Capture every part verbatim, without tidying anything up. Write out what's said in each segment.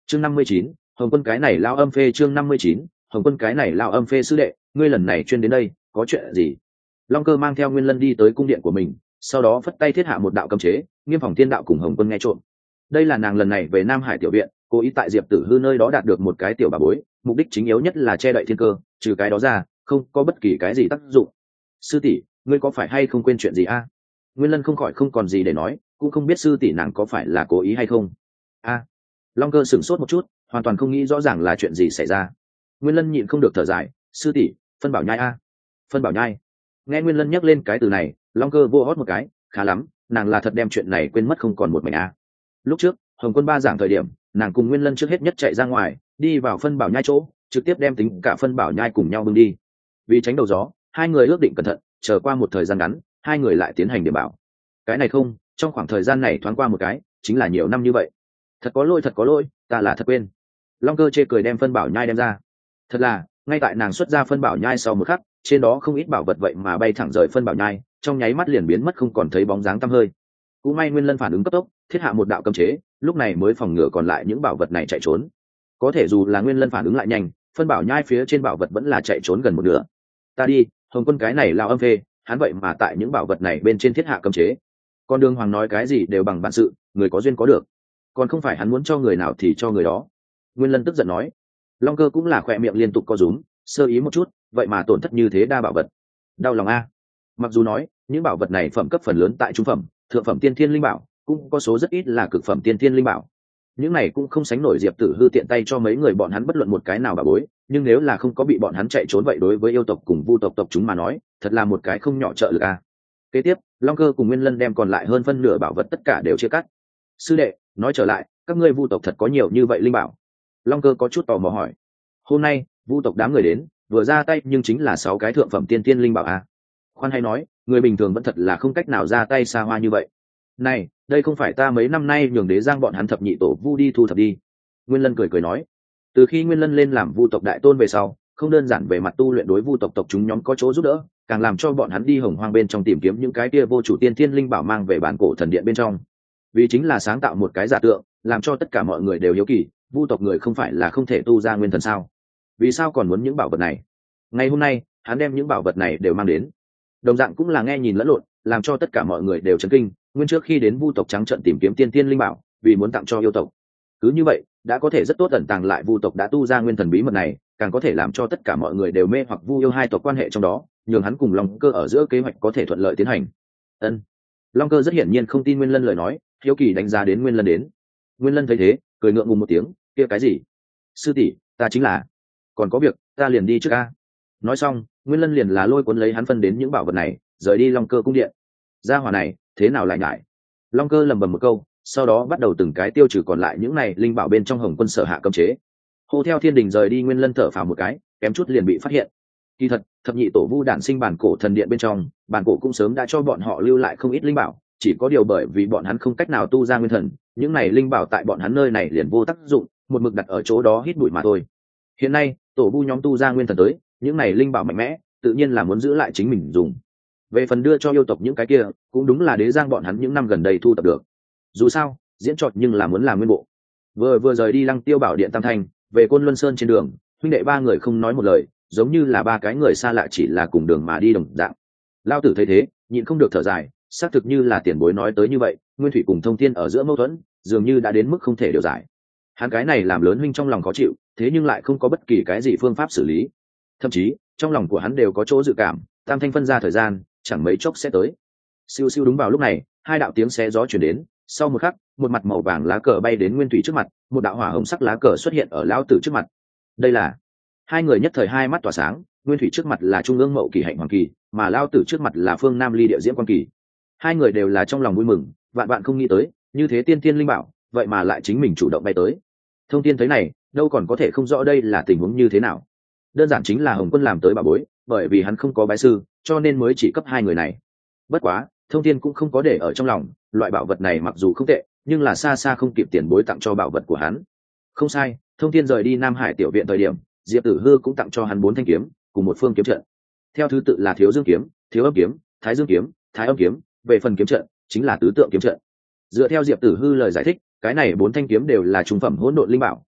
chương năm mươi chín, hồng quân cái này lao âm phê. chương năm mươi chín, hồng quân cái này lao âm phê. Sư đệ, ngươi lần này chuyên đến đây có chuyện gì? Long Cơ mang theo Nguyên Lân đi tới cung điện của mình, sau đó phất tay thiết hạ một đạo cấm chế, nghiêm phòng thiên đạo cùng hồng quân nghe trộm. Đây là nàng lần này về Nam Hải tiểu viện, cố ý tại Diệp Tử Hư nơi đó đạt được một cái tiểu bà bối, mục đích chính yếu nhất là che đậy thiên cơ, trừ cái đó ra không có bất kỳ cái gì tác dụng. Sư tỷ, ngươi có phải hay không quên chuyện gì a? Nguyên Lân không khỏi không còn gì để nói, cũng không biết sư tỷ nàng có phải là cố ý hay không. A. Long Cơ sửng sốt một chút, hoàn toàn không nghĩ rõ ràng là chuyện gì xảy ra. Nguyên Lân nhịn không được thở dài, sư tỷ, phân bảo nhai a. Phân bảo nhai. Nghe Nguyên Lân nhắc lên cái từ này, Long Cơ vô hót một cái, khá lắm, nàng là thật đem chuyện này quên mất không còn một mảnh a. Lúc trước hồng quân ba giảng thời điểm, nàng cùng Nguyên Lân trước hết nhất chạy ra ngoài, đi vào phân bảo nhai chỗ, trực tiếp đem tính cả phân bảo nhai cùng nhau bưng đi. Vì tránh đầu gió, hai người ước định cẩn thận, chờ qua một thời gian ngắn, hai người lại tiến hành điểm bảo. Cái này không, trong khoảng thời gian này thoáng qua một cái, chính là nhiều năm như vậy. Thật có lỗi, thật có lỗi, ta là thật quên. Long Cơ chê cười đem phân bảo nhai đem ra. Thật là, ngay tại nàng xuất ra phân bảo nhai sau một khắc, trên đó không ít bảo vật vậy mà bay thẳng rời phân bảo nhai, trong nháy mắt liền biến mất không còn thấy bóng dáng tăm hơi. Cũng may Nguyên Lân phản ứng cấp tốc, thiết hạ một đạo cấm chế, lúc này mới phòng ngừa còn lại những bảo vật này chạy trốn. Có thể dù là Nguyên Lân phản ứng lại nhanh, phân bảo nhai phía trên bảo vật vẫn là chạy trốn gần một nửa. Ta đi, hồng quân cái này lao âm phê, hắn vậy mà tại những bảo vật này bên trên thiết hạ cấm chế. Con đường hoàng nói cái gì đều bằng bản sự, người có duyên có được, còn không phải hắn muốn cho người nào thì cho người đó. Nguyên Lân tức giận nói. Long Cơ cũng là khỏe miệng liên tục co rúm, sơ ý một chút, vậy mà tổn thất như thế đa bảo vật, đau lòng a. Mặc dù nói những bảo vật này phẩm cấp phần lớn tại trung phẩm, thượng phẩm tiên thiên linh bảo, cũng có số rất ít là cực phẩm tiên thiên linh bảo. Những này cũng không sánh nổi Diệp Tử Hư tiện tay cho mấy người bọn hắn bất luận một cái nào bà bối, nhưng nếu là không có bị bọn hắn chạy trốn, vậy đối với yêu tộc cùng vu tộc tộc chúng mà nói, thật là một cái không nhỏ trợ lực a. Kế tiếp, Long Cơ cùng Nguyên Lân đem còn lại hơn phân nửa bảo vật tất cả đều chia cắt. Sư đệ, nói trở lại, các ngươi vu tộc thật có nhiều như vậy linh bảo? Long Cơ có chút tò mò hỏi. Hôm nay vu tộc đám người đến, vừa ra tay nhưng chính là sáu cái thượng phẩm tiên tiên linh bảo a. Khoan hay nói, người bình thường vẫn thật là không cách nào ra tay xa hoa như vậy. Này, đây không phải ta mấy năm nay nhường đế giang bọn hắn thập nhị tổ vu đi thu thập đi. Nguyên Lân cười cười nói. Từ khi Nguyên Lân lên làm vu tộc đại tôn về sau, không đơn giản về mặt tu luyện đối vu tộc tộc chúng nhóm có chỗ giúp đỡ, càng làm cho bọn hắn đi hồng hoang bên trong tìm kiếm những cái kia vô chủ tiên thiên linh bảo mang về bản cổ thần điện bên trong. Vì chính là sáng tạo một cái giả tượng, làm cho tất cả mọi người đều hiếu kỳ, vu tộc người không phải là không thể tu ra nguyên thần sao? Vì sao còn muốn những bảo vật này? Ngày hôm nay, hắn đem những bảo vật này đều mang đến. Đồng dạng cũng là nghe nhìn lẫn lộn, làm cho tất cả mọi người đều chấn kinh. Nguyên trước khi đến vu tộc trắng trận tìm kiếm tiên tiên linh bảo, vì muốn tặng cho yêu tộc. Cứ như vậy, đã có thể rất tốt ẩn tàng lại vu tộc đã tu ra nguyên thần bí mật này, càng có thể làm cho tất cả mọi người đều mê hoặc vu yêu hai tộc quan hệ trong đó, nhường hắn cùng Long Cơ ở giữa kế hoạch có thể thuận lợi tiến hành. Ân. Long Cơ rất hiển nhiên không tin Nguyên Lân lời nói, hiếu kỳ đánh giá đến Nguyên Lân đến. Nguyên Lân thấy thế, cười ngượng ngùng một tiếng, kia cái gì? Sư tỷ, ta chính là. Còn có việc, ta liền đi trước a. Nói xong, Nguyên Lân liền là lôi cuốn lấy hắn phân đến những bảo vật này, rời đi Long Cơ cung điện. Gia hỏa này, thế nào lại ngại? Long Cơ lầm bầm một câu, sau đó bắt đầu từng cái tiêu trừ còn lại những này linh bảo bên trong hồng quân sở hạ cấm chế. Hô theo thiên đình rời đi, Nguyên Lân thở phào một cái, kém chút liền bị phát hiện. Kỳ thật, thập nhị tổ vu đản sinh bản cổ thần điện bên trong, bản cổ cũng sớm đã cho bọn họ lưu lại không ít linh bảo, chỉ có điều bởi vì bọn hắn không cách nào tu ra nguyên thần, những này linh bảo tại bọn hắn nơi này liền vô tác dụng, một mực đặt ở chỗ đó hít bụi mà thôi. Hiện nay, tổ vu nhóm tu ra nguyên thần tới, những này linh bảo mạnh mẽ, tự nhiên là muốn giữ lại chính mình dùng. Về phần đưa cho yêu tộc những cái kia, cũng đúng là đế giang bọn hắn những năm gần đây thu tập được. Dù sao, diễn trọt nhưng là muốn làm nguyên bộ. Vừa vừa rời đi Lăng Tiêu Bảo Điện Tam Thanh, về Côn Luân Sơn trên đường, huynh đệ ba người không nói một lời, giống như là ba cái người xa lạ chỉ là cùng đường mà đi đồng dạng. Lao Tử thấy thế, nhịn không được thở dài, xác thực như là tiền bối nói tới như vậy, Nguyên Thủy cùng Thông Thiên ở giữa mâu thuẫn, dường như đã đến mức không thể điều giải. Hắn cái này làm lớn huynh trong lòng khó chịu, thế nhưng lại không có bất kỳ cái gì phương pháp xử lý. Thậm chí, trong lòng của hắn đều có chỗ dự cảm, Tam Thanh phân ra thời gian, chẳng mấy chốc sẽ tới. Siêu siêu đúng vào lúc này, hai đạo tiếng xé gió truyền đến, sau một khắc, một mặt màu vàng lá cờ bay đến Nguyên Thủy trước mặt, một đạo hỏa hồng sắc lá cờ xuất hiện ở Lão Tử trước mặt. Đây là hai người nhất thời hai mắt tỏa sáng, Nguyên Thủy trước mặt là Trung ương Mậu Kỳ Hạnh Hoàng Kỳ, mà Lão Tử trước mặt là Phương Nam Ly Địa Diễm Quan Kỳ. Hai người đều là trong lòng vui mừng, vạn vạn không nghĩ tới, như thế tiên tiên linh bảo, vậy mà lại chính mình chủ động bay tới. Thông Thiên thấy này, đâu còn có thể không rõ đây là tình huống như thế nào. Đơn giản chính là Hồng Quân làm tới bà bối, bởi vì hắn không có bái sư, cho nên mới chỉ cấp hai người này. Bất quá, Thông Thiên cũng không có để ở trong lòng, loại bảo vật này mặc dù không tệ, nhưng là xa xa không kịp tiền bối tặng cho bảo vật của hắn. Không sai, Thông Thiên rời đi Nam Hải tiểu viện thời điểm, Diệp Tử Hư cũng tặng cho hắn bốn thanh kiếm, cùng một phương kiếm trận. Theo thứ tự là Thiếu Dương kiếm, Thiếu Âm kiếm, Thái Dương kiếm, Thái Âm kiếm, về phần kiếm trận, chính là tứ tượng kiếm trận. Dựa theo Diệp Tử Hư lời giải thích, cái này bốn thanh kiếm đều là trung phẩm hỗn độn linh bảo,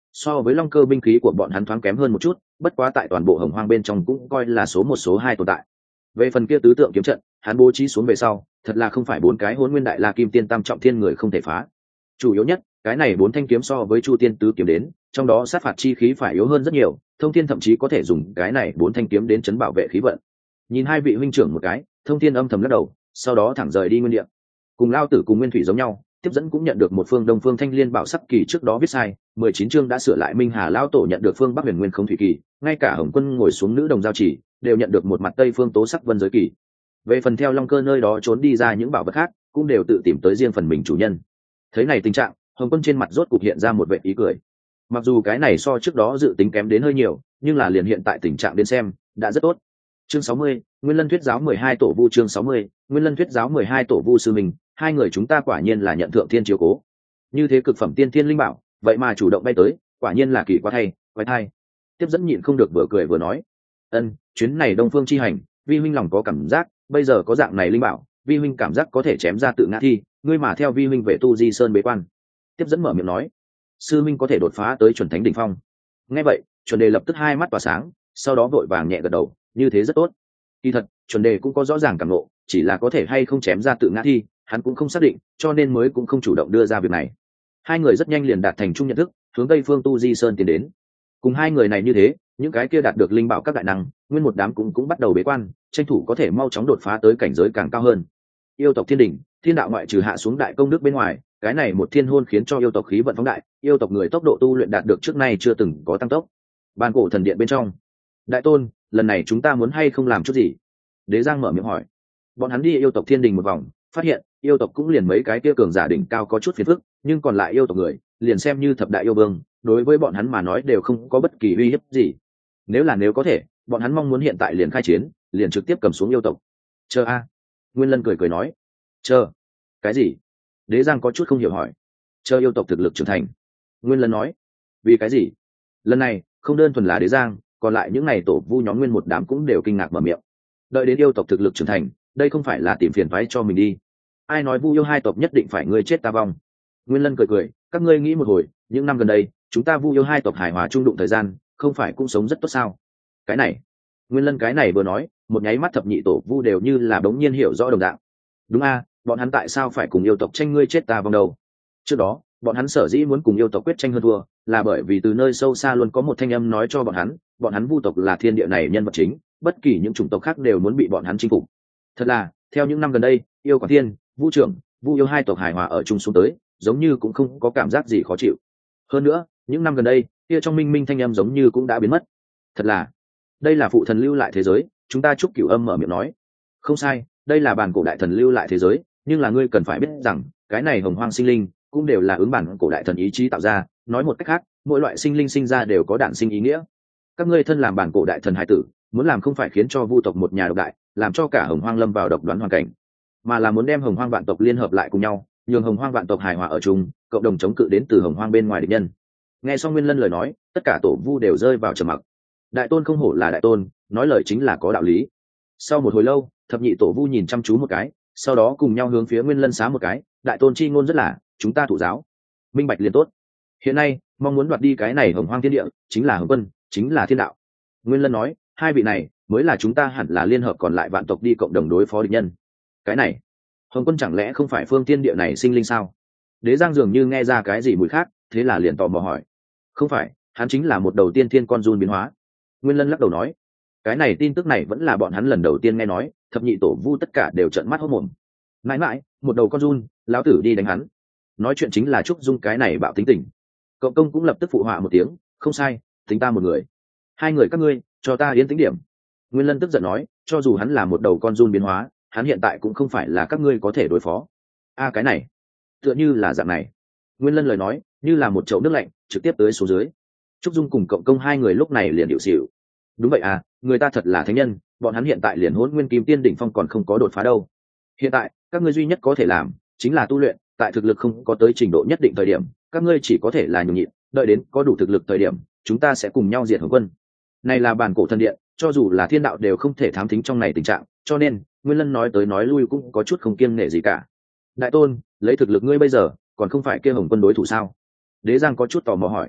so với long cơ binh khí của bọn hắn thoáng kém hơn một chút, bất quá tại toàn bộ hồng hoang bên trong cũng coi là số một số hai tồn tại. Về phần kia tứ tượng kiếm trận, hắn bố trí xuống về sau, thật là không phải bốn cái hỗn nguyên đại la kim tiên tam trọng thiên người không thể phá. Chủ yếu nhất, cái này bốn thanh kiếm so với chu tiên tứ kiếm đến, trong đó sát phạt chi khí phải yếu hơn rất nhiều, thông thiên thậm chí có thể dùng cái này bốn thanh kiếm đến chấn bảo vệ khí vận. Nhìn hai vị huynh trưởng một cái, thông thiên âm thầm lắc đầu, sau đó thẳng rời đi nguyên địa. Cùng lao tử cùng nguyên thủy giống nhau, tiếp dẫn cũng nhận được một phương đông phương thanh liên bảo sắc kỳ trước đó viết sai, mười chín chương đã sửa lại. Minh Hà lao tổ nhận được phương bắc huyền nguyên không thủy kỳ, ngay cả hồng quân ngồi xuống nữ đồng giao chỉ đều nhận được một mặt tây phương tố sắc vân giới kỳ. Về phần theo long cơ nơi đó trốn đi ra những bảo vật khác, cũng đều tự tìm tới riêng phần mình chủ nhân. Thấy này tình trạng, hồng quân trên mặt rốt cục hiện ra một vẻ ý cười. Mặc dù cái này so trước đó dự tính kém đến hơi nhiều, nhưng là liền hiện tại tình trạng đến xem đã rất tốt. Chương sáu mươi, Nguyên Lân thuyết giáo mười hai tổ vu. Chương sáu mươi, Nguyên Lân thuyết giáo mười hai tổ vu sư mình, hai người chúng ta quả nhiên là nhận thượng thiên chiếu cố. Như thế cực phẩm tiên thiên linh bảo, vậy mà chủ động bay tới, quả nhiên là kỳ quá thay, quái thai. Tiếp dẫn nhịn không được vừa cười vừa nói, ân, chuyến này đông phương chi hành, vi huynh lòng có cảm giác, bây giờ có dạng này linh bảo, vi huynh cảm giác có thể chém ra tự ngã thi, ngươi mà theo vi huynh về tu di sơn bế quan. Tiếp dẫn mở miệng nói, sư minh có thể đột phá tới chuẩn thánh đỉnh phong. Nghe vậy, chuẩn đề lập tức hai mắt tỏa sáng, sau đó vội vàng nhẹ gật đầu, như thế rất tốt. Kỳ thật, chuẩn đề cũng có rõ ràng cảm ngộ, chỉ là có thể hay không chém ra tự ngã thi, hắn cũng không xác định, cho nên mới cũng không chủ động đưa ra việc này. Hai người rất nhanh liền đạt thành chung nhận thức, hướng tây phương tu di sơn tiến đến. Cùng hai người này như thế, những cái kia đạt được linh bảo các đại năng, nguyên một đám cũng cũng bắt đầu bế quan, tranh thủ có thể mau chóng đột phá tới cảnh giới càng cao hơn. Yêu tộc thiên đỉnh, thiên đạo ngoại trừ hạ xuống đại công đức bên ngoài, cái này một thiên hôn khiến cho yêu tộc khí vận phóng đại, yêu tộc người tốc độ tu luyện đạt được trước nay chưa từng có tăng tốc. Bàn cổ thần điện bên trong, đại tôn, lần này chúng ta muốn hay không làm chút gì? Đế Giang mở miệng hỏi. Bọn hắn đi yêu tộc thiên đình một vòng, phát hiện yêu tộc cũng liền mấy cái kia cường giả đỉnh cao có chút phiền phức, nhưng còn lại yêu tộc người liền xem như thập đại yêu vương, đối với bọn hắn mà nói đều không có bất kỳ uy hiếp gì. Nếu là nếu có thể, bọn hắn mong muốn hiện tại liền khai chiến, liền trực tiếp cầm xuống yêu tộc. Chờ a. Nguyên Lân cười cười nói. Chờ. Cái gì? Đế Giang có chút không hiểu hỏi. Chờ yêu tộc thực lực trưởng thành. Nguyên Lân nói. Vì cái gì? Lần này không đơn thuần là Đế Giang, còn lại những này tổ vu nhóm nguyên một đám cũng đều kinh ngạc mở miệng. Đợi đến yêu tộc thực lực trưởng thành, đây không phải là tìm phiền toái cho mình đi. Ai nói vu yêu hai tộc nhất định phải ngươi chết ta vong? Nguyên Lân cười cười, các ngươi nghĩ một hồi, những năm gần đây chúng ta vu yêu hai tộc hài hòa trung đụng thời gian, không phải cũng sống rất tốt sao? Cái này, Nguyên Lân cái này vừa nói, một nháy mắt thập nhị tổ vu đều như là đống nhiên hiểu rõ đồng dạng. Đúng a, bọn hắn tại sao phải cùng yêu tộc tranh ngươi chết ta vong đâu? Trước đó bọn hắn sở dĩ muốn cùng yêu tộc quyết tranh hơn thua, là bởi vì từ nơi sâu xa luôn có một thanh âm nói cho bọn hắn, bọn hắn vu tộc là thiên địa này nhân vật chính, bất kỳ những chủng tộc khác đều muốn bị bọn hắn chinh phục. Thật là, theo những năm gần đây, yêu quả thiên, vu trưởng, vu yêu hai tộc hài hòa ở chung xuống tới, giống như cũng không có cảm giác gì khó chịu. Hơn nữa, những năm gần đây, kia trong minh minh thanh âm giống như cũng đã biến mất. Thật là, đây là phụ thần lưu lại thế giới, chúng ta chúc Cửu Âm mở miệng nói. Không sai, đây là bản cổ đại thần lưu lại thế giới, nhưng là ngươi cần phải biết rằng, cái này hồng hoang sinh linh cũng đều là ứng bản cổ đại thần ý chí tạo ra, nói một cách khác, mỗi loại sinh linh sinh ra đều có đản sinh ý nghĩa. Các ngươi thân làm bản cổ đại thần hải tử, muốn làm không phải khiến cho vu tộc một nhà độc đại, làm cho cả hồng hoang lâm vào độc đoán hoàn cảnh, mà là muốn đem hồng hoang vạn tộc liên hợp lại cùng nhau, nhường hồng hoang vạn tộc hài hòa ở chung, cộng đồng chống cự đến từ hồng hoang bên ngoài địch nhân. Nghe xong Nguyên Lân lời nói, tất cả tổ vu đều rơi vào trầm mặc. Đại tôn không hổ là đại tôn, nói lời chính là có đạo lý. Sau một hồi lâu, thập nhị tổ vu nhìn chăm chú một cái, sau đó cùng nhau hướng phía Nguyên Lân xá một cái, đại tôn chi ngôn rất là, chúng ta thụ giáo, minh bạch liền tốt. Hiện nay mong muốn đoạt đi cái này hồng hoang thiên địa, chính là hồng quân, chính là thiên đạo. Nguyên Lân nói, hai vị này mới là chúng ta hẳn là liên hợp còn lại vạn tộc đi cộng đồng đối phó địch nhân. Cái này, hồng quân chẳng lẽ không phải phương thiên địa này sinh linh sao? Đế Giang dường như nghe ra cái gì mùi khác, thế là liền tò mò hỏi. Không phải, hắn chính là một đầu tiên thiên con giun biến hóa. Nguyên Lân lắc đầu nói, cái này tin tức này vẫn là bọn hắn lần đầu tiên nghe nói, thập nhị tổ vu tất cả đều trợn mắt hốt mồm. Mãi mãi, một đầu con giun, lão tử đi đánh hắn. Nói chuyện chính là Trúc Dung cái này bạo tính tình. Cộng công cũng lập tức phụ họa một tiếng, không sai, tính ta một người. Hai người các ngươi, cho ta yên tĩnh điểm. Nguyên Lân tức giận nói, cho dù hắn là một đầu con giun biến hóa, hắn hiện tại cũng không phải là các ngươi có thể đối phó. A cái này, tựa như là dạng này. Nguyên Lân lời nói như là một chậu nước lạnh trực tiếp tới xuống dưới. Trúc Dung cùng cộng công hai người lúc này liền điệu xỉu. Đúng vậy à, người ta thật là thánh nhân, bọn hắn hiện tại liền hỗn nguyên kim tiên đỉnh phong còn không có đột phá đâu. Hiện tại các ngươi duy nhất có thể làm chính là tu luyện, tại thực lực không có tới trình độ nhất định thời điểm, các ngươi chỉ có thể là nhường nhịn, đợi đến có đủ thực lực thời điểm, chúng ta sẽ cùng nhau diệt hồng quân. Này là bản cổ thần điện, cho dù là thiên đạo đều không thể thám thính trong này tình trạng, cho nên Nguyên Lân nói tới nói lui cũng có chút không kiêng nể gì cả. Đại tôn, lấy thực lực ngươi bây giờ còn không phải kia hồng quân đối thủ sao? Đế Giang có chút tò mò hỏi.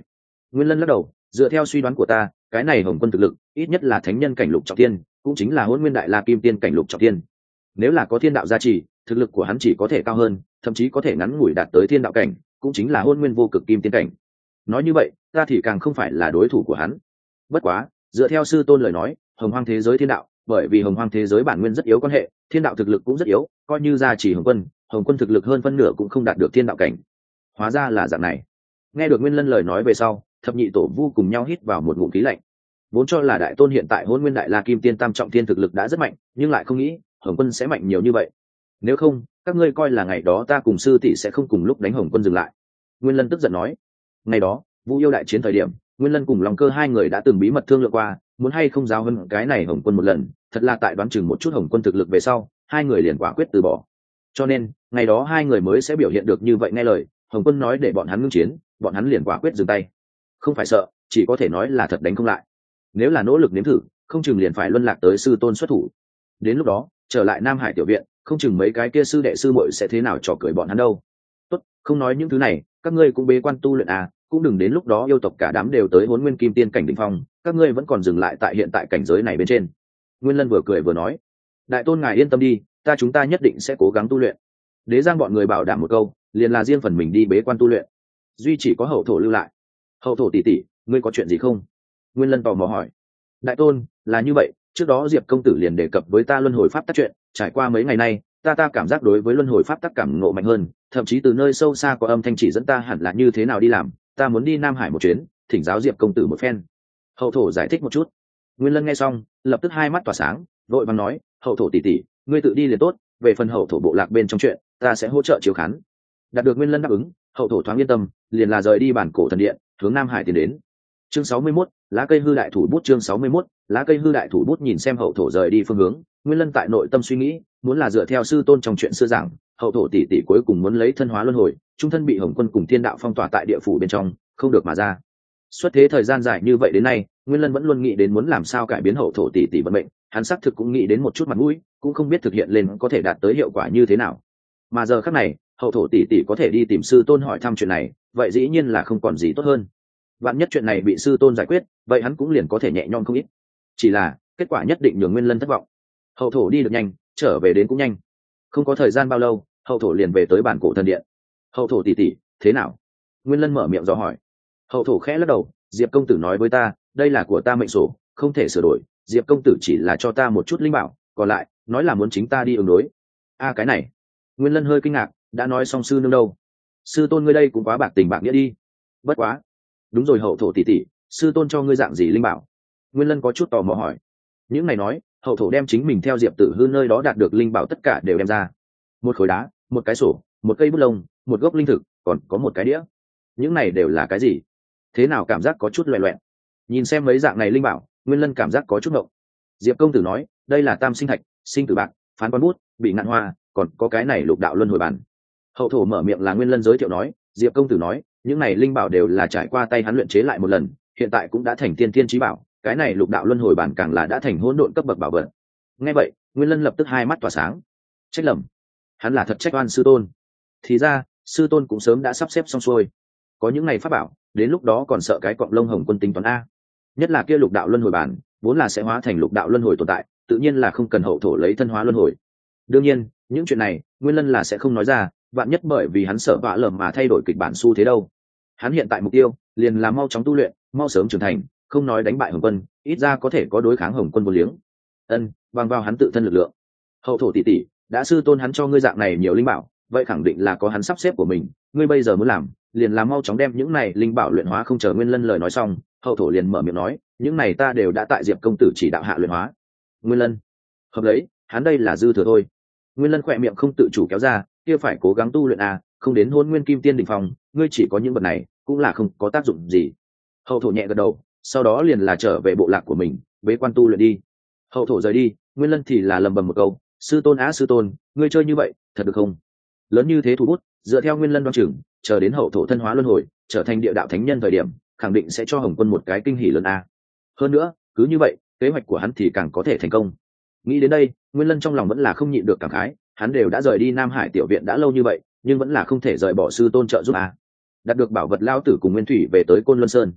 Nguyên Lân lắc đầu, dựa theo suy đoán của ta, cái này Hồng Quân thực lực ít nhất là thánh nhân cảnh lục trọng thiên, cũng chính là Hỗn Nguyên Đại La Kim Tiên cảnh lục trọng thiên. Nếu là có thiên đạo gia trì, thực lực của hắn chỉ có thể cao hơn, thậm chí có thể ngắn ngủi đạt tới thiên đạo cảnh, cũng chính là Hỗn Nguyên vô cực kim tiên cảnh. Nói như vậy, ta thì càng không phải là đối thủ của hắn. Bất quá, dựa theo sư tôn lời nói, Hồng Hoang thế giới thiên đạo, bởi vì Hồng Hoang thế giới bản nguyên rất yếu quan hệ, thiên đạo thực lực cũng rất yếu, coi như gia trì Hồng Quân, Hồng Quân thực lực hơn phân nửa cũng không đạt được thiên đạo cảnh. Hóa ra là dạng này. Nghe được Nguyên Lân lời nói về sau, thập nhị tổ vu cùng nhau hít vào một ngụm khí lạnh. Vốn cho là đại tôn hiện tại Hỗn Nguyên Đại La Kim Tiên tam trọng thiên thực lực đã rất mạnh, nhưng lại không nghĩ Hồng Quân sẽ mạnh nhiều như vậy. Nếu không, các ngươi coi là ngày đó ta cùng sư tỷ sẽ không cùng lúc đánh Hồng Quân dừng lại. Nguyên Lân tức giận nói. Ngày đó, Vu yêu đại chiến thời điểm, Nguyên Lân cùng Long Cơ hai người đã từng bí mật thương lượng qua, muốn hay không giao hơn cái này Hồng Quân một lần, thật là tại đoán chừng một chút Hồng Quân thực lực về sau, hai người liền quả quyết từ bỏ. Cho nên, ngày đó hai người mới sẽ biểu hiện được như vậy nghe lời, Hồng Quân nói để bọn hắn ngưng chiến, bọn hắn liền quả quyết dừng tay. Không phải sợ, chỉ có thể nói là thật đánh không lại. Nếu là nỗ lực nếm thử, không chừng liền phải luân lạc tới sư tôn xuất thủ. Đến lúc đó, trở lại Nam Hải tiểu viện, không chừng mấy cái kia sư đệ sư muội sẽ thế nào trò cười bọn hắn đâu. Tốt, không nói những thứ này, các ngươi cũng bế quan tu luyện à, cũng đừng đến lúc đó yêu tộc cả đám đều tới Hỗn Nguyên Kim Tiên cảnh đỉnh phong, các ngươi vẫn còn dừng lại tại hiện tại cảnh giới này bên trên. Nguyên Lân vừa cười vừa nói, đại tôn ngài yên tâm đi, ta chúng ta nhất định sẽ cố gắng tu luyện. Đế Giang bọn người bảo đảm một câu, liền là riêng phần mình đi bế quan tu luyện. Duy chỉ có Hậu Thổ lưu lại. Hậu Thổ tỷ tỷ, ngươi có chuyện gì không? Nguyên Lân tò mò hỏi. Đại tôn, là như vậy, trước đó Diệp công tử liền đề cập với ta luân hồi pháp tắc chuyện, trải qua mấy ngày nay, ta ta cảm giác đối với luân hồi pháp tắc cảm ngộ mạnh hơn, thậm chí từ nơi sâu xa có âm thanh chỉ dẫn ta hẳn là như thế nào đi làm, ta muốn đi Nam Hải một chuyến, thỉnh giáo Diệp công tử một phen. Hậu Thổ giải thích một chút. Nguyên Lân nghe xong, lập tức hai mắt tỏa sáng, vội vàng nói, Hậu Thổ tỷ tỷ, ngươi tự đi liền tốt, về phần Hậu Thổ bộ lạc bên trong chuyện, ta sẽ hỗ trợ chiếu khán. Đạt được Nguyên Lân đáp ứng, Hậu Thổ thoáng yên tâm, liền là rời đi bản cổ thần điện, hướng Nam Hải tiến đến. Chương sáu mươi mốt, lá cây hư đại thủ bút. Chương sáu mươi mốt, lá cây hư đại thủ bút. Nhìn xem Hậu Thổ rời đi phương hướng, Nguyên Lân tại nội tâm suy nghĩ, muốn là dựa theo sư tôn trong chuyện xưa giảng, Hậu Thổ tỷ tỷ cuối cùng muốn lấy thân hóa luân hồi, trung thân bị Hồng Quân cùng thiên đạo phong tỏa tại địa phủ bên trong, không được mà ra. Xuất thế thời gian dài như vậy đến nay, Nguyên Lân vẫn luôn nghĩ đến muốn làm sao cải biến Hậu Thổ tỷ tỷ vận mệnh, hắn xác thực cũng nghĩ đến một chút mặt mũi, cũng không biết thực hiện lên có thể đạt tới hiệu quả như thế nào. Mà giờ khắc này, Hậu Thổ tỷ tỷ có thể đi tìm sư tôn hỏi thăm chuyện này, vậy dĩ nhiên là không còn gì tốt hơn. Vạn nhất chuyện này bị sư tôn giải quyết, vậy hắn cũng liền có thể nhẹ nhõm không ít. Chỉ là kết quả nhất định nhường Nguyên Lân thất vọng. Hậu Thổ đi được nhanh, trở về đến cũng nhanh. Không có thời gian bao lâu, Hậu Thổ liền về tới bản cổ thần điện. Hậu Thổ tỷ tỷ, thế nào? Nguyên Lân mở miệng dò hỏi. Hậu Thổ khẽ lắc đầu, Diệp công tử nói với ta, đây là của ta mệnh sổ, không thể sửa đổi. Diệp công tử chỉ là cho ta một chút linh bảo, còn lại nói là muốn chính ta đi ứng đối. A cái này. Nguyên Lân hơi kinh ngạc, đã nói xong sư nương đâu? Sư tôn ngươi đây cũng quá bạc tình bạc nghĩa đi. Bất quá. Đúng rồi Hậu Thổ tỷ tỷ, sư tôn cho ngươi dạng gì linh bảo? Nguyên Lân có chút tò mò hỏi. Những này nói, Hậu Thổ đem chính mình theo Diệp Tử Hư nơi đó đạt được linh bảo tất cả đều đem ra. Một khối đá, một cái sổ, một cây bút lông, một gốc linh thực, còn có một cái đĩa. Những này đều là cái gì? Thế nào cảm giác có chút loè loẹt? Nhìn xem mấy dạng này linh bảo, Nguyên Lân cảm giác có chút ngộng. Diệp công tử nói, đây là tam sinh thạch, sinh tử bạc, phán quan bút, bị ngạn hoa, còn có cái này lục đạo luân hồi bản. Hậu Thổ mở miệng là Nguyên Lân giới thiệu nói, Diệp công tử nói, những này linh bảo đều là trải qua tay hắn luyện chế lại một lần, hiện tại cũng đã thành tiên tiên chí bảo, cái này lục đạo luân hồi bản càng là đã thành hỗn độn cấp bậc bảo vật. Nghe vậy, Nguyên Lân lập tức hai mắt tỏa sáng. Trách lầm, hắn là thật trách oan sư tôn. Thì ra, sư tôn cũng sớm đã sắp xếp xong xuôi. Có những ngày pháp bảo, đến lúc đó còn sợ cái cọng lông Hồng Quân tính toán a. Nhất là kia lục đạo luân hồi bản, vốn là sẽ hóa thành lục đạo luân hồi tồn tại, tự nhiên là không cần Hậu Thổ lấy thân hóa luân hồi. Đương nhiên, những chuyện này, Nguyên Lân là sẽ không nói ra, vạn nhất bởi vì hắn sợ vạ lầm mà thay đổi kịch bản xu thế đâu. Hắn hiện tại mục tiêu liền là mau chóng tu luyện, mau sớm trưởng thành, không nói đánh bại Hồng Quân, ít ra có thể có đối kháng Hồng Quân vô liếng. Ân, bằng vào hắn tự thân lực lượng. Hậu Thổ tỷ tỷ, đã sư tôn hắn cho ngươi dạng này nhiều linh bảo, vậy khẳng định là có hắn sắp xếp của mình, ngươi bây giờ muốn làm, liền là mau chóng đem những này linh bảo luyện hóa. Không chờ Nguyên Lân lời nói xong, Hậu Thổ liền mở miệng nói, những này ta đều đã tại Diệp công tử chỉ đạo hạ luyện hóa. Nguyên Lân, hợp lấy, hắn đây là dư thừa thôi. Nguyên Lân khỏe miệng không tự chủ kéo ra, kia phải cố gắng tu luyện à, không đến Hôn Nguyên Kim Tiên đỉnh phong, ngươi chỉ có những vật này, cũng là không có tác dụng gì. Hậu Thổ nhẹ gật đầu, sau đó liền là trở về bộ lạc của mình, bế quan tu luyện đi. Hậu Thổ rời đi, Nguyên Lân thì là lầm bầm một câu, sư tôn á sư tôn, ngươi chơi như vậy, thật được không? Lớn như thế thủ bút, dựa theo Nguyên Lân đoan chừng, chờ đến Hậu Thổ thân hóa luân hồi, trở thành địa đạo thánh nhân thời điểm, khẳng định sẽ cho Hồng Quân một cái kinh hỉ lớn a. Hơn nữa, cứ như vậy, kế hoạch của hắn thì càng có thể thành công. Nghĩ đến đây, Nguyên Lân trong lòng vẫn là không nhịn được cảm khái, hắn đều đã rời đi Nam Hải tiểu viện đã lâu như vậy, nhưng vẫn là không thể rời bỏ sư tôn trợ giúp a. Đạt được bảo vật lao tử cùng Nguyên Thủy về tới Côn Luân Sơn.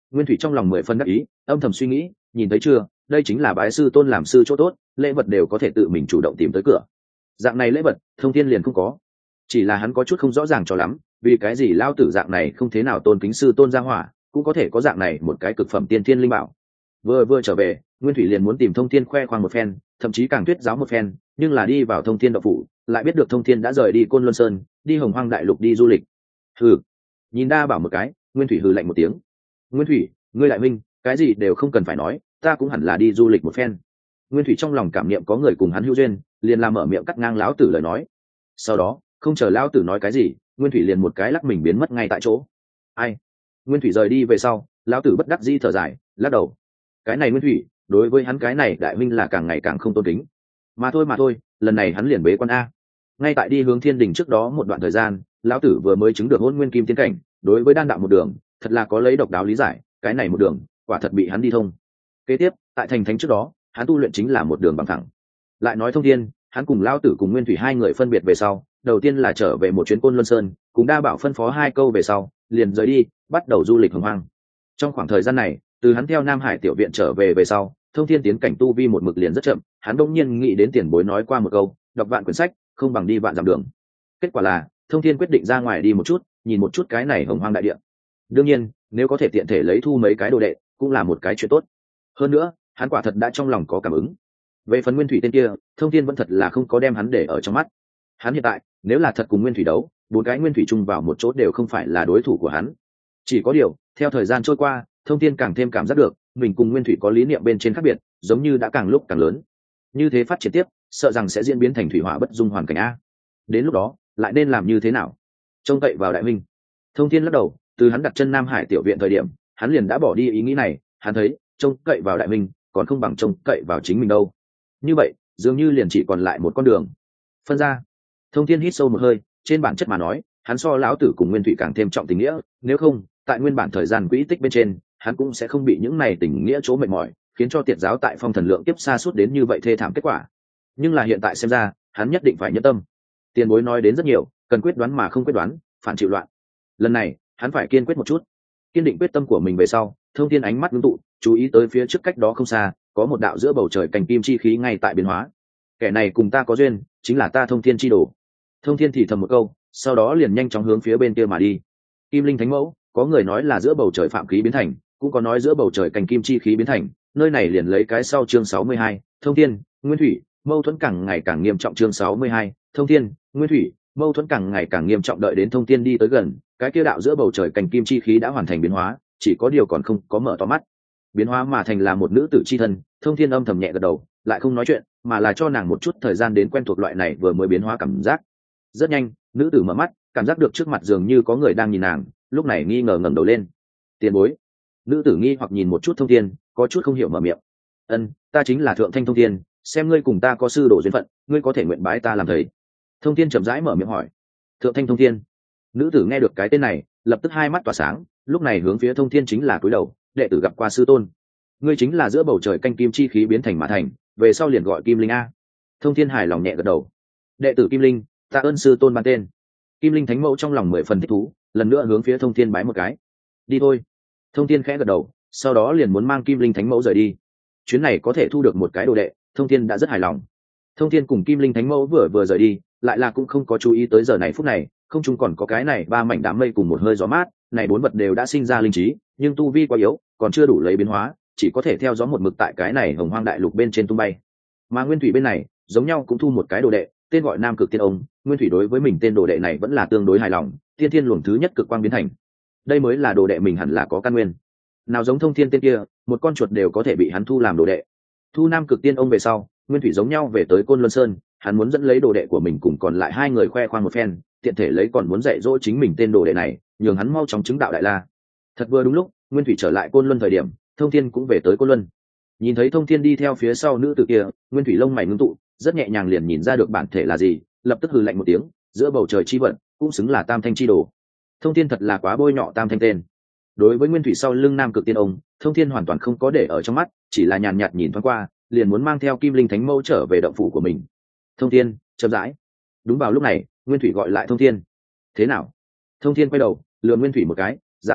Nguyên thủy trong lòng mười phân đắc ý, âm thầm suy nghĩ, nhìn thấy chưa, đây chính là bái sư tôn làm sư chỗ tốt, lễ vật đều có thể tự mình chủ động tìm tới cửa. Dạng này lễ vật Thông Thiên liền không có, chỉ là hắn có chút không rõ ràng cho lắm, vì cái gì lao tử dạng này không thế nào tôn kính sư tôn gia hỏa cũng có thể có dạng này một cái cực phẩm tiên thiên linh bảo. Vừa vừa trở về, Nguyên thủy liền muốn tìm Thông Thiên khoe khoang một phen, thậm chí càng thuyết giáo một phen, nhưng là đi vào Thông Thiên đạo phủ, lại biết được Thông Thiên đã rời đi Côn Luân Sơn, đi Hồng Hoang đại lục đi du lịch. Hừ, nhìn đa bảo một cái, Nguyên thủy hừ lạnh một tiếng. Nguyên thủy, ngươi lại minh, cái gì đều không cần phải nói, ta cũng hẳn là đi du lịch một phen. Nguyên thủy trong lòng cảm niệm có người cùng hắn hữu duyên, liền làm mở miệng cắt ngang lão tử lời nói. Sau đó, không chờ lão tử nói cái gì, Nguyên thủy liền một cái lắc mình biến mất ngay tại chỗ. Ai? Nguyên thủy rời đi về sau, lão tử bất đắc dĩ thở dài, lắc đầu. Cái này Nguyên thủy, đối với hắn cái này đại minh là càng ngày càng không tôn kính. Mà thôi mà thôi, lần này hắn liền bế quan a. Ngay tại đi hướng thiên đình trước đó một đoạn thời gian, lão tử vừa mới chứng được hôn nguyên kim tiến cảnh, đối với đan đạo một đường, thật là có lấy độc đáo lý giải, cái này một đường, quả thật bị hắn đi thông. Kế tiếp, tại thành thánh trước đó, hắn tu luyện chính là một đường bằng thẳng. Lại nói Thông Thiên, hắn cùng lão tử cùng Nguyên thủy hai người phân biệt về sau, đầu tiên là trở về một chuyến Côn Luân Sơn, cùng đa bảo phân phó hai câu về sau, liền rời đi, bắt đầu du lịch Hồng Hoang. Trong khoảng thời gian này, từ hắn theo Nam Hải tiểu viện trở về về sau, Thông Thiên tiến cảnh tu vi một mực liền rất chậm, hắn đột nhiên nghĩ đến tiền bối nói qua một câu, đọc vạn quyển sách, không bằng đi vạn dặm đường. Kết quả là, Thông Thiên quyết định ra ngoài đi một chút, nhìn một chút cái này Hồng Hoang đại địa. Đương nhiên, nếu có thể tiện thể lấy thu mấy cái đồ đệ, cũng là một cái chuyện tốt. Hơn nữa, hắn quả thật đã trong lòng có cảm ứng. Về phần Nguyên thủy tên kia, Thông Thiên vẫn thật là không có đem hắn để ở trong mắt. Hắn hiện tại, nếu là thật cùng Nguyên thủy đấu, bốn cái Nguyên thủy chung vào một chỗ đều không phải là đối thủ của hắn. Chỉ có điều, theo thời gian trôi qua, Thông Thiên càng thêm cảm giác được, mình cùng Nguyên thủy có lý niệm bên trên khác biệt, giống như đã càng lúc càng lớn. Như thế phát triển tiếp, sợ rằng sẽ diễn biến thành thủy hỏa bất dung hoàn cảnh a. Đến lúc đó, lại nên làm như thế nào? Trông cậy vào đại minh. Thông Thiên lắc đầu, từ hắn đặt chân Nam Hải tiểu viện thời điểm, hắn liền đã bỏ đi ý nghĩ này, hắn thấy, trông cậy vào đại minh, còn không bằng trông cậy vào chính mình đâu. Như vậy, dường như liền chỉ còn lại một con đường. Phân ra. Thông Thiên hít sâu một hơi, trên bản chất mà nói, hắn so lão tử cùng Nguyên thủy càng thêm trọng tình nghĩa, nếu không, tại nguyên bản thời gian quỹ tích bên trên, hắn cũng sẽ không bị những này tình nghĩa chỗ mệt mỏi, khiến cho tiệt giáo tại Phong Thần Lượng tiếp xa suốt đến như vậy thê thảm kết quả. Nhưng là hiện tại xem ra, hắn nhất định phải nhẫn tâm. Tiền bối nói đến rất nhiều, cần quyết đoán mà không quyết đoán, phản chịu loạn. Lần này, hắn phải kiên quyết một chút. Kiên định quyết tâm của mình về sau, Thông Thiên ánh mắt ngưng tụ, chú ý tới phía trước cách đó không xa, có một đạo giữa bầu trời cành kim chi khí ngay tại biến hóa. Kẻ này cùng ta có duyên, chính là ta Thông Thiên chi đồ. Thông Thiên thì thầm một câu, sau đó liền nhanh chóng hướng phía bên kia mà đi. Kim Linh Thánh Mẫu, có người nói là giữa bầu trời phạm khí biến thành, cũng có nói giữa bầu trời cành kim chi khí biến thành, nơi này liền lấy cái sau chương sáu mươi hai, Thông Thiên, Nguyên thủy, mâu thuẫn càng ngày càng nghiêm trọng chương sáu mươi hai, Thông Thiên, Nguyên thủy, mâu thuẫn càng ngày càng nghiêm trọng đợi đến Thông Thiên đi tới gần, cái kia đạo giữa bầu trời cành kim chi khí đã hoàn thành biến hóa, chỉ có điều còn không có mở to mắt. Biến hóa mà thành là một nữ tử chi thân, Thông Thiên âm thầm nhẹ gật đầu, lại không nói chuyện, mà là cho nàng một chút thời gian đến quen thuộc loại này vừa mới biến hóa cảm giác. Rất nhanh, nữ tử mở mắt, cảm giác được trước mặt dường như có người đang nhìn nàng, lúc này nghi ngờ ngẩng đầu lên. Tiền bối. Nữ tử nghi hoặc nhìn một chút Thông Thiên, có chút không hiểu mở miệng. Ân, ta chính là Thượng Thanh Thông Thiên, xem ngươi cùng ta có sư đồ duyên phận, ngươi có thể nguyện bái ta làm thầy. Thông Thiên chậm rãi mở miệng hỏi. Thượng Thanh Thông Thiên. Nữ tử nghe được cái tên này, lập tức hai mắt tỏa sáng, lúc này hướng phía Thông Thiên chính là cúi đầu, đệ tử gặp qua sư tôn. Ngươi chính là giữa bầu trời canh kim chi khí biến thành mà thành, về sau liền gọi Kim Linh a. Thông Thiên hài lòng nhẹ gật đầu. Đệ tử Kim Linh, tạ ơn sư tôn ban tên. Kim Linh Thánh Mẫu trong lòng mười phần thích thú, lần nữa hướng phía Thông Thiên bái một cái. Đi thôi. Thông Thiên khẽ gật đầu, sau đó liền muốn mang Kim Linh Thánh Mẫu rời đi. Chuyến này có thể thu được một cái đồ đệ, Thông Thiên đã rất hài lòng. Thông Thiên cùng Kim Linh Thánh Mẫu vừa vừa rời đi, lại là cũng không có chú ý tới giờ này phút này, không chung còn có cái này ba mảnh đám mây cùng một hơi gió mát, này bốn vật đều đã sinh ra linh trí, nhưng tu vi quá yếu, còn chưa đủ lấy biến hóa, chỉ có thể theo gió một mực tại cái này Hồng Hoang đại lục bên trên tung bay. Mà Nguyên thủy bên này, giống nhau cũng thu một cái đồ đệ, tên gọi Nam Cực Tiên Ông, Nguyên thủy đối với mình tên đồ đệ này vẫn là tương đối hài lòng, tiên thiên luồng thứ nhất cực quang biến thành. Đây mới là đồ đệ mình hẳn là có căn nguyên. Nào giống Thông Thiên tên kia, một con chuột đều có thể bị hắn thu làm đồ đệ. Thu Nam Cực Tiên Ông về sau, Nguyên thủy giống nhau về tới Côn Luân Sơn, hắn muốn dẫn lấy đồ đệ của mình cùng còn lại hai người khoe khoang một phen, tiện thể lấy còn muốn dạy dỗ chính mình tên đồ đệ này, nhường hắn mau chóng chứng đạo đại la. Thật vừa đúng lúc, Nguyên thủy trở lại Côn Luân thời điểm, Thông Thiên cũng về tới Côn Luân. Nhìn thấy Thông Thiên đi theo phía sau nữ tử kia, Nguyên thủy lông mày ngưng tụ, rất nhẹ nhàng liền nhìn ra được bản thể là gì, lập tức hừ lạnh một tiếng, giữa bầu trời chi vận, cũng xứng là Tam Thanh chi đồ. Thông Thiên thật là quá bôi nhọ Tam Thanh tên. Đối với Nguyên thủy sau lưng Nam Cực Tiên Ông, Thông Thiên hoàn toàn không có để ở trong mắt, chỉ là nhàn nhạt nhìn thoáng qua, liền muốn mang theo Kim Linh Thánh Mẫu trở về động phủ của mình. Thông Thiên, chậm rãi. Đúng vào lúc này, Nguyên thủy gọi lại Thông Thiên. Thế nào? Thông Thiên quay đầu, lườm Nguyên thủy một cái, dạng như vậy,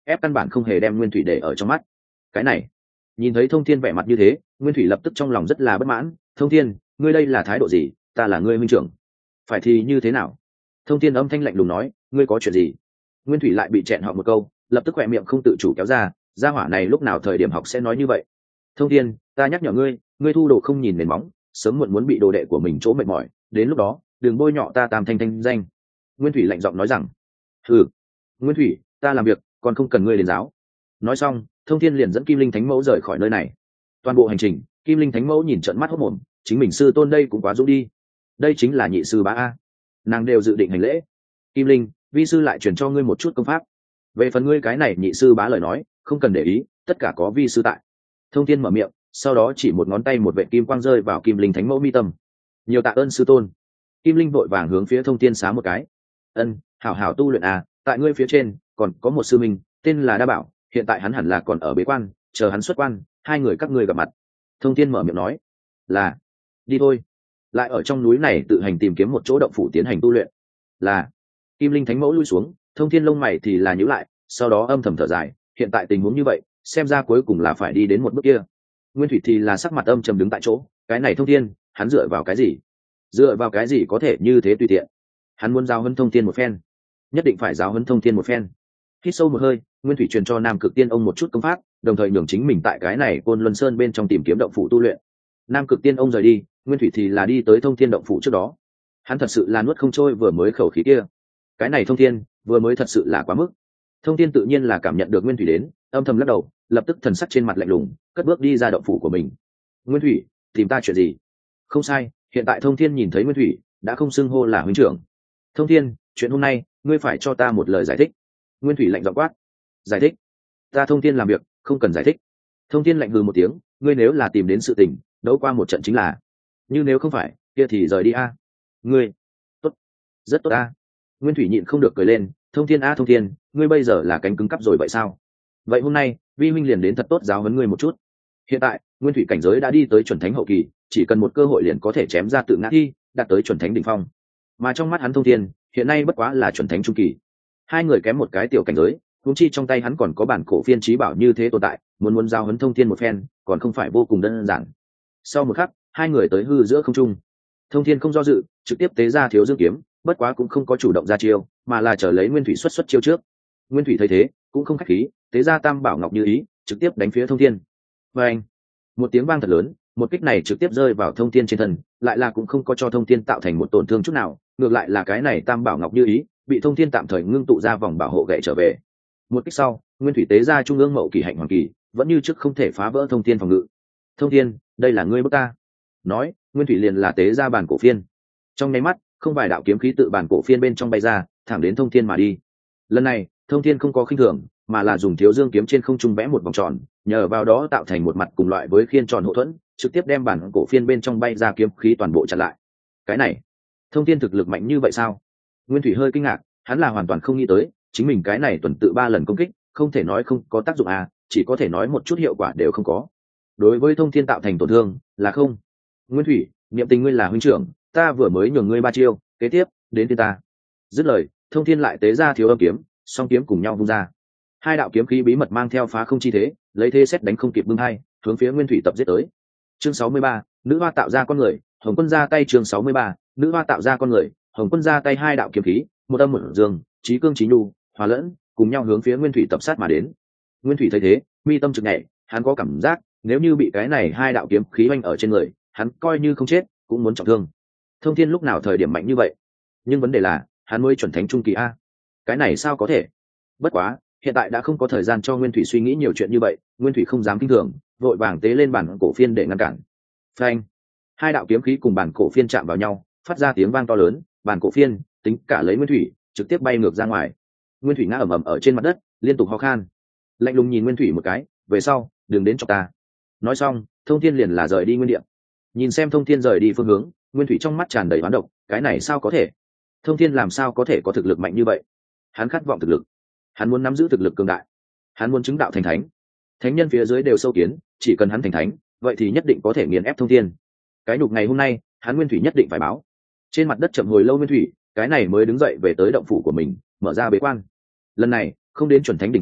ép căn bản không hề đem nguyên thủy để ở trong mắt. Cái này, nhìn thấy Thông Thiên vẻ mặt như thế, Nguyên Thủy lập tức trong lòng rất là bất mãn. Thông Thiên, ngươi đây là thái độ gì? Ta là ngươi huynh trưởng, phải thì như thế nào? Thông Thiên âm thanh lạnh lùng nói, ngươi có chuyện gì? Nguyên Thủy lại bị chẹn họ một câu, lập tức khỏe miệng không tự chủ kéo ra. Gia hỏa này lúc nào thời điểm học sẽ nói như vậy? Thông Thiên, ta nhắc nhở ngươi, ngươi thu đồ không nhìn nền móng, sớm muộn muốn bị đồ đệ của mình chỗ mệt mỏi, đến lúc đó đừng bôi nhọ ta Tam Thanh thanh danh. Nguyên Thủy lạnh giọng nói rằng. Ừ, Nguyên Thủy, ta làm việc còn không cần ngươi đến giáo. Nói xong, Thông Thiên liền dẫn Kim Linh Thánh Mẫu rời khỏi nơi này. Toàn bộ hành trình, Kim Linh Thánh Mẫu nhìn trợn mắt hốt mồm, chính mình sư tôn đây cũng quá dũng đi. Đây chính là nhị sư bá a. Nàng đều dự định hành lễ. Kim Linh, vi sư lại truyền cho ngươi một chút công pháp. Về phần ngươi cái này nhị sư bá lời nói, không cần để ý, tất cả có vi sư tại. Thông Thiên mở miệng, sau đó chỉ một ngón tay một vệt kim quang rơi vào Kim Linh Thánh Mẫu mi tâm. Nhiều tạ ơn sư tôn. Kim Linh vội vàng hướng phía Thông Thiên xá một cái. Ân, hảo hảo tu luyện à, tại ngươi phía trên còn có một sư minh, tên là Đa Bảo, hiện tại hắn hẳn là còn ở bế quan, chờ hắn xuất quan, hai người các ngươi gặp mặt. Thông Thiên mở miệng nói. Là, đi thôi. Lại ở trong núi này tự hành tìm kiếm một chỗ động phủ tiến hành tu luyện. Là. Kim Linh Thánh Mẫu lui xuống, Thông Thiên lông mày thì là nhíu lại, sau đó âm thầm thở dài, hiện tại tình huống như vậy, xem ra cuối cùng là phải đi đến một bước kia. Nguyên Thủy thì là sắc mặt âm trầm đứng tại chỗ, cái này Thông Thiên, hắn dựa vào cái gì? Dựa vào cái gì có thể như thế tùy tiện? Hắn muốn giáo huấn Thông Thiên một phen, nhất định phải giáo huấn Thông Thiên một phen. Hít sâu một hơi, Nguyên Thủy truyền cho Nam Cực Tiên Ông một chút công pháp, đồng thời nhường chính mình tại cái này Côn Luân Sơn bên trong tìm kiếm động phủ tu luyện. Nam Cực Tiên Ông rời đi, Nguyên Thủy thì là đi tới Thông Thiên động phủ trước đó. Hắn thật sự là nuốt không trôi vừa mới khẩu khí kia. Cái này Thông Thiên, vừa mới thật sự là quá mức. Thông Thiên tự nhiên là cảm nhận được Nguyên Thủy đến, âm thầm lắc đầu, lập tức thần sắc trên mặt lạnh lùng, cất bước đi ra động phủ của mình. Nguyên Thủy, tìm ta chuyện gì? Không sai, hiện tại Thông Thiên nhìn thấy Nguyên Thủy, đã không xưng hô là huynh trưởng. Thông Thiên, chuyện hôm nay, ngươi phải cho ta một lời giải thích. Nguyên Thủy lạnh giọng quát. Giải thích? Ta Thông Thiên làm việc, không cần giải thích. Thông Thiên lạnh hừ một tiếng, ngươi nếu là tìm đến sự tình, đấu qua một trận chính là. Nhưng nếu không phải, kia thì rời đi a. Ngươi, tốt, rất tốt a. Nguyên Thủy nhịn không được cười lên, Thông Thiên a Thông Thiên, ngươi bây giờ là cánh cứng cắp rồi vậy sao? Vậy hôm nay, vi huynh liền đến thật tốt giáo huấn ngươi một chút. Hiện tại, Nguyên Thủy cảnh giới đã đi tới chuẩn thánh hậu kỳ, chỉ cần một cơ hội liền có thể chém ra tự ngã thi, đạt tới chuẩn thánh đỉnh phong. Mà trong mắt hắn Thông Thiên, hiện nay bất quá là chuẩn thánh trung kỳ. Hai người kém một cái tiểu cảnh giới, huống chi trong tay hắn còn có bản cổ phiên chí bảo như thế tồn tại, muốn muốn giao huấn Thông Thiên một phen, còn không phải vô cùng đơn giản. Sau một khắc, hai người tới hư giữa không trung. Thông Thiên không do dự, trực tiếp tế ra Thiếu Dương kiếm, bất quá cũng không có chủ động ra chiêu, mà là chờ lấy Nguyên Thủy xuất xuất chiêu trước. Nguyên Thủy thấy thế, cũng không khách khí, tế ra Tam Bảo Ngọc Như Ý, trực tiếp đánh phía Thông Thiên. Và anh, một tiếng vang thật lớn, một kích này trực tiếp rơi vào Thông Thiên trên thân, lại là cũng không có cho Thông Thiên tạo thành một tổn thương chút nào, ngược lại là cái này Tam Bảo Ngọc Như Ý bị Thông Thiên tạm thời ngưng tụ ra vòng bảo hộ gậy trở về. Một kích sau, Nguyên Thủy tế ra Trung ương Mậu Kỳ Hạnh Hoàng Kỳ, vẫn như trước không thể phá vỡ Thông Thiên phòng ngự. Thông Thiên, đây là ngươi bức ta. Nói, Nguyên Thủy liền là tế ra bản cổ phiên. Trong nháy mắt, không vài đạo kiếm khí tự bản cổ phiên bên trong bay ra, thẳng đến Thông Thiên mà đi. Lần này, Thông Thiên không có khinh thường, mà là dùng Thiếu Dương kiếm trên không trung vẽ một vòng tròn, nhờ vào đó tạo thành một mặt cùng loại với khiên tròn hộ thuẫn, trực tiếp đem bản cổ phiên bên trong bay ra kiếm khí toàn bộ chặn lại. Cái này, Thông Thiên thực lực mạnh như vậy sao? Nguyên Thủy hơi kinh ngạc, hắn là hoàn toàn không nghĩ tới, chính mình cái này tuần tự ba lần công kích, không thể nói không có tác dụng à, chỉ có thể nói một chút hiệu quả đều không có. Đối với Thông Thiên tạo thành tổn thương, là không. Nguyên Thủy, niệm tình ngươi là huynh trưởng, ta vừa mới nhường ngươi ba chiêu, kế tiếp, đến thiên ta. Dứt lời, Thông Thiên lại tế ra Thiếu Âm kiếm, song kiếm cùng nhau vung ra. Hai đạo kiếm khí bí mật mang theo phá không chi thế, lấy thế xét đánh không kịp bưng hai, hướng phía Nguyên Thủy tập giết tới. Chương sáu mươi ba, nữ hoa tạo ra con người, Hồng Quân ra tay. Chương sáu mươi ba, nữ hoa tạo ra con người, Hồng Quân ra tay. Hai đạo kiếm khí, một âm một dương, chí cương chí nhu, hòa lẫn, cùng nhau hướng phía Nguyên Thủy tập sát mà đến. Nguyên Thủy thấy thế, mi tâm trực nhảy, hắn có cảm giác, nếu như bị cái này hai đạo kiếm khí oanh ở trên người, hắn coi như không chết, cũng muốn trọng thương. Thông Thiên lúc nào thời điểm mạnh như vậy? Nhưng vấn đề là, hắn mới chuẩn thánh trung kỳ a. Cái này sao có thể? Bất quá, hiện tại đã không có thời gian cho Nguyên Thủy suy nghĩ nhiều chuyện như vậy, Nguyên Thủy không dám kinh thường, vội vàng tế lên bản cổ phiên để ngăn cản. Phanh! Hai đạo kiếm khí cùng bản cổ phiên chạm vào nhau, phát ra tiếng vang to lớn, bản cổ phiên, tính cả lấy Nguyên Thủy, trực tiếp bay ngược ra ngoài. Nguyên Thủy ngã ầm ầm ở trên mặt đất, liên tục ho khan. Lạnh lùng nhìn Nguyên Thủy một cái, về sau, đừng đến chọc ta. Nói xong, Thông Thiên liền là rời đi nguyên địa. Nhìn xem Thông Thiên rời đi phương hướng, Nguyên Thủy trong mắt tràn đầy oán độc, cái này sao có thể? Thông Thiên làm sao có thể có thực lực mạnh như vậy? Hắn khát vọng thực lực, hắn muốn nắm giữ thực lực cường đại, hắn muốn chứng đạo thành thánh. Thánh nhân phía dưới đều sâu kiến, chỉ cần hắn thành thánh, vậy thì nhất định có thể nghiền ép Thông Thiên. Cái nhục ngày hôm nay, hắn Nguyên Thủy nhất định phải báo. Trên mặt đất chậm hồi lâu Nguyên Thủy, cái này mới đứng dậy về tới động phủ của mình, mở ra bế quan. Lần này, không đến chuẩn thánh đỉnh phong,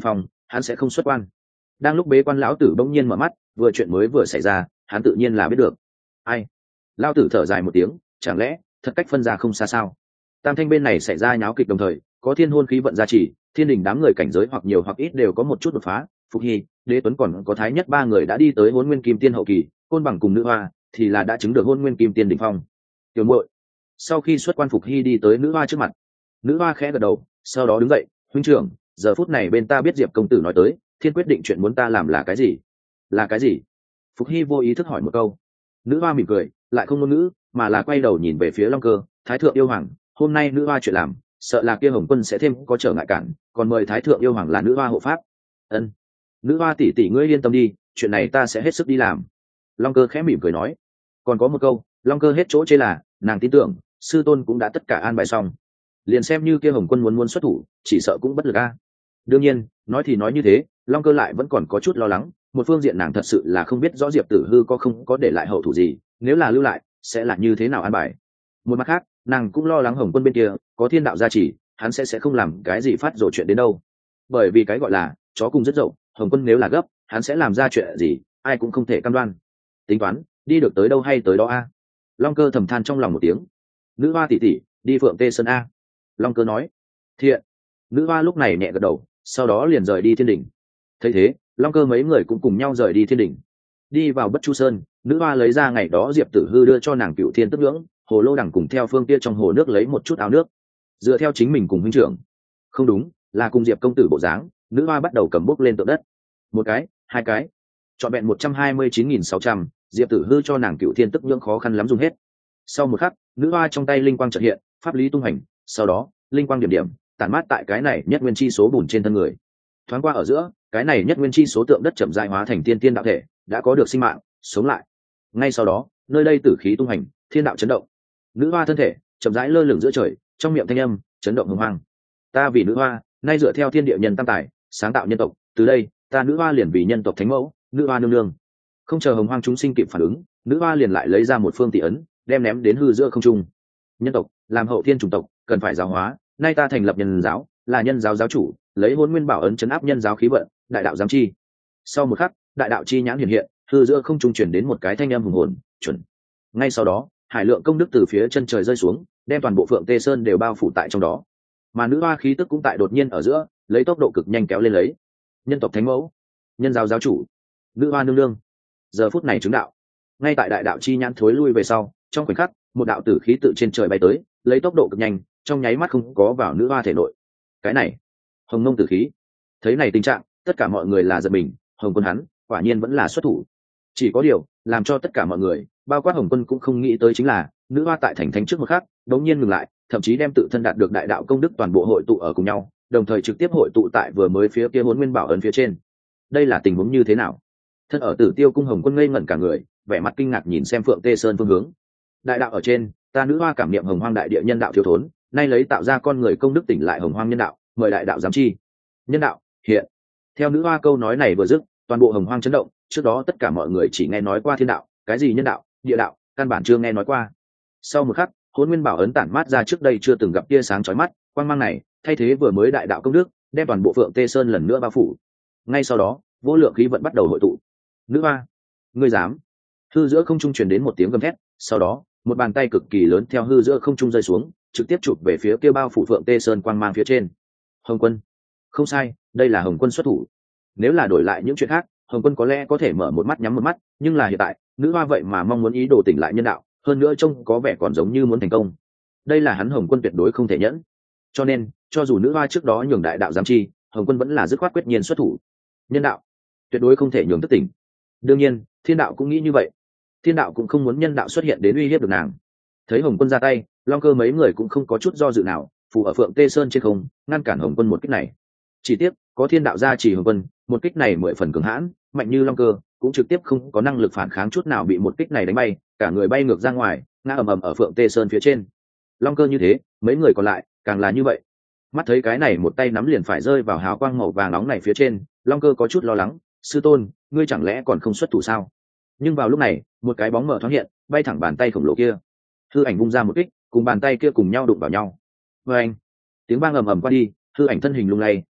hắn sẽ không xuất quan. Đang lúc bế quan lão tử bỗng nhiên mở mắt, vừa chuyện mới vừa xảy ra, hắn tự nhiên là biết được. Ai? Lão tử thở dài một tiếng, chẳng lẽ thật cách phân ra không xa sao? Tam thanh bên này xảy ra nháo kịch đồng thời, có thiên hôn khí vận gia trì, thiên đình đám người cảnh giới hoặc nhiều hoặc ít đều có một chút đột phá. Phục Hy, Đế Tuấn còn có Thái Nhất ba người đã đi tới Hôn Nguyên Kim Tiên hậu kỳ, Côn Bằng cùng Nữ Hoa thì là đã chứng được Hôn Nguyên Kim Tiên đỉnh phong. Tiểu muội. Sau khi xuất quan, Phục Hy đi tới Nữ Hoa trước mặt. Nữ Hoa khẽ gật đầu, sau đó đứng dậy, huynh trưởng, giờ phút này bên ta biết Diệp công tử nói tới, thiên quyết định chuyện muốn ta làm là cái gì? Là cái gì? Phục Hy vô ý thức hỏi một câu. Nữ Hoa mỉm cười, lại không ngôn ngữ, mà là quay đầu nhìn về phía Long Cơ, Thái thượng yêu hoàng, hôm nay Nữ Hoa chuyện làm, sợ là kia Hồng Quân sẽ thêm có trở ngại cản, còn mời Thái thượng yêu hoàng là Nữ Hoa hộ pháp. Ân. Nữ Hoa tỷ tỷ ngươi yên tâm đi, chuyện này ta sẽ hết sức đi làm. Long Cơ khẽ mỉm cười nói. Còn có một câu, Long Cơ hết chỗ chê là, nàng tin tưởng sư tôn cũng đã tất cả an bài xong, liền xem như kia Hồng Quân muốn muốn xuất thủ, chỉ sợ cũng bất lực a. Đương nhiên, nói thì nói như thế, Long Cơ lại vẫn còn có chút lo lắng, một phương diện nàng thật sự là không biết rõ Diệp Tử Hư có không có để lại hậu thủ gì, nếu là lưu lại sẽ là như thế nào an bài. Một mặt khác, nàng cũng lo lắng Hồng Quân bên kia có thiên đạo gia trì, hắn sẽ sẽ không làm cái gì phát rồ chuyện đến đâu, bởi vì cái gọi là chó cùng rất dậu, Hồng Quân nếu là gấp, hắn sẽ làm ra chuyện gì ai cũng không thể cam đoan. Tính toán đi được tới đâu hay tới đó a. Long Cơ thầm than trong lòng một tiếng. Nữ Hoa tỷ tỷ, đi Phượng Tê Sơn a. Long Cơ nói. Thiện. Nữ Hoa lúc này nhẹ gật đầu, sau đó liền rời đi thiên đỉnh. Thấy thế, Long Cơ mấy người cũng cùng nhau rời đi thiên đỉnh. Đi vào Bất Chu Sơn, Nữ Hoa lấy ra ngày đó Diệp Tử Hư đưa cho nàng Cựu Thiên Tức Nhưỡng, hồ lô đằng cùng theo phương kia trong hồ nước lấy một chút áo nước. Dựa theo chính mình cùng huynh trưởng. Không đúng, là cùng Diệp công tử bộ dáng, Nữ Hoa bắt đầu cầm bốc lên tượng đất. Một cái, hai cái, trọn vẹn một trăm hai mươi chín nghìn sáu trăm, Diệp Tử Hư cho nàng Cựu Thiên Tức Nhưỡng khó khăn lắm dùng hết. Sau một khắc, Nữ Hoa trong tay linh quang chợt hiện, pháp lý tung hành, sau đó linh quang điểm điểm tản mát tại cái này nhất nguyên chi số bùn trên thân người. Thoáng qua ở giữa, cái này nhất nguyên chi số tượng đất chậm rãi hóa thành tiên tiên đạo thể, đã có được sinh mạng, sống lại. Ngay sau đó, nơi đây tử khí tung hành, thiên đạo chấn động. Nữ Hoa thân thể chậm rãi lơ lửng giữa trời, trong miệng thanh âm chấn động hùng hoang. Ta vì Nữ Hoa, nay dựa theo thiên địa nhân tam tài, sáng tạo nhân tộc, từ đây, ta Nữ Hoa liền vì nhân tộc thánh mẫu, Nữ Hoa nương nương. Không chờ hồng hoang chúng sinh kịp phản ứng, Nữ Hoa liền lại lấy ra một phương tỷ ấn, đem ném đến hư giữa không trung. Nhân tộc làm hậu thiên chủng tộc, cần phải giáo hóa, nay ta thành lập nhân giáo, là nhân giáo giáo chủ, lấy Hôn Nguyên Bảo ấn chấn áp nhân giáo khí vận, đại đạo giám chi. Sau một khắc, đại đạo chi nhãn hiện hiện, hư giữa không trung chuyển đến một cái thanh âm hùng hồn, chuẩn. Ngay sau đó, hải lượng công đức từ phía chân trời rơi xuống, đem toàn bộ Phượng Tê Sơn đều bao phủ tại trong đó. Mà Nữ Hoa khí tức cũng tại đột nhiên ở giữa, lấy tốc độ cực nhanh kéo lên lấy. Nhân tộc thánh mẫu, nhân giáo giáo chủ, Nữ Hoa nương nương. Giờ phút này chứng đạo. Ngay tại đại đạo chi nhãn thối lui về sau, trong khoảnh khắc, một đạo tử khí tự trên trời bay tới, lấy tốc độ cực nhanh, trong nháy mắt không có vào Nữ Hoa thể nội. Cái này, hồng mông tử khí. Thấy này tình trạng, tất cả mọi người là giật mình, Hồng Quân hắn quả nhiên vẫn là xuất thủ. Chỉ có điều, làm cho tất cả mọi người, bao quát Hồng Quân cũng không nghĩ tới chính là, Nữ Hoa tại thành thánh trước một khắc, đống nhiên ngừng lại, thậm chí đem tự thân đạt được đại đạo công đức toàn bộ hội tụ ở cùng nhau, đồng thời trực tiếp hội tụ tại vừa mới phía kia Hỗn Nguyên Bảo ấn phía trên. Đây là tình huống như thế nào? Thân ở Tử Tiêu cung Hồng Quân ngây ngẩn cả người, vẻ mặt kinh ngạc nhìn xem Phượng Tê Sơn phương hướng. Đại đạo ở trên, ta Nữ Hoa cảm niệm hồng hoang đại địa nhân đạo thiếu thốn, nay lấy tạo ra con người công đức tỉnh lại hồng hoang nhân đạo, mời đại đạo giám chi. Nhân đạo hiện. Theo Nữ Hoa câu nói này vừa dứt, toàn bộ hồng hoang chấn động. Trước đó tất cả mọi người chỉ nghe nói qua thiên đạo, cái gì nhân đạo, địa đạo, căn bản chưa nghe nói qua. Sau một khắc, Hỗn Nguyên Bảo ấn tản mát ra trước đây chưa từng gặp tia sáng chói mắt, quang mang này thay thế vừa mới đại đạo công đức, đem toàn bộ Phượng Tê Sơn lần nữa bao phủ. Ngay sau đó, vô lượng khí vận bắt đầu hội tụ. Nữ Hoa, ngươi dám? Hư giữa không trung truyền đến một tiếng gầm thét, sau đó, một bàn tay cực kỳ lớn theo hư giữa không trung rơi xuống, trực tiếp chụp về phía kia bao phủ Phượng Tê Sơn quang mang phía trên. Hồng Quân, không sai, đây là Hồng Quân xuất thủ. Nếu là đổi lại những chuyện khác, Hồng Quân có lẽ có thể mở một mắt nhắm một mắt, nhưng là hiện tại, Nữ Hoa vậy mà mong muốn ý đồ tỉnh lại nhân đạo, hơn nữa trông có vẻ còn giống như muốn thành công. Đây là hắn Hồng Quân tuyệt đối không thể nhẫn. Cho nên, cho dù Nữ Hoa trước đó nhường đại đạo giám chi, Hồng Quân vẫn là dứt khoát quyết nhiên xuất thủ. Nhân đạo, tuyệt đối không thể nhường thức tỉnh. Đương nhiên, thiên đạo cũng nghĩ như vậy. Thiên đạo cũng không muốn nhân đạo xuất hiện đến uy hiếp được nàng. Thấy Hồng Quân ra tay, Long Cơ mấy người cũng không có chút do dự nào, phủ ở Phượng Tê Sơn trên không, ngăn cản Hồng Quân một kích này. Chỉ tiếc, có thiên đạo gia trì Hồng Quân, một kích này mười phần cường hãn, mạnh như Long Cơ, cũng trực tiếp không có năng lực phản kháng chút nào, bị một kích này đánh bay, cả người bay ngược ra ngoài, ngã ầm ầm ở Phượng Tê Sơn phía trên. Long Cơ như thế, mấy người còn lại càng là như vậy. Mắt thấy cái này một tay nắm liền phải rơi vào hào quang màu vàng nóng này phía trên, Long Cơ có chút lo lắng, sư tôn, ngươi chẳng lẽ còn không xuất thủ sao? Nhưng vào lúc này, một cái bóng mờ thoáng hiện, bay thẳng bàn tay khổng lồ kia. Hư ảnh vung ra một kích, cùng bàn tay kia cùng nhau đụng vào nhau. Và anh, tiếng vang ầm ầm qua đi, hư ảnh thân hình lung lay,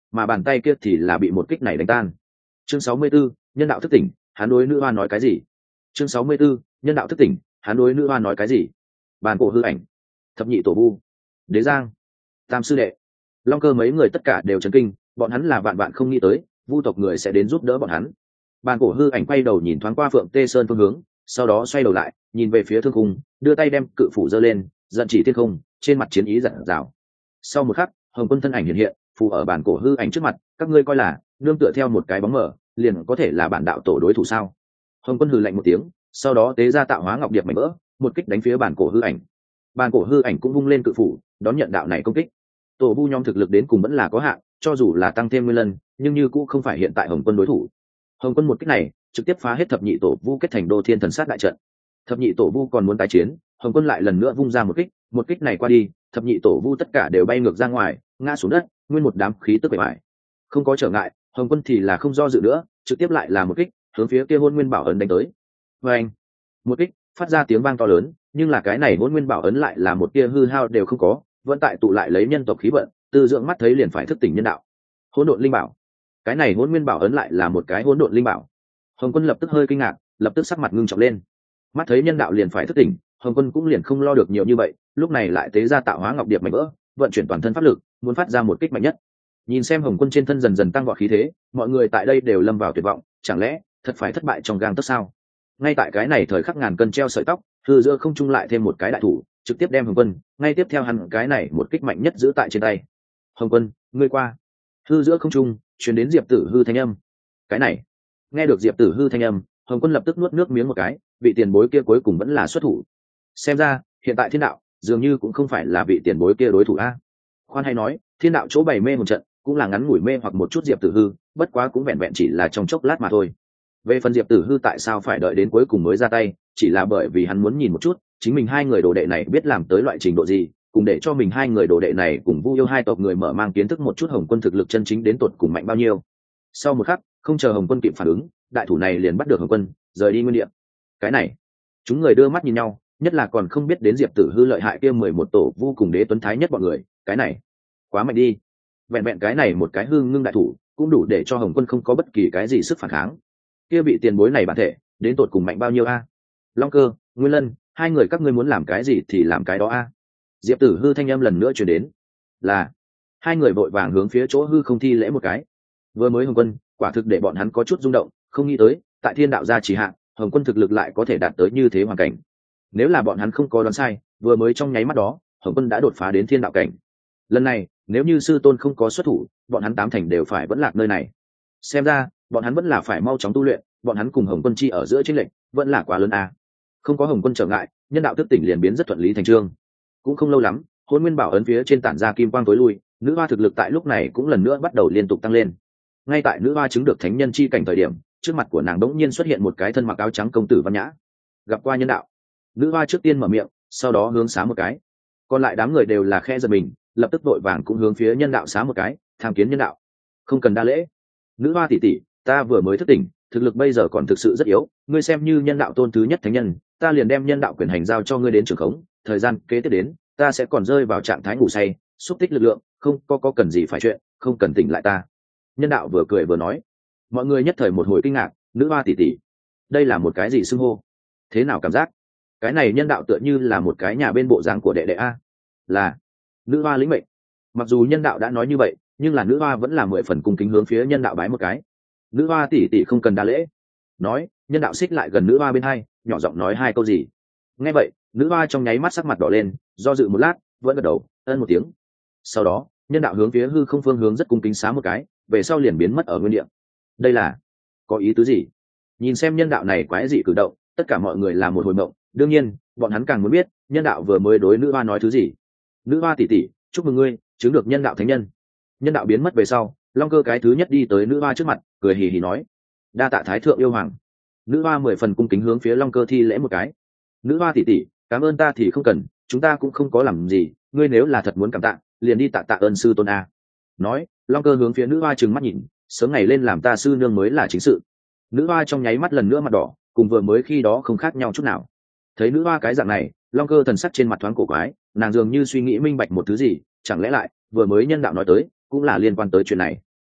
mà bàn tay kia thì là bị một kích này đánh tan. Chương sáu mươi 64, nhân đạo thức tỉnh, hắn đối nữ hoa nói cái gì? Chương sáu mươi 64, nhân đạo thức tỉnh, hắn đối nữ hoa nói cái gì? Bàn cổ hư ảnh, thập nhị tổ vu, đế giang, tam sư đệ, long cơ mấy người tất cả đều chấn kinh, bọn hắn là vạn vạn không nghĩ tới vu tộc người sẽ đến giúp đỡ bọn hắn. Bàn cổ hư ảnh quay đầu nhìn thoáng qua Phượng Tê Sơn phương hướng, sau đó xoay đầu lại nhìn về phía thương khung, đưa tay đem cự phủ giơ lên, giận chỉ thiên không, trên mặt chiến ý giận dào. Sau một khắc, Hồng Quân thân ảnh hiện hiện, phù ở bàn cổ hư ảnh trước mặt, các ngươi coi là nương tựa theo một cái bóng mờ liền có thể là bản đạo tổ đối thủ sao? Hồng Quân hừ lạnh một tiếng, sau đó tế ra tạo hóa ngọc điệp mảnh vỡ, một kích đánh phía bàn cổ hư ảnh. Bàn cổ hư ảnh cũng vung lên cự phủ, đón nhận đạo này công kích. Tổ vu nhóm thực lực đến cùng vẫn là có hạn, cho dù là tăng thêm nguyên lần, nhưng như cũng không phải hiện tại Hồng Quân đối thủ. Hồng Quân một kích này trực tiếp phá hết thập nhị tổ vu kết thành đô thiên thần sát đại trận. Thập nhị tổ vu còn muốn tái chiến, Hồng Quân lại lần nữa vung ra một kích, một kích này qua đi, thập nhị tổ vu tất cả đều bay ngược ra ngoài, ngã xuống đất, nguyên một đám khí tức bề bại. Không có trở ngại, Hồng Quân thì là không do dự nữa, trực tiếp lại là một kích, hướng phía kia Hỗn Nguyên Bảo ấn đánh tới. Và anh, một kích phát ra tiếng vang to lớn, nhưng là cái này Hỗn Nguyên Bảo ấn lại là một tia hư hao đều không có, vẫn tại tụ lại lấy nhân tộc khí vận, từ dưỡng mắt thấy liền phải thức tỉnh nhân đạo. Hỗn Độn Linh Bảo, cái này Hỗn Nguyên Bảo ấn lại là một cái Hỗn Độn Linh Bảo. Hồng Quân lập tức hơi kinh ngạc, lập tức sắc mặt ngưng trọng lên. Mắt thấy nhân đạo liền phải thức tỉnh, Hồng Quân cũng liền không lo được nhiều như vậy, lúc này lại tế ra tạo hóa ngọc điệp mạnh vỡ, vận chuyển toàn thân pháp lực, muốn phát ra một kích mạnh nhất. Nhìn xem Hồng Quân trên thân dần dần tăng vọt khí thế, mọi người tại đây đều lâm vào tuyệt vọng, chẳng lẽ thật phải thất bại trong gang tấc sao? Ngay tại cái này thời khắc ngàn cân treo sợi tóc, hư giữa không trung lại thêm một cái đại thủ, trực tiếp đem Hồng Quân, ngay tiếp theo hắn cái này một kích mạnh nhất giữ tại trên tay. Hồng Quân, ngươi qua. Hư giữa không trung truyền đến Diệp Tử Hư thanh âm. Cái này, nghe được Diệp Tử Hư thanh âm, Hồng Quân lập tức nuốt nước miếng một cái, vị tiền bối kia cuối cùng vẫn là xuất thủ. Xem ra hiện tại thiên đạo dường như cũng không phải là vị tiền bối kia đối thủ a. Khoan hay nói, thiên đạo chỗ bày mê một trận cũng là ngắn ngủi mê hoặc một chút Diệp Tử Hư, bất quá cũng vẹn vẹn chỉ là trong chốc lát mà thôi. Về phần Diệp Tử Hư tại sao phải đợi đến cuối cùng mới ra tay, chỉ là bởi vì hắn muốn nhìn một chút chính mình hai người đồ đệ này biết làm tới loại trình độ gì, cùng để cho mình hai người đồ đệ này cùng Vu Yêu hai tộc người mở mang kiến thức một chút Hồng Quân thực lực chân chính đến tột cùng mạnh bao nhiêu. Sau một khắc, không chờ Hồng Quân kịp phản ứng, đại thủ này liền bắt được Hồng Quân, rời đi nguyên địa. Cái này, chúng người đưa mắt nhìn nhau, nhất là còn không biết đến Diệp Tử Hư lợi hại kia mười một tổ vô cùng đế tuấn thái nhất bọn người, cái này quá mạnh đi. Vẹn vẹn cái này một cái hư ngưng đại thủ cũng đủ để cho Hồng Quân không có bất kỳ cái gì sức phản kháng. Kia bị tiền bối này bản thể đến tột cùng mạnh bao nhiêu a? Long Cơ, Nguyên Lân, hai người các ngươi muốn làm cái gì thì làm cái đó a. Diệp Tử Hư thanh âm lần nữa truyền đến. Là hai người vội vàng hướng phía chỗ hư không thi lễ một cái. Vừa mới Hồng Quân quả thực để bọn hắn có chút rung động, không nghĩ tới tại thiên đạo gia chỉ hạ, Hồng Quân thực lực lại có thể đạt tới như thế hoàn cảnh. Nếu là bọn hắn không có đoán sai, vừa mới trong nháy mắt đó Hồng Quân đã đột phá đến thiên đạo cảnh. Lần này nếu như sư tôn không có xuất thủ, bọn hắn tám thành đều phải vẫn lạc nơi này. Xem ra bọn hắn vẫn là phải mau chóng tu luyện, bọn hắn cùng Hồng Quân chi ở giữa chênh lệch vẫn là quá lớn a. Không có Hồng Quân trở ngại, nhân đạo thức tỉnh liền biến rất thuận lý thành trương. Cũng không lâu lắm, Hỗn Nguyên Bảo ấn phía trên tản ra kim quang tối lui, nữ hoa thực lực tại lúc này cũng lần nữa bắt đầu liên tục tăng lên. Ngay tại nữ hoa chứng được thánh nhân chi cảnh thời điểm, trước mặt của nàng đống nhiên xuất hiện một cái thân mặc áo trắng công tử văn nhã. Gặp qua nhân đạo. Nữ hoa trước tiên mở miệng, sau đó hướng xá một cái. Còn lại đám người đều là khe giật mình, lập tức vội vàng cũng hướng phía nhân đạo xá một cái, tham kiến nhân đạo. Không cần đa lễ. Nữ hoa tỷ tỷ, ta vừa mới thức tỉnh, thực lực bây giờ còn thực sự rất yếu, ngươi xem như nhân đạo tôn thứ nhất thánh nhân, ta liền đem nhân đạo quyền hành giao cho ngươi đến trường khống, thời gian kế tiếp đến, ta sẽ còn rơi vào trạng thái ngủ say, xúc tích lực lượng, không có có cần gì phải chuyện, không cần tỉnh lại ta. Nhân đạo vừa cười vừa nói. Mọi người nhất thời một hồi kinh ngạc, nữ hoa tỷ tỷ, đây là một cái gì xưng hô? Thế nào cảm giác? Cái này nhân đạo tựa như là một cái nhà bên bộ dáng của đệ đệ a. Là nữ hoa lĩnh mệnh. Mặc dù nhân đạo đã nói như vậy, nhưng là nữ hoa vẫn là mười phần cung kính hướng phía nhân đạo bái một cái. Nữ hoa tỷ tỷ không cần đa lễ. Nói, nhân đạo xích lại gần nữ hoa bên hai, nhỏ giọng nói hai câu gì. Nghe vậy, nữ hoa trong nháy mắt sắc mặt đỏ lên, do dự một lát, vẫn gật đầu, ân một tiếng. Sau đó, nhân đạo hướng phía hư không phương hướng rất cung kính xá một cái, về sau liền biến mất ở nguyên địa. Đây là có ý tứ gì? Nhìn xem nhân đạo này quái dị cử động, tất cả mọi người là một hồi mộng. Đương nhiên, bọn hắn càng muốn biết nhân đạo vừa mới đối nữ hoa nói thứ gì. Nữ hoa tỷ tỷ, chúc mừng ngươi chứng được nhân đạo thánh nhân. Nhân đạo biến mất về sau, Long Cơ cái thứ nhất đi tới nữ hoa trước mặt, cười hì hì nói: đa tạ thái thượng yêu hoàng. Nữ hoa mười phần cung kính hướng phía Long Cơ thi lễ một cái. Nữ hoa tỷ tỷ, cảm ơn ta thì không cần, chúng ta cũng không có làm gì, ngươi nếu là thật muốn cảm tạ, liền đi tạ tạ ơn sư tôn a. Nói, Long Cơ hướng phía nữ hoa trừng mắt nhìn, sớm ngày lên làm ta sư nương mới là chính sự. Nữ hoa trong nháy mắt lần nữa mặt đỏ, cùng vừa mới khi đó không khác nhau chút nào. Thấy nữ hoa cái dạng này, Long Cơ thần sắc trên mặt thoáng cổ quái, nàng dường như suy nghĩ minh bạch một thứ gì, chẳng lẽ lại vừa mới nhân đạo nói tới cũng là liên quan tới chuyện này.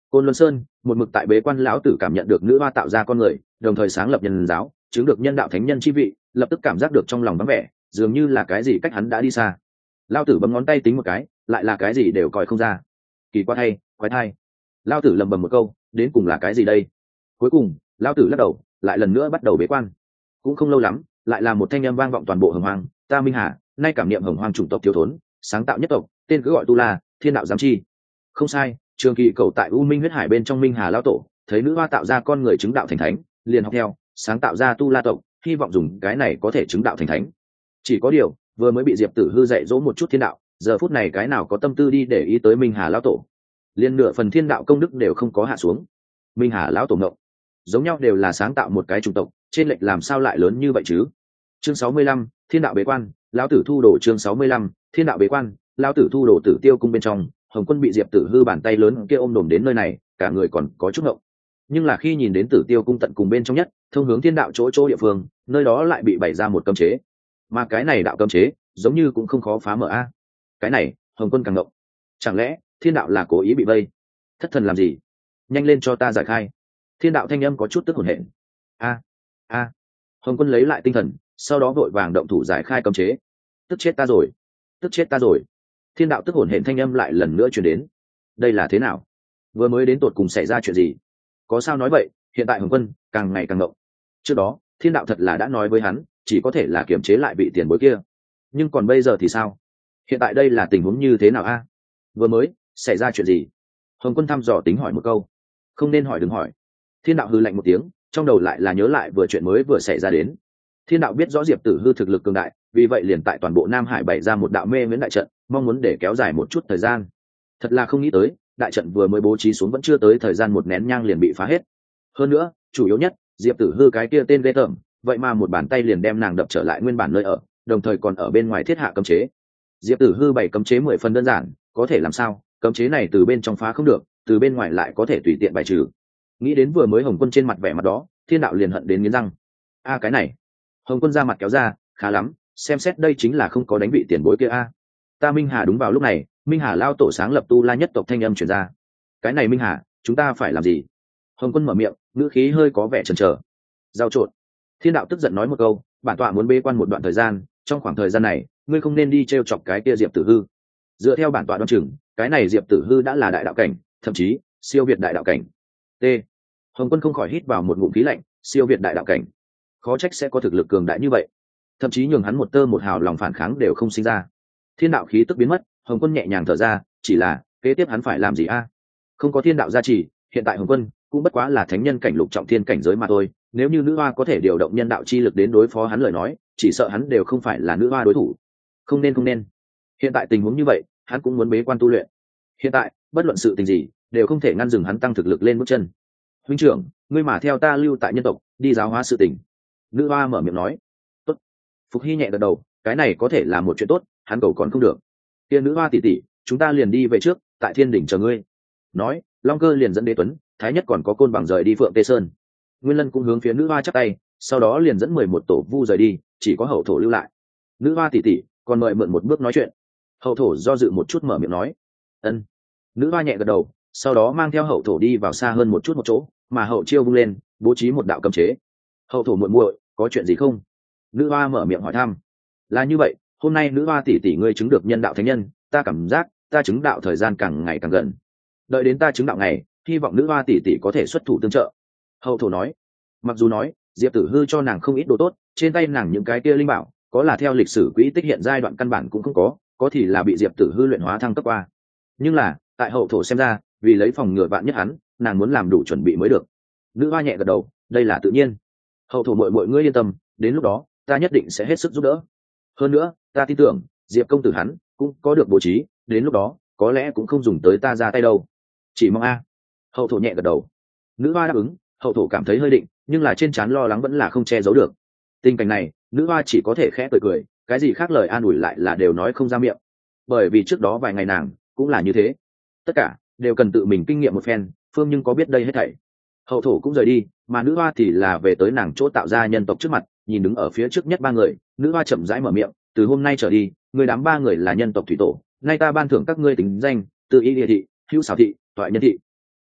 Côn Luân Sơn, một mực tại bế quan lão tử cảm nhận được nữ hoa tạo ra con người, đồng thời sáng lập nhân giáo, chứng được nhân đạo thánh nhân chi vị, lập tức cảm giác được trong lòng vắng vẻ, dường như là cái gì cách hắn đã đi xa. Lão tử bấm ngón tay tính một cái, lại là cái gì đều coi không ra. Kỳ quái thay, quái thai. Lão tử lầm bầm một câu, đến cùng là cái gì đây? Cuối cùng, lão tử lắc đầu, lại lần nữa bắt đầu bế quan. Cũng không lâu lắm, lại là một thanh âm vang vọng toàn bộ Hồng Hoang, ta Minh Hà, nay cảm niệm Hồng Hoang chủng tộc thiếu thốn, sáng tạo nhất tộc, tên cứ gọi Tu La, thiên đạo giám chi. Không sai, Trường Kỳ cầu tại U Minh huyết hải bên trong Minh Hà lão tổ, thấy nữ hoa tạo ra con người chứng đạo thành thánh, liền học theo, sáng tạo ra Tu La tộc, hy vọng dùng cái này có thể chứng đạo thành thánh. Chỉ có điều, vừa mới bị Diệp Tử Hư dạy dỗ một chút thiên đạo, giờ phút này cái nào có tâm tư đi để ý tới Minh Hà lão tổ. Liên nửa phần thiên đạo công đức đều không có hạ xuống. Minh Hà lão tổ ngộng, giống nhau đều là sáng tạo một cái chủng tộc, trên lệch làm sao lại lớn như vậy chứ? Chương sáu mươi lăm, Thiên đạo bế quan, lão tử thu đồ. Chương sáu mươi lăm, Thiên đạo bế quan, lão tử thu đồ. Tử Tiêu cung bên trong, Hồng Quân bị Diệp Tử Hư bàn tay lớn kia ôm đồm đến nơi này, cả người còn có chút ngộng. Nhưng là khi nhìn đến Tử Tiêu cung tận cùng bên trong nhất, thông hướng thiên đạo chỗ chỗ địa phương, nơi đó lại bị bày ra một cấm chế. Mà cái này đạo cấm chế, giống như cũng không khó phá mở a. Cái này, Hồng Quân càng ngộng. Chẳng lẽ, thiên đạo là cố ý bị vây? Thất thần làm gì? Nhanh lên cho ta giải khai. Thiên đạo thanh âm có chút tức hổn hển. A, a. Hồng Quân lấy lại tinh thần, sau đó vội vàng động thủ giải khai cấm chế. Tức chết ta rồi, tức chết ta rồi. Thiên đạo tức hổn hển thanh âm lại lần nữa truyền đến. Đây là thế nào? Vừa mới đến tột cùng xảy ra chuyện gì? Có sao nói vậy? Hiện tại Hồng Quân càng ngày càng ngộng. Trước đó, thiên đạo thật là đã nói với hắn, chỉ có thể là kiềm chế lại vị tiền bối kia. Nhưng còn bây giờ thì sao? Hiện tại đây là tình huống như thế nào a? Vừa mới xảy ra chuyện gì? Hồng Quân thăm dò tính hỏi một câu. Không nên hỏi đừng hỏi. Thiên đạo hừ lạnh một tiếng, trong đầu lại là nhớ lại vừa chuyện mới vừa xảy ra đến. Thiên đạo biết rõ Diệp Tử Hư thực lực cường đại, vì vậy liền tại toàn bộ Nam Hải bày ra một đạo mê miễn đại trận, mong muốn để kéo dài một chút thời gian. Thật là không nghĩ tới, đại trận vừa mới bố trí xuống vẫn chưa tới thời gian một nén nhang liền bị phá hết. Hơn nữa, chủ yếu nhất, Diệp Tử Hư cái kia tên ghê tởm, vậy mà một bàn tay liền đem nàng đập trở lại nguyên bản nơi ở, đồng thời còn ở bên ngoài thiết hạ cấm chế. Diệp Tử Hư bày cấm chế mười phần đơn giản, có thể làm sao? Cấm chế này từ bên trong phá không được, từ bên ngoài lại có thể tùy tiện bài trừ. Nghĩ đến vừa mới Hồng Quân trên mặt vẻ mặt đó, thiên đạo liền hận đến nghiến răng. A cái này, Hồng Quân ra mặt kéo ra, khá lắm, xem xét đây chính là không có đánh vị tiền bối kia a. Ta Minh Hà. Đúng vào lúc này, Minh Hà lao tổ sáng lập Tu La nhất tộc thanh âm truyền ra. Cái này Minh Hà, chúng ta phải làm gì? Hồng Quân mở miệng, ngữ khí hơi có vẻ chần chờ. Giao trộn. Thiên đạo tức giận nói một câu, bản tọa muốn bế quan một đoạn thời gian, trong khoảng thời gian này, ngươi không nên đi trêu chọc cái kia Diệp Tử Hư. Dựa theo bản tọa đoán chừng, cái này Diệp Tử Hư đã là đại đạo cảnh, thậm chí siêu việt đại đạo cảnh. T. Hồng Quân không khỏi hít vào một ngụm khí lạnh, siêu việt đại đạo cảnh, khó trách sẽ có thực lực cường đại như vậy, thậm chí nhường hắn một tơ một hào lòng phản kháng đều không sinh ra. Thiên đạo khí tức biến mất, Hồng Quân nhẹ nhàng thở ra, chỉ là kế tiếp hắn phải làm gì a? Không có thiên đạo gia trì, hiện tại Hồng Quân cũng bất quá là thánh nhân cảnh lục trọng thiên cảnh giới mà thôi. Nếu như nữ hoa có thể điều động nhân đạo chi lực đến đối phó hắn lời nói, chỉ sợ hắn đều không phải là nữ hoa đối thủ. Không nên không nên. Hiện tại tình huống như vậy, hắn cũng muốn bế quan tu luyện. Hiện tại, bất luận sự tình gì, đều không thể ngăn dừng hắn tăng thực lực lên bước chân. Huynh trưởng, ngươi mà theo ta lưu tại nhân tộc, đi giáo hóa sự tình. Nữ hoa mở miệng nói. Tốt. Phục Hy nhẹ gật đầu, cái này có thể là một chuyện tốt, hắn cầu còn không được. Tiên nữ hoa tỷ tỷ, chúng ta liền đi về trước, tại thiên đỉnh chờ ngươi. Nói, Long Cơ liền dẫn Đế Tuấn, Thái Nhất còn có Côn Bằng rời đi Phượng Tê Sơn. Nguyên Lân cũng hướng phía nữ hoa chắp tay, sau đó liền dẫn mười một tổ vu rời đi, chỉ có Hậu Thổ lưu lại. Nữ hoa tỷ tỷ, còn mời mượn một bước nói chuyện. Hậu Thổ do dự một chút mở miệng nói. Ân. Nữ hoa nhẹ gật đầu, sau đó mang theo Hậu Thổ đi vào xa hơn một chút một chỗ, mà Hậu Chiêu vung lên, bố trí một đạo cấm chế. Hậu Thổ muội muội, có chuyện gì không? Nữ hoa mở miệng hỏi thăm. Là như vậy, hôm nay nữ hoa tỷ tỷ ngươi chứng được nhân đạo thánh nhân, ta cảm giác ta chứng đạo thời gian càng ngày càng gần. Đợi đến ta chứng đạo ngày, hy vọng nữ hoa tỷ tỷ có thể xuất thủ tương trợ. Hậu Thổ nói. Mặc dù nói Diệp Tử Hư cho nàng không ít đồ tốt, trên tay nàng những cái kia linh bảo, có là theo lịch sử quỹ tích hiện giai đoạn căn bản cũng không có, có thì là bị Diệp Tử Hư luyện hóa thăng cấp qua. Nhưng là, tại Hậu Thổ xem ra, vì lấy phòng ngừa vạn nhất hắn, nàng muốn làm đủ chuẩn bị mới được. Nữ hoa nhẹ gật đầu, đây là tự nhiên. Hậu Thổ muội muội ngươi yên tâm, đến lúc đó, ta nhất định sẽ hết sức giúp đỡ. Hơn nữa, ta tin tưởng, Diệp công tử hắn cũng có được bố trí, đến lúc đó, có lẽ cũng không dùng tới ta ra tay đâu. Chỉ mong a. Hậu Thổ nhẹ gật đầu. Nữ hoa đáp ứng, Hậu Thổ cảm thấy hơi định, nhưng là trên trán lo lắng vẫn là không che giấu được. Tình cảnh này, nữ hoa chỉ có thể khẽ cười cười, cái gì khác lời an ủi lại là đều nói không ra miệng. Bởi vì trước đó vài ngày nàng cũng là như thế. Tất cả đều cần tự mình kinh nghiệm một phen, Phương nhưng có biết đây hết thảy. Hậu Thổ cũng rời đi, mà nữ hoa thì là về tới nàng chỗ tạo ra nhân tộc trước mặt, nhìn đứng ở phía trước nhất ba người, nữ hoa chậm rãi mở miệng, từ hôm nay trở đi, người đám ba người là nhân tộc thủy tổ, nay ta ban thưởng các ngươi tính danh, từ ý địa thị, hữu xảo thị, toại nhân thị.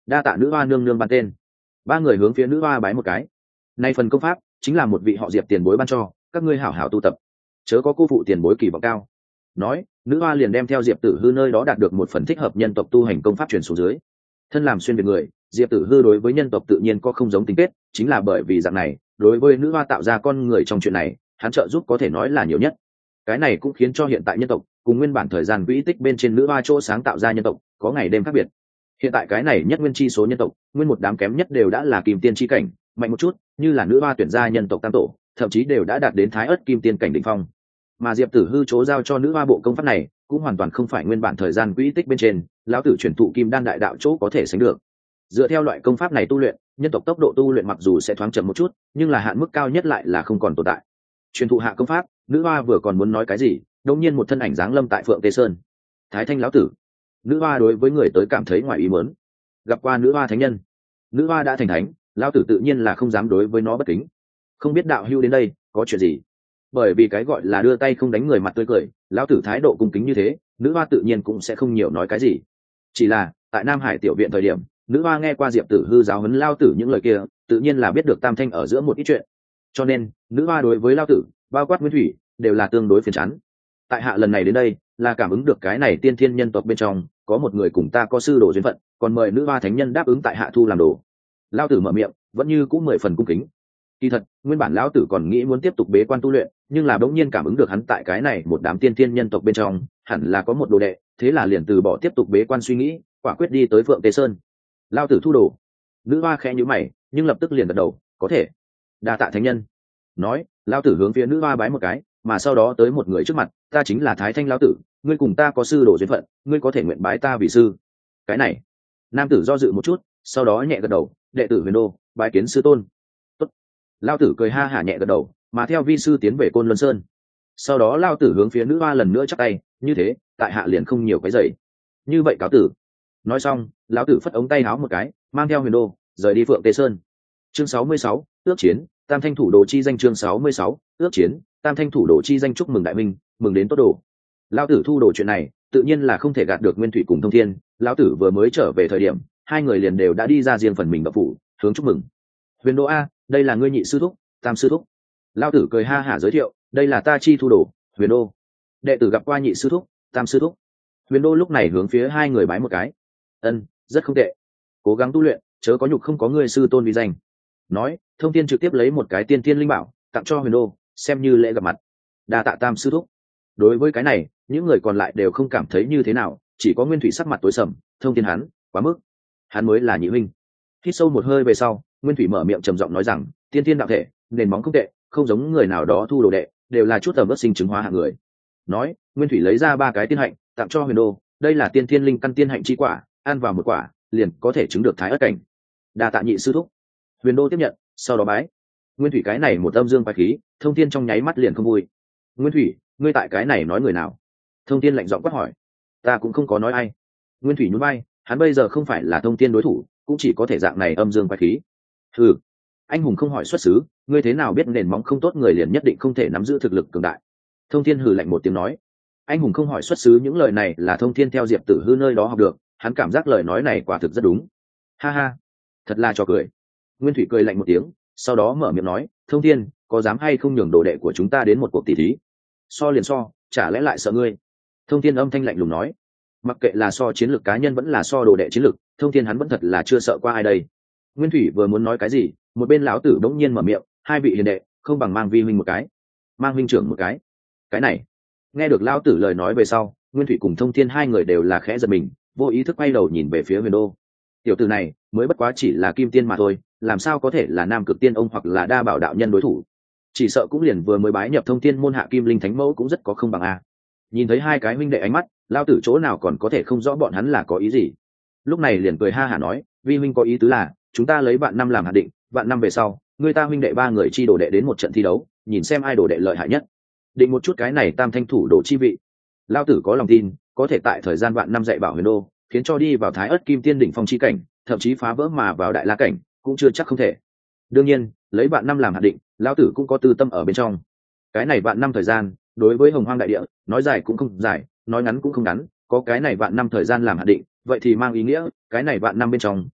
đa tạ nữ hoa nương nương ban tên. Ba người hướng phía nữ hoa bái một cái. Nay phần công pháp chính là một vị họ Diệp tiền bối ban cho, các ngươi hảo hảo tu tập, chớ có cô phụ tiền bối kỳ vọng cao. Nói, nữ hoa liền đem theo Diệp Tử Hư nơi đó đạt được một phần thích hợp nhân tộc tu hành công pháp truyền xuống dưới. Thân làm xuyên việt người, Diệp Tử Hư đối với nhân tộc tự nhiên có không giống tính kết, chính là bởi vì dạng này, đối với nữ hoa tạo ra con người trong chuyện này, hắn trợ giúp có thể nói là nhiều nhất. Cái này cũng khiến cho hiện tại nhân tộc cùng nguyên bản thời gian quỹ tích bên trên nữ hoa chỗ sáng tạo ra nhân tộc có ngày đêm khác biệt. Hiện tại cái này nhất nguyên chi số nhân tộc, nguyên một đám kém nhất đều đã là kim tiên chi cảnh, mạnh một chút, như là nữ hoa tuyển ra nhân tộc tam tổ, thậm chí đều đã đạt đến thái ớt kim tiên cảnh đỉnh phong. Mà Diệp Tử Hư chỗ giao cho nữ hoa bộ công pháp này, cũng hoàn toàn không phải nguyên bản thời gian quỹ tích bên trên lão tử chuyển thụ kim đan đại đạo chỗ có thể sánh được. Dựa theo loại công pháp này tu luyện, nhân tộc tốc độ tu luyện mặc dù sẽ thoáng chậm một chút, nhưng là hạn mức cao nhất lại là không còn tồn tại. Truyền thụ hạ công pháp, nữ hoa vừa còn muốn nói cái gì, đột nhiên một thân ảnh dáng lâm tại Phượng Tê Sơn. Thái Thanh lão tử. Nữ hoa đối với người tới cảm thấy ngoài ý muốn. Gặp qua nữ hoa thánh nhân. Nữ hoa đã thành thánh, lão tử tự nhiên là không dám đối với nó bất kính. Không biết đạo hữu đến đây có chuyện gì? Bởi vì cái gọi là đưa tay không đánh người mặt tươi cười, lão tử thái độ cung kính như thế, nữ hoa tự nhiên cũng sẽ không nhiều nói cái gì. Chỉ là tại Nam Hải tiểu viện thời điểm, nữ hoa nghe qua Diệp Tử Hư giáo huấn lao tử những lời kia, tự nhiên là biết được tam thanh ở giữa một ít chuyện, cho nên nữ hoa đối với lao tử, bao quát Nguyên Thủy, đều là tương đối phiền chán. Tại hạ lần này đến đây là cảm ứng được cái này tiên thiên nhân tộc bên trong có một người cùng ta có sư đồ duyên phận, còn mời nữ hoa thánh nhân đáp ứng tại hạ thu làm đồ. Lao tử mở miệng vẫn như cũng mười phần cung kính. Kỳ thật nguyên bản lão tử còn nghĩ muốn tiếp tục bế quan tu luyện, nhưng là bỗng nhiên cảm ứng được hắn tại cái này một đám tiên thiên nhân tộc bên trong hẳn là có một đồ đệ, thế là liền từ bỏ tiếp tục bế quan suy nghĩ, quả quyết đi tới Phượng Tê Sơn. Lao tử thu đồ. Nữ hoa khẽ nhíu mày, nhưng lập tức liền gật đầu, có thể. Đa tạ thánh nhân. Nói, lao tử hướng phía nữ hoa bái một cái, mà sau đó tới một người trước mặt, ta chính là Thái Thanh lão tử, ngươi cùng ta có sư đồ duyên phận, ngươi có thể nguyện bái ta vì sư. Cái này, nam tử do dự một chút, sau đó nhẹ gật đầu, đệ tử Huyền Đô, bái kiến sư tôn. Tốt. Lao tử cười ha hả nhẹ gật đầu, mà theo vi sư tiến về Côn Luân Sơn. Sau đó lao tử hướng phía nữ hoa lần nữa chắp tay, như thế, tại hạ liền không nhiều cái giày. Như vậy cáo tử. Nói xong, lão tử phất ống tay áo một cái, mang theo Huyền Đô rời đi Phượng Tê Sơn. Chương sáu mươi sáu, ước chiến, tam thanh thủ đồ chi danh. Chương sáu mươi sáu, ước chiến, tam thanh thủ đồ chi danh. Chúc mừng đại minh, mừng đến tốt đồ. Lão tử thu đồ chuyện này tự nhiên là không thể gạt được Nguyên Thủy cùng Thông Thiên. Lão tử vừa mới trở về thời điểm, hai người liền đều đã đi ra riêng phần mình đậu phủ, hướng chúc mừng. Huyền Đô a, đây là ngươi nhị sư thúc, tam sư thúc. Lão tử cười ha hả giới thiệu, đây là ta chi thu đồ, Huyền Đô. Đệ tử gặp qua nhị sư thúc, tam sư thúc. Huyền Đô lúc này hướng phía hai người bái một cái. Ân, rất không tệ, cố gắng tu luyện, chớ có nhục không có ngươi sư tôn uy danh. Nói, Thông Thiên trực tiếp lấy một cái tiên thiên linh bảo tặng cho Huyền Đô, xem như lễ gặp mặt. Đa tạ tam sư thúc. Đối với cái này, những người còn lại đều không cảm thấy như thế nào, chỉ có Nguyên Thủy sắc mặt tối sầm, Thông Thiên hắn quá mức, hắn mới là nhị huynh. Hít sâu một hơi về sau, Nguyên Thủy mở miệng trầm giọng nói rằng, tiên thiên đạo thể, nền móng không tệ, không giống người nào đó thu đồ đệ, đều là chút tầm bất sinh chứng hóa hạng người. Nói, Nguyên Thủy lấy ra ba cái tiên hạnh tặng cho Huyền Đô, đây là tiên thiên linh căn tiên hạnh chi quả, ăn vào một quả liền có thể chứng được thái ất cảnh. Đa tạ nhị sư thúc. Huyền Đô tiếp nhận, sau đó bái. Nguyên Thủy cái này một âm dương quái khí, Thông Thiên trong nháy mắt liền không vui. Nguyên Thủy, ngươi tại cái này nói người nào? Thông Thiên lạnh giọng quát hỏi. Ta cũng không có nói ai. Nguyên Thủy nhún vai, hắn bây giờ không phải là Thông Thiên đối thủ, cũng chỉ có thể dạng này âm dương quái khí. Ừ, anh hùng không hỏi xuất xứ, ngươi thế nào biết nền móng không tốt người liền nhất định không thể nắm giữ thực lực cường đại? Thông Thiên hừ lạnh một tiếng nói. Anh hùng không hỏi xuất xứ, những lời này là Thông Thiên theo Diệp Tử Hư nơi đó học được, hắn cảm giác lời nói này quả thực rất đúng. Ha ha, thật là trò cười. Nguyên Thủy cười lạnh một tiếng, sau đó mở miệng nói, Thông Thiên, có dám hay không nhường đồ đệ của chúng ta đến một cuộc tỷ thí? So liền so, chả lẽ lại sợ ngươi? Thông Thiên âm thanh lạnh lùng nói. Mặc kệ là so chiến lược cá nhân vẫn là so đồ đệ chiến lược, Thông Thiên hắn vẫn thật là chưa sợ qua ai đây. Nguyên Thủy vừa muốn nói cái gì, một bên lão tử đống nhiên mở miệng, hai vị hiền đệ, không bằng mang vi huynh một cái, mang huynh trưởng một cái. Cái này, nghe được lão tử lời nói về sau, Nguyên Thủy cùng Thông Thiên hai người đều là khẽ giật mình, vô ý thức quay đầu nhìn về phía Huyền Đô. Tiểu tử này mới bất quá chỉ là kim tiên mà thôi, làm sao có thể là nam cực tiên ông hoặc là đa bảo đạo nhân đối thủ? Chỉ sợ cũng liền vừa mới bái nhập Thông Thiên môn hạ kim linh thánh mẫu cũng rất có không bằng a. Nhìn thấy hai cái huynh đệ ánh mắt, lao tử chỗ nào còn có thể không rõ bọn hắn là có ý gì. Lúc này liền cười ha hả nói, vi huynh có ý tứ là chúng ta lấy vạn năm làm hạt định, vạn năm về sau người ta huynh đệ ba người chi đồ đệ đến một trận thi đấu, nhìn xem ai đồ đệ lợi hại nhất, định một chút cái này tam thanh thủ đồ chi vị. Lao tử có lòng tin có thể tại thời gian vạn năm dạy bảo Huyền Đô, khiến cho đi vào thái ớt kim tiên đỉnh phong chi cảnh, thậm chí phá vỡ mà vào đại la cảnh cũng chưa chắc không thể. Đương nhiên lấy vạn năm làm hạt định, lão tử cũng có tư tâm ở bên trong. Cái này vạn năm thời gian đối với hồng hoang đại địa, nói dài cũng không dài, nói ngắn cũng không ngắn, có cái này vạn năm thời gian làm hạt định, vậy thì mang ý nghĩa cái này vạn năm bên trong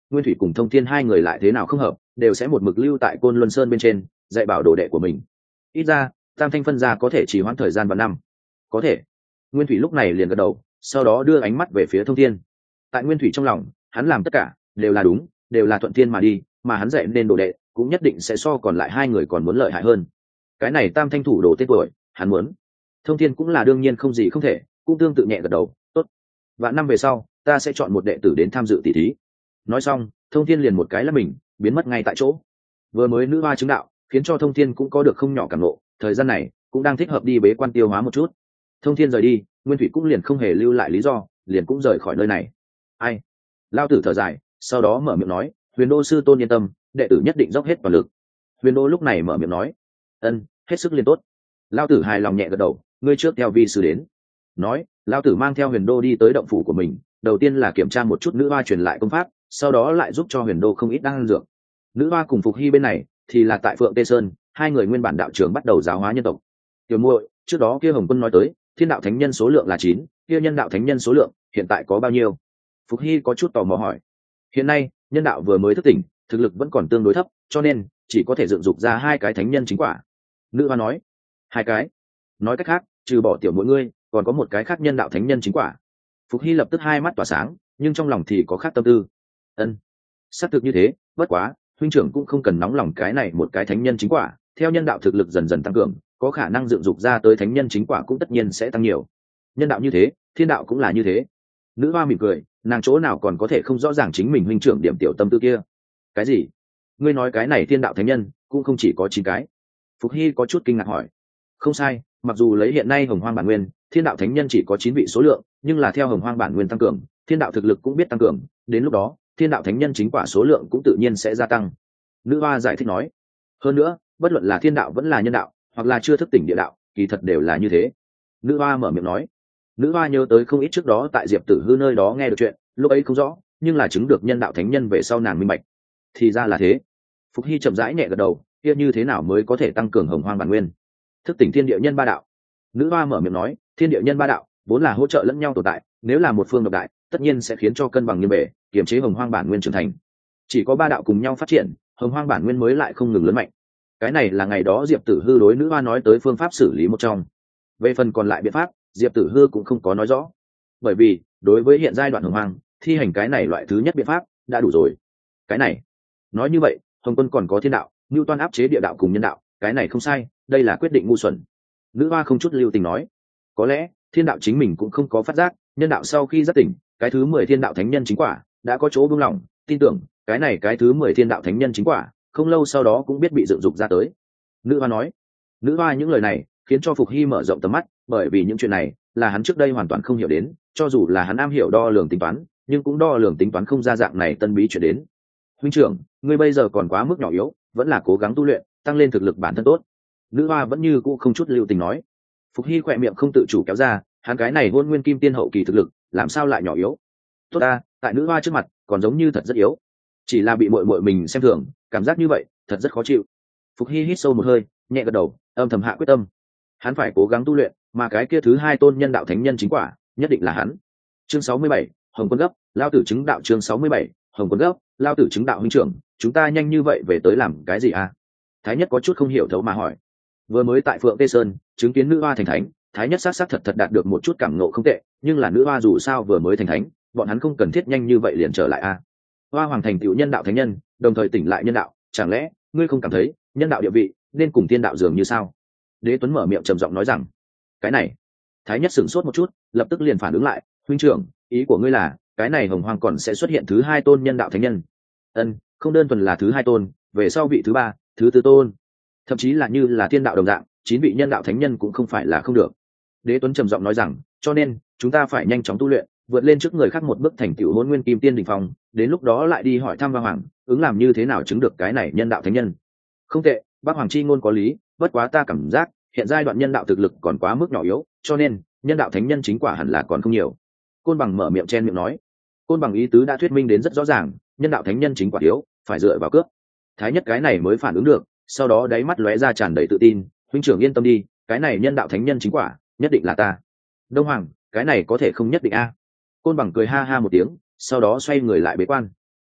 Nguyên Thủy cùng Thông Thiên hai người lại thế nào không hợp, đều sẽ một mực lưu tại Côn Luân Sơn bên trên, dạy bảo đồ đệ của mình. Ít ra, Tam Thanh phân ra có thể trì hoãn thời gian vào năm. Có thể. Nguyên Thủy lúc này liền gật đầu, sau đó đưa ánh mắt về phía Thông Thiên. Tại Nguyên Thủy trong lòng, hắn làm tất cả đều là đúng, đều là thuận thiên mà đi, mà hắn dạy nên đồ đệ cũng nhất định sẽ so còn lại hai người còn muốn lợi hại hơn. Cái này Tam Thanh thủ đồ tên tuổi, hắn muốn. Thông Thiên cũng là đương nhiên không gì không thể, cũng tương tự nhẹ gật đầu, tốt. Vạn năm về sau, ta sẽ chọn một đệ tử đến tham dự tỷ thí. Nói xong, Thông Thiên liền một cái là mình biến mất ngay tại chỗ. Vừa mới nữ hoa chứng đạo, khiến cho Thông Thiên cũng có được không nhỏ cảm ngộ, thời gian này cũng đang thích hợp đi bế quan tiêu hóa một chút. Thông Thiên rời đi, Nguyên Thủy cũng liền không hề lưu lại lý do, liền cũng rời khỏi nơi này. Ai? Lao tử thở dài, sau đó mở miệng nói, Huyền Đô sư tôn yên tâm, đệ tử nhất định dốc hết toàn lực. Huyền Đô lúc này mở miệng nói, ân, hết sức liền tốt. Lao tử hài lòng nhẹ gật đầu, ngươi trước theo vi sư đến. Nói, Lao tử mang theo Huyền Đô đi tới động phủ của mình, đầu tiên là kiểm tra một chút nữ hoa truyền lại công pháp, sau đó lại giúp cho Huyền Đô không ít đan dược. Nữ hoa cùng Phục Hy bên này thì là tại Phượng Tê Sơn, hai người nguyên bản đạo trưởng bắt đầu giáo hóa nhân tộc. Tiểu muội, trước đó kia Hồng Quân nói tới, thiên đạo thánh nhân số lượng là chín, kia nhân đạo thánh nhân số lượng hiện tại có bao nhiêu? Phục Hy có chút tò mò hỏi. Hiện nay, nhân đạo vừa mới thức tỉnh, thực lực vẫn còn tương đối thấp, cho nên chỉ có thể dựng dục ra hai cái thánh nhân chính quả. Nữ hoa nói, hai cái. Nói cách khác, trừ bỏ tiểu muội ngươi, còn có một cái khác nhân đạo thánh nhân chính quả. Phục Hy lập tức hai mắt tỏa sáng, nhưng trong lòng thì có khác tâm tư. Ân, xác thực như thế, bất quá, huynh trưởng cũng không cần nóng lòng cái này một cái thánh nhân chính quả, theo nhân đạo thực lực dần dần tăng cường, có khả năng dựng dục ra tới thánh nhân chính quả cũng tất nhiên sẽ tăng nhiều. Nhân đạo như thế, thiên đạo cũng là như thế. Nữ hoa mỉm cười, nàng chỗ nào còn có thể không rõ ràng chính mình huynh trưởng điểm tiểu tâm tư kia. Cái gì? Ngươi nói cái này thiên đạo thánh nhân cũng không chỉ có chín cái? Phục Hy có chút kinh ngạc hỏi. Không sai, mặc dù lấy hiện nay Hồng Hoang bản nguyên, thiên đạo thánh nhân chỉ có chín vị số lượng, nhưng là theo Hồng Hoang bản nguyên tăng cường, thiên đạo thực lực cũng biết tăng cường, đến lúc đó, thiên đạo thánh nhân chính quả số lượng cũng tự nhiên sẽ gia tăng. Nữ hoa giải thích nói. Hơn nữa, bất luận là thiên đạo vẫn là nhân đạo, hoặc là chưa thức tỉnh địa đạo, kỳ thật đều là như thế. Nữ hoa mở miệng nói. Nữ hoa nhớ tới không ít trước đó tại Diệp Tử Hư nơi đó nghe được chuyện, lúc ấy không rõ, nhưng là chứng được nhân đạo thánh nhân về sau nàng minh bạch. Thì ra là thế. Phục Hy chậm rãi nhẹ gật đầu, kia như thế nào mới có thể tăng cường Hồng Hoang bản nguyên? Thức tỉnh thiên địa nhân ba đạo. Nữ hoa mở miệng nói, thiên địa nhân ba đạo vốn là hỗ trợ lẫn nhau tồn tại, nếu là một phương độc đại, tất nhiên sẽ khiến cho cân bằng như bể, kiềm chế Hồng Hoang bản nguyên trưởng thành. Chỉ có ba đạo cùng nhau phát triển, Hồng Hoang bản nguyên mới lại không ngừng lớn mạnh. Cái này là ngày đó Diệp Tử Hư đối nữ hoa nói tới phương pháp xử lý một trong. Về phần còn lại biện pháp, Diệp Tử Hư cũng không có nói rõ, bởi vì đối với hiện giai đoạn Hồng Hoang, thi hành cái này loại thứ nhất biện pháp đã đủ rồi. Cái này, nói như vậy, Hồng Quân còn có thiên đạo, Nưu Toan áp chế địa đạo cùng nhân đạo, cái này không sai, đây là quyết định ngu xuẩn. Nữ hoa không chút lưu tình nói, có lẽ thiên đạo chính mình cũng không có phát giác, nhân đạo sau khi giác tỉnh, cái thứ mười thiên đạo thánh nhân chính quả đã có chỗ buông lỏng, tin tưởng cái này cái thứ mười thiên đạo thánh nhân chính quả không lâu sau đó cũng biết bị dựng dục ra tới. Nữ hoa nói. Nữ hoa những lời này khiến cho Phục Hy mở rộng tầm mắt, bởi vì những chuyện này là hắn trước đây hoàn toàn không hiểu đến, cho dù là hắn am hiểu đo lường tính toán, nhưng cũng đo lường tính toán không ra dạng này tân bí chuyện đến. Huynh trưởng, ngươi bây giờ còn quá mức nhỏ yếu, vẫn là cố gắng tu luyện, tăng lên thực lực bản thân tốt. Nữ hoa vẫn như cũ không chút lưu tình nói. Phục Hy khỏe miệng không tự chủ kéo ra, hắn cái này hôn nguyên kim tiên hậu kỳ thực lực làm sao lại nhỏ yếu? Tốt ta, tại nữ hoa trước mặt còn giống như thật rất yếu, chỉ là bị muội muội mình xem thường, cảm giác như vậy thật rất khó chịu. Phục Hy hít sâu một hơi, nhẹ gật đầu, âm thầm hạ quyết tâm, hắn phải cố gắng tu luyện, mà cái kia thứ hai tôn nhân đạo thánh nhân chính quả nhất định là hắn. Chương sáu mươi bảy, Hồng Quân gấp, lao tử chứng đạo. Chương sáu mươi bảy, Hồng Quân gấp, lao tử chứng đạo. Huynh trưởng, chúng ta nhanh như vậy về tới làm cái gì à? Thái Nhất có chút không hiểu thấu mà hỏi. Vừa mới tại Phượng Tê Sơn chứng kiến nữ hoa thành thánh, Thái Nhất xác xác thật thật đạt được một chút cảm ngộ không tệ, nhưng là nữ hoa dù sao vừa mới thành thánh, bọn hắn không cần thiết nhanh như vậy liền trở lại a. Hoa hoàng thành tựu nhân đạo thánh nhân, đồng thời tỉnh lại nhân đạo, chẳng lẽ ngươi không cảm thấy nhân đạo địa vị nên cùng tiên đạo dường như sao? Đế Tuấn mở miệng trầm giọng nói rằng. Cái này, Thái Nhất sửng sốt một chút, lập tức liền phản ứng lại, huynh trưởng, ý của ngươi là cái này hồng hoang còn sẽ xuất hiện thứ hai tôn nhân đạo thánh nhân? Ân, không đơn thuần là thứ hai tôn, về sau vị thứ ba, thứ tư tôn, thậm chí là như là thiên đạo đồng dạng, chín vị nhân đạo thánh nhân cũng không phải là không được. Đế Tuấn trầm giọng nói rằng, cho nên chúng ta phải nhanh chóng tu luyện, vượt lên trước người khác một bước thành tựu hôn nguyên kim tiên đỉnh phong, đến lúc đó lại đi hỏi thăm Bác Hoàng, ứng làm như thế nào chứng được cái này nhân đạo thánh nhân. Không tệ, Bác Hoàng chi ngôn có lý, bất quá ta cảm giác hiện giai đoạn nhân đạo thực lực còn quá mức nhỏ yếu, cho nên nhân đạo thánh nhân chính quả hẳn là còn không nhiều. Côn Bằng mở miệng chen miệng nói. Côn Bằng ý tứ đã thuyết minh đến rất rõ ràng, nhân đạo thánh nhân chính quả yếu, phải dựa vào cướp. Thái Nhất cái này mới phản ứng được, sau đó đáy mắt lóe ra tràn đầy tự tin, huynh trưởng yên tâm đi, cái này nhân đạo thánh nhân chính quả nhất định là ta. Đông Hoàng, cái này có thể không nhất định a. Côn Bằng cười ha ha một tiếng, sau đó xoay người lại bế quan.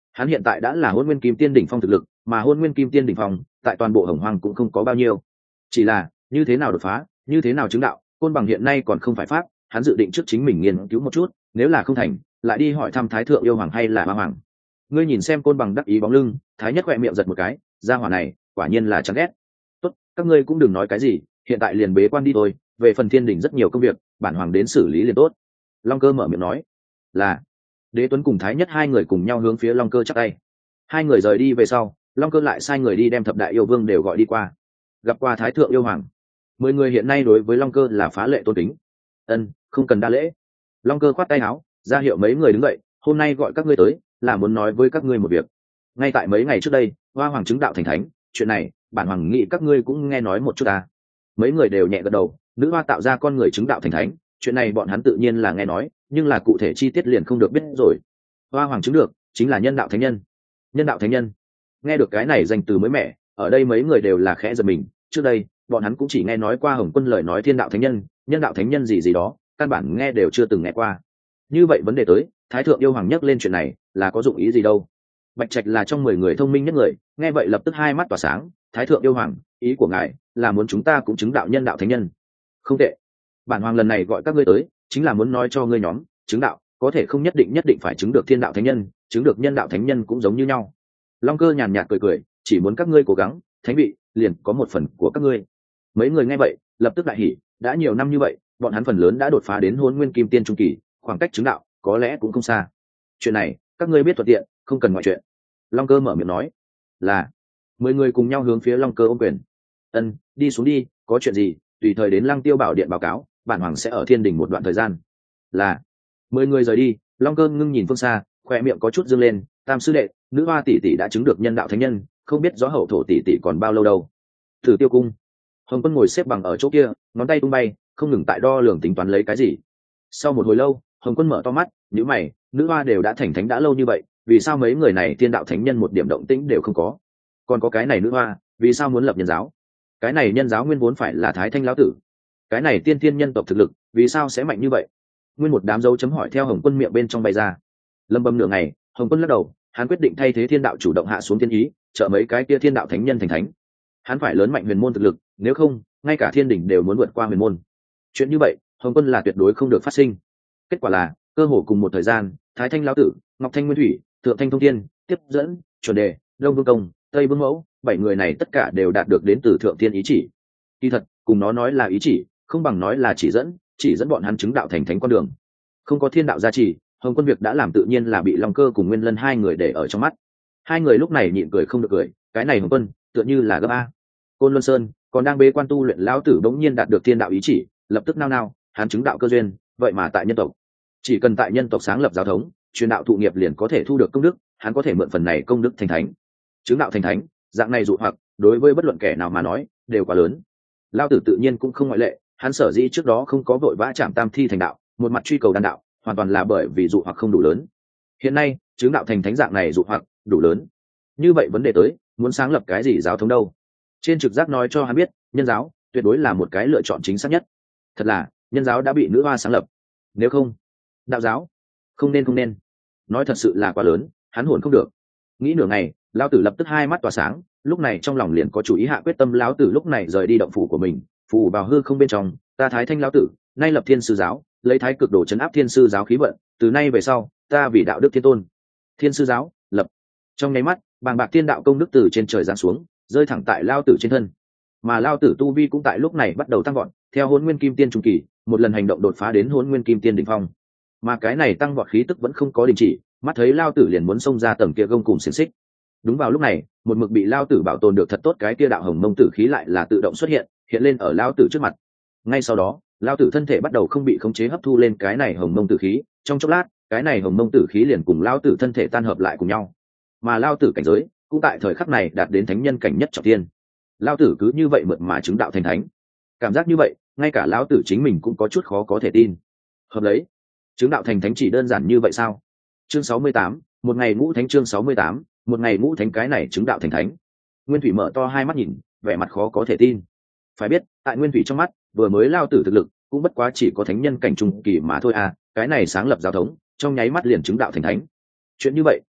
Hắn hiện tại đã là hôn nguyên kim tiên đỉnh phong thực lực, mà hôn nguyên kim tiên đỉnh phong tại toàn bộ hồng hoang cũng không có bao nhiêu. Chỉ là như thế nào đột phá, như thế nào chứng đạo, côn bằng hiện nay còn không phải pháp. Hắn dự định trước chính mình nghiên cứu một chút, nếu là không thành lại đi hỏi thăm thái thượng yêu hoàng hay là hoa hoàng. Ngươi nhìn xem côn bằng đắc ý bóng lưng, thái nhất khỏe miệng giật một cái, gia hỏa này quả nhiên là chán ghét. Tốt, các ngươi cũng đừng nói cái gì, hiện tại liền bế quan đi thôi, về phần thiên đình rất nhiều công việc bản hoàng đến xử lý liền tốt. Long Cơ mở miệng nói. Là. Đế Tuấn cùng thái nhất hai người cùng nhau hướng phía Long Cơ chắp tay. Hai người rời đi về sau, Long Cơ lại sai người đi đem thập đại yêu vương đều gọi đi qua, gặp qua thái thượng yêu hoàng. Mười người hiện nay đối với Long Cơ là phá lệ tôn kính. Ân, không cần đa lễ. Long Cơ khoát tay áo ra hiệu mấy người đứng dậy, hôm nay gọi các ngươi tới là muốn nói với các ngươi một việc. Ngay tại mấy ngày trước đây, hoa hoàng chứng đạo thành thánh, chuyện này bản hoàng nghĩ các ngươi cũng nghe nói một chút ta. Mấy người đều nhẹ gật đầu, nữ hoa tạo ra con người chứng đạo thành thánh, chuyện này bọn hắn tự nhiên là nghe nói, nhưng là cụ thể chi tiết liền không được biết rồi. Hoa hoàng chứng được chính là nhân đạo thánh nhân. Nhân đạo thánh nhân. Nghe được cái này danh từ mới mẻ, ở đây mấy người đều là khẽ giật mình. Trước đây bọn hắn cũng chỉ nghe nói qua Hồng Quân lời nói thiên đạo thánh nhân, nhân đạo thánh nhân gì gì đó, căn bản nghe đều chưa từng nghe qua. Như vậy vấn đề tới, thái thượng yêu hoàng nhắc lên chuyện này là có dụng ý gì đâu? Bạch Trạch là trong mười người thông minh nhất người, nghe vậy lập tức hai mắt tỏa sáng. Thái thượng yêu hoàng, ý của ngài là muốn chúng ta cũng chứng đạo nhân đạo thánh nhân? Không tệ. Bản hoàng lần này gọi các ngươi tới chính là muốn nói cho ngươi nhóm, chứng đạo có thể không nhất định nhất định phải chứng được thiên đạo thánh nhân, chứng được nhân đạo thánh nhân cũng giống như nhau. Long Cơ nhàn nhạt cười cười, chỉ muốn các ngươi cố gắng, thánh vị liền có một phần của các ngươi. Mấy người nghe vậy lập tức đại hỉ, đã nhiều năm như vậy bọn hắn phần lớn đã đột phá đến hôn nguyên kim tiên trung kỳ, khoảng cách chứng đạo có lẽ cũng không xa. Chuyện này các ngươi biết thuận tiện, không cần ngoại chuyện. Long Cơ mở miệng nói. Là. Mười người cùng nhau hướng phía Long Cơ ôm quyền. Ân, đi xuống đi, có chuyện gì tùy thời đến Lăng Tiêu Bảo Điện báo cáo, bản hoàng sẽ ở thiên đình một đoạn thời gian. Là. Mười người rời đi. Long Cơ ngưng nhìn phương xa, khoe miệng có chút dương lên. Tam sư đệ, nữ hoa tỷ tỷ đã chứng được nhân đạo thánh nhân, không biết rõ hậu thổ tỷ tỷ còn bao lâu đâu. Thử Tiêu Cung. Hồng Quân ngồi xếp bằng ở chỗ kia, ngón tay tung bay, không ngừng tại đo lường tính toán lấy cái gì. Sau một hồi lâu, Hồng Quân mở to mắt, nhíu mày, nữ hoa đều đã thành thánh đã lâu như vậy, vì sao mấy người này thiên đạo thánh nhân một điểm động tĩnh đều không có? Còn có cái này nữ hoa, vì sao muốn lập nhân giáo? Cái này nhân giáo nguyên vốn phải là Thái Thanh lão tử, cái này tiên thiên nhân tộc thực lực vì sao sẽ mạnh như vậy? Nguyên một đám dấu chấm hỏi theo Hồng Quân miệng bên trong bay ra. Lâm bầm nửa ngày, Hồng Quân lắc đầu, hắn quyết định thay thế thiên đạo chủ động hạ xuống thiên ý, trợ mấy cái kia thiên đạo thánh nhân thành thánh. Hắn phải lớn mạnh huyền môn thực lực, nếu không ngay cả thiên đỉnh đều muốn vượt qua huyền môn. Chuyện như vậy Hồng Quân là tuyệt đối không được phát sinh. Kết quả là cơ hồ cùng một thời gian, Thái Thanh lão tử, Ngọc Thanh Nguyên Thủy, Thượng Thanh Thông Thiên, Tiếp Dẫn, Chuẩn Đề, Đông Vương Công, Tây Vương Mẫu, bảy người này tất cả đều đạt được đến từ Thượng Thiên ý chỉ. Kỳ thật cùng nó nói là ý chỉ không bằng nói là chỉ dẫn, chỉ dẫn bọn hắn chứng đạo thành thánh con đường. Không có thiên đạo gia trì, Hồng Quân việc đã làm tự nhiên là bị Long Cơ cùng Nguyên Lân hai người để ở trong mắt. Hai người lúc này nhịn cười không được cười, cái này Hồng Quân tựa như là gấp a. Côn Luân Sơn còn đang bế quan tu luyện lão tử bỗng nhiên đạt được thiên đạo ý chỉ, lập tức nao nao, hắn chứng đạo cơ duyên, vậy mà tại nhân tộc, chỉ cần tại nhân tộc sáng lập giáo thống, truyền đạo thụ nghiệp liền có thể thu được công đức, hắn có thể mượn phần này công đức thành thánh. Chứng đạo thành thánh, dạng này dụ hoặc đối với bất luận kẻ nào mà nói đều quá lớn. Lão tử tự nhiên cũng không ngoại lệ, hắn sở dĩ trước đó không có vội vã chạm tam thi thành đạo, một mặt truy cầu đan đạo, hoàn toàn là bởi vì dụ hoặc không đủ lớn. Hiện nay chứng đạo thành thánh dạng này dụ hoặc đủ lớn, như vậy vấn đề tới muốn sáng lập cái gì giáo thống đâu? Trên trực giác nói cho hắn biết, nhân giáo tuyệt đối là một cái lựa chọn chính xác nhất. Thật là nhân giáo đã bị nữ hoa sáng lập, nếu không đạo giáo không nên không nên nói thật sự là quá lớn, hắn hồn không được. Nghĩ nửa ngày, lão tử lập tức hai mắt tỏa sáng, lúc này trong lòng liền có chủ ý hạ quyết tâm. Lão tử lúc này rời đi động phủ của mình, phủ vào hư không bên trong, ta Thái Thanh lão tử nay lập thiên sư giáo, lấy thái cực đồ chấn áp thiên sư giáo khí vận, từ nay về sau ta vì đạo đức thiên tôn. Thiên sư giáo lập. Trong nháy mắt, bàng bạc thiên đạo công đức từ trên trời giáng xuống, rơi thẳng tại lão tử trên thân. Mà lão tử tu vi cũng tại lúc này bắt đầu tăng vọt, theo hôn nguyên kim tiên trung kỳ, một lần hành động đột phá đến hôn nguyên kim tiên đỉnh phong. Mà cái này tăng vọt khí tức vẫn không có đình chỉ, mắt thấy lão tử liền muốn xông ra tầng kia gông cùng xiềng xích. Đúng vào lúc này, một mực bị lão tử bảo tồn được thật tốt cái kia đạo hồng mông tử khí lại là tự động xuất hiện, hiện lên ở lão tử trước mặt. Ngay sau đó, lão tử thân thể bắt đầu không bị khống chế hấp thu lên cái này hồng mông tử khí, trong chốc lát, cái này hồng mông tử khí liền cùng lão tử thân thể tan hợp lại cùng nhau. Mà lão tử cảnh giới cũng tại thời khắc này đạt đến thánh nhân cảnh nhất trọng thiên. Lão tử cứ như vậy mượt mà chứng đạo thành thánh. Cảm giác như vậy, ngay cả lão tử chính mình cũng có chút khó có thể tin. Hợp lấy, chứng đạo thành thánh chỉ đơn giản như vậy sao? Chương sáu mươi tám, một ngày ngũ thánh. Chương sáu mươi tám, một ngày ngũ thánh. Cái này chứng đạo thành thánh. Nguyên Thủy mở to hai mắt nhìn, vẻ mặt khó có thể tin. Phải biết, tại Nguyên Thủy trong mắt, vừa mới lão tử thực lực cũng bất quá chỉ có thánh nhân cảnh trung kỳ mà thôi à, cái này sáng lập giáo thống, trong nháy mắt liền chứng đạo thành thánh. Chuyện như vậy,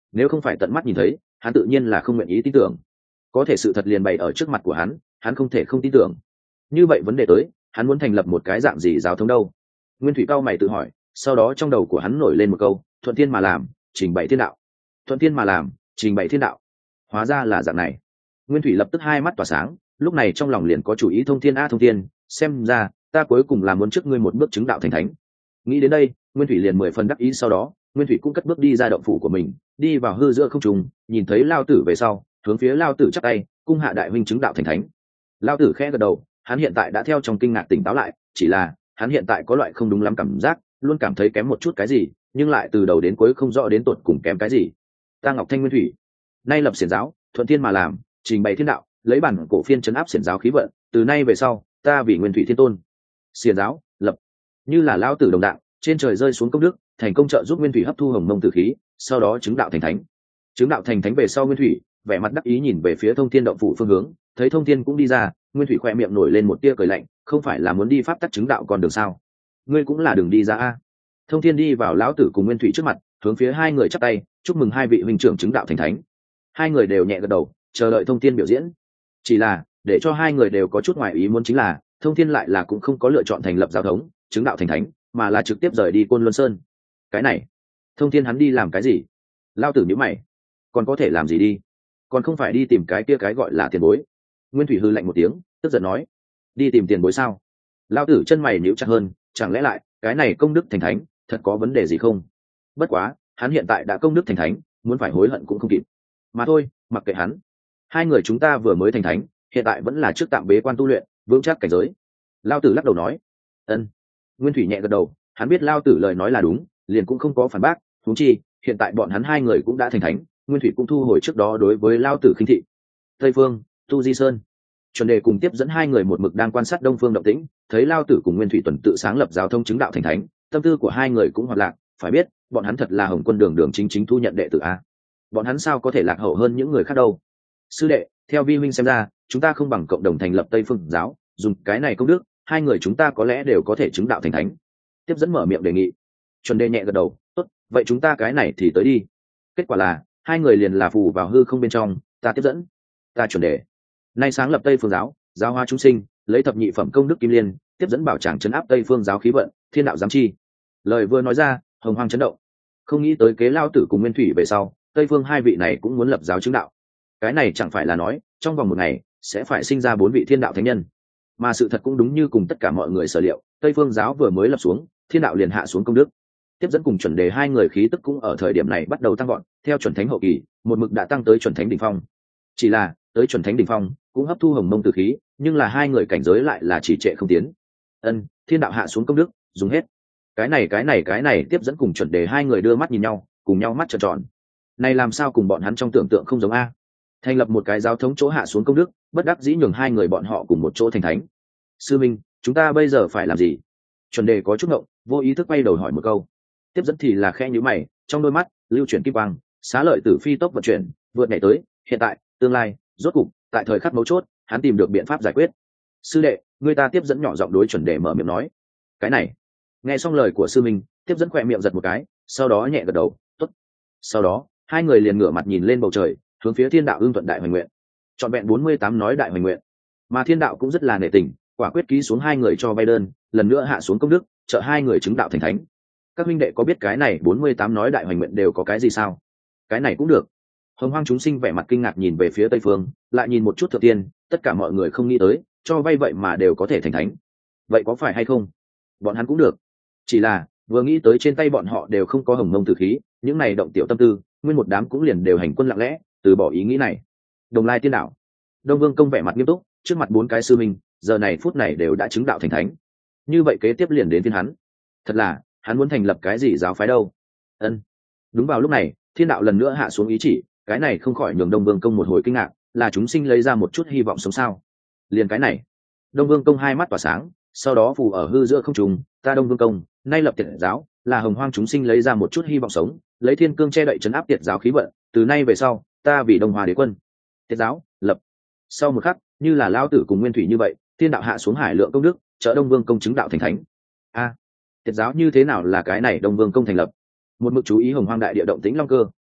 nếu không phải tận mắt nhìn thấy hắn tự nhiên là không nguyện ý tin tưởng. Có thể sự thật liền bày ở trước mặt của hắn, hắn không thể không tin tưởng. Như vậy vấn đề tới, hắn muốn thành lập một cái dạng gì giáo thống đâu? Nguyên Thủy cao mày tự hỏi, sau đó trong đầu của hắn nổi lên một câu: thuận thiên mà làm, trình bày thiên đạo. Thuận thiên mà làm, trình bày thiên đạo. Hóa ra là dạng này. Nguyên Thủy lập tức hai mắt tỏa sáng, lúc này trong lòng liền có chủ ý. Thông thiên a thông thiên, xem ra ta cuối cùng là muốn trước ngươi một bước chứng đạo thành thánh. Nghĩ đến đây, Nguyên Thủy liền mười phần đắc ý. Sau đó Nguyên Thủy cũng cất bước đi ra động phủ của mình, đi vào hư giữa không trung, nhìn thấy Lao Tử về sau, hướng phía Lao Tử chắp tay, cung hạ đại huynh chứng đạo thành thánh. Lao Tử khẽ gật đầu, hắn hiện tại đã theo trong kinh ngạc tỉnh táo lại, chỉ là hắn hiện tại có loại không đúng lắm cảm giác, luôn cảm thấy kém một chút cái gì, nhưng lại từ đầu đến cuối không rõ đến tột cùng kém cái gì. Ta Ngọc Thanh Nguyên Thủy, nay lập xiển giáo, thuận thiên mà làm, trình bày thiên đạo, lấy bản cổ phiên trấn áp xiển giáo khí vận, từ nay về sau, ta vì Nguyên Thủy thiên tôn. Xiển giáo lập, như là Lao Tử đồng đạo, trên trời rơi xuống công đức, thành công trợ giúp Nguyên Thủy hấp thu hồng mông tử khí, sau đó chứng đạo thành thánh. Chứng đạo thành thánh về sau, Nguyên Thủy vẻ mặt đắc ý nhìn về phía Thông Thiên động phủ phương hướng, thấy Thông Thiên cũng đi ra, Nguyên Thủy khoe miệng nổi lên một tia cười lạnh, không phải là muốn đi pháp tắc chứng đạo còn đường sao? Ngươi cũng là đường đi ra a. Thông Thiên đi vào lão tử cùng Nguyên Thủy trước mặt, hướng phía hai người chắp tay, chúc mừng hai vị huynh trưởng chứng đạo thành thánh. Hai người đều nhẹ gật đầu, chờ đợi Thông Thiên biểu diễn. Chỉ là để cho hai người đều có chút ngoài ý muốn chính là, Thông Thiên lại là cũng không có lựa chọn thành lập giáo thống, chứng đạo thành thánh, mà là trực tiếp rời đi Côn Luân Sơn. Cái này, Thông Thiên hắn đi làm cái gì? Lão tử nhíu mày, còn có thể làm gì đi? Còn không phải đi tìm cái kia cái gọi là tiền bối. Nguyên Thủy hư lạnh một tiếng, tức giận nói: đi tìm tiền bối sao? Lão tử chân mày nhíu chặt hơn, chẳng lẽ lại cái này công đức thành thánh thật có vấn đề gì không? Bất quá hắn hiện tại đã công đức thành thánh, muốn phải hối hận cũng không kịp. Mà thôi, mặc kệ hắn. Hai người chúng ta vừa mới thành thánh, hiện tại vẫn là trước tạm bế quan tu luyện, vững chắc cảnh giới. Lão tử lắc đầu nói: ân. Nguyên Thủy nhẹ gật đầu, hắn biết Lão tử lời nói là đúng, liền cũng không có phản bác. Huống chi hiện tại bọn hắn hai người cũng đã thành thánh, Nguyên Thủy cũng thu hồi trước đó đối với Lão tử khinh thị. Tây Phương, Tu Di Sơn, Chuẩn Đề cùng tiếp dẫn hai người một mực đang quan sát Đông Phương động tĩnh, thấy Lão tử cùng Nguyên Thủy tuần tự sáng lập giáo thông chứng đạo thành thánh, tâm tư của hai người cũng hoạt lạc. Phải biết, bọn hắn thật là Hồng Quân đường đường chính chính thu nhận đệ tử a. Bọn hắn sao có thể lạc hậu hơn những người khác đâu? Sư đệ, theo vi huynh xem ra, chúng ta không bằng cộng đồng thành lập Tây Phương giáo, dùng cái này công đức, hai người chúng ta có lẽ đều có thể chứng đạo thành thánh. Tiếp dẫn mở miệng đề nghị. Chuẩn Đề nhẹ gật đầu, tốt, vậy chúng ta cái này thì tới đi. Kết quả là hai người liền là phù vào hư không bên trong, ta tiếp dẫn, ta Chuẩn Đề. Nay sáng lập Tây Phương giáo, giáo hóa chúng sinh, lấy thập nhị phẩm công đức kim liên, tiếp dẫn bảo tràng trấn áp Tây Phương giáo khí vận, thiên đạo giám chi. Lời vừa nói ra, hồng hoang chấn động. Không nghĩ tới kế Lao tử cùng Nguyên Thủy về sau, Tây Phương hai vị này cũng muốn lập giáo chứng đạo. Cái này chẳng phải là nói, trong vòng một ngày sẽ phải sinh ra bốn vị thiên đạo thánh nhân. Mà sự thật cũng đúng như cùng tất cả mọi người sở liệu, Tây Phương giáo vừa mới lập xuống, thiên đạo liền hạ xuống công đức. Tiếp dẫn cùng Chuẩn Đề hai người khí tức cũng ở thời điểm này bắt đầu tăng gọn, theo chuẩn thánh hậu kỳ, một mực đã tăng tới chuẩn thánh đỉnh phong. Chỉ là, tới chuẩn thánh đỉnh phong, cũng hấp thu hồng mông tử khí, nhưng là hai người cảnh giới lại là chỉ trệ không tiến. Ân, thiên đạo hạ xuống công đức, dùng hết. Cái này cái này cái này Tiếp dẫn cùng Chuẩn Đề hai người đưa mắt nhìn nhau, cùng nhau mắt trợn tròn. Này làm sao cùng bọn hắn trong tưởng tượng không giống a? Thành lập một cái giáo thống chỗ hạ xuống công đức, bất đắc dĩ nhường hai người bọn họ cùng một chỗ thành thánh. Sư minh, chúng ta bây giờ phải làm gì? Chuẩn Đề có chút ngộng, vô ý thức quay đầu hỏi một câu. Tiếp dẫn thì là khẽ nhíu mày, trong đôi mắt lưu chuyển kim quang, xá lợi tử phi tốc vận chuyển, vượt nhảy tới, hiện tại, tương lai, rốt cục, tại thời khắc mấu chốt, hắn tìm được biện pháp giải quyết. Sư đệ, người ta Tiếp dẫn nhỏ giọng đối Chuẩn Đề mở miệng nói. Cái này, nghe xong lời của sư minh, Tiếp dẫn khỏe miệng giật một cái, sau đó nhẹ gật đầu, tốt. Sau đó, hai người liền ngửa mặt nhìn lên bầu trời, hướng phía thiên đạo ưng thuận đại hoành nguyện. Trọn vẹn bốn mươi tám nói đại hoành nguyện. Mà thiên đạo cũng rất là nể tình, quả quyết ký xuống hai người cho vay đơn, lần nữa hạ xuống công đức, trợ hai người chứng đạo thành thánh. Các huynh đệ có biết cái này bốn mươi tám nói đại hoành nguyện đều có cái gì sao? Cái này cũng được. Hồng hoang chúng sinh vẻ mặt kinh ngạc nhìn về phía Tây Phương, lại nhìn một chút Thượng Tiên, tất cả mọi người không nghĩ tới, cho vay vậy mà đều có thể thành thánh. Vậy có phải hay không? Bọn hắn cũng được. Chỉ là, vừa nghĩ tới trên tay bọn họ đều không có hồng mông tử khí, những này động tiểu tâm tư, nguyên một đám cũng liền đều hành quân lặng lẽ, từ bỏ ý nghĩ này. Đồng Lai Tiên đạo, Đông Vương công vẻ mặt nghiêm túc, trước mặt bốn cái sư minh, giờ này phút này đều đã chứng đạo thành thánh. Như vậy kế tiếp liền đến thiên hắn. Thật là, hắn muốn thành lập cái gì giáo phái đâu? Ân. Đúng vào lúc này, thiên đạo lần nữa hạ xuống ý chỉ, cái này không khỏi nhường Đông Vương công một hồi kinh ngạc, là chúng sinh lấy ra một chút hy vọng sống sao? Liền cái này. Đông Vương công hai mắt tỏa sáng, sau đó phù ở hư giữa không trung, ta Đông Vương công, nay lập tiệt giáo, là hồng hoang chúng sinh lấy ra một chút hy vọng sống, lấy thiên cương che đậy trấn áp tiệt giáo khí vận, từ nay về sau, ta vì Đông Hoa đế quân. Tiệt giáo, lập. Sau một khắc, như là Lao tử cùng Nguyên Thủy như vậy, thiên đạo hạ xuống hải lượng công đức, trợ Đông Vương công chứng đạo thành thánh. A, tiệt giáo như thế nào là cái này Đông Vương công thành lập? Một mực chú ý hồng hoang đại địa động tĩnh Long Cơ,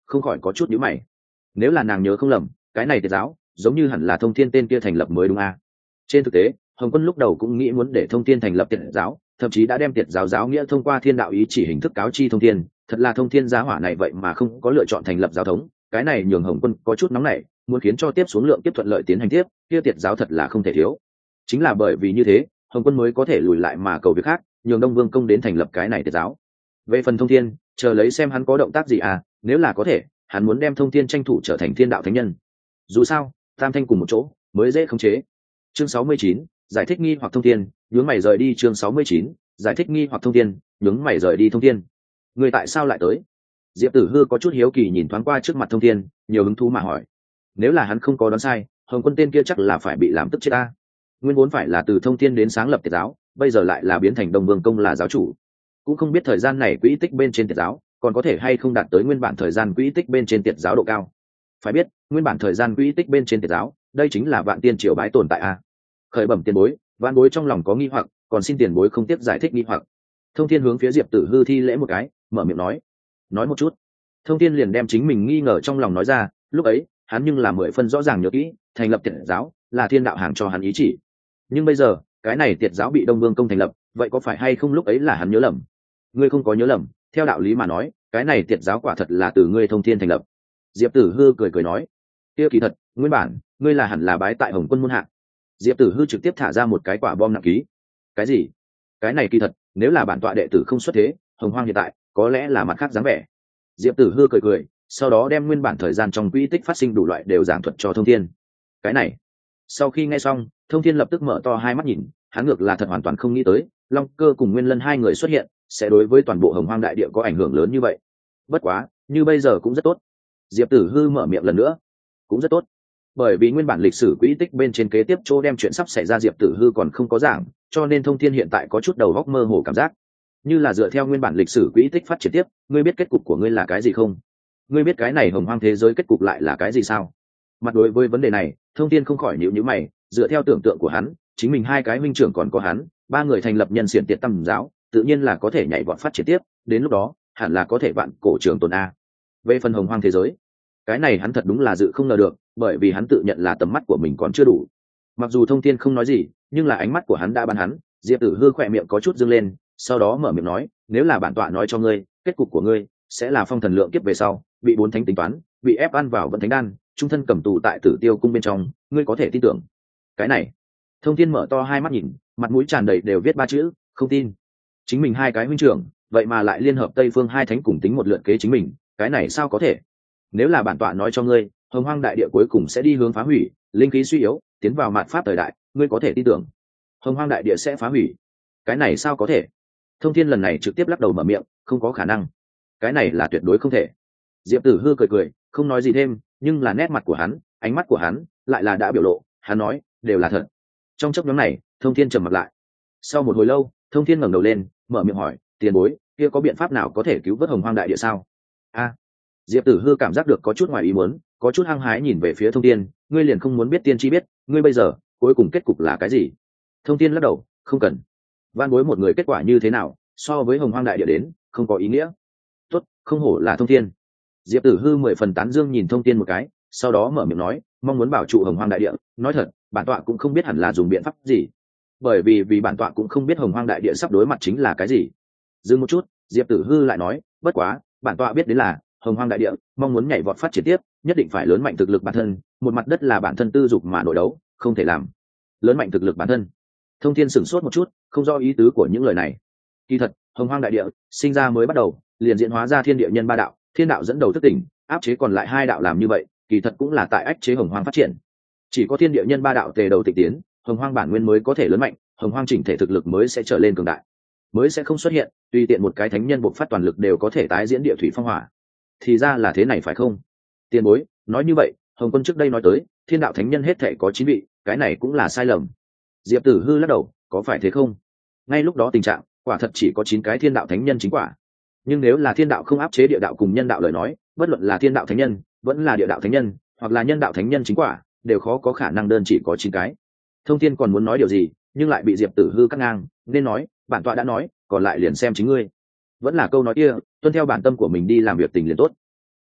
không khỏi có chút nhíu mày. Nếu là nàng nhớ không lầm, cái này tiệt giáo giống như hẳn là Thông Thiên tên kia thành lập mới đúng à? Trên thực tế, Hồng Quân lúc đầu cũng nghĩ muốn để Thông Thiên thành lập tiệt giáo, thậm chí đã đem tiệt giáo giáo nghĩa thông qua thiên đạo ý chỉ hình thức cáo chi Thông Thiên. Thật là Thông Thiên giá hỏa này vậy mà không có lựa chọn thành lập giáo thống, cái này nhường Hồng Quân có chút nóng nảy, muốn khiến cho tiếp xuống lượng tiếp thuận lợi tiến hành tiếp, kia tiệt giáo thật là không thể thiếu. Chính là bởi vì như thế, Hồng Quân mới có thể lùi lại mà cầu việc khác, nhường Đông Vương công đến thành lập cái này tiệt giáo. Về phần Thông Thiên, chờ lấy xem hắn có động tác gì à, nếu là có thể, hắn muốn đem Thông Thiên tranh thủ trở thành thiên đạo thánh nhân. Dù sao, tam thanh cùng một chỗ mới dễ khống chế. Chương sáu mươi chín, giải thích nghi hoặc Thông Thiên, nhướng mày rời đi. Chương sáu mươi chín, giải thích nghi hoặc Thông Thiên, nhướng mày rời đi. Thông Thiên, người tại sao lại tới? Diệp Tử Hư có chút hiếu kỳ nhìn thoáng qua trước mặt Thông Thiên, nhiều hứng thú mà hỏi. Nếu là hắn không có đoán sai, Hồng Quân tên kia chắc là phải bị làm tức chết ta. Nguyên vốn phải là từ Thông Thiên đến sáng lập tiệt giáo, bây giờ lại là biến thành Đông Vương công là giáo chủ. Cũng không biết thời gian này quỹ tích bên trên tiệt giáo còn có thể hay không đạt tới nguyên bản thời gian quỹ tích bên trên tiệt giáo độ cao. Phải biết, nguyên bản thời gian quỹ tích bên trên tiệt giáo, đây chính là vạn tiên triều bái tồn tại a. Khởi bẩm tiền bối, vạn bối trong lòng có nghi hoặc, còn xin tiền bối không tiếp giải thích nghi hoặc. Thông Thiên hướng phía Diệp Tử Hư thi lễ một cái, mở miệng nói, nói một chút. Thông Thiên liền đem chính mình nghi ngờ trong lòng nói ra, lúc ấy hắn nhưng là mười phân rõ ràng nhớ kỹ, thành lập tiệt giáo là thiên đạo hàng cho hắn ý chỉ. Nhưng bây giờ cái này tiệt giáo bị Đông Vương công thành lập, vậy có phải hay không lúc ấy là hắn nhớ lầm? Ngươi không có nhớ lầm, theo đạo lý mà nói, cái này tiệt giáo quả thật là từ ngươi Thông Thiên thành lập. Diệp Tử Hư cười cười nói, kia kỳ thật, nguyên bản ngươi là hẳn là bái tại Hồng Quân môn hạ. Diệp Tử Hư trực tiếp thả ra một cái quả bom nặng ký. Cái gì? Cái này kỳ thật, nếu là bản tọa đệ tử không xuất thế, Hồng Hoang hiện tại có lẽ là mặt khác dáng vẻ. Diệp Tử Hư cười cười, sau đó đem nguyên bản thời gian trong quỹ tích phát sinh đủ loại đều giảng thuật cho Thông Thiên. Cái này, sau khi nghe xong, Thông Thiên lập tức mở to hai mắt nhìn, hắn ngược là thật hoàn toàn không nghĩ tới, Long Cơ cùng Nguyên Lân hai người xuất hiện, sẽ đối với toàn bộ Hồng Hoang đại địa có ảnh hưởng lớn như vậy. Bất quá, như bây giờ cũng rất tốt. Diệp Tử Hư mở miệng lần nữa, cũng rất tốt. Bởi vì nguyên bản lịch sử quỹ tích bên trên kế tiếp chỗ đem chuyện sắp xảy ra Diệp Tử Hư còn không có giảng, cho nên Thông Thiên hiện tại có chút đầu óc mơ hồ cảm giác. Như là dựa theo nguyên bản lịch sử quỹ tích phát triển tiếp, ngươi biết kết cục của ngươi là cái gì không? Ngươi biết cái này Hồng Hoang thế giới kết cục lại là cái gì sao? Mặt đối với vấn đề này, Thông Thiên không khỏi nhíu nhíu mày, dựa theo tưởng tượng của hắn, chính mình hai cái huynh trưởng còn có hắn, ba người thành lập nhân xiển tiệt tâm giáo, tự nhiên là có thể nhảy vọt phát triển tiếp, đến lúc đó, hẳn là có thể vạn cổ trường tồn a. Về phần Hồng Hoang thế giới, cái này hắn thật đúng là dự không ngờ được, bởi vì hắn tự nhận là tầm mắt của mình còn chưa đủ. Mặc dù Thông Thiên không nói gì, nhưng là ánh mắt của hắn đã bắn hắn. Diệp Tử Hư khỏe miệng có chút dương lên, sau đó mở miệng nói, nếu là bản tọa nói cho ngươi, kết cục của ngươi sẽ là phong thần lượng kiếp về sau, bị bốn thánh tính toán, bị ép ăn vào vận thánh đan, trung thân cầm tù tại Tử Tiêu cung bên trong, ngươi có thể tin tưởng? Cái này, Thông Thiên mở to hai mắt nhìn, mặt mũi tràn đầy đều viết ba chữ, không tin. Chính mình hai cái huynh trưởng, vậy mà lại liên hợp Tây Phương hai thánh cùng tính một lượt kế chính mình, cái này sao có thể? Nếu là bản tọa nói cho ngươi, Hồng Hoang đại địa cuối cùng sẽ đi hướng phá hủy, linh khí suy yếu, tiến vào mạt pháp thời đại, ngươi có thể tin tưởng Hồng Hoang đại địa sẽ phá hủy? Cái này sao có thể? Thông Thiên lần này trực tiếp lắc đầu mở miệng, không có khả năng, cái này là tuyệt đối không thể. Diệp Tử Hư cười cười, không nói gì thêm, nhưng là nét mặt của hắn, ánh mắt của hắn lại là đã biểu lộ, hắn nói, đều là thật. Trong chốc ngắn này, Thông Thiên trầm mặt lại. Sau một hồi lâu, Thông Thiên ngẩng đầu lên, mở miệng hỏi, tiền bối, kia có biện pháp nào có thể cứu vớt Hồng Hoang đại địa sao? A. Diệp Tử Hư cảm giác được có chút ngoài ý muốn, có chút hăng hái nhìn về phía Thông Thiên, ngươi liền không muốn biết tiên tri biết, ngươi bây giờ cuối cùng kết cục là cái gì? Thông Thiên lắc đầu, không cần. Van bối một người kết quả như thế nào, so với Hồng Hoang đại địa đến, không có ý nghĩa. Tốt, không hổ là Thông Thiên. Diệp Tử Hư mười phần tán dương nhìn Thông Thiên một cái, sau đó mở miệng nói, mong muốn bảo trụ Hồng Hoang đại địa, nói thật, bản tọa cũng không biết hẳn là dùng biện pháp gì, bởi vì vì bản tọa cũng không biết Hồng Hoang đại địa sắp đối mặt chính là cái gì. Dừng một chút, Diệp Tử Hư lại nói, bất quá, bản tọa biết đến là Hồng Hoang đại địa mong muốn nhảy vọt phát triển tiếp, nhất định phải lớn mạnh thực lực bản thân, một mặt đất là bản thân tư dục mà nội đấu, không thể làm lớn mạnh thực lực bản thân. Thông Thiên sửng sốt một chút, không rõ ý tứ của những lời này. Kỳ thật, Hồng Hoang đại địa sinh ra mới bắt đầu, liền diễn hóa ra thiên địa nhân ba đạo, thiên đạo dẫn đầu thức tỉnh, áp chế còn lại hai đạo làm như vậy, kỳ thật cũng là tại ách chế Hồng Hoang phát triển. Chỉ có thiên địa nhân ba đạo tề đầu tịch tiến, Hồng Hoang bản nguyên mới có thể lớn mạnh, Hồng Hoang chỉnh thể thực lực mới sẽ trở lên cường đại, mới sẽ không xuất hiện tùy tiện một cái thánh nhân bộc phát toàn lực đều có thể tái diễn địa thủy phong hỏa. Thì ra là thế này phải không? Tiền bối nói như vậy, Hồng Quân trước đây nói tới thiên đạo thánh nhân hết thể có chín vị, cái này cũng là sai lầm. Diệp Tử Hư lắc đầu, có phải thế không? Ngay lúc đó tình trạng quả thật chỉ có chín cái thiên đạo thánh nhân chính quả, nhưng nếu là thiên đạo không áp chế địa đạo cùng nhân đạo lời nói, bất luận là thiên đạo thánh nhân vẫn là địa đạo thánh nhân hoặc là nhân đạo thánh nhân chính quả, đều khó có khả năng đơn chỉ có chín cái. Thông Thiên còn muốn nói điều gì, nhưng lại bị Diệp Tử Hư cắt ngang, nên nói, bản tọa đã nói, còn lại liền xem chính ngươi. Vẫn là câu nói kia, tuân theo bản tâm của mình đi làm việc tình liền tốt.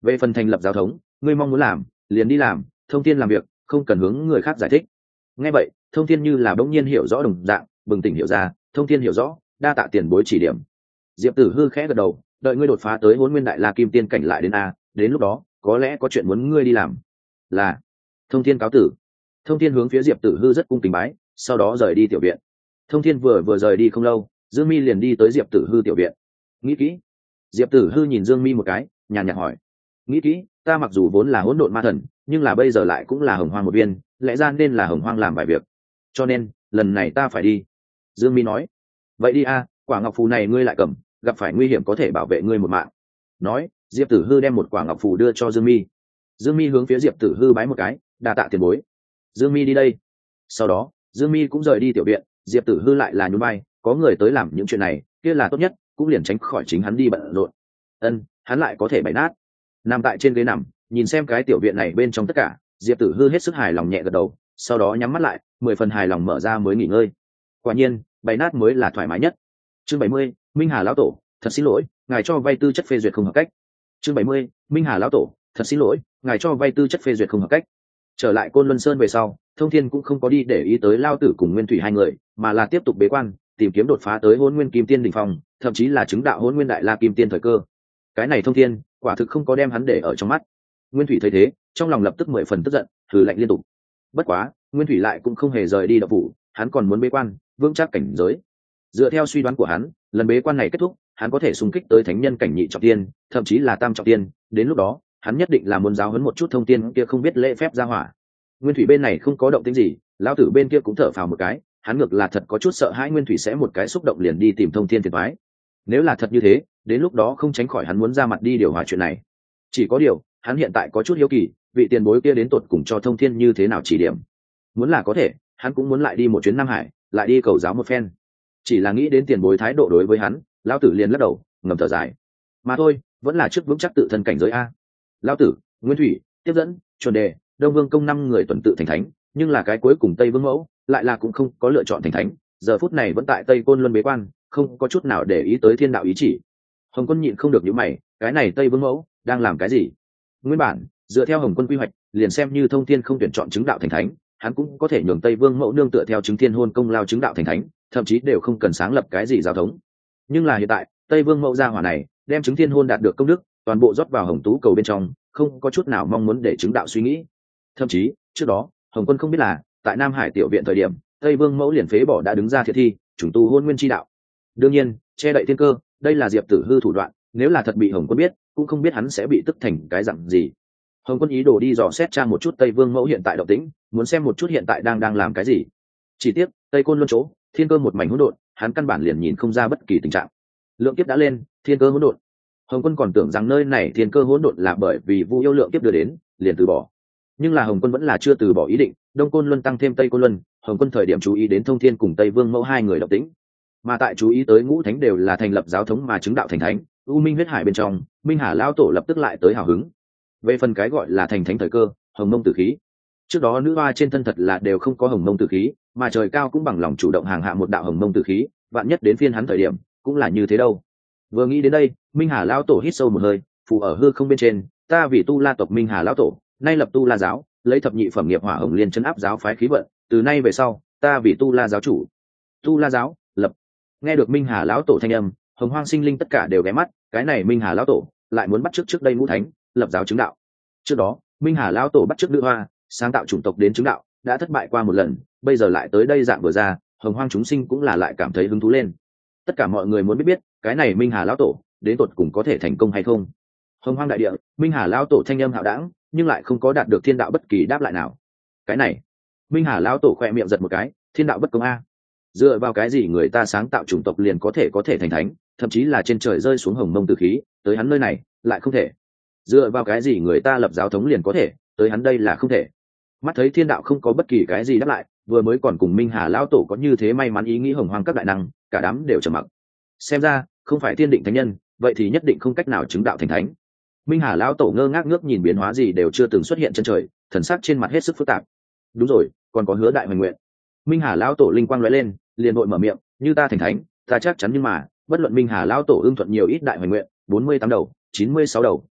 Về phần thành lập giáo thống, ngươi mong muốn làm liền đi làm, thông thiên làm việc không cần hướng người khác giải thích. Nghe vậy thông thiên như là bỗng nhiên hiểu rõ đồng dạng, bừng tỉnh hiểu ra. Thông thiên hiểu rõ, đa tạ tiền bối chỉ điểm. Diệp Tử Hư khẽ gật đầu, đợi ngươi đột phá tới Hỗn Nguyên Đại La Kim Tiên cảnh lại đến a, đến lúc đó có lẽ có chuyện muốn ngươi đi làm. Là. Thông thiên cáo tử. Thông thiên hướng phía Diệp Tử Hư rất cung kính bái, sau đó rời đi tiểu viện. Thông thiên vừa vừa rời đi không lâu, Dương Mi liền đi tới Diệp Tử Hư tiểu viện. Nghĩ kỹ. Diệp Tử Hư nhìn Dương Mi một cái, nhàn nhạt hỏi. Nghĩ kỹ, ta mặc dù vốn là hỗn độn ma thần, nhưng là bây giờ lại cũng là hồng hoang một viên, lẽ ra nên là hồng hoang làm vài việc, cho nên lần này ta phải đi. Dương Mi nói. Vậy đi a, quả ngọc phù này ngươi lại cầm, gặp phải nguy hiểm có thể bảo vệ ngươi một mạng. Nói, Diệp Tử Hư đem một quả ngọc phù đưa cho Dương Mi. Dương Mi hướng phía Diệp Tử Hư bái một cái, đa tạ tiền bối. Dương Mi đi đây. Sau đó Dương Mi cũng rời đi tiểu viện. Diệp Tử Hư lại là nhún vai, có người tới làm những chuyện này kia là tốt nhất, cũng liền tránh khỏi chính hắn đi bận rộn. Ân, hắn lại có thể bày nát. Nằm tại trên ghế nằm, nhìn xem cái tiểu viện này bên trong tất cả, Diệp Tử Hư hết sức hài lòng nhẹ gật đầu, sau đó nhắm mắt lại, mười phần hài lòng mở ra mới nghỉ ngơi. Quả nhiên bày nát mới là thoải mái nhất. Chương bảy mươi, Minh Hà lão tổ, thật xin lỗi, ngài cho vay tư chất phê duyệt không hợp cách. Chương bảy mươi, Minh Hà lão tổ, thật xin lỗi, ngài cho vay tư chất phê duyệt không hợp cách. Trở lại Côn Luân Sơn về sau, Thông Thiên cũng không có đi để ý tới Lao Tử cùng Nguyên Thủy hai người, mà là tiếp tục bế quan, tìm kiếm đột phá tới Hỗn Nguyên Kim Tiên đỉnh phong, thậm chí là chứng đạo Hỗn Nguyên Đại La Kim Tiên thời cơ. Cái này Thông Thiên, quả thực không có đem hắn để ở trong mắt. Nguyên Thủy thấy thế, trong lòng lập tức mười phần tức giận, hừ lạnh liên tục. Bất quá, Nguyên Thủy lại cũng không hề rời đi đạo phủ, hắn còn muốn bế quan, vững chắc cảnh giới. Dựa theo suy đoán của hắn, lần bế quan này kết thúc, hắn có thể xung kích tới thánh nhân cảnh nhị trọng tiên, thậm chí là tam trọng tiên, đến lúc đó, hắn nhất định là muốn giáo huấn một chút Thông Thiên kia không biết lễ phép ra hỏa. Nguyên Thủy bên này không có động tĩnh gì, lão tử bên kia cũng thở phào một cái, hắn ngược là thật có chút sợ hãi Nguyên Thủy sẽ một cái xúc động liền đi tìm Thông Thiên phiền toái. Nếu là thật như thế, đến lúc đó không tránh khỏi hắn muốn ra mặt đi điều hòa chuyện này. Chỉ có điều, hắn hiện tại có chút hiếu kỳ, vị tiền bối kia đến tột cùng cho Thông Thiên như thế nào chỉ điểm. Muốn là có thể, hắn cũng muốn lại đi một chuyến Nam Hải, lại đi cầu giáo một phen. Chỉ là nghĩ đến tiền bối thái độ đối với hắn, lão tử liền lắc đầu, ngầm thở dài. Mà thôi, vẫn là trước vững chắc tự thân cảnh giới a. Lão tử, Nguyên Thủy, tiếp dẫn, chuẩn đề, Đông Vương công năm người tuần tự thành thánh, nhưng là cái cuối cùng Tây Vương mẫu lại là cũng không có lựa chọn thành thánh, giờ phút này vẫn tại Tây Côn Luân bế quan, không có chút nào để ý tới thiên đạo ý chỉ. Hồng Quân nhịn không được nhíu mày, cái này Tây Vương mẫu đang làm cái gì? Nguyên bản, dựa theo Hồng Quân quy hoạch, liền xem như Thông Thiên không tuyển chọn chứng đạo thành thánh, hắn cũng có thể nhường Tây Vương mẫu nương tựa theo chứng thiên hôn công lao chứng đạo thành thánh, thậm chí đều không cần sáng lập cái gì giáo thống. Nhưng là hiện tại, Tây Vương mẫu gia hỏa này, đem chứng thiên hôn đạt được công đức, toàn bộ rót vào Hồng Tú cầu bên trong, không có chút nào mong muốn để chứng đạo suy nghĩ. Thậm chí, trước đó, Hồng Quân không biết là, tại Nam Hải tiểu viện thời điểm, Tây Vương mẫu liền phế bỏ đã đứng ra thiệt thi, trùng tu hôn nguyên chi đạo. Đương nhiên, che đậy thiên cơ, đây là Diệp Tử Hư thủ đoạn, nếu là thật bị Hồng Quân biết, cũng không biết hắn sẽ bị tức thành cái dạng gì. Hồng Quân ý đồ đi dò xét tra một chút Tây Vương mẫu hiện tại động tĩnh, muốn xem một chút hiện tại đang đang làm cái gì. Chỉ tiếc, Tây Côn Luân chỗ, thiên cơ một mảnh hỗn độn, hắn căn bản liền nhìn không ra bất kỳ tình trạng. Lượng kiếp đã lên, thiên cơ hỗn độn. Hồng Quân còn tưởng rằng nơi này thiên cơ hỗn độn là bởi vì Vu Yêu lượng kiếp đưa đến, liền từ bỏ. Nhưng là Hồng Quân vẫn là chưa từ bỏ ý định, Đông Côn Luân tăng thêm Tây Côn Luân, Hồng Quân thời điểm chú ý đến Thông Thiên cùng Tây Vương mẫu hai người động tĩnh. Mà tại chú ý tới ngũ thánh đều là thành lập giáo thống mà chứng đạo thành thánh, U Minh huyết hải bên trong, Minh Hà lão tổ lập tức lại tới hào hứng. Về phần cái gọi là thành thánh thời cơ, Hồng Mông tử khí. Trước đó nữ hoa trên thân thật là đều không có Hồng Mông tử khí, mà trời cao cũng bằng lòng chủ động hàng hạ một đạo Hồng Mông tử khí, vạn nhất đến phiên hắn thời điểm, cũng là như thế đâu. Vừa nghĩ đến đây, Minh Hà lão tổ hít sâu một hơi, phù ở hư không bên trên, ta vì Tu La tộc Minh Hà lão tổ, nay lập Tu La giáo, lấy thập nhị phẩm nghiệp hỏa hồng liên chấn áp giáo phái khí vận, từ nay về sau, ta vì Tu La giáo chủ. Tu La giáo, lập. Nghe được Minh Hà lão tổ thanh âm, Hồng Hoang sinh linh tất cả đều ghé mắt, cái này Minh Hà lão tổ lại muốn bắt trước trước đây ngũ thánh, lập giáo chứng đạo. Trước đó, Minh Hà lão tổ bắt trước nữ hoa, sáng tạo chủng tộc đến chứng đạo, đã thất bại qua một lần, bây giờ lại tới đây dạng vừa ra, Hồng Hoang chúng sinh cũng là lại cảm thấy hứng thú lên. Tất cả mọi người muốn biết biết, cái này Minh Hà lão tổ đến tột cùng có thể thành công hay không. Hồng Hoang đại địa, Minh Hà lão tổ thanh âm hạo đãng, nhưng lại không có đạt được thiên đạo bất kỳ đáp lại nào. Cái này, Minh Hà lão tổ khoe miệng giật một cái, thiên đạo bất công a. Dựa vào cái gì người ta sáng tạo chủng tộc liền có thể có thể thành thánh, thậm chí là trên trời rơi xuống hồng mông tử khí, tới hắn nơi này lại không thể. Dựa vào cái gì người ta lập giáo thống liền có thể, tới hắn đây là không thể. Mắt thấy thiên đạo không có bất kỳ cái gì đáp lại, vừa mới còn cùng Minh Hà lão tổ có như thế may mắn ý nghĩ Hồng Hoang các đại năng, cả đám đều trầm mặc. Xem ra, không phải thiên định thánh nhân, vậy thì nhất định không cách nào chứng đạo thành thánh. Minh Hà lão tổ ngơ ngác ngước nhìn biến hóa gì đều chưa từng xuất hiện chân trời, thần sắc trên mặt hết sức phức tạp. Đúng rồi, còn có Hứa Đại Hoành nguyện. Minh Hà lão tổ linh quang lóe lên, liền vội mở miệng, như ta thành thánh, ta chắc chắn, nhưng mà bất luận Minh Hà lão tổ ưng thuận nhiều ít đại hoành nguyện, bốn mươi tám đầu, chín mươi sáu đầu,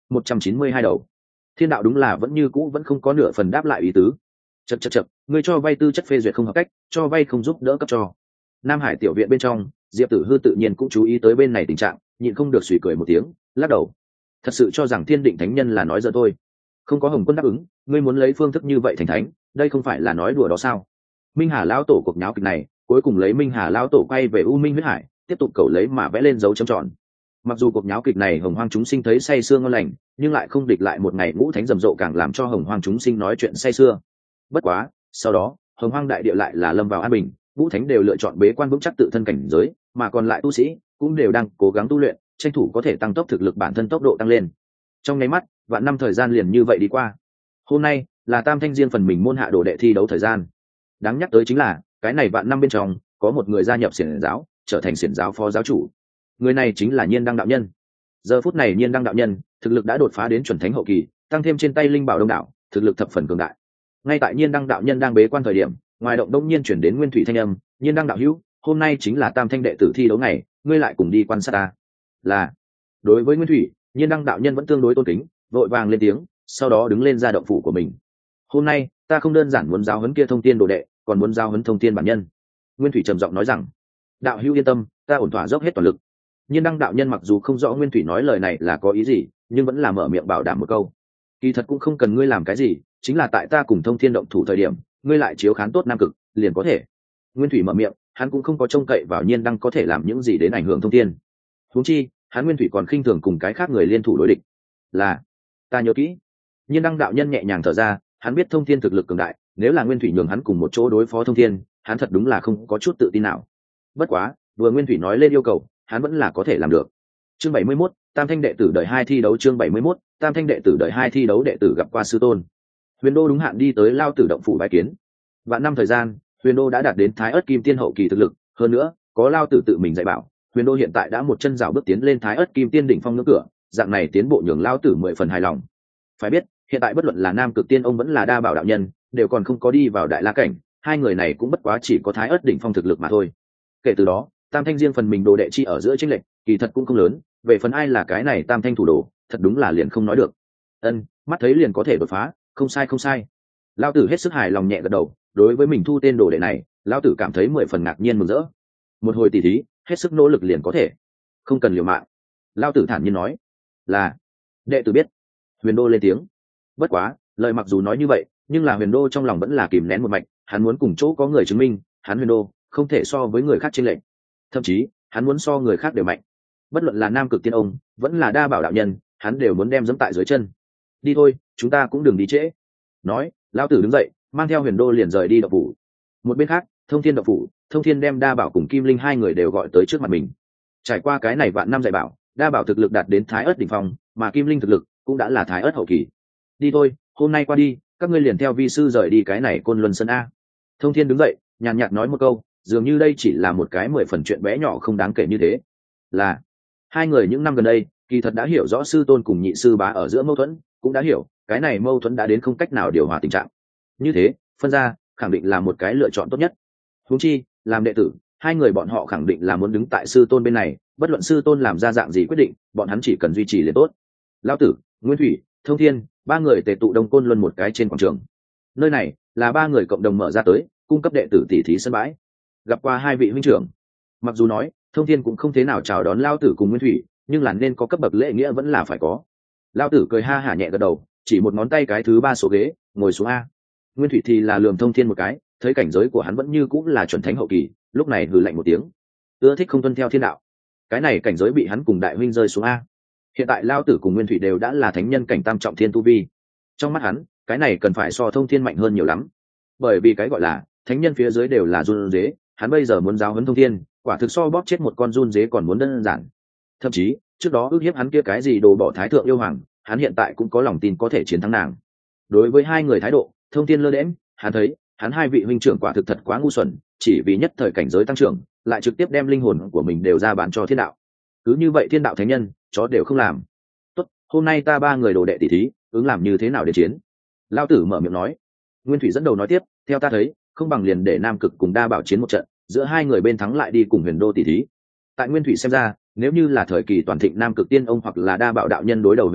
một trăm chín mươi hai đầu. Thiên đạo đúng là vẫn như cũ vẫn không có nửa phần đáp lại ý tứ. Chậc chậc chậc, ngươi cho vay tư chất phê duyệt không hợp cách, cho vay không giúp đỡ cấp cho. Nam Hải tiểu viện bên trong, Diệp Tử Hư tự nhiên cũng chú ý tới bên này tình trạng, nhịn không được suy cười một tiếng, lắc đầu. Thật sự cho rằng Thiên Định Thánh Nhân là nói giỡn thôi. Không có Hồng Quân đáp ứng, ngươi muốn lấy phương thức như vậy thành thánh, đây không phải là nói đùa đó sao? Minh Hà lão tổ cuộc nháo kịch này, cuối cùng lấy Minh Hà lão tổ quay về U Minh huyết hải, tiếp tục cầu lấy mà vẽ lên dấu chấm tròn. Mặc dù cuộc nháo kịch này Hồng Hoang chúng sinh thấy say sưa ngon lành, nhưng lại không địch lại một ngày ngũ thánh rầm rộ càng làm cho Hồng Hoang chúng sinh nói chuyện say sưa. Bất quá, sau đó, Hồng Hoang đại địa lại là lâm vào an bình, ngũ thánh đều lựa chọn bế quan vững chắc tự thân cảnh giới, mà còn lại tu sĩ cũng đều đang cố gắng tu luyện, tranh thủ có thể tăng tốc thực lực bản thân tốc độ tăng lên. Trong nháy mắt, vạn năm thời gian liền như vậy đi qua. Hôm nay là Tam Thanh riêng phần mình môn hạ đồ đệ thi đấu thời gian. Đáng nhắc tới chính là, cái này vạn năm bên trong, có một người gia nhập xiển giáo, trở thành xiển giáo phó giáo chủ. Người này chính là Nhiên Đăng đạo nhân. Giờ phút này Nhiên Đăng đạo nhân, thực lực đã đột phá đến chuẩn thánh hậu kỳ, tăng thêm trên tay linh bảo đông đảo, thực lực thập phần cường đại. Ngay tại Nhiên Đăng đạo nhân đang bế quan thời điểm, ngoài động đông nhiên chuyển đến nguyên thủy thanh âm, Nhiên Đăng đạo hữu, hôm nay chính là Tam Thanh đệ tử thi đấu ngày, ngươi lại cùng đi quan sát ta. Là. Đối với nguyên thủy, Nhiên Đăng đạo nhân vẫn tương đối tôn kính, vội vàng lên tiếng, sau đó đứng lên ra động phủ của mình. Hôm nay ta không đơn giản muốn giáo huấn kia thông tiên đồ đệ, còn muốn giáo huấn thông tiên bản nhân. Nguyên thủy trầm giọng nói rằng, đạo hữu yên tâm, ta ổn thỏa dốc hết toàn lực. Nhiên Đăng đạo nhân mặc dù không rõ nguyên thủy nói lời này là có ý gì, nhưng vẫn là mở miệng bảo đảm một câu, kỳ thật cũng không cần ngươi làm cái gì, chính là tại ta cùng thông thiên động thủ thời điểm, ngươi lại chiếu khán tốt nam cực liền có thể. Nguyên thủy mở miệng, hắn cũng không có trông cậy vào Nhiên Đăng có thể làm những gì đến ảnh hưởng thông thiên. Huống chi hắn nguyên thủy còn khinh thường cùng cái khác người liên thủ đối địch. Là, ta nhớ kỹ. Nhiên Đăng đạo nhân nhẹ nhàng thở ra, hắn biết thông thiên thực lực cường đại, nếu là nguyên thủy nhường hắn cùng một chỗ đối phó thông thiên, hắn thật đúng là không có chút tự tin nào. Bất quá vừa nguyên thủy nói lên yêu cầu, hắn vẫn là có thể làm được. Chương bảy mươi mốt, Tam Thanh đệ tử đợi hai thi đấu. Chương bảy mươi mốt, Tam Thanh đệ tử đợi hai thi đấu. Đệ tử gặp qua sư tôn. Huyền Đô đúng hạn đi tới Lao Tử động phủ bái kiến. Vạn năm thời gian, Huyền Đô đã đạt đến Thái Ức Kim Tiên hậu kỳ thực lực, hơn nữa có Lao Tử tự mình dạy bảo, Huyền Đô hiện tại đã một chân rào bước tiến lên Thái Ức Kim Tiên đỉnh phong ngưỡng cửa, dạng này tiến bộ nhường Lao Tử mười phần hài lòng. Phải biết, hiện tại bất luận là Nam Cực Tiên ông vẫn là Đa Bảo đạo nhân, đều còn không có đi vào đại la cảnh, hai người này cũng bất quá chỉ có Thái Ức đỉnh phong thực lực mà thôi. Kể từ đó, Tam Thanh riêng phần mình đồ đệ chi ở giữa chênh lệch, kỳ thật cũng không lớn, về phần ai là cái này Tam Thanh thủ đồ, thật đúng là liền không nói được. Ân, mắt thấy liền có thể đột phá, không sai không sai. Lão Tử hết sức hài lòng nhẹ gật đầu, đối với mình thu tên đồ đệ này, Lão Tử cảm thấy mười phần ngạc nhiên mừng rỡ. Một hồi tỉ thí, hết sức nỗ lực liền có thể, không cần liều mạng. Lão Tử thản nhiên nói, là đệ tử biết. Huyền Đô lên tiếng. Bất quá, lời mặc dù nói như vậy, nhưng là Huyền Đô trong lòng vẫn là kìm nén một mạch, hắn muốn cùng chỗ có người chứng minh, hắn Huyền Đô không thể so với người khác chênh lệch. Thậm chí, hắn muốn so người khác đều mạnh. Bất luận là Nam Cực Tiên ông, vẫn là Đa Bảo đạo nhân, hắn đều muốn đem dẫm tại dưới chân. Đi thôi, chúng ta cũng đừng đi trễ. Nói, Lão Tử đứng dậy, mang theo Huyền Đô liền rời đi động phủ. Một bên khác, Thông Thiên động phủ, Thông Thiên đem Đa Bảo cùng Kim Linh hai người đều gọi tới trước mặt mình. Trải qua cái này vạn năm dạy bảo, Đa Bảo thực lực đạt đến Thái Ức đỉnh phong, mà Kim Linh thực lực cũng đã là Thái Ức hậu kỳ. Đi thôi, hôm nay qua đi, các ngươi liền theo vi sư rời đi cái này Côn Luân Sơn a. Thông Thiên đứng dậy, nhàn nhạt nói một câu, dường như đây chỉ là một cái mười phần chuyện bé nhỏ không đáng kể như thế. Là hai người những năm gần đây, kỳ thật đã hiểu rõ sư tôn cùng nhị sư bá ở giữa mâu thuẫn, cũng đã hiểu cái này mâu thuẫn đã đến không cách nào điều hòa tình trạng. Như thế, phân ra khẳng định là một cái lựa chọn tốt nhất. Huống chi, làm đệ tử, hai người bọn họ khẳng định là muốn đứng tại sư tôn bên này, bất luận sư tôn làm ra dạng gì quyết định, bọn hắn chỉ cần duy trì liền tốt. Lão Tử, Nguyên Thủy, Thông Thiên, ba người tề tụ Đông Côn Luân một cái trên quảng trường. Nơi này là ba người cộng đồng mở ra tới, cung cấp đệ tử tỷ thí sân bãi. Gặp qua hai vị huynh trưởng. Mặc dù nói Thông Thiên cũng không thế nào chào đón Lão Tử cùng Nguyên Thủy, nhưng là nên có cấp bậc lễ nghĩa vẫn là phải có. Lão Tử cười ha hả nhẹ gật đầu, chỉ một ngón tay cái thứ ba số ghế, ngồi xuống a. Nguyên Thủy thì là lườm Thông Thiên một cái, thấy cảnh giới của hắn vẫn như cũng là chuẩn thánh hậu kỳ, lúc này hừ lạnh một tiếng, ưa thích không tuân theo thiên đạo. Cái này cảnh giới bị hắn cùng đại huynh rơi xuống a. Hiện tại Lão Tử cùng Nguyên Thủy đều đã là thánh nhân cảnh tam trọng thiên tu vi, trong mắt hắn cái này cần phải so Thông Thiên mạnh hơn nhiều lắm, bởi vì cái gọi là thánh nhân phía dưới đều là run dế, hắn bây giờ muốn giáo huấn Thông Thiên, quả thực so bóp chết một con run dế còn muốn đơn giản. Thậm chí trước đó ước hiếp hắn kia cái gì đồ bỏ thái thượng yêu hoàng, hắn hiện tại cũng có lòng tin có thể chiến thắng nàng. Đối với hai người thái độ, Thông Thiên lơ đễm, hắn thấy hắn hai vị huynh trưởng quả thực thật quá ngu xuẩn, chỉ vì nhất thời cảnh giới tăng trưởng, lại trực tiếp đem linh hồn của mình đều ra bán cho thiên đạo. Cứ như vậy thiên đạo thánh nhân, chó đều không làm. Tốt, hôm nay ta ba người đồ đệ tỷ thí, ứng làm như thế nào để chiến? Lão Tử mở miệng nói. Nguyên Thủy dẫn đầu nói tiếp, theo ta thấy, không bằng liền để Nam Cực cùng Đa Bảo chiến một trận, giữa hai người bên thắng lại đi cùng Huyền Đô tỷ thí. Tại Nguyên Thủy xem ra, nếu như là thời kỳ toàn thịnh Nam Cực Tiên ông hoặc là Đa Bảo đạo nhân đối đầu Huyền Đô,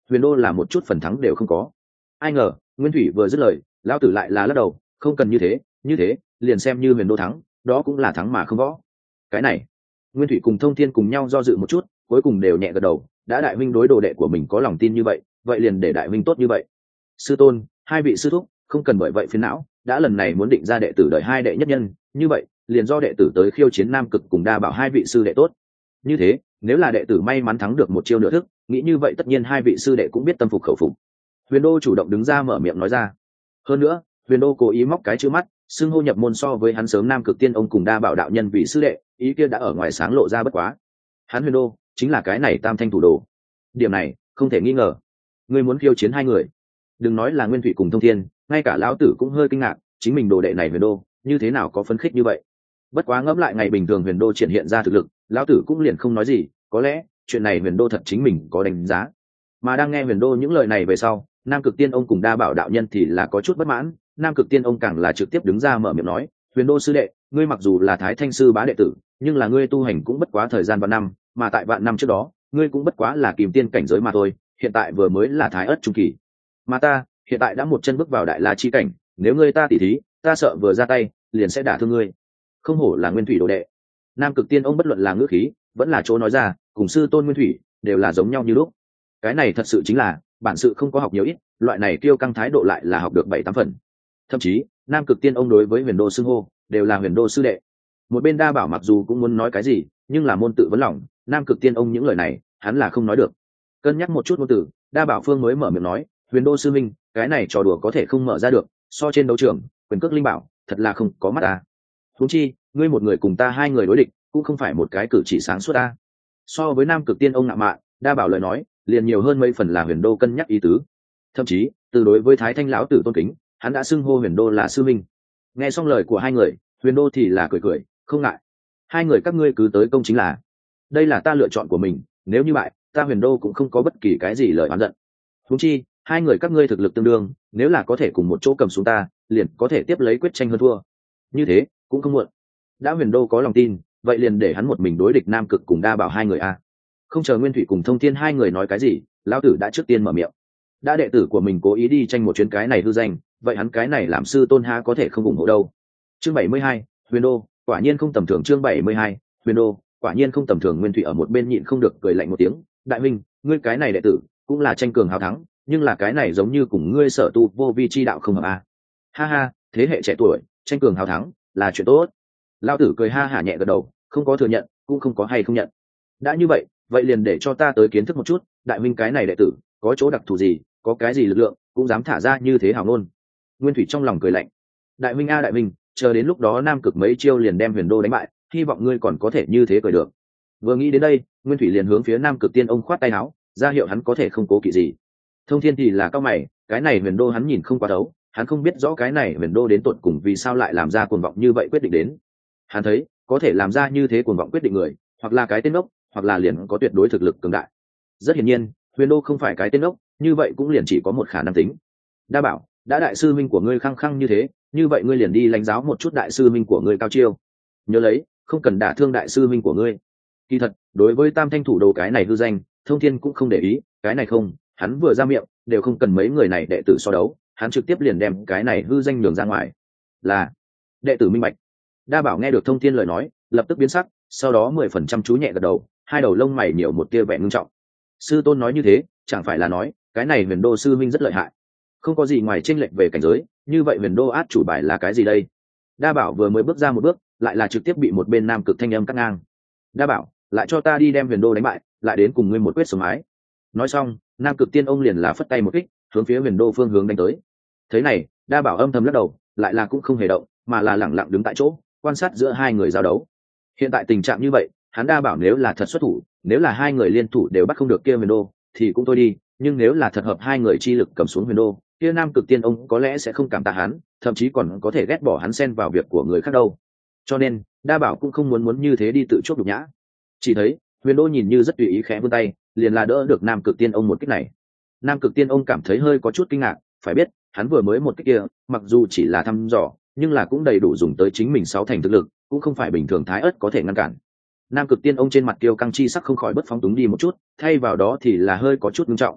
huyền đô là một chút phần thắng đều không có. Ai ngờ Nguyên Thủy vừa dứt lời, lão tử lại là lắc đầu, không cần như thế, như thế liền xem như huyền đô thắng, đó cũng là thắng mà không võ. Cái này, Nguyên Thủy cùng Thông Thiên cùng nhau do dự một chút, cuối cùng đều nhẹ gật đầu, đã đại huynh đối đồ đệ của mình có lòng tin như vậy, vậy liền để đại huynh tốt như vậy. Sư tôn, hai vị sư thúc, không cần bởi vậy phiền não, đã lần này muốn định ra đệ tử đợi hai đệ nhất nhân, như vậy liền do đệ tử tới khiêu chiến Nam Cực cùng Đa Bảo hai vị sư đệ tốt. Như thế, nếu là đệ tử may mắn thắng được một chiêu nửa thức, nghĩ như vậy tất nhiên hai vị sư đệ cũng biết tâm phục khẩu phục. Huyền Đô chủ động đứng ra mở miệng nói ra. Hơn nữa, Huyền Đô cố ý móc cái chữ mắt, xưng hô nhập môn so với hắn sớm Nam Cực Tiên ông cùng Đa Bảo đạo nhân vị sư đệ, ý kia đã ở ngoài sáng lộ ra bất quá. Hắn Huyền Đô chính là cái này Tam Thanh thủ đồ. Điểm này không thể nghi ngờ. Ngươi muốn khiêu chiến hai người, đừng nói là Nguyên Thủy cùng Thông Thiên, ngay cả lão tử cũng hơi kinh ngạc, chính mình đồ đệ này Huyền Đô như thế nào có phấn khích như vậy. Bất quá ngẫm lại ngày bình thường Huyền Đô triển hiện ra thực lực, lão tử cũng liền không nói gì, có lẽ chuyện này Huyền Đô thật chính mình có đánh giá. Mà đang nghe Huyền Đô những lời này về sau, Nam Cực Tiên ông cùng Đa Bảo đạo nhân thì là có chút bất mãn. Nam Cực Tiên ông càng là trực tiếp đứng ra mở miệng nói, Huyền Đô sư đệ, ngươi mặc dù là Thái Thanh sư bá đệ tử, nhưng là ngươi tu hành cũng bất quá thời gian vạn năm, mà tại vạn năm trước đó ngươi cũng bất quá là kìm tiên cảnh giới mà thôi, hiện tại vừa mới là Thái Ất trung kỳ, mà ta hiện tại đã một chân bước vào Đại La chi cảnh, nếu ngươi ta tỉ thí, ta sợ vừa ra tay liền sẽ đả thương ngươi. Không hổ là Nguyên Thủy đồ đệ. Nam Cực Tiên ông bất luận là ngữ khí vẫn là chỗ nói ra, cùng sư tôn Nguyên Thủy đều là giống nhau như lúc. Cái này thật sự chính là bản sự không có học nhiều ít, loại này kiêu căng thái độ lại là học được bảy tám phần. Thậm chí Nam Cực Tiên ông đối với Huyền Đô xưng hô đều là Huyền Đô sư đệ. Một bên Đa Bảo mặc dù cũng muốn nói cái gì, nhưng là môn tự vấn lòng, Nam Cực Tiên ông những lời này hắn là không nói được. Cân nhắc một chút ngôn từ, Đa Bảo phương mới mở miệng nói, Huyền Đô sư minh, cái này trò đùa có thể không mở ra được, so trên đấu trường quyền cước linh bảo thật là không có mắt ta. Huống chi ngươi một người cùng ta hai người đối địch cũng không phải một cái cử chỉ sáng suốt ta. So với Nam Cực Tiên ông ngạo mạn, Đa Bảo lời nói liền nhiều hơn mấy phần là Huyền Đô cân nhắc ý tứ. Thậm chí từ đối với Thái Thanh lão tử tôn kính, hắn đã xưng hô Huyền Đô là sư minh. Nghe xong lời của hai người, Huyền Đô thì là cười cười, không ngại, hai người các ngươi cứ tới công chính là, đây là ta lựa chọn của mình, nếu như bại, ta Huyền Đô cũng không có bất kỳ cái gì lời oán giận. Huống chi hai người các ngươi thực lực tương đương, nếu là có thể cùng một chỗ cầm xuống ta, liền có thể tiếp lấy quyết tranh hơn thua, như thế cũng không muộn. Đã Huyền Đô có lòng tin, vậy liền để hắn một mình đối địch Nam Cực cùng Đa Bảo hai người a. Không chờ Nguyên Thủy cùng Thông Thiên hai người nói cái gì, lão tử đã trước tiên mở miệng. Đã đệ tử của mình cố ý đi tranh một chuyến cái này hư danh, vậy hắn cái này làm sư tôn ha có thể không ủng hộ đâu. Chương bảy mươi hai, Huyền Đô quả nhiên không tầm thường. Chương bảy mươi hai, Huyền Đô quả nhiên không tầm thường. Nguyên Thủy ở một bên nhịn không được cười lạnh một tiếng, đại minh, ngươi cái này đệ tử cũng là tranh cường hào thắng, nhưng là cái này giống như cùng ngươi sở tu vô vi chi đạo không hợp a. Ha ha, thế hệ trẻ tuổi tranh cường hào thắng là chuyện tốt. Lão tử cười ha hả nhẹ gật đầu, không có thừa nhận cũng không có hay không nhận. Đã như vậy, vậy liền để cho ta tới kiến thức một chút, đại minh cái này đệ tử có chỗ đặc thù gì, có cái gì lực lượng cũng dám thả ra như thế hào ngôn. Nguyên Thủy trong lòng cười lạnh, đại minh a đại minh, chờ đến lúc đó Nam Cực mấy chiêu liền đem Huyền Đô đánh bại, hy vọng ngươi còn có thể như thế cười được. Vừa nghĩ đến đây, Nguyên Thủy liền hướng phía Nam Cực Tiên ông khoát tay áo, ra hiệu hắn có thể không cố kỵ gì. Thông Thiên thì là cao mày, cái này Huyền Đô hắn nhìn không qua đấu, hắn không biết rõ cái này Huyền Đô đến tột cùng vì sao lại làm ra cuồng vọng như vậy quyết định đến. Hắn thấy có thể làm ra như thế cuồng vọng quyết định người, hoặc là cái tên ốc, hoặc là liền có tuyệt đối thực lực cường đại. Rất hiển nhiên, Huyền Đô không phải cái tên ốc, như vậy cũng liền chỉ có một khả năng tính. Đa Bảo, đã đại sư minh của ngươi khăng khăng như thế, như vậy ngươi liền đi lãnh giáo một chút đại sư minh của ngươi cao chiêu. Nhớ lấy, không cần đả thương đại sư minh của ngươi. Kỳ thật, đối với Tam Thanh thủ đồ cái này hư danh, Thông Thiên cũng không để ý, cái này không, hắn vừa ra miệng, đều không cần mấy người này đệ tử so đấu, hắn trực tiếp liền đem cái này hư danh nhường ra ngoài. Là đệ tử minh bạch. Đa Bảo nghe được Thông Thiên lời nói, lập tức biến sắc, sau đó mười phần trăm chú nhẹ gật đầu, hai đầu lông mày nhiều một tia vẻ ngưng trọng. Sư tôn nói như thế, chẳng phải là nói cái này Huyền Đô sư minh rất lợi hại, không có gì ngoài chênh lệch về cảnh giới, như vậy Huyền Đô át chủ bài là cái gì đây? Đa Bảo vừa mới bước ra một bước, lại là trực tiếp bị một bên Nam Cực thanh âm cắt ngang. Đa Bảo, lại cho ta đi đem Huyền Đô đánh bại, lại đến cùng ngươi một quyết sống ái. Nói xong, Nam Cực Tiên ông liền là phất tay một kích, hướng phía Huyền Đô phương hướng đánh tới. Thế này, Đa Bảo âm thầm lắc đầu, lại là cũng không hề động, mà là lẳng lặng đứng tại chỗ, quan sát giữa hai người giao đấu. Hiện tại tình trạng như vậy, hắn Đa Bảo nếu là thật xuất thủ, nếu là hai người liên thủ đều bắt không được kia Huyền Đô, thì cũng thôi đi, nhưng nếu là thật hợp hai người chi lực cầm xuống Huyền Đô, kia Nam Cực Tiên ông có lẽ sẽ không cảm tạ hắn, thậm chí còn có thể ghét bỏ hắn xen vào việc của người khác đâu. Cho nên, Đa Bảo cũng không muốn muốn như thế đi tự chuốc nhục nhã. Chỉ thấy, Huyền Đô nhìn như rất tùy ý khẽ vươn tay, liền là đỡ được Nam Cực Tiên ông một kích này. Nam Cực Tiên ông cảm thấy hơi có chút kinh ngạc, phải biết, hắn vừa mới một kích kia, mặc dù chỉ là thăm dò, nhưng là cũng đầy đủ dùng tới chính mình sáu thành thực lực, cũng không phải bình thường thái ớt có thể ngăn cản. Nam Cực Tiên ông trên mặt kiêu căng chi sắc không khỏi bất phóng túng đi một chút, thay vào đó thì là hơi có chút nghiêm trọng.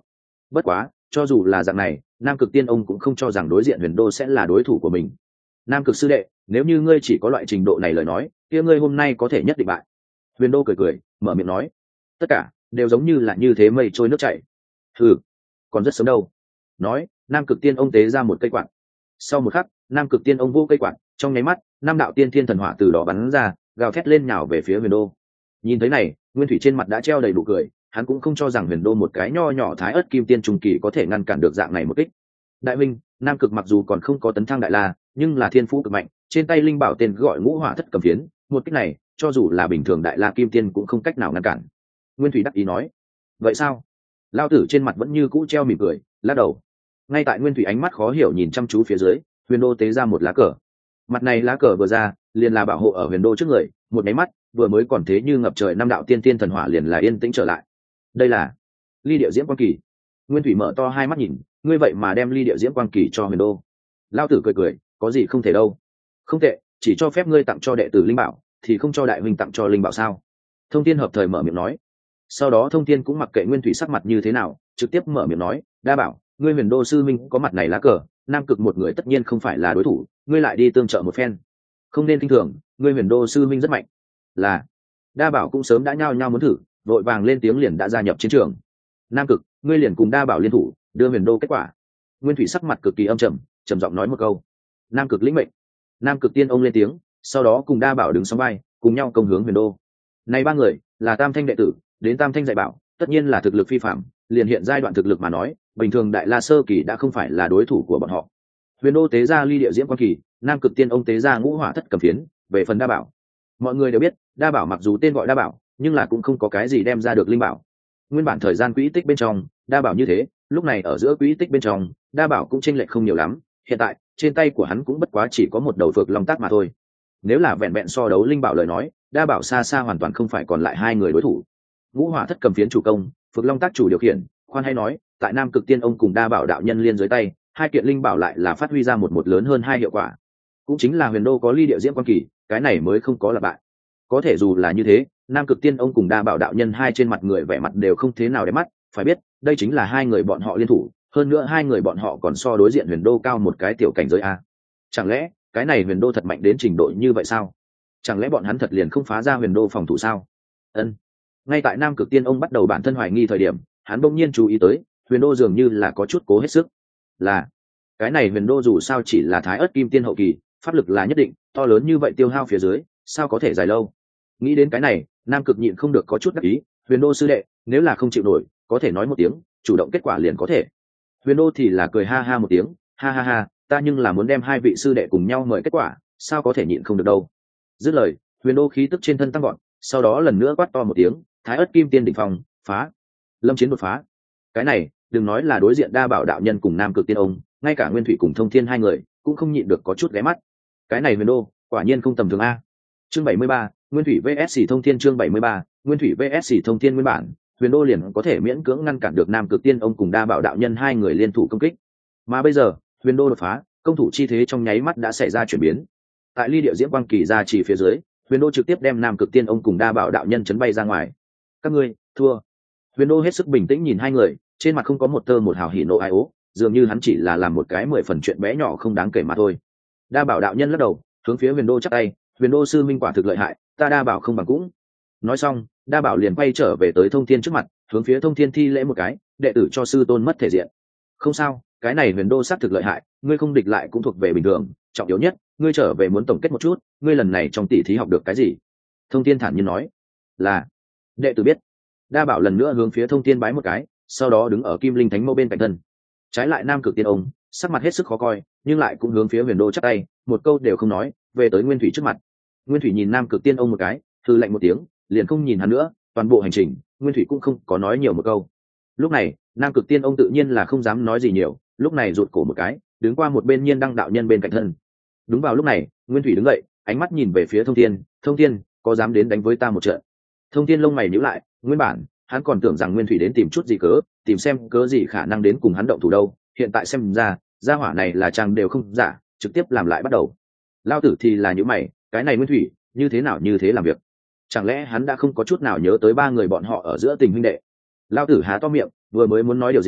Bất quá cho dù là dạng này, Nam Cực Tiên ông cũng không cho rằng đối diện Huyền Đô sẽ là đối thủ của mình. Nam Cực sư đệ, nếu như ngươi chỉ có loại trình độ này lời nói, kia ngươi hôm nay có thể nhất định bại. Huyền Đô cười cười mở miệng nói, tất cả đều giống như là như thế mây trôi nước chảy. Ừ, còn rất sớm đâu. Nói, Nam Cực Tiên ông tế ra một cây quạt. Sau một khắc, Nam Cực Tiên ông vô cây quạt, trong nháy mắt, năm đạo tiên thiên thần hỏa từ đó bắn ra, gào thét lên nhào về phía Huyền Đô. Nhìn thấy này, Nguyên Thủy trên mặt đã treo đầy đủ cười, hắn cũng không cho rằng Huyền Đô một cái nho nhỏ thái ớt kim tiên trung kỳ có thể ngăn cản được dạng này một kích. Đại minh, Nam Cực mặc dù còn không có tấn thăng đại la, nhưng là thiên phú cực mạnh, trên tay linh bảo tên gọi Ngũ Hỏa Thất Cầm Phiến, một kích này, cho dù là bình thường đại la kim tiên cũng không cách nào ngăn cản. Nguyên Thủy đắc ý nói, vậy sao? Lao tử trên mặt vẫn như cũ treo mỉm cười, lắc đầu. Ngay tại Nguyên Thủy ánh mắt khó hiểu nhìn chăm chú phía dưới, Huyền Đô tế ra một lá cờ. Mặt này lá cờ vừa ra, liền là bảo hộ ở Huyền Đô trước người, một máy mắt, vừa mới còn thế như ngập trời năm đạo tiên tiên thần hỏa liền là yên tĩnh trở lại. Đây là ly địa diễm quang kỳ. Nguyên Thủy mở to hai mắt nhìn, ngươi vậy mà đem ly địa diễm quang kỳ cho Huyền Đô. Lao tử cười cười, có gì không thể đâu. Không tệ, chỉ cho phép ngươi tặng cho đệ tử linh bảo, thì không cho đại huynh tặng cho linh bảo sao? Thông Thiên hợp thời mở miệng nói. Sau đó Thông Thiên cũng mặc kệ Nguyên Thủy sắc mặt như thế nào, trực tiếp mở miệng nói, đa bảo, ngươi Huyền Đô sư minh có mặt này lá cờ, Nam Cực một người tất nhiên không phải là đối thủ, ngươi lại đi tương trợ một phen, không nên kinh thường, ngươi Huyền Đô sư minh rất mạnh. Là. Đa bảo cũng sớm đã nhao nhao muốn thử, vội vàng lên tiếng liền đã gia nhập chiến trường. Nam Cực, ngươi liền cùng đa bảo liên thủ, đưa Huyền Đô kết quả. Nguyên Thủy sắc mặt cực kỳ âm trầm, trầm giọng nói một câu. Nam Cực lĩnh mệnh. Nam Cực tiên ông lên tiếng, sau đó cùng đa bảo đứng song vai, cùng nhau công hướng Huyền Đô. Này ba người là Tam Thanh đệ tử, đến Tam Thanh dạy bảo, tất nhiên là thực lực phi phàm, liền hiện giai đoạn thực lực mà nói, bình thường đại la sơ kỳ đã không phải là đối thủ của bọn họ. Huyền Đô tế ra ly địa diễm quang kỳ, Nam Cực tiên ông tế ra Ngũ Hỏa Thất Cầm Phiến. Về phần đa bảo, mọi người đều biết, đa bảo mặc dù tên gọi đa bảo, nhưng là cũng không có cái gì đem ra được linh bảo. Nguyên bản thời gian quỹ tích bên trong, đa bảo như thế, lúc này ở giữa quỹ tích bên trong, đa bảo cũng chênh lệch không nhiều lắm, hiện tại trên tay của hắn cũng bất quá chỉ có một đầu phược long tác mà thôi. Nếu là vẹn vẹn so đấu linh bảo lời nói, đa bảo xa xa hoàn toàn không phải còn lại hai người đối thủ. Ngũ Hỏa Thất Cầm Phiến chủ công, phược long tác chủ điều khiển, khoan hay nói, tại Nam Cực tiên ông cùng đa bảo đạo nhân liên dưới tay, hai kiện linh bảo lại là phát huy ra một một lớn hơn hai hiệu quả. Cũng chính là Huyền Đô có ly địa diễm quang kỳ, cái này mới không có là bại. Có thể dù là như thế, Nam Cực tiên ông cùng đa bảo đạo nhân hai trên mặt người vẻ mặt đều không thế nào đẹp mắt, phải biết đây chính là hai người bọn họ liên thủ, hơn nữa hai người bọn họ còn so đối diện Huyền Đô cao một cái tiểu cảnh giới a. Chẳng lẽ cái này Huyền Đô thật mạnh đến trình độ như vậy sao? Chẳng lẽ bọn hắn thật liền không phá ra Huyền Đô phòng thủ sao? Ân. Ngay tại Nam Cực tiên ông bắt đầu bản thân hoài nghi thời điểm, hắn bỗng nhiên chú ý tới, Huyền Đô dường như là có chút cố hết sức. Là cái này Huyền Đô dù sao chỉ là thái ớt kim tiên hậu kỳ, pháp lực là nhất định, to lớn như vậy tiêu hao phía dưới, sao có thể dài lâu? Nghĩ đến cái này, Nam Cực nhịn không được có chút đắc ý, Huyền Đô sư đệ, nếu là không chịu nổi, có thể nói một tiếng, chủ động kết quả liền có thể. Huyền Đô thì là cười ha ha một tiếng, ha ha ha, ta nhưng là muốn đem hai vị sư đệ cùng nhau mời kết quả, sao có thể nhịn không được đâu. Dứt lời, Huyền Đô khí tức trên thân tăng gọn, sau đó lần nữa quát to một tiếng, thái ớt kim tiên đỉnh phong, phá. Lâm chiến đột phá. Cái này, đừng nói là đối diện đa bảo đạo nhân cùng Nam Cực tiên ông, ngay cả Nguyên Thủy cùng Thông Thiên hai người cũng không nhịn được có chút ghé mắt. Cái này Huyền Đô, quả nhiên không tầm thường a. Chương bảy mươi ba, Nguyên Thủy vs Thông Thiên. Chương bảy mươi ba, Nguyên Thủy vs Thông Thiên. Nguyên bản Huyền Đô liền có thể miễn cưỡng ngăn cản được Nam Cực tiên ông cùng đa bảo đạo nhân hai người liên thủ công kích, mà bây giờ Huyền Đô đột phá, công thủ chi thế trong nháy mắt đã xảy ra chuyển biến. Tại ly địa diễm quang kỳ ra chỉ phía dưới, Huyền Đô trực tiếp đem Nam Cực tiên ông cùng đa bảo đạo nhân chấn bay ra ngoài. Các ngươi thua. Huyền Đô hết sức bình tĩnh nhìn hai người, trên mặt không có một tơ một hào hỉ nộ ai ố, dường như hắn chỉ là làm một cái mười phần chuyện bé nhỏ không đáng kể mà thôi. Đa bảo đạo nhân lắc đầu, hướng phía Huyền Đô chắp tay, Huyền Đô sư minh quả thực lợi hại, ta đa bảo không bằng cũng. Nói xong, đa bảo liền quay trở về tới Thông Thiên trước mặt, hướng phía Thông Thiên thi lễ một cái, đệ tử cho sư tôn mất thể diện. Không sao, cái này Huyền Đô xác thực lợi hại, ngươi không địch lại cũng thuộc về bình thường, trọng yếu nhất, ngươi trở về muốn tổng kết một chút, ngươi lần này trong tỷ thí học được cái gì? Thông Thiên thản nhiên nói, là đệ tử biết. Đa bảo lần nữa hướng phía Thông Thiên bái một cái, sau đó đứng ở Kim Linh Thánh Mâu bên cạnh thân. Trái lại Nam Cực tiên ông, sắc mặt hết sức khó coi, nhưng lại cũng hướng phía Huyền Đô chắp tay, một câu đều không nói, về tới Nguyên Thủy trước mặt. Nguyên Thủy nhìn Nam Cực tiên ông một cái, hừ lạnh một tiếng, liền không nhìn hắn nữa. Toàn bộ hành trình, Nguyên Thủy cũng không có nói nhiều một câu. Lúc này, Nam Cực tiên ông tự nhiên là không dám nói gì nhiều, lúc này rụt cổ một cái, đứng qua một bên Nhiên Đăng đạo nhân bên cạnh thân. Đúng vào lúc này, Nguyên Thủy đứng dậy, ánh mắt nhìn về phía Thông Thiên, Thông Thiên, có dám đến đánh với ta một trận? Thông Thiên lông mày nhíu lại, nguyên bản hắn còn tưởng rằng Nguyên Thủy đến tìm chút gì cớ, tìm xem cớ gì khả năng đến cùng hắn động thủ đâu, hiện tại xem ra, gia hỏa này là chàng đều không giả, trực tiếp làm lại bắt đầu. Lao tử thì là nhíu mày, cái này Nguyên Thủy, như thế nào như thế làm việc? Chẳng lẽ hắn đã không có chút nào nhớ tới ba người bọn họ ở giữa tình huynh đệ? Lao tử há to miệng, vừa mới muốn nói điều gì,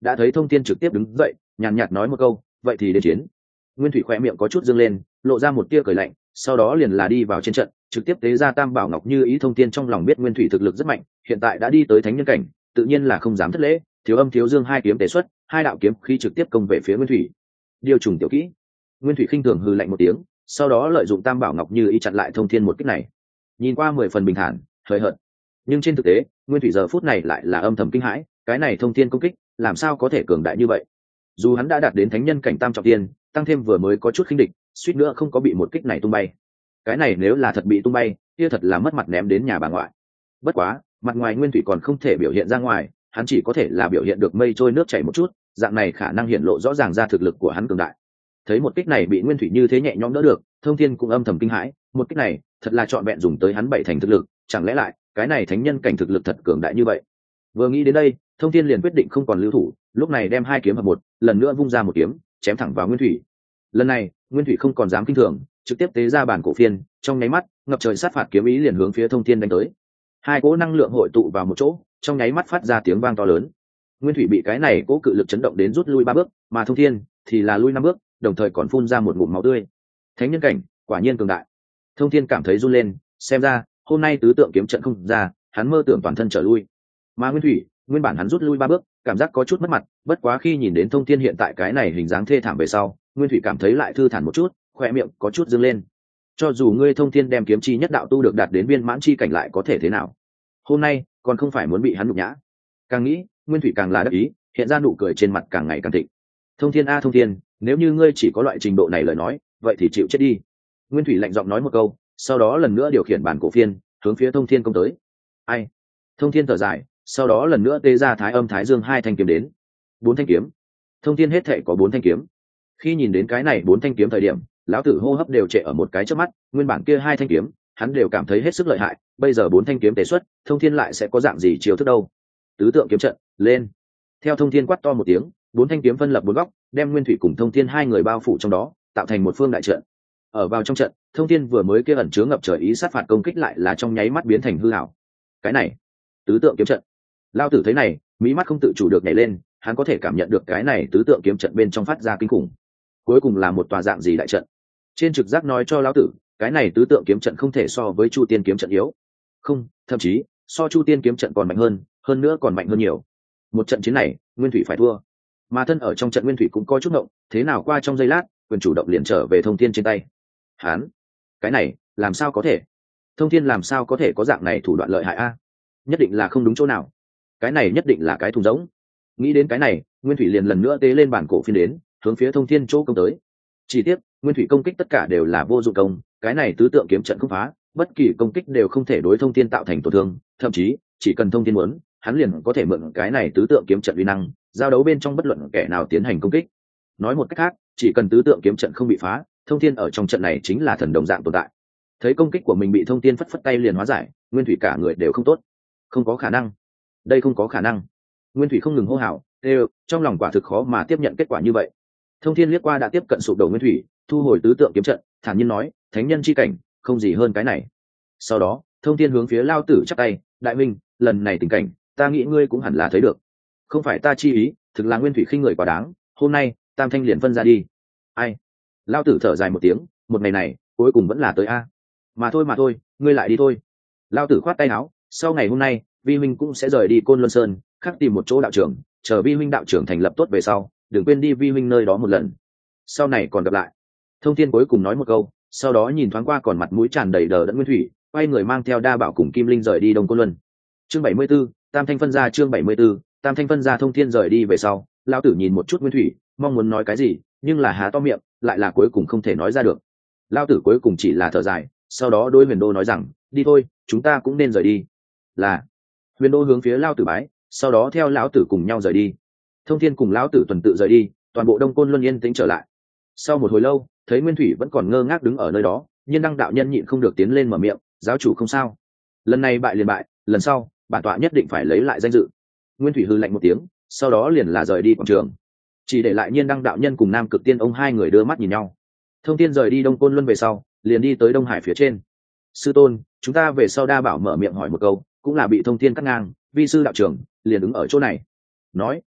đã thấy Thông Thiên trực tiếp đứng dậy, nhàn nhạt nói một câu, vậy thì đến chiến. Nguyên Thủy khỏe miệng có chút dương lên, lộ ra một tia cười lạnh, sau đó liền là đi vào trên trận, trực tiếp tế ra Tam Bảo Ngọc Như Ý. Thông Thiên trong lòng biết Nguyên Thủy thực lực rất mạnh, hiện tại đã đi tới thánh nhân cảnh, tự nhiên là không dám thất lễ, Thiếu Âm Thiếu Dương hai kiếm tế xuất, hai đạo kiếm khí trực tiếp công về phía Nguyên Thủy. Điều trùng tiểu kỹ. Nguyên Thủy khinh thường hừ lạnh một tiếng, sau đó lợi dụng Tam Bảo Ngọc Như Ý chặn lại Thông Thiên một kích này. Nhìn qua mười phần bình thản, hời hợt, nhưng trên thực tế, Nguyên Thủy giờ phút này lại là âm thầm kinh hãi, cái này Thông Thiên công kích, làm sao có thể cường đại như vậy? Dù hắn đã đạt đến thánh nhân cảnh tam trọng tiên, tăng thêm vừa mới có chút khinh địch, suýt nữa không có bị một kích này tung bay. Cái này nếu là thật bị tung bay, kia thật là mất mặt ném đến nhà bà ngoại. Bất quá, mặt ngoài Nguyên Thủy còn không thể biểu hiện ra ngoài, hắn chỉ có thể là biểu hiện được mây trôi nước chảy một chút, dạng này khả năng hiện lộ rõ ràng ra thực lực của hắn cường đại. Thấy một kích này bị Nguyên Thủy như thế nhẹ nhõm đỡ được, Thông Thiên cũng âm thầm kinh hãi, một kích này, thật là trọn vẹn dùng tới hắn bảy thành thực lực, chẳng lẽ lại, cái này thánh nhân cảnh thực lực thật cường đại như vậy. Vừa nghĩ đến đây, Thông Thiên liền quyết định không còn lưu thủ, lúc này đem hai kiếm hợp một, lần nữa vung ra một kiếm, chém thẳng vào Nguyên Thủy. Lần này, Nguyên Thủy không còn dám kinh thường, trực tiếp tế ra bản cổ phiên, trong nháy mắt, ngập trời sát phạt kiếm ý liền hướng phía Thông Thiên đánh tới. Hai cỗ năng lượng hội tụ vào một chỗ, trong nháy mắt phát ra tiếng vang to lớn. Nguyên Thủy bị cái này cỗ cự lực chấn động đến rút lui ba bước, mà Thông Thiên thì là lui năm bước, đồng thời còn phun ra một ngụm máu tươi. Thánh nhân cảnh, quả nhiên cường đại. Thông Thiên cảm thấy run lên, xem ra, hôm nay tứ tượng kiếm trận không ra, hắn mơ tưởng toàn thân trở lui. Mà Nguyên Thủy, nguyên bản hắn rút lui ba bước, cảm giác có chút mất mặt, bất quá khi nhìn đến Thông Thiên hiện tại cái này hình dáng thê thảm về sau, Nguyên Thủy cảm thấy lại thư thản một chút, khỏe miệng có chút dương lên. Cho dù ngươi Thông Thiên đem kiếm chi nhất đạo tu được đạt đến viên mãn chi cảnh lại có thể thế nào? Hôm nay, còn không phải muốn bị hắn nhục nhã. Càng nghĩ, Nguyên Thủy càng là đắc ý, hiện ra nụ cười trên mặt càng ngày càng thịnh. Thông Thiên a Thông Thiên, nếu như ngươi chỉ có loại trình độ này lời nói, vậy thì chịu chết đi. Nguyên Thủy lạnh giọng nói một câu, sau đó lần nữa điều khiển bản cổ phiên, hướng phía Thông Thiên công tới. Ai? Thông Thiên thở dài, sau đó lần nữa tê ra Thái Âm Thái Dương hai thanh kiếm đến. Bốn thanh kiếm. Thông Thiên hết thệ có bốn thanh kiếm. Khi nhìn đến cái này bốn thanh kiếm thời điểm, lão tử hô hấp đều trệ ở một cái chớp mắt, nguyên bản kia hai thanh kiếm, hắn đều cảm thấy hết sức lợi hại, bây giờ bốn thanh kiếm tế xuất, Thông Thiên lại sẽ có dạng gì chiêu thức đâu? Tứ tượng kiếm trận, lên. Theo Thông Thiên quát to một tiếng, bốn thanh kiếm phân lập bốn góc, đem Nguyên Thủy cùng Thông Thiên hai người bao phủ trong đó, tạo thành một phương đại trận. Ở vào trong trận, Thông Thiên vừa mới kia ẩn chứa ngập trời ý sát phạt công kích lại là trong nháy mắt biến thành hư ảo. Cái này, tứ tượng kiếm trận. Lão tử thấy này, mí mắt không tự chủ được nhảy lên, hắn có thể cảm nhận được cái này tứ tượng kiếm trận bên trong phát ra kinh khủng. Cuối cùng là một tòa dạng gì đại trận? Trên trực giác nói cho lão tử, cái này tứ tượng kiếm trận không thể so với Chu Tiên kiếm trận yếu. Không, thậm chí, so Chu Tiên kiếm trận còn mạnh hơn, hơn nữa còn mạnh hơn nhiều. Một trận chiến này, Nguyên Thủy phải thua. Mà thân ở trong trận Nguyên Thủy cũng có chút ngộng, thế nào qua trong giây lát, quyền chủ động liền trở về Thông Thiên trên tay. Hắn, cái này, làm sao có thể? Thông Thiên làm sao có thể có dạng này thủ đoạn lợi hại a? Nhất định là không đúng chỗ nào. Cái này nhất định là cái thùng rỗng. Nghĩ đến cái này, Nguyên Thủy liền lần nữa tế lên bản cổ phiên đến, hướng phía Thông Thiên chỗ công tới. Chỉ tiếc, Nguyên Thủy công kích tất cả đều là vô dụng công, cái này tứ tượng kiếm trận không phá, bất kỳ công kích đều không thể đối Thông Thiên tạo thành tổn thương, thậm chí, chỉ cần Thông Thiên muốn, hắn liền có thể mượn cái này tứ tượng kiếm trận uy năng, giao đấu bên trong bất luận kẻ nào tiến hành công kích. Nói một cách khác, chỉ cần tứ tượng kiếm trận không bị phá, Thông Thiên ở trong trận này chính là thần đồng dạng tồn tại. Thấy công kích của mình bị Thông Thiên phất phất tay liền hóa giải, Nguyên Thủy cả người đều không tốt. Không có khả năng, đây không có khả năng. Nguyên Thủy không ngừng hô hào, đều trong lòng quả thực khó mà tiếp nhận kết quả như vậy. Thông Thiên liếc qua đã tiếp cận sụp đổ Nguyên Thủy, thu hồi tứ tượng kiếm trận, thản nhiên nói, thánh nhân chi cảnh, không gì hơn cái này. Sau đó, Thông Thiên hướng phía Lao Tử chắp tay, đại minh, lần này tình cảnh, ta nghĩ ngươi cũng hẳn là thấy được. Không phải ta chi ý, thực là Nguyên Thủy khinh người quá đáng, hôm nay, tam thanh liền phân ra đi. Ai? Lao Tử thở dài một tiếng, một ngày này, cuối cùng vẫn là tới a. Mà thôi mà thôi, ngươi lại đi thôi. Lao Tử khoát tay áo, sau ngày hôm nay, vi huynh cũng sẽ rời đi Côn Luân Sơn, khắc tìm một chỗ đạo trưởng, chờ vi huynh đạo trưởng thành lập tốt về sau, đừng quên đi vi huynh nơi đó một lần. Sau này còn gặp lại. Thông Thiên cuối cùng nói một câu, sau đó nhìn thoáng qua còn mặt mũi tràn đầy đờ đẫn Nguyên Thủy, quay người mang theo Đa Bảo cùng Kim Linh rời đi Đông Côn Luân. Chương bảy mươi 74, Tam Thanh phân ra. Chương bảy mươi 74, Tam Thanh phân ra. Thông Thiên rời đi về sau, lão tử nhìn một chút Nguyên Thủy, mong muốn nói cái gì, nhưng là há to miệng, lại là cuối cùng không thể nói ra được. Lão tử cuối cùng chỉ là thở dài, sau đó đối Huyền Đô nói rằng, đi thôi, chúng ta cũng nên rời đi. Là. Huyền Đô hướng phía lão tử bái, sau đó theo lão tử cùng nhau rời đi. Thông Thiên cùng lão tử tuần tự rời đi, toàn bộ Đông Côn Luân yên tĩnh trở lại. Sau một hồi lâu, thấy Nguyên Thủy vẫn còn ngơ ngác đứng ở nơi đó, Nhiên Đăng đạo nhân nhịn không được tiến lên mở miệng, giáo chủ không sao. Lần này bại liền bại, lần sau, bản tọa nhất định phải lấy lại danh dự. Nguyên Thủy hừ lạnh một tiếng, sau đó liền là rời đi quảng trường, chỉ để lại Nhiên Đăng đạo nhân cùng Nam Cực Tiên ông hai người đưa mắt nhìn nhau. Thông Thiên rời đi Đông Côn Luân về sau, liền đi tới Đông Hải phía trên. Sư tôn, chúng ta về sau. Đa Bảo mở miệng hỏi một câu, cũng là bị Thông Thiên cắt ngang, vi sư đạo trưởng liền đứng ở chỗ này. Nói,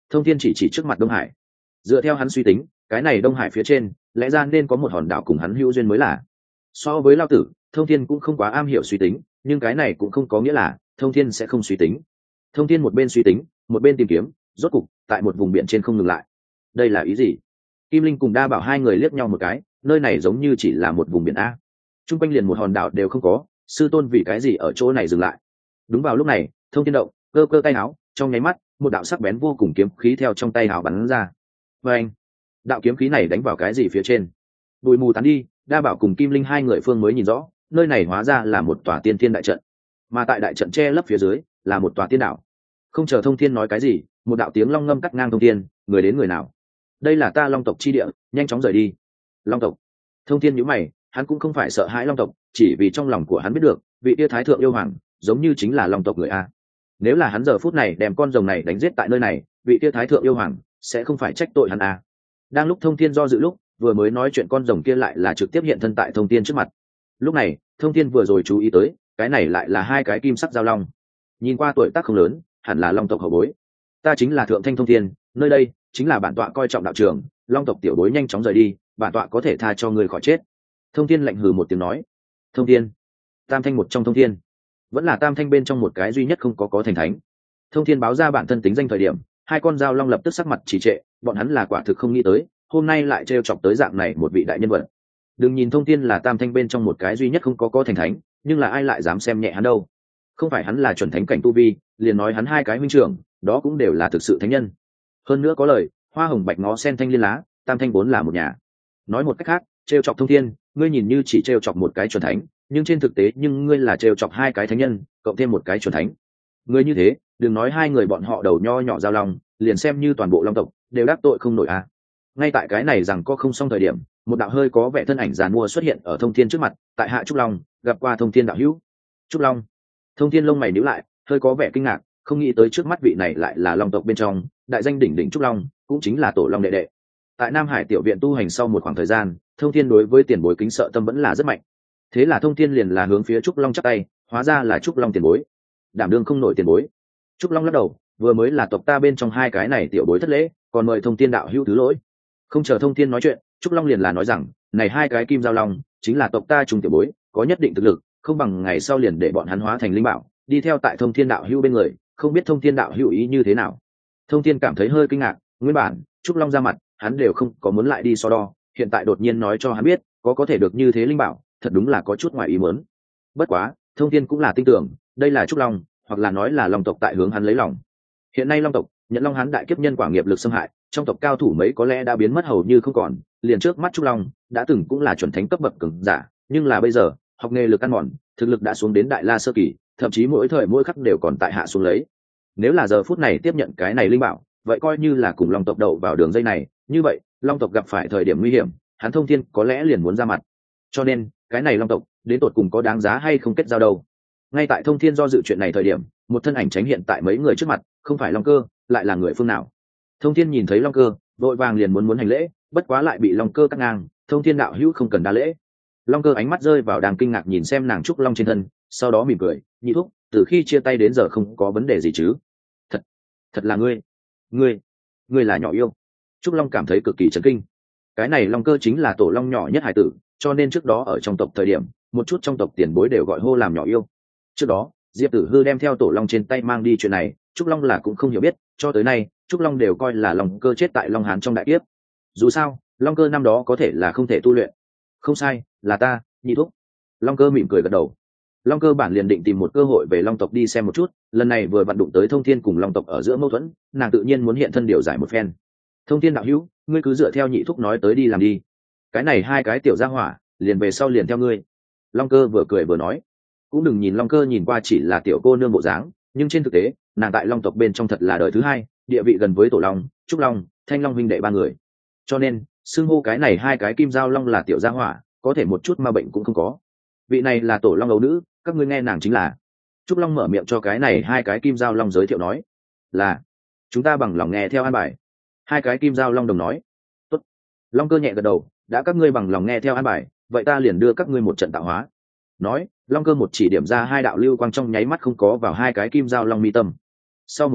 Thông thiên chỉ chỉ trước mặt Đông Hải. Dựa theo hắn suy tính, cái này Đông Hải phía trên lẽ ra nên có một hòn đảo cùng hắn hữu duyên mới là. So với Lao Tử, Thông thiên cũng không quá am hiểu suy tính, nhưng cái này cũng không có nghĩa là Thông thiên sẽ không suy tính. Thông thiên một bên suy tính, một bên tìm kiếm, rốt cục tại một vùng biển trên không ngừng lại. Đây là ý gì? Kim Linh cùng Đa Bảo hai người liếc nhau một cái, nơi này giống như chỉ là một vùng biển a. Trung quanh liền một hòn đảo đều không có, sư tôn vì cái gì ở chỗ này dừng lại? Đúng vào lúc này, Thông thiên động, cơ cơ tay áo, trong nháy mắt, một đạo sắc bén vô cùng kiếm khí theo trong tay áo bắn ra. Và anh, đạo kiếm khí này đánh vào cái gì phía trên? Bụi mù tán đi, Đa Bảo cùng Kim Linh hai người phương mới nhìn rõ, nơi này hóa ra là một tòa tiên thiên đại trận, mà tại đại trận che lấp phía dưới là một tòa tiên đảo. Không chờ Thông thiên nói cái gì, một đạo tiếng long ngâm cắt ngang Thông thiên, người đến người nào? Đây là ta Long tộc chi địa, nhanh chóng rời đi. Long tộc? Thông thiên nhíu mày, hắn cũng không phải sợ hãi Long tộc, chỉ vì trong lòng của hắn biết được, vị tia thái thượng yêu hoàng giống như chính là Long tộc người a. Nếu là hắn giờ phút này đem con rồng này đánh giết tại nơi này, vị tia thái thượng yêu hoàng sẽ không phải trách tội hắn a. Đang lúc Thông thiên do dự lúc, vừa mới nói chuyện con rồng kia lại là trực tiếp hiện thân tại Thông thiên trước mặt. Lúc này, Thông thiên vừa rồi chú ý tới, cái này lại là hai cái kim sắc giao long. Nhìn qua tuổi tác không lớn, hẳn là Long tộc hậu bối. Ta chính là Thượng Thanh Thông thiên, nơi đây chính là bản tọa coi trọng đạo trường, Long tộc tiểu bối nhanh chóng rời đi, bản tọa có thể tha cho người khỏi chết. Thông thiên lạnh hừ một tiếng nói. Thông thiên? Tam thanh một trong Thông thiên, vẫn là tam thanh bên trong một cái duy nhất không có có thành thánh. Thông thiên báo ra bản thân tính danh thời điểm, hai con dao long lập tức sắc mặt trì trệ, bọn hắn là quả thực không nghĩ tới, hôm nay lại trêu chọc tới dạng này một vị đại nhân vật. Đừng nhìn Thông thiên là tam thanh bên trong một cái duy nhất không có có thành thánh, nhưng là ai lại dám xem nhẹ hắn đâu? Không phải hắn là chuẩn thánh cảnh tu vi, liền nói hắn hai cái huynh trưởng, đó cũng đều là thực sự thánh nhân. Hơn nữa có lời, hoa hồng bạch ngó sen thanh liên lá, tam thanh vốn là một nhà. Nói một cách khác, trêu chọc Thông thiên, ngươi nhìn như chỉ trêu chọc một cái chuẩn thánh, nhưng trên thực tế nhưng ngươi là trêu chọc hai cái thánh nhân, cộng thêm một cái chuẩn thánh. Ngươi như thế, đừng nói hai người bọn họ đầu nho nhỏ giao long, liền xem như toàn bộ long tộc đều đắc tội không nổi a. À. Ngay tại cái này rằng có không xong thời điểm, một đạo hơi có vẻ thân ảnh giàn mua xuất hiện ở Thông thiên trước mặt, tại hạ Trúc Long, gặp qua Thông thiên đạo hữu. Trúc Long? Thông thiên lông mày nhíu lại, hơi có vẻ kinh ngạc, không nghĩ tới trước mắt vị này lại là long tộc bên trong đại danh đỉnh đỉnh Trúc Long, cũng chính là tổ long đệ đệ. Tại Nam Hải tiểu viện tu hành sau một khoảng thời gian, Thông thiên đối với tiền bối kính sợ tâm vẫn là rất mạnh. Thế là Thông thiên liền là hướng phía Trúc Long chắp tay, hóa ra là Trúc Long tiền bối, đảm đương không nổi tiền bối. Trúc Long lắc đầu, vừa mới là tộc ta bên trong hai cái này tiểu bối thất lễ, còn mời Thông thiên đạo hữu thứ lỗi. Không chờ Thông thiên nói chuyện, Trúc Long liền là nói rằng, này hai cái kim giao long chính là tộc ta trung tiểu bối, có nhất định thực lực, không bằng ngày sau liền để bọn hắn hóa thành linh bảo, đi theo tại Thông thiên đạo hữu bên người, không biết Thông thiên đạo hữu ý như thế nào. Thông thiên cảm thấy hơi kinh ngạc, nguyên bản Trúc Long ra mặt, hắn đều không có muốn lại đi so đo, hiện tại đột nhiên nói cho hắn biết có có thể được như thế linh bảo, thật đúng là có chút ngoài ý muốn. Bất quá Thông thiên cũng là tin tưởng đây là Trúc Long, hoặc là nói là long tộc tại hướng hắn lấy lòng. Hiện nay long tộc nhận long hắn đại kiếp nhân quả nghiệp lực xâm hại, trong tộc cao thủ mấy có lẽ đã biến mất hầu như không còn, liền trước mắt Trúc Long đã từng cũng là chuẩn thánh cấp bậc cường giả, nhưng là bây giờ học nghề lực ăn mòn, thực lực đã xuống đến đại la sơ kỳ, thậm chí mỗi thời mỗi khắc đều còn tại hạ xuống lấy. Nếu là giờ phút này tiếp nhận cái này linh bảo, vậy coi như là cùng long tộc đậu vào đường dây này, như vậy long tộc gặp phải thời điểm nguy hiểm, hắn Thông thiên có lẽ liền muốn ra mặt. Cho nên cái này long tộc đến tột cùng có đáng giá hay không kết giao đâu. Ngay tại Thông thiên do dự chuyện này thời điểm, một thân ảnh tránh hiện tại mấy người trước mặt, không phải Long Cơ, lại là người phương nào? Thông thiên nhìn thấy Long Cơ, vội vàng liền muốn muốn hành lễ, bất quá lại bị Long Cơ cắt ngang. Thông thiên đạo hữu không cần đa lễ. Long Cơ ánh mắt rơi vào đang kinh ngạc nhìn xem nàng Trúc Long trên thân, sau đó mỉm cười, nhị thúc, từ khi chia tay đến giờ không có vấn đề gì chứ? Thật, thật là ngươi, ngươi, ngươi là nhỏ yêu. Trúc Long cảm thấy cực kỳ chấn kinh. Cái này Long Cơ chính là tổ long nhỏ nhất hải tử, cho nên trước đó ở trong tộc thời điểm, một chút trong tộc tiền bối đều gọi hô làm nhỏ yêu. Trước đó Diệp Tử Hư đem theo tổ long trên tay mang đi chuyện này, Trúc Long là cũng không hiểu biết, cho tới nay Trúc Long đều coi là Long Cơ chết tại Long Hán trong đại kiếp. Dù sao Long Cơ năm đó có thể là không thể tu luyện. Không sai, là ta, nhị thúc. Long Cơ mỉm cười gật đầu. Long Cơ bản liền định tìm một cơ hội về long tộc đi xem một chút, lần này vừa vặn đụng tới Thông thiên cùng long tộc ở giữa mâu thuẫn, nàng tự nhiên muốn hiện thân điều giải một phen. Thông thiên đạo hữu, ngươi cứ dựa theo nhị thúc nói tới đi làm đi, cái này hai cái tiểu gia hỏa liền về sau liền theo ngươi. Long Cơ vừa cười vừa nói. Cũng đừng nhìn Long Cơ nhìn qua chỉ là tiểu cô nương bộ dáng, nhưng trên thực tế nàng tại long tộc bên trong thật là đời thứ hai, địa vị gần với tổ long, Trúc Long, Thanh Long huynh đệ ba người, cho nên xưng hô cái này hai cái kim giao long là tiểu gia hỏa có thể một chút ma bệnh cũng không có. Vị này là tổ long ấu nữ, các ngươi nghe nàng chính là. Trúc Long mở miệng cho cái này hai cái kim giao long giới thiệu nói. Là, chúng ta bằng lòng nghe theo an bài. Hai cái kim giao long đồng nói. Tốt. Long Cơ nhẹ gật đầu, đã các ngươi bằng lòng nghe theo an bài, vậy ta liền đưa các ngươi một trận tạo hóa. Nói Long Cơ một chỉ điểm ra hai đạo lưu quang trong nháy mắt không có vào hai cái kim giao long mi tâm. Sau một khắc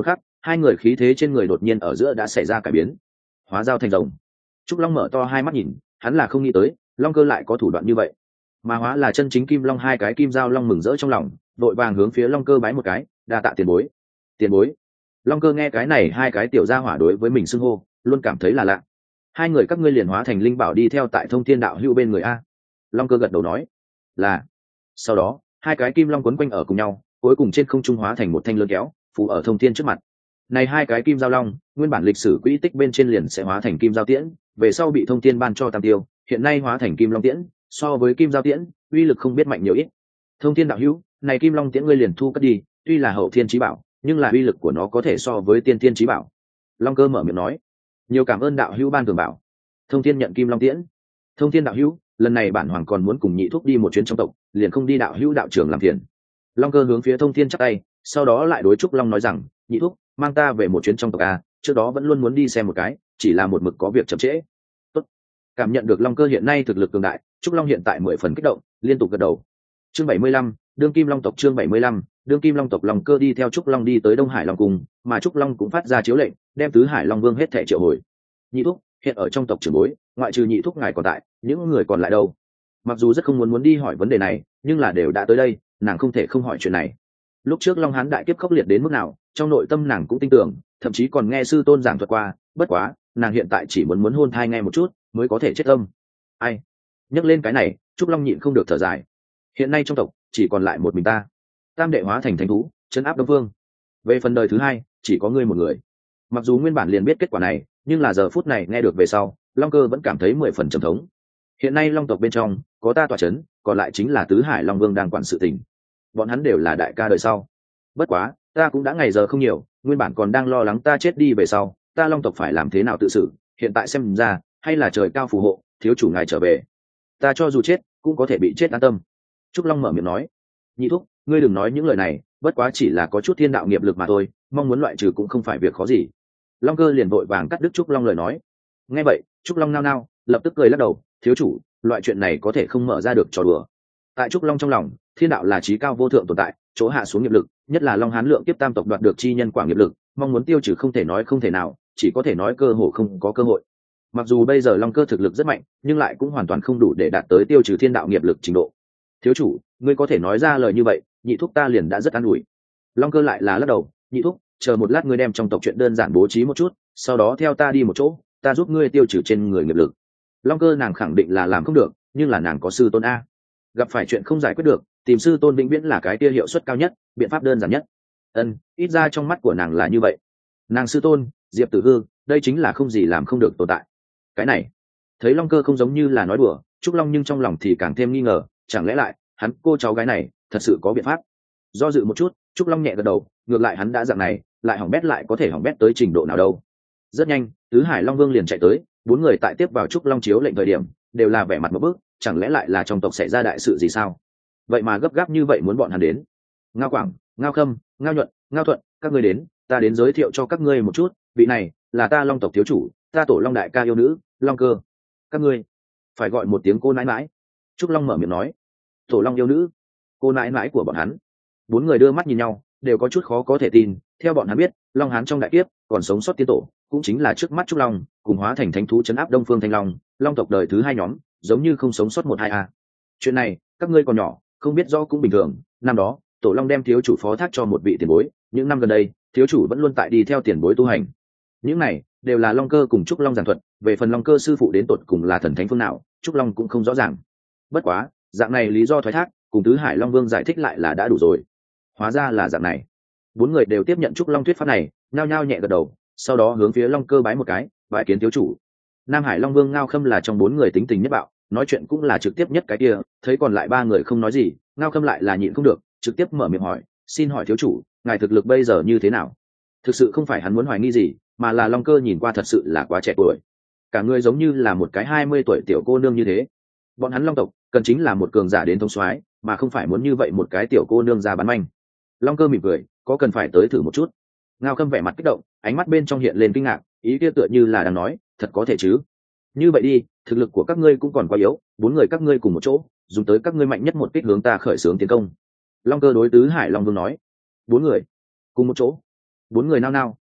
hai người khí thế trên người đột nhiên ở giữa đã xảy ra cải biến, hóa dao thành rồng. Trúc Long mở to hai mắt nhìn, hắn là không nghĩ tới long cơ lại có thủ đoạn như vậy, mà hóa là chân chính kim long. Hai cái kim dao long mừng rỡ trong lòng, vội vàng hướng phía long cơ bái một cái, đa tạ tiền bối. Tiền bối. Long cơ nghe cái này hai cái tiểu gia hỏa đối với mình xưng hô, luôn cảm thấy là lạ. Hai người các ngươi liền hóa thành linh bảo đi theo tại Thông Thiên đạo hữu bên người a. Long cơ gật đầu nói là. Sau đó hai cái kim long quấn quanh ở cùng nhau, cuối cùng trên không trung hóa thành một thanh lươn kéo phủ ở Thông Thiên trước mặt. Này hai cái kim giao long nguyên bản lịch sử quỹ tích bên trên liền sẽ hóa thành kim giao tiễn, về sau bị Thông Thiên ban cho tam tiêu, hiện nay hóa thành kim long tiễn, so với kim giao tiễn uy lực không biết mạnh nhiều ít. Thông Thiên đạo hữu, này kim long tiễn ngươi liền thu cất đi, tuy là hậu thiên chí bảo nhưng là uy lực của nó có thể so với tiên thiên chí bảo. Long cơ mở miệng nói nhiều cảm ơn đạo hữu ban thường bảo. Thông Thiên nhận kim long tiễn. Thông Thiên đạo hữu, lần này bản hoàng còn muốn cùng nhị thúc đi một chuyến trong tộc, liền không đi đạo hữu đạo trưởng làm phiền. Long cơ hướng phía Thông Thiên chắp tay, sau đó lại đối Trúc Long nói rằng nhị thúc, mang ta về một chuyến trong tộc a, trước đó vẫn luôn muốn đi xem một cái, chỉ là một mực có việc chậm trễ. Tốt. Cảm nhận được Long cơ hiện nay thực lực cường đại, Trúc Long hiện tại mười phần kích động, liên tục gật đầu. Chương bảy mươi lăm, đương kim long tộc. Chương bảy mươi lăm, đương kim long tộc. Long cơ đi theo Trúc Long đi tới Đông Hải Long cung, mà Trúc Long cũng phát ra chiếu lệnh, đem tứ Hải Long Vương hết thảy triệu hồi. Nhị thúc, hiện ở trong tộc trưởng bối, ngoại trừ nhị thúc ngài còn tại, những người còn lại đâu? Mặc dù rất không muốn muốn đi hỏi vấn đề này, nhưng là đều đã tới đây, nàng không thể không hỏi chuyện này. Lúc trước Long Hán đại kiếp khốc liệt đến mức nào, trong nội tâm nàng cũng tin tưởng, thậm chí còn nghe sư tôn giảng thuật qua, bất quá, nàng hiện tại chỉ muốn muốn hôn thai nghe một chút, mới có thể chết tâm. Ai? Nhắc lên cái này, Trúc Long nhịn không được thở dài. Hiện nay trong tộc chỉ còn lại một mình ta, tam đệ hóa thành thánh thú, trấn áp Đông Vương. Về phần đời thứ hai, chỉ có ngươi một người. Mặc dù nguyên bản liền biết kết quả này, nhưng là giờ phút này nghe được về sau, Long cơ vẫn cảm thấy mười phần trầm thống. Hiện nay Long tộc bên trong có ta tọa trấn, còn lại chính là tứ Hải Long Vương đang quản sự tình. Bọn hắn đều là đại ca đời sau. Bất quá, ta cũng đã ngày giờ không nhiều, nguyên bản còn đang lo lắng ta chết đi về sau, ta Long tộc phải làm thế nào tự xử. Hiện tại xem ra, hay là trời cao phù hộ, thiếu chủ ngài trở về, ta cho dù chết cũng có thể bị chết an tâm. Trúc Long mở miệng nói. Nhị thúc, ngươi đừng nói những lời này, bất quá chỉ là có chút thiên đạo nghiệp lực mà thôi, mong muốn loại trừ cũng không phải việc khó gì. Long cơ liền vội vàng cắt đứt Trúc Long lời nói. Nghe vậy, Trúc Long nao nao, lập tức cười lắc đầu, thiếu chủ, loại chuyện này có thể không mở ra được trò đùa. Tại Trúc Long trong lòng, thiên đạo là trí cao vô thượng tồn tại, chỗ hạ xuống nghiệp lực, nhất là Long Hán lượng kiếp tam tộc đoạt được chi nhân quả nghiệp lực, mong muốn tiêu trừ không thể nói không thể nào, chỉ có thể nói cơ hồ không có cơ hội. Mặc dù bây giờ Long cơ thực lực rất mạnh, nhưng lại cũng hoàn toàn không đủ để đạt tới tiêu trừ thiên đạo nghiệp lực trình độ. Thiếu chủ, ngươi có thể nói ra lời như vậy, nhị thúc ta liền đã rất an ủi. Long cơ lại là lắc đầu, nhị thúc, chờ một lát ngươi đem trong tộc chuyện đơn giản bố trí một chút, sau đó theo ta đi một chỗ, ta giúp ngươi tiêu trừ trên người nghiệp lực. Long cơ nàng khẳng định là làm không được, nhưng là nàng có sư tôn a, gặp phải chuyện không giải quyết được, tìm sư tôn vĩnh viễn là cái kia hiệu suất cao nhất, biện pháp đơn giản nhất. Ân, ít ra trong mắt của nàng là như vậy. Nàng sư tôn Diệp Tử Hư, đây chính là không gì làm không được tồn tại. Cái này thấy Long cơ không giống như là nói đùa, Trúc Long nhưng trong lòng thì càng thêm nghi ngờ, chẳng lẽ lại hắn cô cháu gái này thật sự có biện pháp. Do dự một chút, Trúc Long nhẹ gật đầu, ngược lại hắn đã dạng này, lại hỏng bét lại có thể hỏng bét tới trình độ nào đâu. Rất nhanh, tứ Hải Long Vương liền chạy tới, bốn người tại tiếp vào Trúc Long chiếu lệnh thời điểm, đều là vẻ mặt một bước, chẳng lẽ lại là trong tộc xảy ra đại sự gì sao? Vậy mà gấp gáp như vậy muốn bọn hắn đến. Ngao Quảng, Ngao Khâm, Ngao Nhuận, Ngao Thuận, các ngươi đến, ta đến giới thiệu cho các ngươi một chút, vị này là ta Long tộc thiếu chủ, ta tổ Long đại ca yêu nữ, Long cơ. Các ngươi phải gọi một tiếng cô nãi nãi. Trúc Long mở miệng nói. Tổ Long yêu nữ, cô nãi nãi của bọn hắn. Bốn người đưa mắt nhìn nhau, đều có chút khó có thể tin. Theo bọn hắn biết, Long Hán trong đại kiếp còn sống sót tiên tổ, cũng chính là trước mắt Trúc Long cùng hóa thành thánh thú trấn áp Đông Phương Thanh Long, Long tộc đời thứ hai nhóm, giống như không sống sót một hai a. Chuyện này các ngươi còn nhỏ, không biết rõ cũng bình thường. Năm đó tổ Long đem thiếu chủ phó thác cho một vị tiền bối, những năm gần đây thiếu chủ vẫn luôn tại đi theo tiền bối tu hành. Những này đều là Long cơ cùng Trúc Long giảng thuật, về phần Long cơ sư phụ đến tột cùng là thần thánh phương nào, Trúc Long cũng không rõ ràng. Bất quá dạng này lý do thoái thác cùng tứ Hải Long Vương giải thích lại là đã đủ rồi. Hóa ra là dạng này. Bốn người đều tiếp nhận Trúc Long thuyết pháp này, nhao nhao nhẹ gật đầu, sau đó hướng phía Long cơ bái một cái, bái kiến thiếu chủ. Nam Hải Long Vương Ngao Khâm là trong bốn người tính tình nhất bạo, nói chuyện cũng là trực tiếp nhất cái kia, thấy còn lại ba người không nói gì, Ngao Khâm lại là nhịn không được, trực tiếp mở miệng hỏi, xin hỏi thiếu chủ, ngài thực lực bây giờ như thế nào? Thực sự không phải hắn muốn hoài nghi gì, mà là Long cơ nhìn qua thật sự là quá trẻ tuổi, cả người giống như là một cái hai mươi tuổi tiểu cô nương như thế. Bọn hắn Long tộc cần chính là một cường giả đến thông soái, mà không phải muốn như vậy một cái tiểu cô nương ra bán manh. Long cơ mỉm cười, có cần phải tới thử một chút? Ngao Khâm vẻ mặt kích động, ánh mắt bên trong hiện lên kinh ngạc, ý kia tựa như là đang nói, thật có thể chứ? Như vậy đi, thực lực của các ngươi cũng còn quá yếu, bốn người các ngươi cùng một chỗ, dùng tới các ngươi mạnh nhất một kích hướng ta khởi xướng tiến công. Long cơ đối tứ Hải Long Vương nói. Bốn người cùng một chỗ? Bốn người nao nao,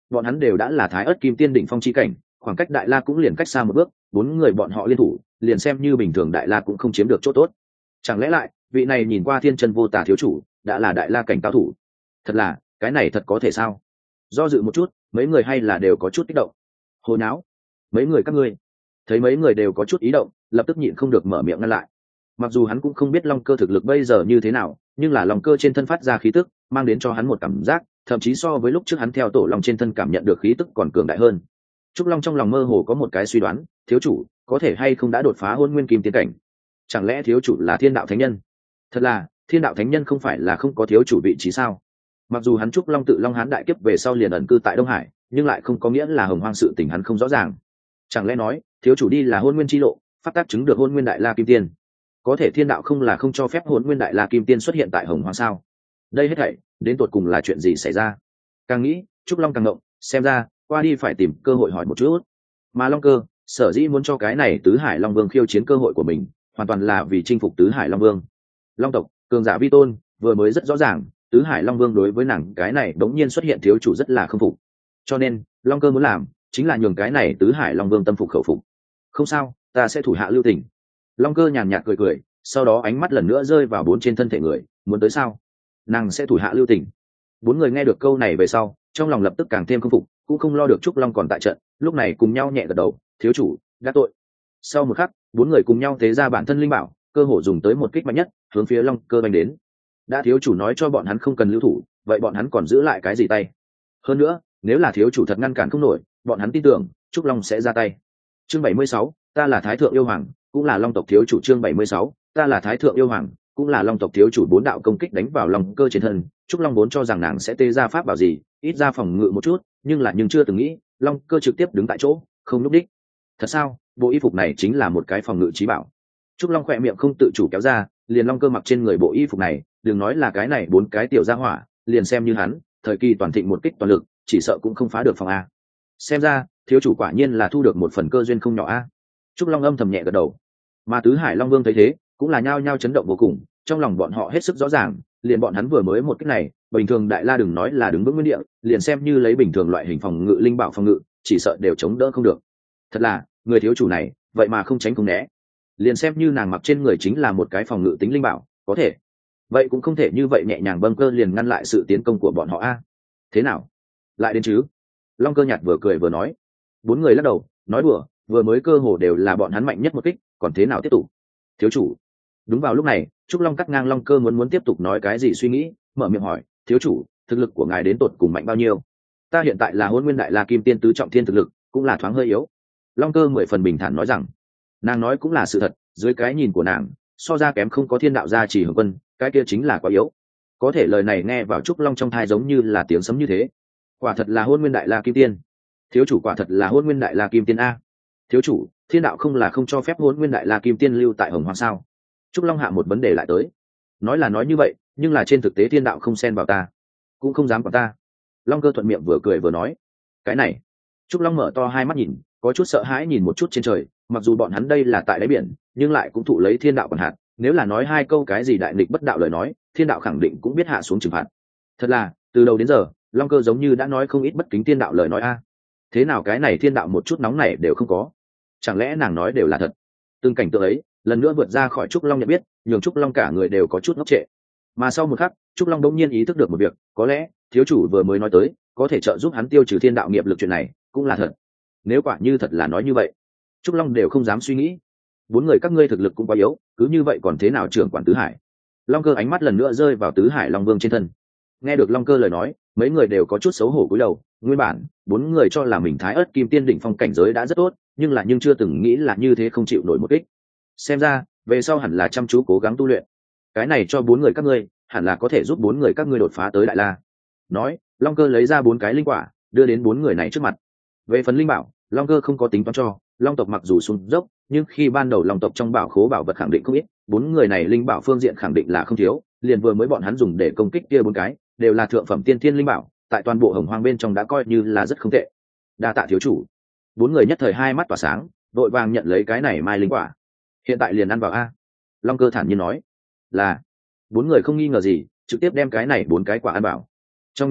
bọn hắn đều đã là thái ớt kim tiên đỉnh phong chi cảnh, khoảng cách đại la cũng liền cách xa một bước, bốn người bọn họ liên thủ liền xem như bình thường đại la cũng không chiếm được chỗ tốt. Chẳng lẽ lại vị này nhìn qua thiên chân vô tả thiếu chủ đã là đại la cảnh cao thủ? Thật là, cái này thật có thể sao? Do dự một chút, mấy người hay là đều có chút kích động. Hồi náo, mấy người các ngươi. Thấy mấy người đều có chút ý động, lập tức nhịn không được mở miệng ngăn lại. Mặc dù hắn cũng không biết long cơ thực lực bây giờ như thế nào, nhưng là long cơ trên thân phát ra khí tức mang đến cho hắn một cảm giác thậm chí so với lúc trước hắn theo tổ long trên thân cảm nhận được khí tức còn cường đại hơn. Trúc Long trong lòng mơ hồ có một cái suy đoán, thiếu chủ có thể hay không đã đột phá hôn nguyên kim tiên cảnh? Chẳng lẽ thiếu chủ là thiên đạo thánh nhân? Thật là, thiên đạo thánh nhân không phải là không có thiếu chủ vị trí sao? Mặc dù hắn Trúc Long tự Long Hán đại kiếp về sau liền ẩn cư tại Đông Hải, nhưng lại không có nghĩa là hồng hoang sự tình hắn không rõ ràng. Chẳng lẽ nói thiếu chủ đi là hôn nguyên chi lộ, phát tác chứng được hôn nguyên đại la kim tiên? Có thể thiên đạo không là không cho phép hôn nguyên đại la kim tiên xuất hiện tại hồng hoang sao? Đây hết thảy đến tột cùng là chuyện gì xảy ra? Càng nghĩ Trúc Long càng ngộng, xem ra qua đi phải tìm cơ hội hỏi một chút. Mà Long Cơ sở dĩ muốn cho cái này tứ hải long vương khiêu chiến cơ hội của mình, hoàn toàn là vì chinh phục tứ hải long vương. Long tộc cường giả vi tôn vừa mới rất rõ ràng, tứ hải long vương đối với nàng cái này đống nhiên xuất hiện thiếu chủ rất là không phục, cho nên Long Cơ muốn làm chính là nhường cái này tứ hải long vương tâm phục khẩu phục. Không sao, ta sẽ thủ hạ lưu tình. Long Cơ nhàn nhạt cười cười, sau đó ánh mắt lần nữa rơi vào bốn trên thân thể người, muốn tới sao? Nàng sẽ thủ hạ lưu tình. Bốn người nghe được câu này về sau, trong lòng lập tức càng thêm không phục, cũng không lo được Trúc Long còn tại trận, lúc này cùng nhau nhẹ gật đầu, thiếu chủ đã tội. Sau một khắc, bốn người cùng nhau tế ra bản thân linh bảo, cơ hồ dùng tới một kích mạnh nhất, hướng phía Long Cơ đánh đến. Đã thiếu chủ nói cho bọn hắn không cần lưu thủ, vậy bọn hắn còn giữ lại cái gì tay? Hơn nữa, nếu là thiếu chủ thật ngăn cản không nổi, bọn hắn tin tưởng Trúc Long sẽ ra tay. Chương bảy mươi sáu, ta là Thái thượng yêu hoàng, cũng là Long tộc thiếu chủ. Chương bảy mươi sáu, ta là Thái thượng yêu hoàng, cũng là Long tộc thiếu chủ. Bốn đạo công kích đánh vào Long Cơ trên thân, Trúc Long vốn cho rằng nàng sẽ tê ra pháp bảo gì, ít ra phòng ngự một chút, nhưng là nhưng chưa từng nghĩ, Long Cơ trực tiếp đứng tại chỗ, không lúc đích. Thật sao? Bộ y phục này chính là một cái phòng ngự trí bảo. Trúc Long khỏe miệng không tự chủ kéo ra, liền Long Cơ mặc trên người bộ y phục này, đừng nói là cái này bốn cái tiểu gia hỏa, liền xem như hắn, thời kỳ toàn thịnh một kích toàn lực, chỉ sợ cũng không phá được phòng a. Xem ra, thiếu chủ quả nhiên là thu được một phần cơ duyên không nhỏ a. Trúc Long âm thầm nhẹ gật đầu. Mà tứ hải long vương thấy thế, cũng là nhao nhao chấn động vô cùng, trong lòng bọn họ hết sức rõ ràng, liền bọn hắn vừa mới một kích này, bình thường đại la đừng nói là đứng vững nguyên địa, liền xem như lấy bình thường loại hình phòng ngự linh bảo phòng ngự, chỉ sợ đều chống đỡ không được. Thật là, người thiếu chủ này, vậy mà không tránh không né. Liền xem như nàng mặc trên người chính là một cái phòng ngự tính linh bảo, có thể. Vậy cũng không thể như vậy nhẹ nhàng bâng cơ liền ngăn lại sự tiến công của bọn họ a. Thế nào? Lại đến chứ? Long Cơ nhạt vừa cười vừa nói. Bốn người lắc đầu, nói đùa, vừa mới cơ hồ đều là bọn hắn mạnh nhất một kích, còn thế nào tiếp tục? Thiếu chủ. Đúng vào lúc này, Trúc Long cắt ngang Long Cơ muốn muốn tiếp tục nói cái gì suy nghĩ, mở miệng hỏi, thiếu chủ, thực lực của ngài đến tột cùng mạnh bao nhiêu? Ta hiện tại là hôn nguyên đại la kim tiên tứ trọng thiên thực lực, cũng là thoáng hơi yếu. Long Cơ mười phần bình thản nói rằng, nàng nói cũng là sự thật, dưới cái nhìn của nàng, so ra kém không có thiên đạo gia chỉ hưởng quân, cái kia chính là quá yếu. Có thể lời này nghe vào Trúc Long trong thai giống như là tiếng sấm như thế. Quả thật là hôn nguyên đại la kim tiên. Thiếu chủ quả thật là hôn nguyên đại la kim tiên a. Thiếu chủ, thiên đạo không là không cho phép hôn nguyên đại la kim tiên lưu tại hồng hoang sao? Trúc Long hạ một vấn đề lại tới. Nói là nói như vậy, nhưng là trên thực tế thiên đạo không xen vào ta, cũng không dám vào ta. Long Cơ thuận miệng vừa cười vừa nói. Cái này. Trúc Long mở to hai mắt nhìn, có chút sợ hãi nhìn một chút trên trời, mặc dù bọn hắn đây là tại đáy biển, nhưng lại cũng thụ lấy thiên đạo quản hạt, nếu là nói hai câu cái gì đại nghịch bất đạo lời nói, thiên đạo khẳng định cũng biết hạ xuống trừng phạt. Thật là, từ đầu đến giờ, Long Cơ giống như đã nói không ít bất kính thiên đạo lời nói a. Thế nào cái này thiên đạo một chút nóng này đều không có? Chẳng lẽ nàng nói đều là thật? Từng cảnh tượng ấy, lần nữa vượt ra khỏi Trúc Long nhận biết, nhường Trúc Long cả người đều có chút ngốc trệ. Mà sau một khắc, Trúc Long đống nhiên ý thức được một việc, có lẽ thiếu chủ vừa mới nói tới, có thể trợ giúp hắn tiêu trừ thiên đạo nghiệp lực chuyện này, cũng là thật. Nếu quả như thật là nói như vậy, Trúc Long đều không dám suy nghĩ. Bốn người các ngươi thực lực cũng quá yếu, cứ như vậy còn thế nào trưởng quản tứ hải? Long Cơ ánh mắt lần nữa rơi vào tứ hải long vương trên thân. Nghe được Long Cơ lời nói, mấy người đều có chút xấu hổ cúi đầu. Nguyên bản bốn người cho là mình thái ớt kim tiên đỉnh phong cảnh giới đã rất tốt, nhưng là nhưng chưa từng nghĩ là như thế không chịu nổi một kích. Xem ra về sau hẳn là chăm chú cố gắng tu luyện. Cái này cho bốn người các ngươi hẳn là có thể giúp bốn người các ngươi đột phá tới đại la. Nói, Long Cơ lấy ra bốn cái linh quả đưa đến bốn người này trước mặt. Về phần linh bảo, Long Cơ không có tính toán cho. Long tộc mặc dù xuống dốc, nhưng khi ban đầu Long tộc trong bảo khố bảo vật khẳng định không ít, bốn người này linh bảo phương diện khẳng định là không thiếu, liền vừa mới bọn hắn dùng để công kích kia bốn cái, đều là thượng phẩm tiên thiên linh bảo, tại toàn bộ hồng hoang bên trong đã coi như là rất không tệ. Đa tạ thiếu chủ. Bốn người nhất thời hai mắt tỏa sáng, vội vàng nhận lấy cái này mai linh quả. Hiện tại liền ăn vào a. Long Cơ thản nhiên nói. Là. Bốn người không nghi ngờ gì, trực tiếp đem cái này bốn cái quả ăn vào. Trong nháy mắt,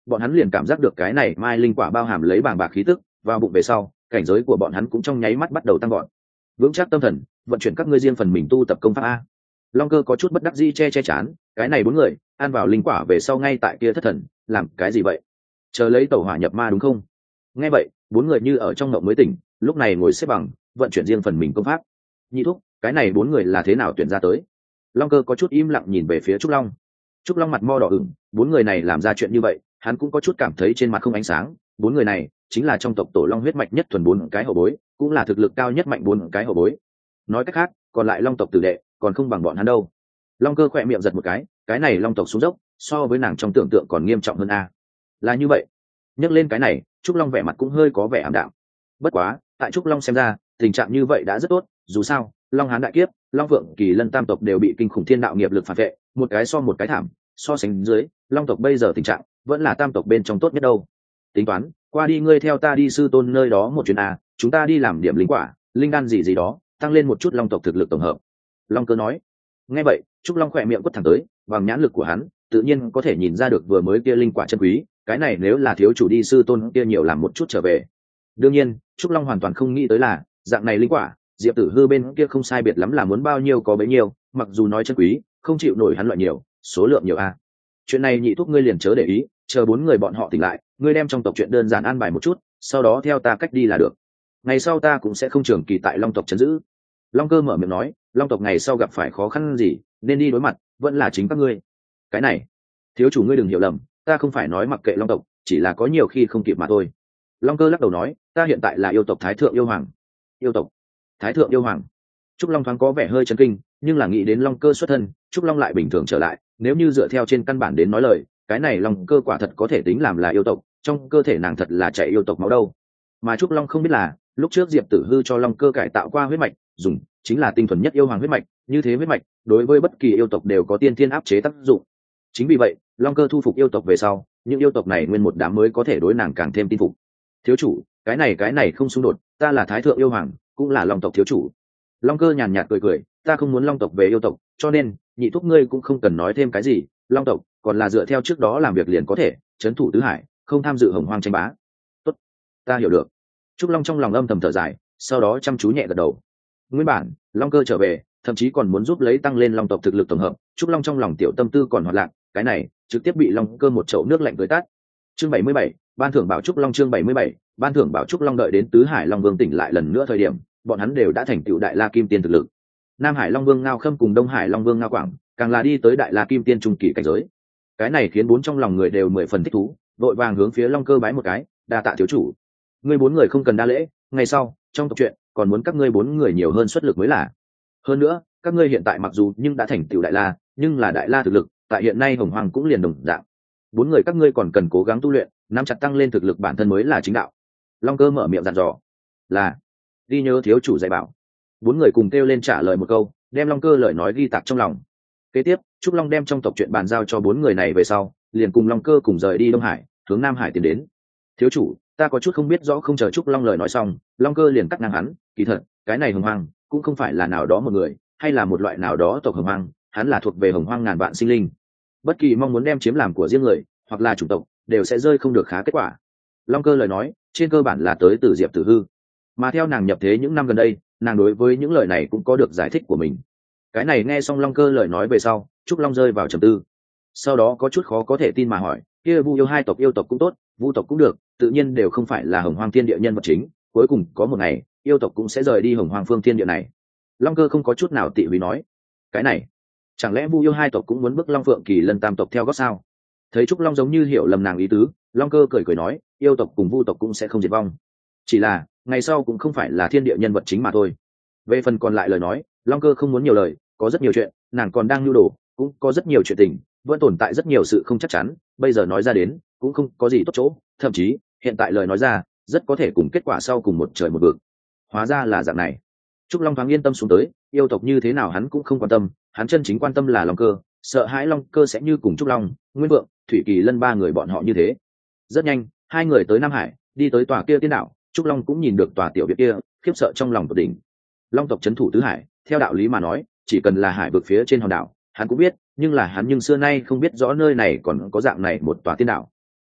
bọn hắn liền cảm giác được cái này mai linh quả bao hàm lấy bàng bạc khí tức, vào bụng về sau cảnh giới của bọn hắn cũng trong nháy mắt bắt đầu tăng gọn. Vững chắc tâm thần, vận chuyển các ngươi riêng phần mình tu tập công pháp a. Long Cơ có chút bất đắc dĩ che che chán, cái này bốn người ăn vào linh quả về sau ngay tại kia thất thần, làm cái gì vậy? Chờ lấy tẩu hỏa nhập ma đúng không? Nghe vậy, bốn người như ở trong mộng mới tỉnh, lúc này ngồi xếp bằng, vận chuyển riêng phần mình công pháp. Nhị thúc, cái này bốn người là thế nào tuyển ra tới? Long Cơ có chút im lặng nhìn về phía Trúc Long. Trúc Long mặt mo đỏ ửng, bốn người này làm ra chuyện như vậy, hắn cũng có chút cảm thấy trên mặt không ánh sáng. Bốn người này chính là trong tộc tổ long huyết mạch nhất thuần bốn cái hậu bối, cũng là thực lực cao nhất mạnh bốn cái hậu bối. Nói cách khác, còn lại long tộc tử đệ còn không bằng bọn hắn đâu. Long Cơ khỏe miệng giật một cái, cái này long tộc xuống dốc so với nàng trong tưởng tượng còn nghiêm trọng hơn a. Là như vậy. Nhắc lên cái này, Trúc Long vẻ mặt cũng hơi có vẻ ảm đạm. Bất quá, tại Trúc Long xem ra, tình trạng như vậy đã rất tốt, dù sao, Long Hán đại kiếp, Long Vượng Kỳ Lân tam tộc đều bị kinh khủng thiên đạo nghiệp lực phản vệ, một cái so một cái thảm, so sánh dưới, Long tộc bây giờ tình trạng vẫn là tam tộc bên trong tốt nhất đâu. Tính toán, qua đi ngươi theo ta đi sư tôn nơi đó một chuyến a, chúng ta đi làm điểm linh quả, linh đan gì gì đó, tăng lên một chút long tộc thực lực tổng hợp. Long Cơ nói. Nghe vậy, Trúc Long khỏe miệng quất thẳng tới, bằng nhãn lực của hắn, tự nhiên có thể nhìn ra được vừa mới kia linh quả chân quý, cái này nếu là thiếu chủ đi sư tôn kia nhiều làm một chút trở về. Đương nhiên, Trúc Long hoàn toàn không nghĩ tới là, dạng này linh quả, Diệp Tử Hư bên kia không sai biệt lắm là muốn bao nhiêu có bấy nhiêu, mặc dù nói chân quý, không chịu nổi hắn loại nhiều, số lượng nhiều a. Chuyện này nhị thúc ngươi liền chớ để ý, chờ bốn người bọn họ tỉnh lại, ngươi đem trong tộc chuyện đơn giản an bài một chút, sau đó theo ta cách đi là được. Ngày sau ta cũng sẽ không trường kỳ tại Long tộc trấn giữ. Long Cơ mở miệng nói, Long tộc ngày sau gặp phải khó khăn gì, nên đi đối mặt, vẫn là chính các ngươi. Cái này, thiếu chủ ngươi đừng hiểu lầm, ta không phải nói mặc kệ Long tộc, chỉ là có nhiều khi không kịp mà thôi. Long Cơ lắc đầu nói, ta hiện tại là yêu tộc Thái Thượng Yêu Hoàng. Yêu tộc Thái Thượng Yêu Hoàng. Trúc Long thoáng có vẻ hơi chấn kinh, nhưng là nghĩ đến Long Cơ xuất thân, Trúc Long lại bình thường trở lại. Nếu như dựa theo trên căn bản đến nói lời, cái này Long Cơ quả thật có thể tính làm là yêu tộc, trong cơ thể nàng thật là chạy yêu tộc máu đâu. Mà Trúc Long không biết là, lúc trước Diệp Tử Hư cho Long Cơ cải tạo qua huyết mạch, dùng chính là tinh thuần nhất yêu hoàng huyết mạch, như thế huyết mạch đối với bất kỳ yêu tộc đều có tiên thiên áp chế tác dụng. Chính vì vậy, Long Cơ thu phục yêu tộc về sau, những yêu tộc này nguyên một đám mới có thể đối nàng càng thêm tin phục. Thiếu chủ, cái này cái này không xung đột, ta là Thái Thượng Yêu Hoàng, cũng là Long tộc thiếu chủ. Long Cơ nhàn nhạt cười cười, ta không muốn Long tộc về yêu tộc, cho nên nhị thúc ngươi cũng không cần nói thêm cái gì, Long tộc còn là dựa theo trước đó làm việc liền có thể, trấn thủ tứ hải, không tham dự hồng hoang tranh bá. Tốt, ta hiểu được. Trúc Long trong lòng âm thầm thở dài, sau đó chăm chú nhẹ gật đầu. Nguyên bản, Long Cơ trở về, thậm chí còn muốn giúp lấy tăng lên Long tộc thực lực tổng hợp, Trúc Long trong lòng tiểu tâm tư còn hoạt lạc, cái này trực tiếp bị Long Cơ một chậu nước lạnh tưới tát. Chương bảy mươi bảy, ban thưởng bảo Trúc Long chương bảy mươi bảy, ban thưởng bảo Trúc Long đợi đến tứ hải Long Vương tỉnh lại lần nữa thời điểm, bọn hắn đều đã thành tựu đại la kim tiên thực lực. Nam Hải Long Vương Ngao Khâm cùng Đông Hải Long Vương Ngao Quảng, càng là đi tới đại la kim tiên trung kỳ cảnh giới. Cái này khiến bốn trong lòng người đều mười phần thích thú, vội vàng hướng phía Long Cơ bái một cái, đa tạ thiếu chủ. Ngươi bốn người không cần đa lễ, ngày sau trong tộc chuyện còn muốn các ngươi bốn người nhiều hơn xuất lực mới là. Hơn nữa, các ngươi hiện tại mặc dù nhưng đã thành tựu đại la, nhưng là đại la thực lực, tại hiện nay hồng hoàng cũng liền đồng dạng. Bốn người các ngươi còn cần cố gắng tu luyện, nắm chặt tăng lên thực lực bản thân mới là chính đạo. Long Cơ mở miệng dặn dò. Là, đi nhớ thiếu chủ dạy bảo. Bốn người cùng kêu lên trả lời một câu, đem Long Cơ lời nói ghi tạc trong lòng. Kế tiếp, Trúc Long đem trong tộc chuyện bàn giao cho bốn người này về sau, liền cùng Long Cơ cùng rời đi Đông Hải, hướng Nam Hải tiến đến. Thiếu chủ, ta có chút không biết rõ, không chờ Trúc Long lời nói xong, Long Cơ liền cắt ngang hắn, kỳ thật, cái này hồng hoang cũng không phải là nào đó một người, hay là một loại nào đó tộc hồng hoang, hắn là thuộc về hồng hoang ngàn vạn sinh linh. Bất kỳ mong muốn đem chiếm làm của riêng người, hoặc là chủng tộc, đều sẽ rơi không được khá kết quả. Long Cơ lời nói, trên cơ bản là tới từ Diệp Tử Hư. Mà theo nàng nhập thế những năm gần đây, nàng đối với những lời này cũng có được giải thích của mình. Cái này nghe xong Long Cơ lời nói về sau, Trúc Long rơi vào trầm tư. Sau đó có chút khó có thể tin mà hỏi, kia Vu yêu hai tộc yêu tộc cũng tốt, Vu tộc cũng được, tự nhiên đều không phải là hồng hoang thiên địa nhân vật chính, cuối cùng có một ngày, yêu tộc cũng sẽ rời đi hồng hoang phương thiên địa này. Long Cơ không có chút nào tị húy nói, cái này, chẳng lẽ Vu yêu hai tộc cũng muốn bước Long Phượng Kỳ Lân tam tộc theo gót sao? Thấy Trúc Long giống như hiểu lầm nàng ý tứ, Long Cơ cười cười nói, yêu tộc cùng Vu tộc cũng sẽ không diệt vong, chỉ là ngày sau cũng không phải là thiên địa nhân vật chính mà thôi. Về phần còn lại lời nói, Long Cơ không muốn nhiều lời, có rất nhiều chuyện nàng còn đang nhu đồ, cũng có rất nhiều chuyện tình, vẫn tồn tại rất nhiều sự không chắc chắn, bây giờ nói ra đến cũng không có gì tốt chỗ, thậm chí hiện tại lời nói ra rất có thể cùng kết quả sau cùng một trời một vực. Hóa ra là dạng này. Trúc Long thoáng yên tâm xuống tới, yêu tộc như thế nào hắn cũng không quan tâm, hắn chân chính quan tâm là Long Cơ, sợ hãi Long Cơ sẽ như cùng Trúc Long, Nguyên Vượng, Thủy Kỳ Lân ba người bọn họ như thế. Rất nhanh, hai người tới Nam Hải, đi tới tòa kia tiên đảo, Trúc Long cũng nhìn được tòa tiểu viện kia, khiếp sợ trong lòng tột đỉnh. Long tộc trấn thủ tứ hải, theo đạo lý mà nói, chỉ cần là hải vực phía trên hòn đảo, hắn cũng biết, nhưng là hắn nhưng xưa nay không biết rõ nơi này còn có dạng này một tòa tiên đảo.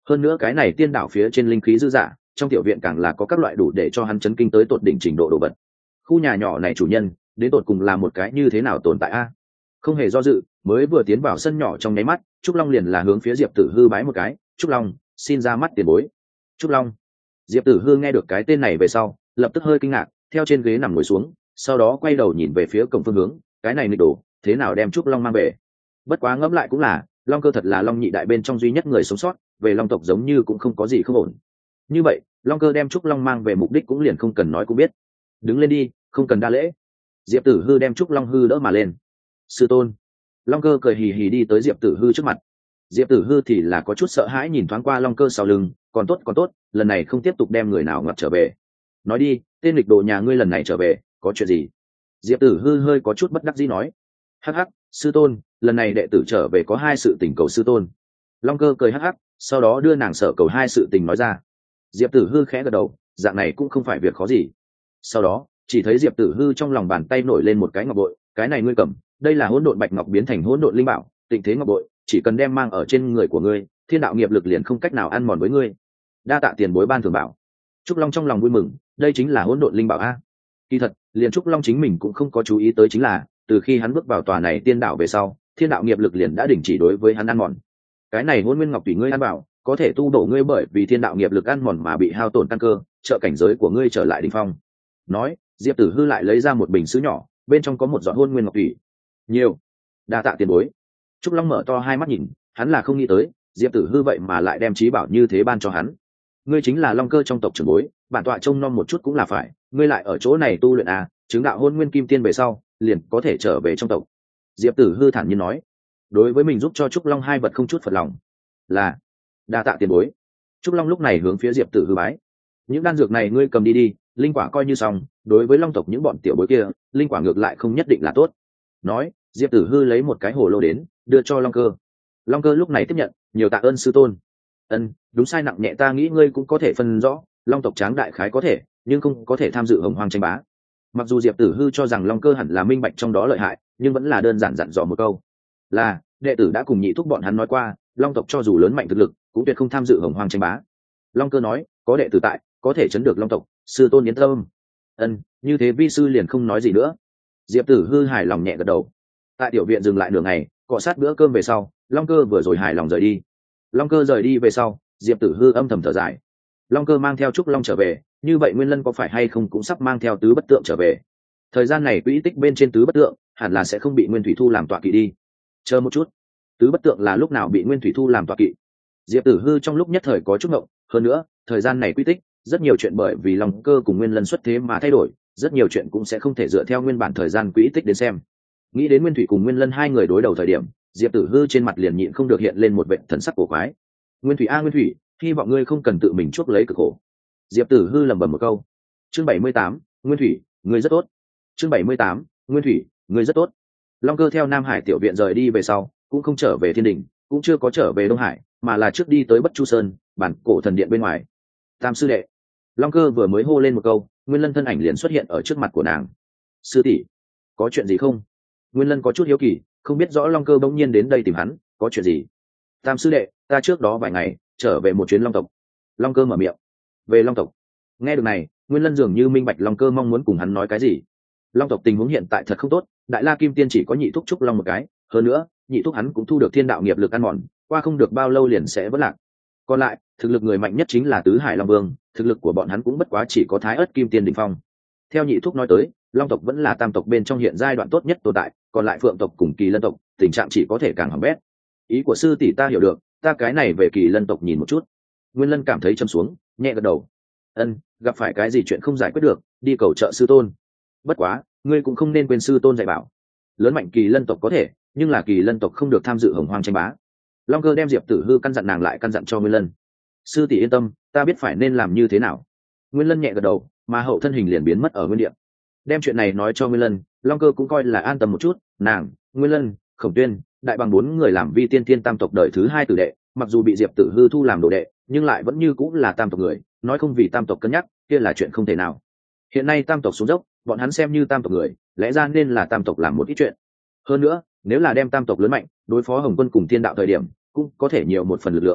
hơn nữa cái này tiên đảo phía trên linh khí dư dả, trong tiểu viện càng là có các loại đủ để cho hắn chấn kinh tới tột đỉnh trình độ đồ vật. Khu nhà nhỏ này chủ nhân đến tột cùng là một cái như thế nào tồn tại a? Không hề do dự, mới vừa tiến vào sân nhỏ trong nháy mắt, Trúc Long liền là hướng phía Diệp Tử Hư bái một cái. Trúc Long, xin ra mắt tiền bối. Trúc Long. Diệp Tử Hư nghe được cái tên này về sau, lập tức hơi kinh ngạc, theo trên ghế nằm ngồi xuống, sau đó quay đầu nhìn về phía cổng phương hướng, cái này nghịch đồ, thế nào đem Trúc Long mang về? Bất quá ngẫm lại cũng là, Long Cơ thật là Long nhị đại bên trong duy nhất người sống sót, về Long tộc giống như cũng không có gì không ổn. Như vậy, Long Cơ đem Trúc Long mang về mục đích cũng liền không cần nói cũng biết. Đứng lên đi, không cần đa lễ. Diệp Tử Hư đem Trúc Long hư đỡ mà lên. Sư tôn. Long Cơ cười hì hì đi tới Diệp Tử Hư trước mặt. Diệp Tử Hư thì là có chút sợ hãi nhìn thoáng qua Long Cơ sau lưng, còn tốt còn tốt, lần này không tiếp tục đem người nào ngập trở về. Nói đi, tên lịch đồ nhà ngươi lần này trở về, có chuyện gì? Diệp Tử Hư hơi có chút bất đắc dĩ nói. Hắc hắc, sư tôn, lần này đệ tử trở về có hai sự tình cầu sư tôn. Long Cơ cười hắc hắc, sau đó đưa nàng sở cầu hai sự tình nói ra. Diệp Tử Hư khẽ gật đầu, dạng này cũng không phải việc khó gì. Sau đó, chỉ thấy Diệp Tử Hư trong lòng bàn tay nổi lên một cái ngọc bội, cái này ngươi cầm, đây là hỗn độn bạch ngọc biến thành hỗn độn linh bảo, tịnh thế ngọc bội, chỉ cần đem mang ở trên người của ngươi, thiên đạo nghiệp lực liền không cách nào ăn mòn với ngươi. Đa tạ tiền bối ban thưởng bảo. Trúc Long trong lòng vui mừng, đây chính là hỗn độn linh bảo a. Kỳ thật, liền Trúc Long chính mình cũng không có chú ý tới chính là, từ khi hắn bước vào tòa này tiên đạo về sau, thiên đạo nghiệp lực liền đã đình chỉ đối với hắn ăn mòn. Cái này hỗn nguyên ngọc tùy ngươi ăn bảo, có thể tu bổ ngươi bởi vì thiên đạo nghiệp lực ăn mòn mà bị hao tổn căn cơ, trợ cảnh giới của ngươi trở lại đỉnh phong. Nói, Diệp Tử Hư lại lấy ra một bình sứ nhỏ, bên trong có một giọt hỗn nguyên ngọc tùy. Nhiều. Đa tạ tiền bối. Trúc Long mở to hai mắt nhìn, hắn là không nghĩ tới, Diệp Tử Hư vậy mà lại đem trí bảo như thế ban cho hắn. Ngươi chính là Long Cơ trong tộc trưởng bối, bản tọa trông nom một chút cũng là phải, ngươi lại ở chỗ này tu luyện à, chứng đạo hôn nguyên kim tiên về sau, liền có thể trở về trong tộc. Diệp Tử Hư thản nhiên nói, đối với mình giúp cho Trúc Long hai vật không chút phật lòng. Là, đa tạ tiền bối. Trúc Long lúc này hướng phía Diệp Tử Hư bái. Những đan dược này ngươi cầm đi đi, linh quả coi như xong, đối với Long tộc những bọn tiểu bối kia, linh quả ngược lại không nhất định là tốt. Nói, Diệp Tử Hư lấy một cái hồ lô đến, đưa cho Long Cơ. Long Cơ lúc này tiếp nhận, nhiều tạ ơn sư tôn. Ân, đúng sai nặng nhẹ ta nghĩ ngươi cũng có thể phân rõ, Long tộc tráng đại khái có thể, nhưng không có thể tham dự hồng hoang tranh bá. Mặc dù Diệp Tử Hư cho rằng Long Cơ hẳn là minh bạch trong đó lợi hại, nhưng vẫn là đơn giản dặn dò một câu. Là, đệ tử đã cùng nhị thúc bọn hắn nói qua, Long tộc cho dù lớn mạnh thực lực, cũng tuyệt không tham dự hồng hoang tranh bá. Long Cơ nói, có đệ tử tại, có thể chấn được Long tộc, sư tôn yên tâm. Ân, như thế vi sư liền không nói gì nữa. Diệp Tử Hư hài lòng nhẹ gật đầu. Tại tiểu viện dừng lại nửa ngày, cọ sát bữa cơm về sau, Long Cơ vừa rồi hài lòng rời đi. Long Cơ rời đi về sau, Diệp Tử Hư âm thầm thở dài. Long Cơ mang theo Trúc Long trở về, như vậy Nguyên Lân có phải hay không cũng sắp mang theo Tứ Bất Tượng trở về. Thời gian này quỹ tích bên trên Tứ Bất Tượng hẳn là sẽ không bị Nguyên Thủy Thu làm tọa kỵ đi. Chờ một chút, Tứ Bất Tượng là lúc nào bị Nguyên Thủy Thu làm tọa kỵ? Diệp Tử Hư trong lúc nhất thời có chút ngộng, hơn nữa, thời gian này quỹ tích, rất nhiều chuyện bởi vì Long Cơ cùng Nguyên Lân xuất thế mà thay đổi, rất nhiều chuyện cũng sẽ không thể dựa theo nguyên bản thời gian quỹ tích đến xem. Nghĩ đến Nguyên Thủy cùng Nguyên Lân hai người đối đầu thời điểm, Diệp Tử Hư trên mặt liền nhịn không được hiện lên một vẻ thần sắc cổ quái. Nguyên Thủy a Nguyên Thủy, hy vọng ngươi không cần tự mình chuốc lấy cực khổ. Diệp Tử Hư lẩm bẩm một câu. Chương bảy mươi tám, Nguyên Thủy, ngươi rất tốt. Chương bảy mươi tám, Nguyên Thủy, ngươi rất tốt. Long Cơ theo Nam Hải tiểu viện rời đi về sau, cũng không trở về Thiên Đình, cũng chưa có trở về Đông Hải, mà là trước đi tới Bất Chu Sơn, bản cổ thần điện bên ngoài. Tam sư đệ. Long Cơ vừa mới hô lên một câu, Nguyên Lân thân ảnh liền xuất hiện ở trước mặt của nàng. Sư tỷ, có chuyện gì không? Nguyên Lân có chút hiếu kỳ, không biết rõ Long Cơ bỗng nhiên đến đây tìm hắn, có chuyện gì? Tam sư đệ, ta trước đó vài ngày trở về một chuyến Long tộc. Long Cơ mở miệng. Về Long tộc. Nghe được này, Nguyên Lân dường như minh bạch Long Cơ mong muốn cùng hắn nói cái gì. Long tộc tình huống hiện tại thật không tốt, Đại La Kim Tiên chỉ có nhị thúc Trúc Long một cái, hơn nữa, nhị thúc hắn cũng thu được thiên đạo nghiệp lực ăn mòn, qua không được bao lâu liền sẽ vỡ lạc. Còn lại, thực lực người mạnh nhất chính là Tứ Hải Long Vương, thực lực của bọn hắn cũng bất quá chỉ có Thái Ức Kim Tiên đỉnh phong. Theo nhị thúc nói tới, Long tộc vẫn là tam tộc bên trong hiện giai đoạn tốt nhất tồn tại, còn lại Phượng tộc cùng Kỳ Lân tộc, tình trạng chỉ có thể càng hỏng bét. Ý của sư tỷ ta hiểu được, ta cái này về Kỳ Lân tộc nhìn một chút. Nguyên Lân cảm thấy châm xuống, nhẹ gật đầu. Ân, gặp phải cái gì chuyện không giải quyết được, đi cầu trợ sư tôn. Bất quá, ngươi cũng không nên quên sư tôn dạy bảo. Lớn mạnh Kỳ Lân tộc có thể, nhưng là Kỳ Lân tộc không được tham dự hồng hoang tranh bá. Long Cơ đem Diệp Tử Hư căn dặn nàng lại căn dặn cho Nguyên Lân. Sư tỷ yên tâm, ta biết phải nên làm như thế nào. Nguyên Lân nhẹ gật đầu, mà hậu thân hình liền biến mất ở nguyên địa. Đem chuyện này nói cho Nguyên Lân, Long Cơ cũng coi là an tâm một chút. Nàng, Nguyên Lân, Khổng Tuyên, Đại Bằng bốn người làm vi tiên tiên tam tộc đời thứ hai tử đệ, mặc dù bị Diệp Tử Hư thu làm đồ đệ, nhưng lại vẫn như cũng là tam tộc người, nói không vì tam tộc cân nhắc, kia là chuyện không thể nào. Hiện nay tam tộc xuống dốc, bọn hắn xem như tam tộc người, lẽ ra nên là tam tộc làm một ít chuyện. Hơn nữa, nếu là đem tam tộc lớn mạnh, đối phó Hồng Quân cùng Thiên Đạo thời điểm, cũng có thể nhiều một phần lực lượng.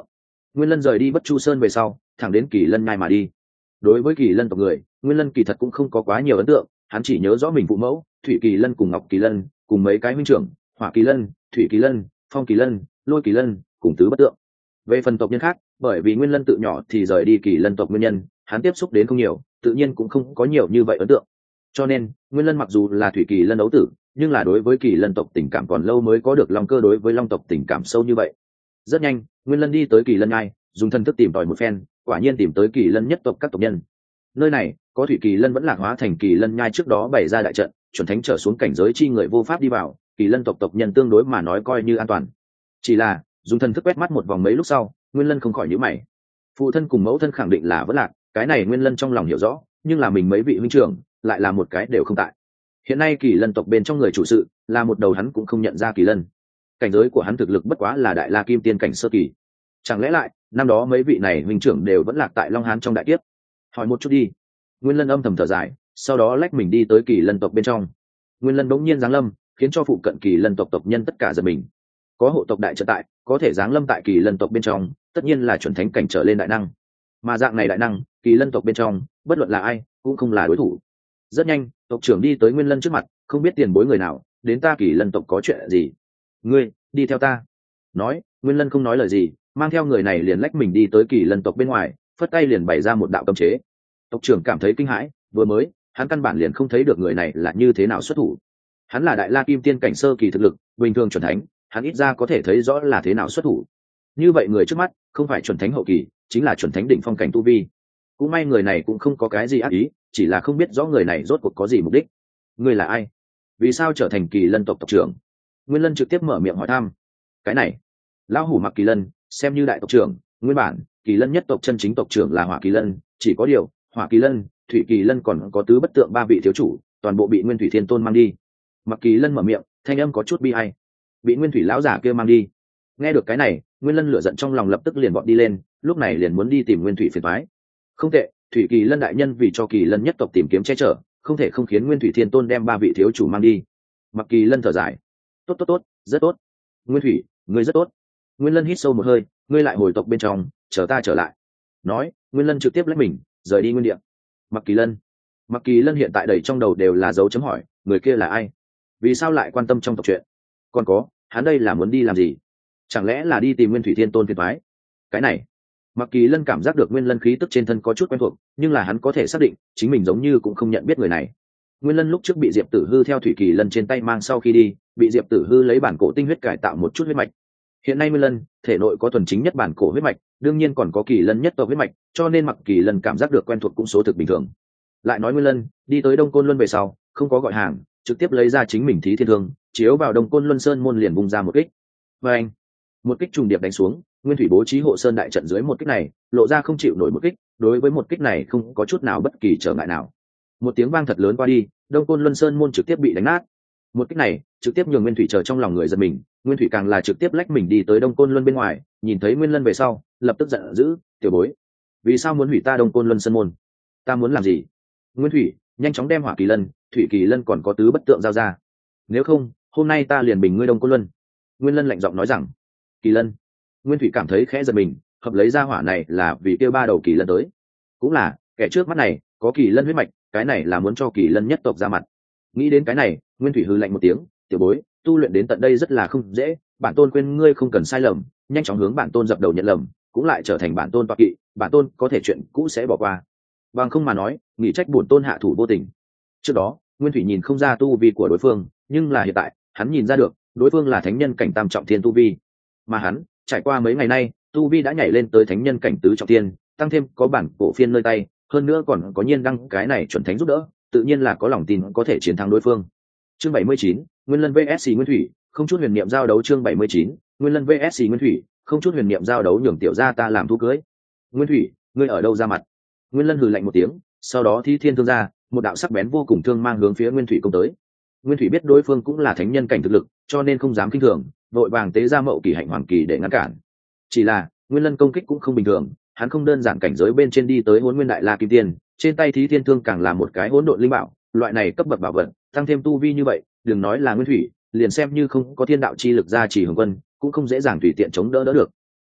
Nguyên Lân rời đi Bất Chu Sơn về sau, thẳng đến Kỳ Lân nhai mà đi. Đối với Kỳ Lân tộc người, Nguyên Lân kỳ thật cũng không có quá nhiều ấn tượng, hắn chỉ nhớ rõ mình phụ mẫu Thủy Kỳ Lân cùng Ngọc Kỳ Lân, cùng mấy cái huynh trưởng Hỏa Kỳ Lân, Thủy Kỳ Lân, Phong Kỳ Lân, Lôi Kỳ Lân, cùng tứ bất tượng. Về phần tộc nhân khác, bởi vì Nguyên Lân tự nhỏ thì rời đi Kỳ Lân tộc nguyên nhân, hắn tiếp xúc đến không nhiều, tự nhiên cũng không có nhiều như vậy ấn tượng. Cho nên, Nguyên Lân mặc dù là Thủy Kỳ Lân đấu tử, nhưng là đối với Kỳ Lân tộc tình cảm còn lâu mới có được Long Cơ đối với Long tộc tình cảm sâu như vậy. Rất nhanh, Nguyên Lân đi tới Kỳ Lân nhai, dùng thân thức tìm tòi một phen, quả nhiên tìm tới Kỳ Lân nhất tộc các tộc nhân. Nơi này, có Thủy Kỳ Lân vẫn lạc hóa thành Kỳ Lân nhai trước đó bày ra đại trận, chuẩn thánh trở xuống cảnh giới chi người vô pháp đi vào, Kỳ Lân tộc tộc nhân tương đối mà nói coi như an toàn. Chỉ là, dùng thân thức quét mắt một vòng mấy lúc sau, Nguyên Lân không khỏi nhíu mày. Phụ thân cùng mẫu thân khẳng định là vẫn lạc, cái này Nguyên Lân trong lòng hiểu rõ, nhưng là mình mấy vị huynh trưởng lại là một cái đều không tại. Hiện nay Kỳ Lân tộc bên trong người chủ sự là một đầu hắn cũng không nhận ra Kỳ Lân. Cảnh giới của hắn thực lực bất quá là đại la kim tiên cảnh sơ kỳ. Chẳng lẽ lại, năm đó mấy vị này huynh trưởng đều vẫn lạc tại Long Hán trong đại kiếp? Hỏi một chút đi. Nguyên Lân âm thầm thở dài, sau đó lách mình đi tới Kỳ Lân tộc bên trong. Nguyên Lân bỗng nhiên giáng lâm, khiến cho phụ cận Kỳ Lân tộc tộc nhân tất cả giật mình. Có hộ tộc đại trợ tại, có thể giáng lâm tại Kỳ Lân tộc bên trong, tất nhiên là chuẩn thánh cảnh trở lên đại năng. Mà dạng này đại năng, Kỳ Lân tộc bên trong, bất luận là ai, cũng không là đối thủ. Rất nhanh, tộc trưởng đi tới Nguyên Lân trước mặt, không biết tiền bối người nào, đến ta Kỳ Lân tộc có chuyện gì? Ngươi, đi theo ta. Nói, Nguyên Lân không nói lời gì, mang theo người này liền lách mình đi tới Kỳ Lân tộc bên ngoài, phất tay liền bày ra một đạo cấm chế. Tộc trưởng cảm thấy kinh hãi, vừa mới, hắn căn bản liền không thấy được người này là như thế nào xuất thủ. Hắn là đại la kim tiên cảnh sơ kỳ thực lực, bình thường chuẩn thánh, hắn ít ra có thể thấy rõ là thế nào xuất thủ. Như vậy người trước mắt, không phải chuẩn thánh hậu kỳ, chính là chuẩn thánh đỉnh phong cảnh tu vi. Cũng may người này cũng không có cái gì ác ý, chỉ là không biết rõ người này rốt cuộc có gì mục đích. Ngươi là ai? Vì sao trở thành Kỳ Lân tộc tộc trưởng? Nguyên Lân trực tiếp mở miệng hỏi thăm. Cái này, lão hủ Mặc Kỳ Lân, xem như đại tộc trưởng, nguyên bản Kỳ Lân nhất tộc chân chính tộc trưởng là Hỏa Kỳ Lân, chỉ có điều Hỏa Kỳ Lân, Thủy Kỳ Lân còn có tứ bất tượng ba vị thiếu chủ, toàn bộ bị Nguyên Thủy Thiên Tôn mang đi. Mặc Kỳ Lân mở miệng, thanh âm có chút bi ai. Bị Nguyên Thủy lão giả kia mang đi. Nghe được cái này, Nguyên Lân lửa giận trong lòng lập tức liền vọt đi lên, lúc này liền muốn đi tìm Nguyên Thủy phiền toái. Không tệ, Thủy Kỳ Lân đại nhân vì cho Kỳ Lân nhất tộc tìm kiếm che chở, không thể không khiến Nguyên Thủy Thiên Tôn đem ba vị thiếu chủ mang đi. Mặc Kỳ Lân thở dài. Tốt tốt tốt, rất tốt. Nguyên Thủy, ngươi rất tốt. Nguyên Lân hít sâu một hơi, ngươi lại hồi tộc bên trong, chờ ta trở lại. Nói, Nguyên Lân trực tiếp lấy mình, rời đi nguyên địa. Mặc Kỳ Lân. Mặc Kỳ Lân hiện tại đầy trong đầu đều là dấu chấm hỏi, người kia là ai? Vì sao lại quan tâm trong tộc chuyện? Còn có, hắn đây là muốn đi làm gì? Chẳng lẽ là đi tìm Nguyên Thủy Thiên Tôn phiền toái? Cái này, Mặc Kỳ Lân cảm giác được Nguyên Lân khí tức trên thân có chút quen thuộc, nhưng là hắn có thể xác định, chính mình giống như cũng không nhận biết người này. Nguyên Lân lúc trước bị Diệp Tử Hư theo Thủy Kỳ Lân trên tay mang sau khi đi, bị Diệp Tử Hư lấy bản cổ tinh huyết cải tạo một chút huyết mạch. Hiện nay Nguyên Lân thể nội có thuần chính nhất bản cổ huyết mạch, đương nhiên còn có Kỳ Lân nhất tộc huyết mạch, cho nên Mặc Kỳ Lân cảm giác được quen thuộc cũng số thực bình thường. Lại nói Nguyên Lân đi tới Đông Côn Luân về sau, không có gọi hàng, trực tiếp lấy ra chính mình Thí Thiên Thương, chiếu vào Đông Côn Luân Sơn môn liền bung ra một kích. Và anh, một kích trùng điệp đánh xuống, Nguyên Thủy bố trí hộ sơn đại trận dưới một kích này, lộ ra không chịu nổi một kích, đối với một kích này không có chút nào bất kỳ trở ngại nào. Một tiếng vang thật lớn qua đi, Đông Côn Luân Sơn môn trực tiếp bị đánh nát. Một kích này trực tiếp nhường Nguyên Thủy chờ trong lòng người giật mình, Nguyên Thủy càng là trực tiếp lách mình đi tới Đông Côn Luân bên ngoài, nhìn thấy Nguyên Lân về sau, lập tức giận dữ, tiểu bối, vì sao muốn hủy ta Đông Côn Luân Sơn môn? Ta muốn làm gì? Nguyên Thủy, nhanh chóng đem Hỏa Kỳ Lân, Thủy Kỳ Lân còn có tứ bất tượng giao ra, nếu không, hôm nay ta liền bình ngươi Đông Côn Luân. Nguyên Lân lạnh giọng nói rằng. Kỳ Lân. Nguyên Thủy cảm thấy khẽ giật mình, hợp lấy ra hỏa này là vì kêu ba đầu Kỳ Lân tới, cũng là kẻ trước mắt này có Kỳ Lân huyết mạch, cái này là muốn cho Kỳ Lân nhất tộc ra mặt. Nghĩ đến cái này, Nguyên Thủy hừ lạnh một tiếng, tiểu bối, tu luyện đến tận đây rất là không dễ, bản tôn quên ngươi không cần sai lầm, nhanh chóng hướng bản tôn dập đầu nhận lầm, cũng lại trở thành bản tôn toạc kỵ, bản tôn có thể chuyện cũ sẽ bỏ qua. Bằng không mà nói, nghĩ trách bổn tôn hạ thủ vô tình. Trước đó, Nguyên Thủy nhìn không ra tu vi của đối phương, nhưng là hiện tại, hắn nhìn ra được, đối phương là thánh nhân cảnh tam trọng thiên tu vi, mà hắn trải qua mấy ngày nay, tu vi đã nhảy lên tới thánh nhân cảnh tứ trọng thiên, tăng thêm có bản cổ phiên nơi tay, hơn nữa còn có nhiên đăng cái này chuẩn thánh giúp đỡ, tự nhiên là có lòng tin có thể chiến thắng đối phương. Chương bảy mươi chín, Nguyên Lân vs Nguyên Thủy, không chút huyền niệm giao đấu. Chương bảy mươi chín, Nguyên Lân vs Nguyên Thủy, không chút huyền niệm giao đấu, nhường tiểu gia ta làm thú cưới. Nguyên Thủy, ngươi ở đâu ra mặt? Nguyên Lân hừ lạnh một tiếng, sau đó Thí Thiên Thương ra, một đạo sắc bén vô cùng thương mang hướng phía Nguyên Thủy công tới. Nguyên Thủy biết đối phương cũng là thánh nhân cảnh thực lực, cho nên không dám kinh thường, vội vàng tế ra Mậu Kỳ Hạnh Hoàng Kỳ để ngăn cản. Chỉ là, Nguyên Lân công kích cũng không bình thường, hắn không đơn giản cảnh giới bên trên đi tới Hỗn Nguyên Đại La Kim Tiên, trên tay Thí Thiên Thương càng là một cái hỗn độn linh bảo, loại này cấp bậc bảo vật, tăng thêm tu vi như vậy, đừng nói là Nguyên Thủy, liền xem như không có thiên đạo chi lực gia trì Hồng Quân, cũng không dễ dàng tùy tiện chống đỡ đỡ được.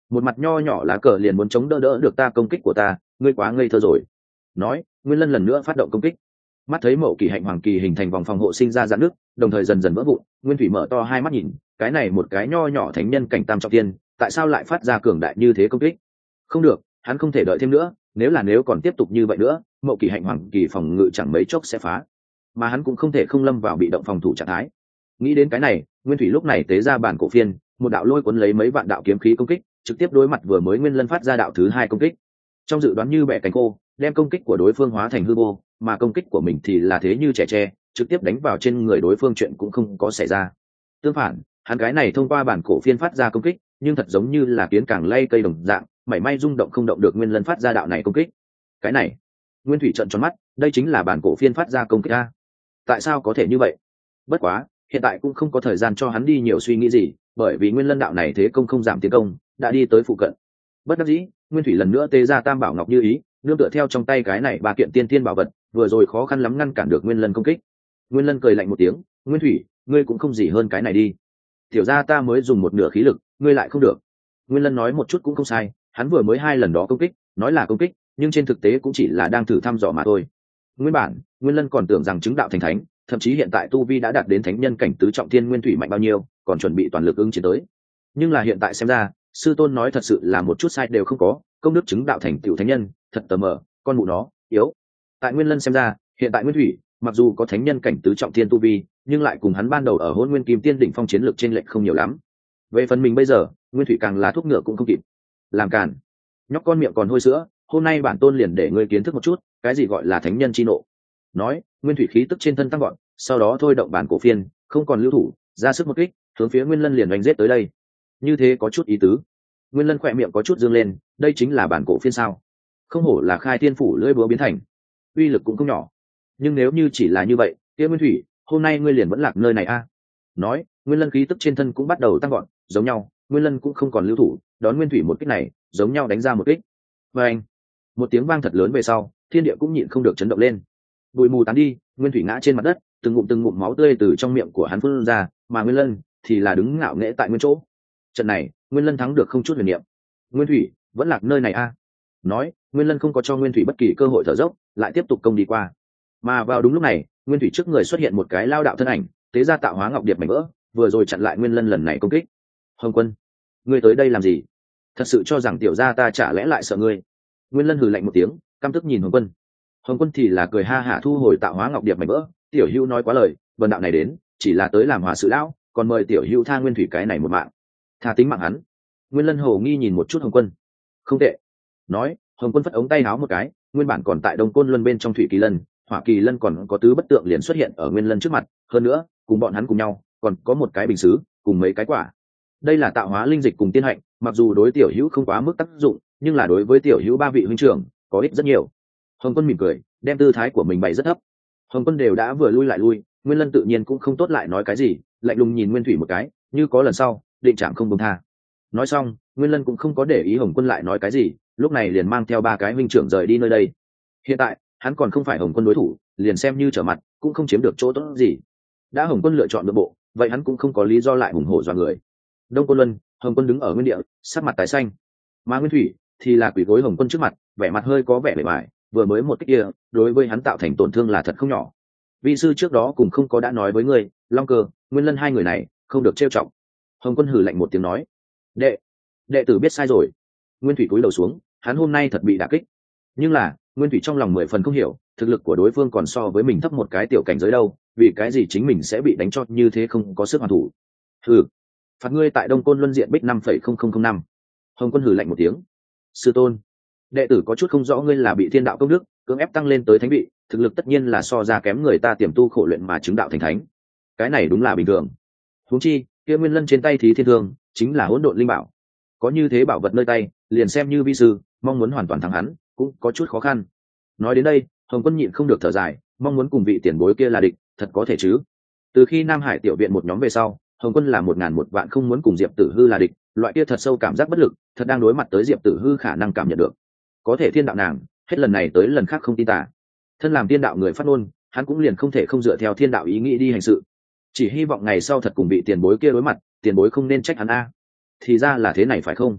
một mặt nho nhỏ lá cờ liền muốn chống đỡ đỡ được ta công kích của ta, ngươi quá ngây thơ rồi. Nói, Nguyên Lân lần nữa phát động công kích. Mắt thấy Mậu Kỳ Hạnh Hoàng Kỳ hình thành vòng phòng hộ sinh ra rạn nước, đồng thời dần dần vỡ vụn, Nguyên Thủy mở to hai mắt nhìn, cái này một cái nho nhỏ thánh nhân cảnh tam trọng thiên, tại sao lại phát ra cường đại như thế công kích? Không được, hắn không thể đợi thêm nữa, nếu là nếu còn tiếp tục như vậy nữa, Mậu Kỳ Hạnh Hoàng Kỳ phòng ngự chẳng mấy chốc sẽ phá, mà hắn cũng không thể không lâm vào bị động phòng thủ trạng thái. Nghĩ đến cái này, Nguyên Thủy lúc này tế ra bản cổ phiên, một đạo lôi cuốn lấy mấy vạn đạo kiếm khí công kích, trực tiếp đối mặt vừa mới Nguyên Lân phát ra đạo thứ hai công kích. Trong dự đoán như bẻ cánh khô, đem công kích của đối phương hóa thành hư vô, mà công kích của mình thì là thế như trẻ tre, trực tiếp đánh vào trên người đối phương, chuyện cũng không có xảy ra. Tương phản, hắn cái này thông qua bản cổ phiên phát ra công kích, nhưng thật giống như là kiến càng lay cây đồng dạng, mảy may rung động không động được Nguyên Lân phát ra đạo này công kích. Cái này, Nguyên Thủy trợn tròn mắt, đây chính là bản cổ phiên phát ra công kích a. Tại sao có thể như vậy? Bất quá, hiện tại cũng không có thời gian cho hắn đi nhiều suy nghĩ gì, bởi vì Nguyên Lân đạo này thế công không giảm tiến công, đã đi tới phụ cận. Bất đắc dĩ, Nguyên Thủy lần nữa tế ra Tam Bảo Ngọc Như Ý, nương tựa theo trong tay cái này ba kiện tiên tiên bảo vật, vừa rồi khó khăn lắm ngăn cản được Nguyên Lân công kích. Nguyên Lân cười lạnh một tiếng, Nguyên Thủy, ngươi cũng không gì hơn cái này đi. Tiểu gia ta mới dùng một nửa khí lực, ngươi lại không được. Nguyên Lân nói một chút cũng không sai, hắn vừa mới hai lần đó công kích, nói là công kích, nhưng trên thực tế cũng chỉ là đang thử thăm dò mà thôi. Nguyên bản, Nguyên Lân còn tưởng rằng chứng đạo thành thánh, thậm chí hiện tại tu vi đã đạt đến thánh nhân cảnh tứ trọng thiên, Nguyên Thủy mạnh bao nhiêu, còn chuẩn bị toàn lực ứng chiến tới. Nhưng là hiện tại xem ra, sư tôn nói thật sự là một chút sai đều không có, công đức chứng đạo thành tựu thánh nhân, thật tờ mờ, con mụ nó yếu. Tại Nguyên Lân xem ra, hiện tại Nguyên Thủy mặc dù có thánh nhân cảnh tứ trọng thiên tu vi, nhưng lại cùng hắn ban đầu ở Hỗn Nguyên Kim Tiên đỉnh phong chiến lược trên lệch không nhiều lắm. Về phần mình bây giờ, Nguyên Thủy càng là thuốc ngựa cũng không kịp. Làm càn, nhóc con miệng còn hôi sữa, hôm nay bản tôn liền để ngươi kiến thức một chút, cái gì gọi là thánh nhân chi nộ. Nói, Nguyên Thủy khí tức trên thân tăng gọn, sau đó thôi động bản cổ phiên, không còn lưu thủ, ra sức một kích, hướng phía Nguyên Lân liền đánh giết tới đây. Như thế có chút ý tứ. Nguyên Lân khỏe miệng có chút dương lên, đây chính là bản cổ phiên sao? Không hổ là khai thiên phủ lưỡi búa biến thành, uy lực cũng không nhỏ. Nhưng nếu như chỉ là như vậy, kia Nguyên Thủy, hôm nay ngươi liền vẫn lạc nơi này a. À? Nói, Nguyên Lân khí tức trên thân cũng bắt đầu tăng gọn, giống nhau, Nguyên Lân cũng không còn lưu thủ, đón Nguyên Thủy một kích này, giống nhau đánh ra một kích. Và anh, một tiếng vang thật lớn về sau, thiên địa cũng nhịn không được chấn động lên. Bụi mù tán đi, Nguyên Thủy ngã trên mặt đất, từng ngụm từng ngụm máu tươi từ trong miệng của hắn phun ra, mà Nguyên Lân thì là đứng ngạo nghễ tại nguyên chỗ. Trận này, Nguyên Lân thắng được không chút huyền niệm. Nguyên Thủy vẫn lạc nơi này a. À? Nói, Nguyên Lân không có cho Nguyên Thủy bất kỳ cơ hội thở dốc, lại tiếp tục công đi qua. Mà vào đúng lúc này, Nguyên Thủy trước người xuất hiện một cái lao đạo thân ảnh, tế ra tạo hóa ngọc điệp mảnh vỡ, vừa rồi chặn lại Nguyên Lân lần này công kích. Hồng Quân, ngươi tới đây làm gì? Thật sự cho rằng tiểu gia ta chả lẽ lại sợ ngươi? Nguyên Lân hừ lạnh một tiếng, căm tức nhìn Hồng Quân. Hồng Quân thì là cười ha hả thu hồi tạo hóa ngọc điệp mảnh vỡ. Tiểu Hữu nói quá lời, vần đạo này đến chỉ là tới làm hòa sự lão, còn mời tiểu Hữu tha Nguyên Thủy cái này một mạng, tha tính mạng hắn. Nguyên Lân hồ nghi nhìn một chút Hồng Quân. Không tệ. Nói, Hồng Quân phất ống tay áo một cái, nguyên bản còn tại Đông Côn Luân bên trong Thủy Kỳ Lân, Hỏa Kỳ Lân còn có tứ bất tượng liền xuất hiện ở Nguyên Lân trước mặt, hơn nữa, cùng bọn hắn cùng nhau, còn có một cái bình sứ, cùng mấy cái quả. Đây là tạo hóa linh dịch cùng tiên hạnh, mặc dù đối tiểu Hữu không quá mức tác dụng, nhưng là đối với tiểu Hữu ba vị huynh trưởng, có ích rất nhiều. Hồng Quân mỉm cười, đem tư thái của mình bày rất thấp. Hồng Quân đều đã vừa lui lại lui, Nguyên Lân tự nhiên cũng không tốt lại nói cái gì, lạnh lùng nhìn Nguyên Thủy một cái, như có lần sau, định chẳng không buông tha. Nói xong, Nguyên Lân cũng không có để ý Hồng Quân lại nói cái gì, lúc này liền mang theo ba cái huynh trưởng rời đi nơi đây. Hiện tại, hắn còn không phải Hồng Quân đối thủ, liền xem như trở mặt, cũng không chiếm được chỗ tốt gì. Đã Hồng Quân lựa chọn nội bộ, vậy hắn cũng không có lý do lại hùng hổ dọa người. Đông Côn Luân, Hồng Quân đứng ở nguyên địa, sắc mặt tái xanh. Mà Nguyên Thủy thì là quỳ gối Hồng Quân trước mặt, vẻ mặt hơi có vẻ bề bài, vừa mới một kích kia, đối với hắn tạo thành tổn thương là thật không nhỏ. Vi sư trước đó cũng không có đã nói với ngươi, Long Cơ, Nguyên Lân hai người này không được trêu chọc. Hồng Quân hừ lạnh một tiếng nói, đệ, đệ tử biết sai rồi. Nguyên Thủy cúi đầu xuống, hắn hôm nay thật bị đả kích. Nhưng là, Nguyên Thủy trong lòng mười phần không hiểu, thực lực của đối phương còn so với mình thấp một cái tiểu cảnh giới đâu, vì cái gì chính mình sẽ bị đánh cho như thế, không có sức hoàn thủ. Hừ, phạt ngươi tại Đông Côn Luân diện bích năm phẩy không không không năm. Hồng Quân hừ lạnh một tiếng. Sư tôn, đệ tử có chút không rõ, ngươi là bị thiên đạo công đức cưỡng ép tăng lên tới thánh vị, thực lực tất nhiên là so ra kém người ta tiềm tu khổ luyện mà chứng đạo thành thánh, cái này đúng là bình thường. Huống chi kia Nguyên Lân trên tay Thí Thiên Thương chính là hỗn độn linh bảo, có như thế bảo vật nơi tay, liền xem như vi sư mong muốn hoàn toàn thắng hắn cũng có chút khó khăn. Nói đến đây, Hồng Quân nhịn không được thở dài, mong muốn cùng vị tiền bối kia là địch, thật có thể chứ? Từ khi Nam Hải tiểu viện một nhóm về sau, Hồng Quân là một ngàn một vạn không muốn cùng Diệp Tử Hư là địch, loại kia thật sâu cảm giác bất lực, thật đang đối mặt tới Diệp Tử Hư khả năng cảm nhận được. Có thể thiên đạo nàng, hết lần này tới lần khác không tin tả. Thân làm thiên đạo người phát ngôn, hắn cũng liền không thể không dựa theo thiên đạo ý nghĩ đi hành sự. Chỉ hy vọng ngày sau thật cùng bị tiền bối kia đối mặt, tiền bối không nên trách hắn a. Thì ra là thế này phải không?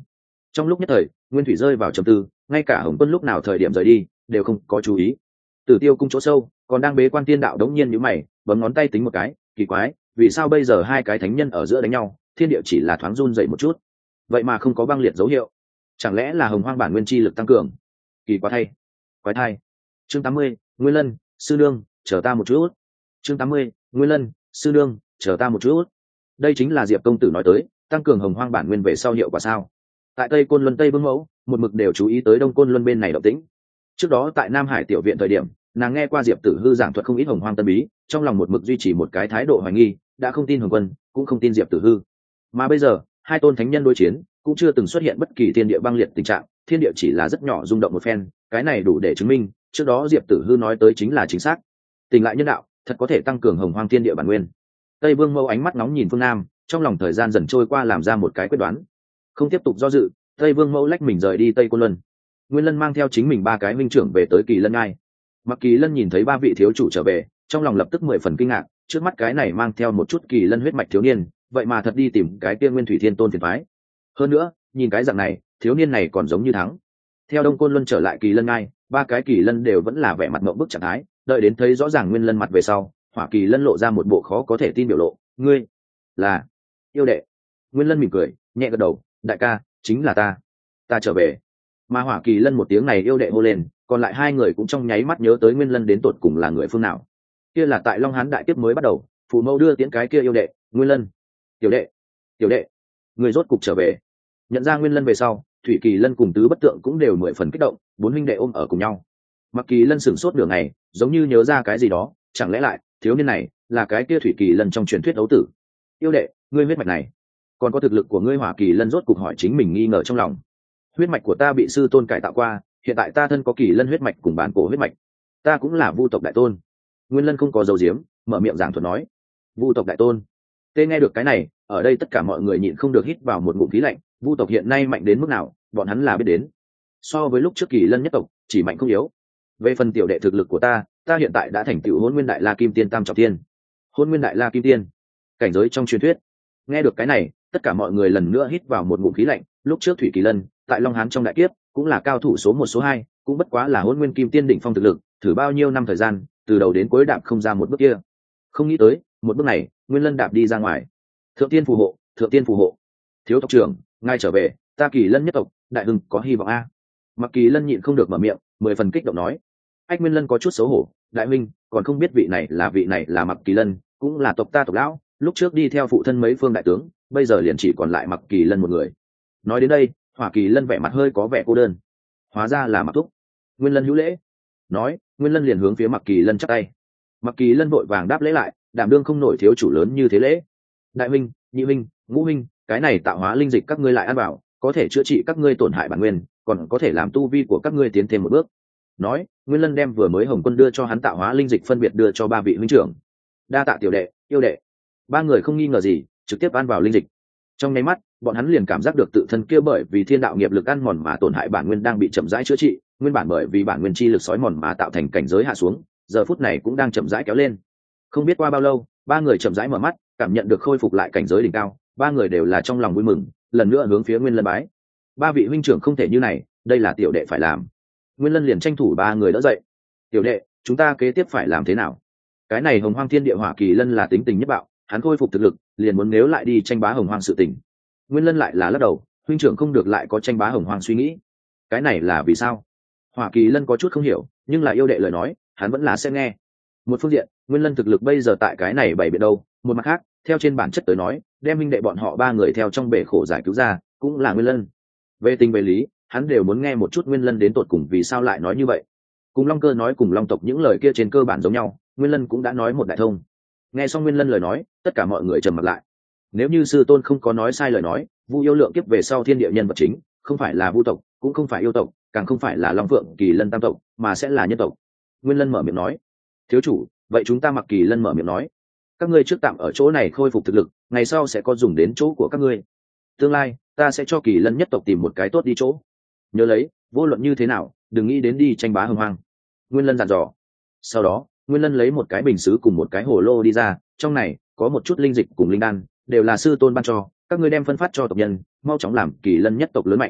Trong lúc nhất thời nguyên thủy rơi vào trầm tư, ngay cả hồng quân lúc nào thời điểm rời đi đều không có chú ý. Tử Tiêu cung chỗ sâu còn đang bế quan tiên đạo đống nhiên nhíu mày, bấm ngón tay tính một cái, kỳ quái, vì sao bây giờ hai cái thánh nhân ở giữa đánh nhau, thiên địa chỉ là thoáng run dậy một chút, vậy mà không có băng liệt dấu hiệu, chẳng lẽ là hồng hoang bản nguyên chi lực tăng cường? Kỳ quá thay, quái thai. Chương tám mươi, Nguyên Lân, sư nương, chờ ta một chút. Chương tám mươi, Nguyên Lân, sư nương, chờ ta một chút. Đây chính là Diệp công tử nói tới tăng cường hồng hoang bản nguyên về sau hiệu quả sao? Tại Tây Côn Luân Tây Vương Mẫu một mực đều chú ý tới Đông Côn Luân bên này động tĩnh. Trước đó tại Nam Hải tiểu viện thời điểm, nàng nghe qua Diệp Tử Hư giảng thuật không ít hồng hoang tân bí, trong lòng một mực duy trì một cái thái độ hoài nghi, đã không tin Hồng Quân, cũng không tin Diệp Tử Hư. Mà bây giờ, hai tôn thánh nhân đối chiến, cũng chưa từng xuất hiện bất kỳ thiên địa băng liệt tình trạng, thiên địa chỉ là rất nhỏ rung động một phen, cái này đủ để chứng minh, trước đó Diệp Tử Hư nói tới chính là chính xác. Tình lại nhân đạo, thật có thể tăng cường hồng hoang thiên địa bản nguyên. Tây Vương Mâu ánh mắt nóng nhìn phương Nam, trong lòng thời gian dần trôi qua làm ra một cái quyết đoán. Không tiếp tục do dự, Tây Vương Mâu lách mình rời đi Tây Côn Luân. Nguyên Lân mang theo chính mình ba cái minh trưởng về tới Kỳ Lân Ngai. Mặc Kỳ Lân nhìn thấy ba vị thiếu chủ trở về, trong lòng lập tức mười phần kinh ngạc, trước mắt cái này mang theo một chút Kỳ Lân huyết mạch thiếu niên, vậy mà thật đi tìm cái kia Nguyên Thủy Thiên Tôn phiền phái. Hơn nữa, nhìn cái dạng này, thiếu niên này còn giống như thắng. Theo Đông Côn Luân trở lại Kỳ Lân Ngai, ba cái Kỳ Lân đều vẫn là vẻ mặt ngộp bức trạng thái, đợi đến thấy rõ ràng Nguyên Lân mặt về sau, Hỏa Kỳ Lân lộ ra một bộ khó có thể tin biểu lộ, "Ngươi là yêu đệ?" Nguyên Lân mỉm cười, nhẹ gật đầu, "Đại ca, chính là ta, ta trở về." Mà Hỏa Kỳ Lân một tiếng này yêu đệ hô lên, còn lại hai người cũng trong nháy mắt nhớ tới Nguyên Lân đến tột cùng là người phương nào. Kia là tại Long Hán đại kiếp mới bắt đầu, phụ mẫu đưa tiễn cái kia yêu đệ, Nguyên Lân. "Tiểu đệ, tiểu đệ, người rốt cục trở về." Nhận ra Nguyên Lân về sau, Thủy Kỳ Lân cùng Tứ Bất Tượng cũng đều mười phần kích động, bốn huynh đệ ôm ở cùng nhau. Mặc Kỳ Lân sửng sốt nửa ngày, giống như nhớ ra cái gì đó, chẳng lẽ lại thiếu niên này là cái kia Thủy Kỳ Lân trong truyền thuyết đấu tử? "Yêu đệ, ngươi huyết mạch này, còn có thực lực của ngươi?" Hỏa Kỳ Lân rốt cục hỏi chính mình nghi ngờ trong lòng. "Huyết mạch của ta bị sư tôn cải tạo qua, hiện tại ta thân có Kỳ Lân huyết mạch cùng bản cổ huyết mạch, ta cũng là Vu tộc đại tôn." Nguyên Lân không có dấu diếm, mở miệng giảng thuật nói. Vu tộc đại tôn. Tê nghe được cái này, ở đây tất cả mọi người nhịn không được hít vào một ngụm khí lạnh, Vu tộc hiện nay mạnh đến mức nào, bọn hắn là biết đến. So với lúc trước Kỳ Lân nhất tộc, chỉ mạnh không yếu. Về phần tiểu đệ thực lực của ta, ta hiện tại đã thành tựu Hỗn Nguyên Đại La Kim Tiên tam trọng tiên. Hỗn Nguyên Đại La Kim Tiên, cảnh giới trong truyền thuyết. Nghe được cái này, tất cả mọi người lần nữa hít vào một ngụm khí lạnh, lúc trước Thủy Kỳ Lân, tại Long Hán trong đại kiếp, cũng là cao thủ số một số hai, cũng bất quá là Hỗn Nguyên Kim Tiên đỉnh phong thực lực, thử bao nhiêu năm thời gian, từ đầu đến cuối đạp không ra một bước kia. Không nghĩ tới, một bước này, Nguyên Lân đạp đi ra ngoài. Thượng tiên phù hộ, thượng tiên phù hộ. Thiếu tộc trưởng, ngay trở về, ta Kỳ Lân nhất tộc, đại hưng có hy vọng a. Mặc Kỳ Lân nhịn không được mở miệng, mười phần kích động nói. Ách Nguyên Lân có chút xấu hổ, đại huynh, còn không biết vị này là vị này là Mặc Kỳ Lân, cũng là tộc ta tộc lão, lúc trước đi theo phụ thân mấy phương đại tướng, bây giờ liền chỉ còn lại Mặc Kỳ Lân một người. Nói đến đây, Hỏa Kỳ Lân vẻ mặt hơi có vẻ cô đơn. Hóa ra là Mặc thúc. Nguyên Lân hữu lễ. Nói, Nguyên Lân liền hướng phía Mặc Kỳ Lân chắp tay. Mặc Kỳ Lân vội vàng đáp lễ lại, đảm đương không nổi thiếu chủ lớn như thế lễ. Đại huynh, nhị huynh, ngũ huynh, cái này tạo hóa linh dịch các ngươi lại ăn vào, có thể chữa trị các ngươi tổn hại bản nguyên, còn có thể làm tu vi của các ngươi tiến thêm một bước. Nói, Nguyên Lân đem vừa mới Hồng Quân đưa cho hắn tạo hóa linh dịch phân biệt đưa cho ba vị huynh trưởng. Đa tạ tiểu đệ, yêu đệ. Ba người không nghi ngờ gì, trực tiếp ăn vào linh dịch. Trong nháy mắt, bọn hắn liền cảm giác được tự thân kia bởi vì thiên đạo nghiệp lực ăn mòn mà tổn hại bản nguyên đang bị chậm rãi chữa trị, nguyên bản bởi vì bản nguyên chi lực sói mòn mà tạo thành cảnh giới hạ xuống, giờ phút này cũng đang chậm rãi kéo lên. Không biết qua bao lâu, ba người chậm rãi mở mắt, cảm nhận được khôi phục lại cảnh giới đỉnh cao, ba người đều là trong lòng vui mừng, lần nữa hướng phía Nguyên Lân bái. Ba vị huynh trưởng không thể như này, đây là tiểu đệ phải làm. Nguyên Lân liền tranh thủ ba người đỡ dậy. Tiểu đệ, chúng ta kế tiếp phải làm thế nào? Cái này Hồng Hoang Thiên Địa Hỏa Kỳ Lân là tính tình nhất bạo, hắn khôi phục thực lực, liền muốn nếu lại đi tranh bá Hồng Hoang sự tình. Nguyên Lân lại là lắc đầu, huynh trưởng không được lại có tranh bá Hồng Hoang suy nghĩ. Cái này là vì sao? Hỏa Kỳ Lân có chút không hiểu, nhưng là yêu đệ lời nói, hắn vẫn là sẽ nghe. Một phương diện, Nguyên Lân thực lực bây giờ tại cái này bảy biệt đâu, một mặt khác, theo trên bản chất tới nói, đem minh đệ bọn họ ba người theo trong bể khổ giải cứu ra, cũng là Nguyên Lân. Về tình về lý, hắn đều muốn nghe một chút Nguyên Lân đến tột cùng vì sao lại nói như vậy. Cùng Long Cơ nói cùng Long tộc những lời kia trên cơ bản giống nhau, Nguyên Lân cũng đã nói một đại thông. Nghe xong Nguyên Lân lời nói, tất cả mọi người trầm mặt lại. Nếu như sư tôn không có nói sai lời nói, Vu Yêu Lượng kiếp về sau thiên địa nhân vật chính, không phải là Vu tộc, cũng không phải yêu tộc, càng không phải là Long Phượng Kỳ Lân tam tộc, mà sẽ là nhân tộc. Nguyên Lân mở miệng nói. Thiếu chủ, vậy chúng ta Mặc Kỳ Lân mở miệng nói, các ngươi trước tạm ở chỗ này khôi phục thực lực, ngày sau sẽ có dùng đến chỗ của các ngươi. Tương lai, ta sẽ cho Kỳ Lân nhất tộc tìm một cái tốt đi chỗ. Nhớ lấy, vô luận như thế nào, đừng nghĩ đến đi tranh bá Hồng Hoang. Nguyên Lân dặn dò. Sau đó, Nguyên Lân lấy một cái bình sứ cùng một cái hồ lô đi ra, trong này có một chút linh dịch cùng linh đan, đều là sư tôn ban cho, các ngươi đem phân phát cho tộc nhân, mau chóng làm Kỳ Lân nhất tộc lớn mạnh.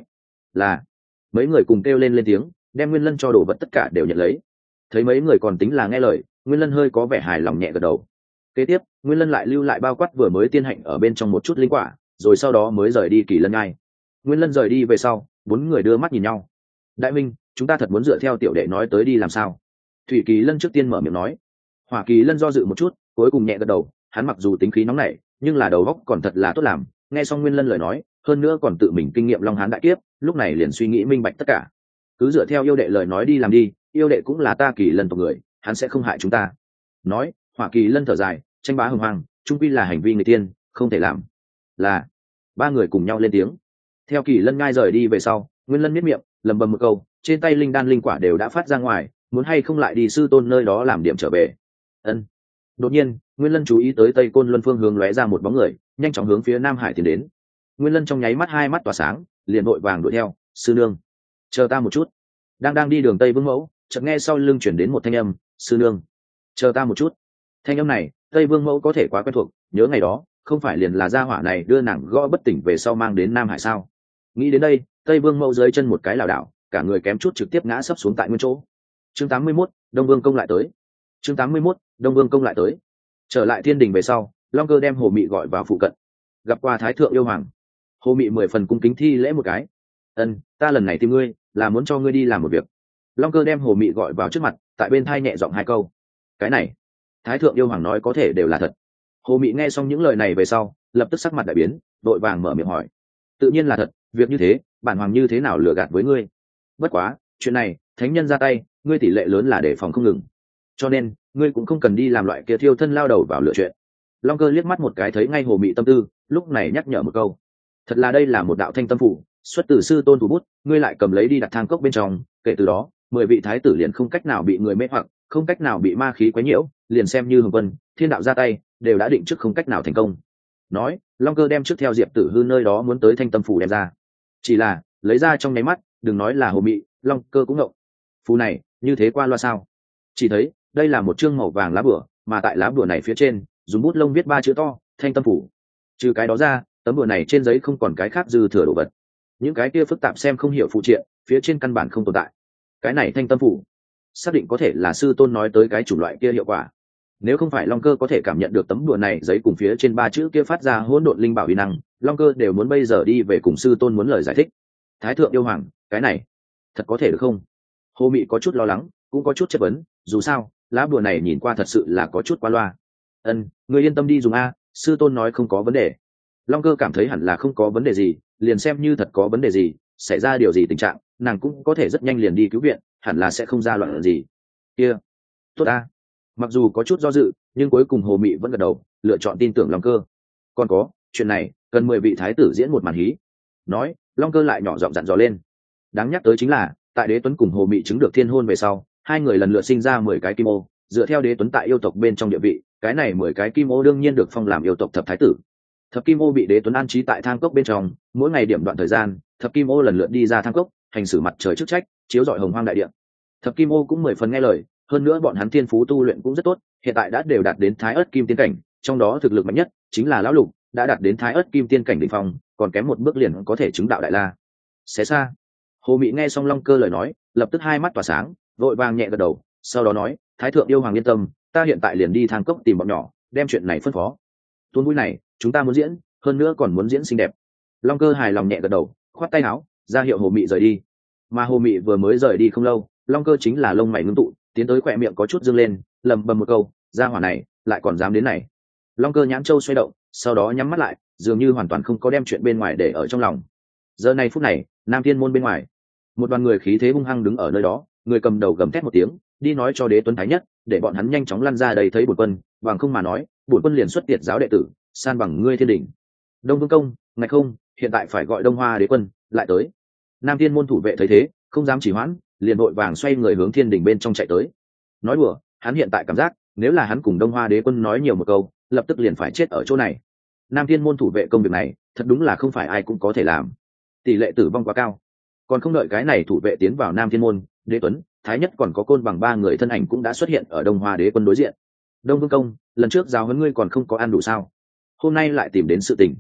là mấy người cùng kêu lên lên tiếng, đem Nguyên Lân cho đồ vật tất cả đều nhận lấy. Thấy mấy người còn tính là nghe lời, Nguyên Lân hơi có vẻ hài lòng nhẹ gật đầu. Kế tiếp, Nguyên Lân lại lưu lại bao quát vừa mới tiên hạnh ở bên trong một chút linh quả, rồi sau đó mới rời đi Kỳ Lân Ngai. Nguyên Lân rời đi về sau, bốn người đưa mắt nhìn nhau. Đại minh, chúng ta thật muốn dựa theo tiểu đệ nói tới đi làm sao? Thủy Kỳ Lân trước tiên mở miệng nói. Hỏa Kỳ Lân do dự một chút, cuối cùng nhẹ gật đầu. Hắn mặc dù tính khí nóng nảy, nhưng là đầu óc còn thật là tốt làm. Nghe xong Nguyên Lân lời nói, hơn nữa còn tự mình kinh nghiệm Long Hán đại kiếp, lúc này liền suy nghĩ minh bạch tất cả. Cứ dựa theo yêu đệ lời nói đi làm đi, yêu đệ cũng là ta Kỳ Lân tộc người, hắn sẽ không hại chúng ta. Nói, Hỏa Kỳ Lân thở dài, tranh bá hùng hoàng, trung quy là hành vi người tiên, không thể làm. Là ba người cùng nhau lên tiếng. Theo Kỳ Lân Ngai rời đi về sau, Nguyên Lân miết miệng lầm bầm một câu, trên tay linh đan linh quả đều đã phát ra ngoài, muốn hay không lại đi sư tôn nơi đó làm điểm trở về. Ân. Đột nhiên, Nguyên Lân chú ý tới Tây Côn Luân phương hướng lóe ra một bóng người, nhanh chóng hướng phía Nam Hải tiến đến. Nguyên Lân trong nháy mắt hai mắt tỏa sáng, liền vội vàng đuổi theo. Sư nương, chờ ta một chút. Đang đang đi đường Tây Vương Mẫu, chợt nghe sau lưng chuyển đến một thanh âm. Sư nương, chờ ta một chút. Thanh âm này, Tây Vương Mẫu có thể quá quen thuộc, nhớ ngày đó, không phải liền là gia hỏa này đưa nàng gõ bất tỉnh về sau mang đến Nam Hải sao? Nghĩ đến đây, Tây Vương Mẫu dưới chân một cái lảo đảo, cả người kém chút trực tiếp ngã sấp xuống tại nguyên chỗ. Chương tám mươi mốt, Đông Vương công lại tới. Chương tám mươi mốt, Đông Vương công lại tới. Trở lại thiên đình về sau, Long Cơ đem Hồ Mị gọi vào phụ cận. Gặp qua Thái thượng yêu hoàng. Hồ Mị mười phần cung kính thi lễ một cái. Ân, ta lần này tìm ngươi, là muốn cho ngươi đi làm một việc. Long Cơ đem Hồ Mị gọi vào trước mặt, tại bên thai nhẹ giọng hai câu. Cái này, Thái thượng yêu hoàng nói có thể đều là thật. Hồ Mị nghe xong những lời này về sau, lập tức sắc mặt đại biến, vội vàng mở miệng hỏi. Tự nhiên là thật, việc như thế, bản hoàng như thế nào lừa gạt với ngươi? Bất quá, chuyện này, thánh nhân ra tay, ngươi tỷ lệ lớn là để phòng không ngừng. Cho nên, ngươi cũng không cần đi làm loại kia thiêu thân lao đầu vào lựa chuyện. Long Cơ liếc mắt một cái thấy ngay Hồ Mị tâm tư, lúc này nhắc nhở một câu. Thật là đây là một đạo thanh tâm phủ, xuất từ sư tôn thủ bút, ngươi lại cầm lấy đi đặt thang cốc bên trong, kể từ đó, mười vị thái tử liền không cách nào bị người mê hoặc, không cách nào bị ma khí quấy nhiễu, liền xem như Hồng Quân, Thiên đạo ra tay, đều đã định trước không cách nào thành công. Nói, Long Cơ đem trước theo Diệp Tử Hư nơi đó muốn tới thanh tâm phủ đem ra. Chỉ là, lấy ra trong nháy mắt, đừng nói là Hồ Mị, Long Cơ cũng ngộng. Phù này, như thế qua loa sao? Chỉ thấy, đây là một chương màu vàng lá bùa, mà tại lá bùa này phía trên, dùng bút lông viết ba chữ to, thanh tâm phủ. Trừ cái đó ra, tấm bùa này trên giấy không còn cái khác dư thừa đồ vật. Những cái kia phức tạp xem không hiểu phụ triện, phía trên căn bản không tồn tại. Cái này thanh tâm phủ, xác định có thể là sư tôn nói tới cái chủng loại kia hiệu quả. Nếu không phải Long Cơ có thể cảm nhận được tấm đùa này giấy cùng phía trên ba chữ kia phát ra hỗn độn linh bảo uy năng, Long Cơ đều muốn bây giờ đi về cùng sư tôn muốn lời giải thích. Thái thượng yêu hoàng, cái này thật có thể được không? Hồ Mị có chút lo lắng, cũng có chút chất vấn, dù sao, lá bùa này nhìn qua thật sự là có chút qua loa. Ân, ngươi yên tâm đi dùng a, sư tôn nói không có vấn đề. Long Cơ cảm thấy hẳn là không có vấn đề gì, liền xem như thật có vấn đề gì, xảy ra điều gì tình trạng, nàng cũng có thể rất nhanh liền đi cứu viện, hẳn là sẽ không ra loạn gì. Kia, tốt a. Mặc dù có chút do dự, nhưng cuối cùng Hồ Mị vẫn gật đầu, lựa chọn tin tưởng Long Cơ. Còn có, chuyện này cần mười vị thái tử diễn một màn hí. Nói, Long Cơ lại nhỏ giọng dặn dò lên. Đáng nhắc tới chính là, tại Đế Tuấn cùng Hồ Mị chứng được thiên hôn về sau, hai người lần lượt sinh ra mười cái kim ô, dựa theo Đế Tuấn tại yêu tộc bên trong địa vị, cái này mười cái kim ô đương nhiên được phong làm yêu tộc thập thái tử. Thập kim ô bị Đế Tuấn an trí tại thang cốc bên trong, mỗi ngày điểm đoạn thời gian, thập kim ô lần lượt đi ra thang cốc, hành xử mặt trời chức trách, chiếu rọi hồng hoang đại địa. Thập kim ô cũng mười phần nghe lời, hơn nữa bọn hắn thiên phú tu luyện cũng rất tốt, hiện tại đã đều đạt đến thái ớt kim tiên cảnh, trong đó thực lực mạnh nhất chính là lão lục, đã đạt đến thái ớt kim tiên cảnh đỉnh phong, còn kém một bước liền có thể chứng đạo đại la. Xé xa. Hồ Mị nghe xong Long Cơ lời nói, lập tức hai mắt tỏa sáng, vội vàng nhẹ gật đầu, sau đó nói, Thái thượng yêu hoàng yên tâm, ta hiện tại liền đi thang cốc tìm bọn nhỏ, đem chuyện này phân phó. Tuôn vui này, chúng ta muốn diễn, hơn nữa còn muốn diễn xinh đẹp. Long Cơ hài lòng nhẹ gật đầu, khoát tay áo, ra hiệu Hồ Mị rời đi. Mà Hồ Mị vừa mới rời đi không lâu, Long Cơ chính là lông mày ngưng tụ, tiến tới khỏe miệng có chút dương lên, lầm bầm một câu, gia hỏa này lại còn dám đến này. Long Cơ nhãn châu xoay động, sau đó nhắm mắt lại, dường như hoàn toàn không có đem chuyện bên ngoài để ở trong lòng. Giờ này phút này, Nam Thiên môn bên ngoài, một đoàn người khí thế hung hăng đứng ở nơi đó, người cầm đầu gầm thét một tiếng, đi nói cho Đế Tuấn Thái Nhất, để bọn hắn nhanh chóng lăn ra đây thấy bổn quân, bằng không mà nói, bổn quân liền xuất tiệt giáo đệ tử, san bằng ngươi thiên đỉnh. Đông Vương công, ngạch không, hiện tại phải gọi Đông Hoa Đế quân lại tới. Nam Thiên môn thủ vệ thấy thế, không dám chỉ hoãn, liền vội vàng xoay người hướng thiên đỉnh bên trong chạy tới. Nói đùa, hắn hiện tại cảm giác, nếu là hắn cùng Đông Hoa Đế quân nói nhiều một câu, lập tức liền phải chết ở chỗ này. Nam Thiên môn thủ vệ công việc này, thật đúng là không phải ai cũng có thể làm, tỷ lệ tử vong quá cao. Còn không đợi cái này thủ vệ tiến vào Nam Thiên môn, Đế Tuấn, Thái Nhất còn có Côn Bằng ba người thân ảnh cũng đã xuất hiện ở Đông Hoa Đế quân đối diện. Đông Vương công, lần trước giáo huấn ngươi còn không có ăn đủ sao? Hôm nay lại tìm đến sự tình.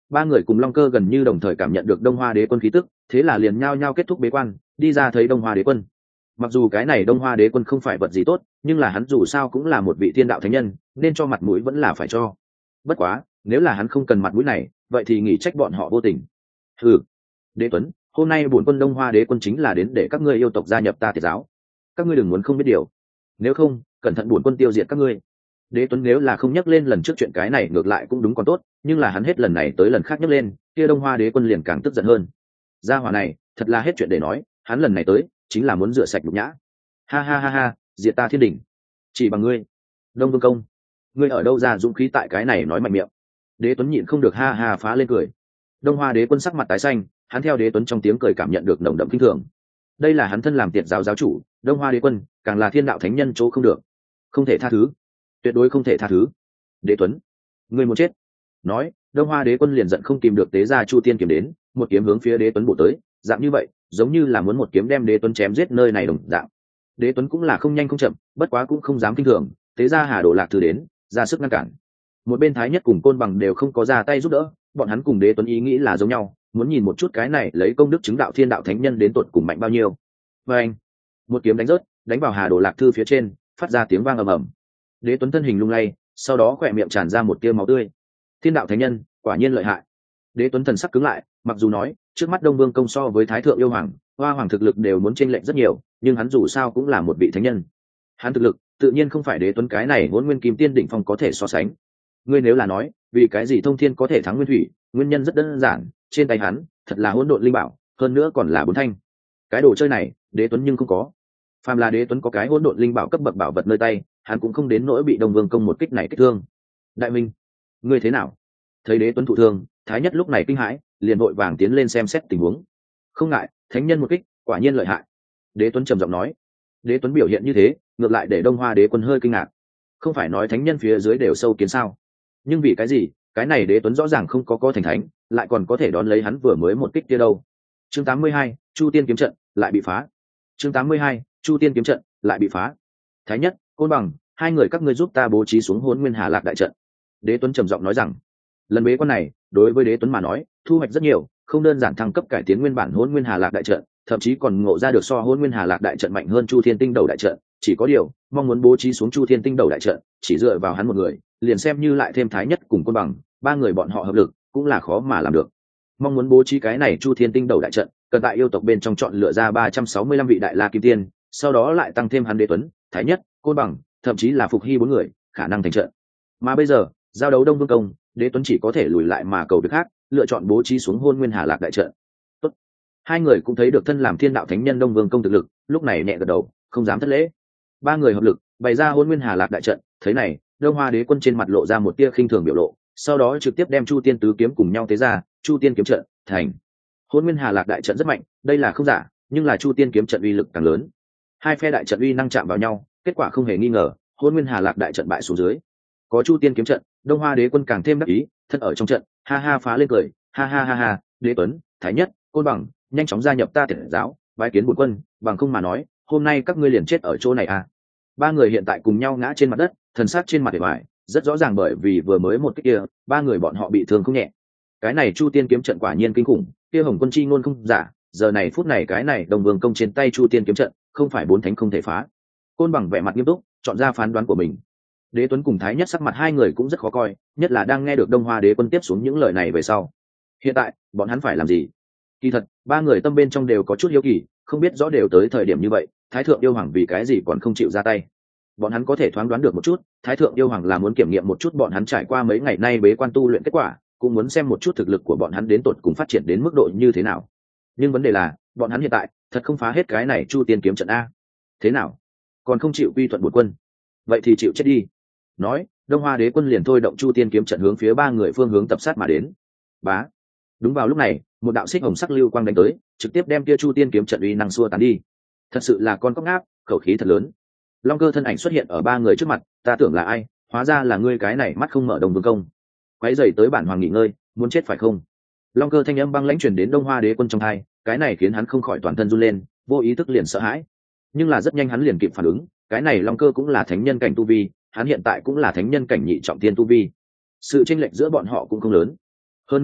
ba người cùng Long Cơ gần như đồng thời cảm nhận được Đông Hoa Đế Quân khí tức, thế là liền nhao nhao kết thúc bế quan, đi ra thấy Đông Hoa Đế Quân. Mặc dù cái này Đông Hoa Đế Quân không phải vật gì tốt, nhưng là hắn dù sao cũng là một vị thiên đạo thánh nhân, nên cho mặt mũi vẫn là phải cho. Bất quá, nếu là hắn không cần mặt mũi này, vậy thì nghỉ trách bọn họ vô tình. Ừ, Đế Tuấn, hôm nay bổn quân Đông Hoa Đế Quân chính là đến để các ngươi yêu tộc gia nhập ta Tiệt giáo. Các ngươi đừng muốn không biết điều, nếu không, cẩn thận bổn quân tiêu diệt các ngươi. Đế Tuấn nếu là không nhắc lên lần trước chuyện cái này ngược lại cũng đúng còn tốt, nhưng là hắn hết lần này tới lần khác nhắc lên, kia Đông Hoa Đế Quân liền càng tức giận hơn. Gia hỏa này, thật là hết chuyện để nói, hắn lần này tới, chính là muốn rửa sạch nhục nhã. Ha ha ha ha, diệt ta thiên đình, chỉ bằng ngươi. Đông Vương Công, ngươi ở đâu ra dũng khí tại cái này nói mạnh miệng? Đế Tuấn nhịn không được ha ha phá lên cười. Đông Hoa Đế Quân sắc mặt tái xanh, hắn theo Đế Tuấn trong tiếng cười cảm nhận được nồng đậm kinh thường. Đây là hắn thân làm Tiệt giáo giáo chủ, Đông Hoa Đế Quân, càng là thiên đạo thánh nhân chỗ không được, không thể tha thứ, tuyệt đối không thể tha thứ. Đế Tuấn, ngươi muốn chết. Nói, Đông Hoa Đế Quân liền giận không kìm được tế ra Chu Tiên kiếm đến, một kiếm hướng phía Đế Tuấn bổ tới, dạng như vậy, giống như là muốn một kiếm đem Đế Tuấn chém giết nơi này đồng dạng. Đế Tuấn cũng là không nhanh không chậm, bất quá cũng không dám kinh thường, tế ra Hà Đồ Lạc Thư đến, ra sức ngăn cản. Một bên Thái Nhất cùng Côn Bằng đều không có ra tay giúp đỡ, bọn hắn cùng Đế Tuấn ý nghĩ là giống nhau, muốn nhìn một chút cái này lấy công đức chứng đạo thiên đạo thánh nhân đến tột cùng mạnh bao nhiêu. Và anh, một kiếm đánh rớt, đánh vào Hà Đồ Lạc Thư phía trên, phát ra tiếng vang ầm ầm. Đế Tuấn thân hình lung lay, sau đó khỏe miệng tràn ra một tia máu tươi. Thiên đạo thánh nhân, quả nhiên lợi hại. Đế Tuấn thần sắc cứng lại, mặc dù nói trước mắt Đông Vương Công so với Thái Thượng yêu hoàng, Hoa hoàng thực lực đều muốn chênh lệch rất nhiều, nhưng hắn dù sao cũng là một vị thánh nhân. Hắn thực lực tự nhiên không phải Đế Tuấn cái này Hỗn Nguyên Kim Tiên đỉnh phong có thể so sánh. Ngươi nếu là nói, vì cái gì Thông Thiên có thể thắng Nguyên Thủy, nguyên nhân rất đơn giản, trên tay hắn thật là hỗn độn linh bảo, hơn nữa còn là bốn thanh. Cái đồ chơi này, Đế Tuấn nhưng không có. Phàm là Đế Tuấn có cái hỗn độn linh bảo cấp bậc bảo vật nơi tay, hắn cũng không đến nỗi bị Đông Vương Công một kích này kích thương. Đại Minh, ngươi thế nào? Thấy Đế Tuấn thụ thương, Thái Nhất lúc này kinh hãi, liền vội vàng tiến lên xem xét tình huống. Không ngại, thánh nhân một kích, quả nhiên lợi hại. Đế Tuấn trầm giọng nói. Đế Tuấn biểu hiện như thế, ngược lại để Đông Hoa Đế Quân hơi kinh ngạc. Không phải nói thánh nhân phía dưới đều sâu kiến sao? Nhưng vì cái gì, cái này Đế Tuấn rõ ràng không có có thành thánh, lại còn có thể đón lấy hắn vừa mới một kích kia đâu? Chương tám mươi hai, Chu Tiên kiếm trận lại bị phá. Chương tám mươi hai, Chu Tiên kiếm trận lại bị phá. Thái Nhất, Côn Bằng, hai người các ngươi giúp ta bố trí xuống Hỗn Nguyên Hà Lạc đại trận. Đế Tuấn trầm giọng nói rằng, lần bế quan này đối với Đế Tuấn mà nói thu hoạch rất nhiều, không đơn giản thăng cấp cải tiến nguyên bản Hỗn Nguyên Hà Lạc đại trận, thậm chí còn ngộ ra được so Hỗn Nguyên Hà Lạc đại trận mạnh hơn Chu Thiên Tinh Đầu đại trận. Chỉ có điều mong muốn bố trí xuống Chu Thiên Tinh Đầu đại trận, chỉ dựa vào hắn một người, liền xem như lại thêm Thái Nhất cùng Côn Bằng, ba người bọn họ hợp lực cũng là khó mà làm được. Mong muốn bố trí cái này Chu Thiên Tinh Đầu đại trận, cần tại yêu tộc bên trong chọn lựa ra ba trăm sáu mươi lăm vị đại la kim tiên, sau đó lại tăng thêm hắn Đế Tuấn, Thái Nhất, Côn Bằng, thậm chí là Phục Hy bốn người, khả năng thành trận. Mà bây giờ, giao đấu Đông Vương Công, Đế Tuấn chỉ có thể lùi lại mà cầu việc khác, lựa chọn bố trí xuống Hôn Nguyên Hà Lạc đại trận. Tốt. Hai người cũng thấy được thân làm thiên đạo thánh nhân Đông Vương Công thực lực, lúc này nhẹ gật đầu, không dám thất lễ. Ba người hợp lực, bày ra Hôn Nguyên Hà Lạc đại trận, thấy này, Đông Hoa Đế Quân trên mặt lộ ra một tia khinh thường biểu lộ, sau đó trực tiếp đem Chu Tiên tứ kiếm cùng nhau tế ra, Chu Tiên kiếm trận thành. Hôn Nguyên Hà Lạc đại trận rất mạnh, đây là không giả, nhưng là Chu Tiên kiếm trận uy lực càng lớn. Hai phe đại trận uy năng chạm vào nhau, kết quả không hề nghi ngờ, Hôn Nguyên Hà Lạc đại trận bại xuống dưới. Có Chu Tiên kiếm trận, Đông Hoa Đế Quân càng thêm đắc ý, thân ở trong trận, ha ha phá lên cười, ha ha ha ha, Đế Tuấn, Thái Nhất, Côn Bằng, nhanh chóng gia nhập ta Tiệt giáo, bái kiến bổn quân, bằng không mà nói, hôm nay các ngươi liền chết ở chỗ này à. Ba người hiện tại cùng nhau ngã trên mặt đất, thần sắc trên mặt vẻ vải, rất rõ ràng bởi vì vừa mới một cái kia, ba người bọn họ bị thương không nhẹ. Cái này Chu Tiên kiếm trận quả nhiên kinh khủng, kia Hồng Quân chi ngôn không giả, giờ này phút này cái này Đông Vương Công trên tay Chu Tiên kiếm trận, không phải bốn thánh không thể phá. Côn Bằng vẻ mặt nghiêm túc, chọn ra phán đoán của mình. Đế Tuấn cùng Thái Nhất sắc mặt hai người cũng rất khó coi, nhất là đang nghe được Đông Hoa Đế Quân tiếp xuống những lời này về sau. Hiện tại, bọn hắn phải làm gì? Kỳ thật, ba người tâm bên trong đều có chút hiếu kỳ, không biết rõ đều tới thời điểm như vậy, Thái Thượng yêu hoàng vì cái gì còn không chịu ra tay. Bọn hắn có thể thoáng đoán được một chút, Thái Thượng yêu hoàng là muốn kiểm nghiệm một chút bọn hắn trải qua mấy ngày nay bế quan tu luyện kết quả, cũng muốn xem một chút thực lực của bọn hắn đến tột cùng phát triển đến mức độ như thế nào. Nhưng vấn đề là, bọn hắn hiện tại thật không phá hết cái này Chu Tiên kiếm trận a. Thế nào? Còn không chịu quy thuận bổn quân? Vậy thì chịu chết đi. Nói, Đông Hoa Đế Quân liền thôi động Chu Tiên kiếm trận hướng phía ba người phương hướng tập sát mà đến. Bá. Đúng vào lúc này, một đạo xích hồng sắc lưu quang đánh tới, trực tiếp đem kia Chu Tiên kiếm trận uy năng xua tán đi. Thật sự là con cóc ngáp, khẩu khí thật lớn. Long Cơ thân ảnh xuất hiện ở ba người trước mặt, ta tưởng là ai, hóa ra là ngươi cái này mắt không mở Đông Vương Công. Quấy rầy tới bản hoàng nghỉ ngơi, muốn chết phải không? Long Cơ thanh âm băng lãnh truyền đến Đông Hoa Đế Quân trong tai, cái này khiến hắn không khỏi toàn thân run lên, vô ý thức liền sợ hãi. Nhưng là rất nhanh hắn liền kịp phản ứng, cái này Long Cơ cũng là thánh nhân cảnh tu vi, hắn hiện tại cũng là thánh nhân cảnh nhị trọng thiên tu vi, sự chênh lệch giữa bọn họ cũng không lớn. Hơn nữa,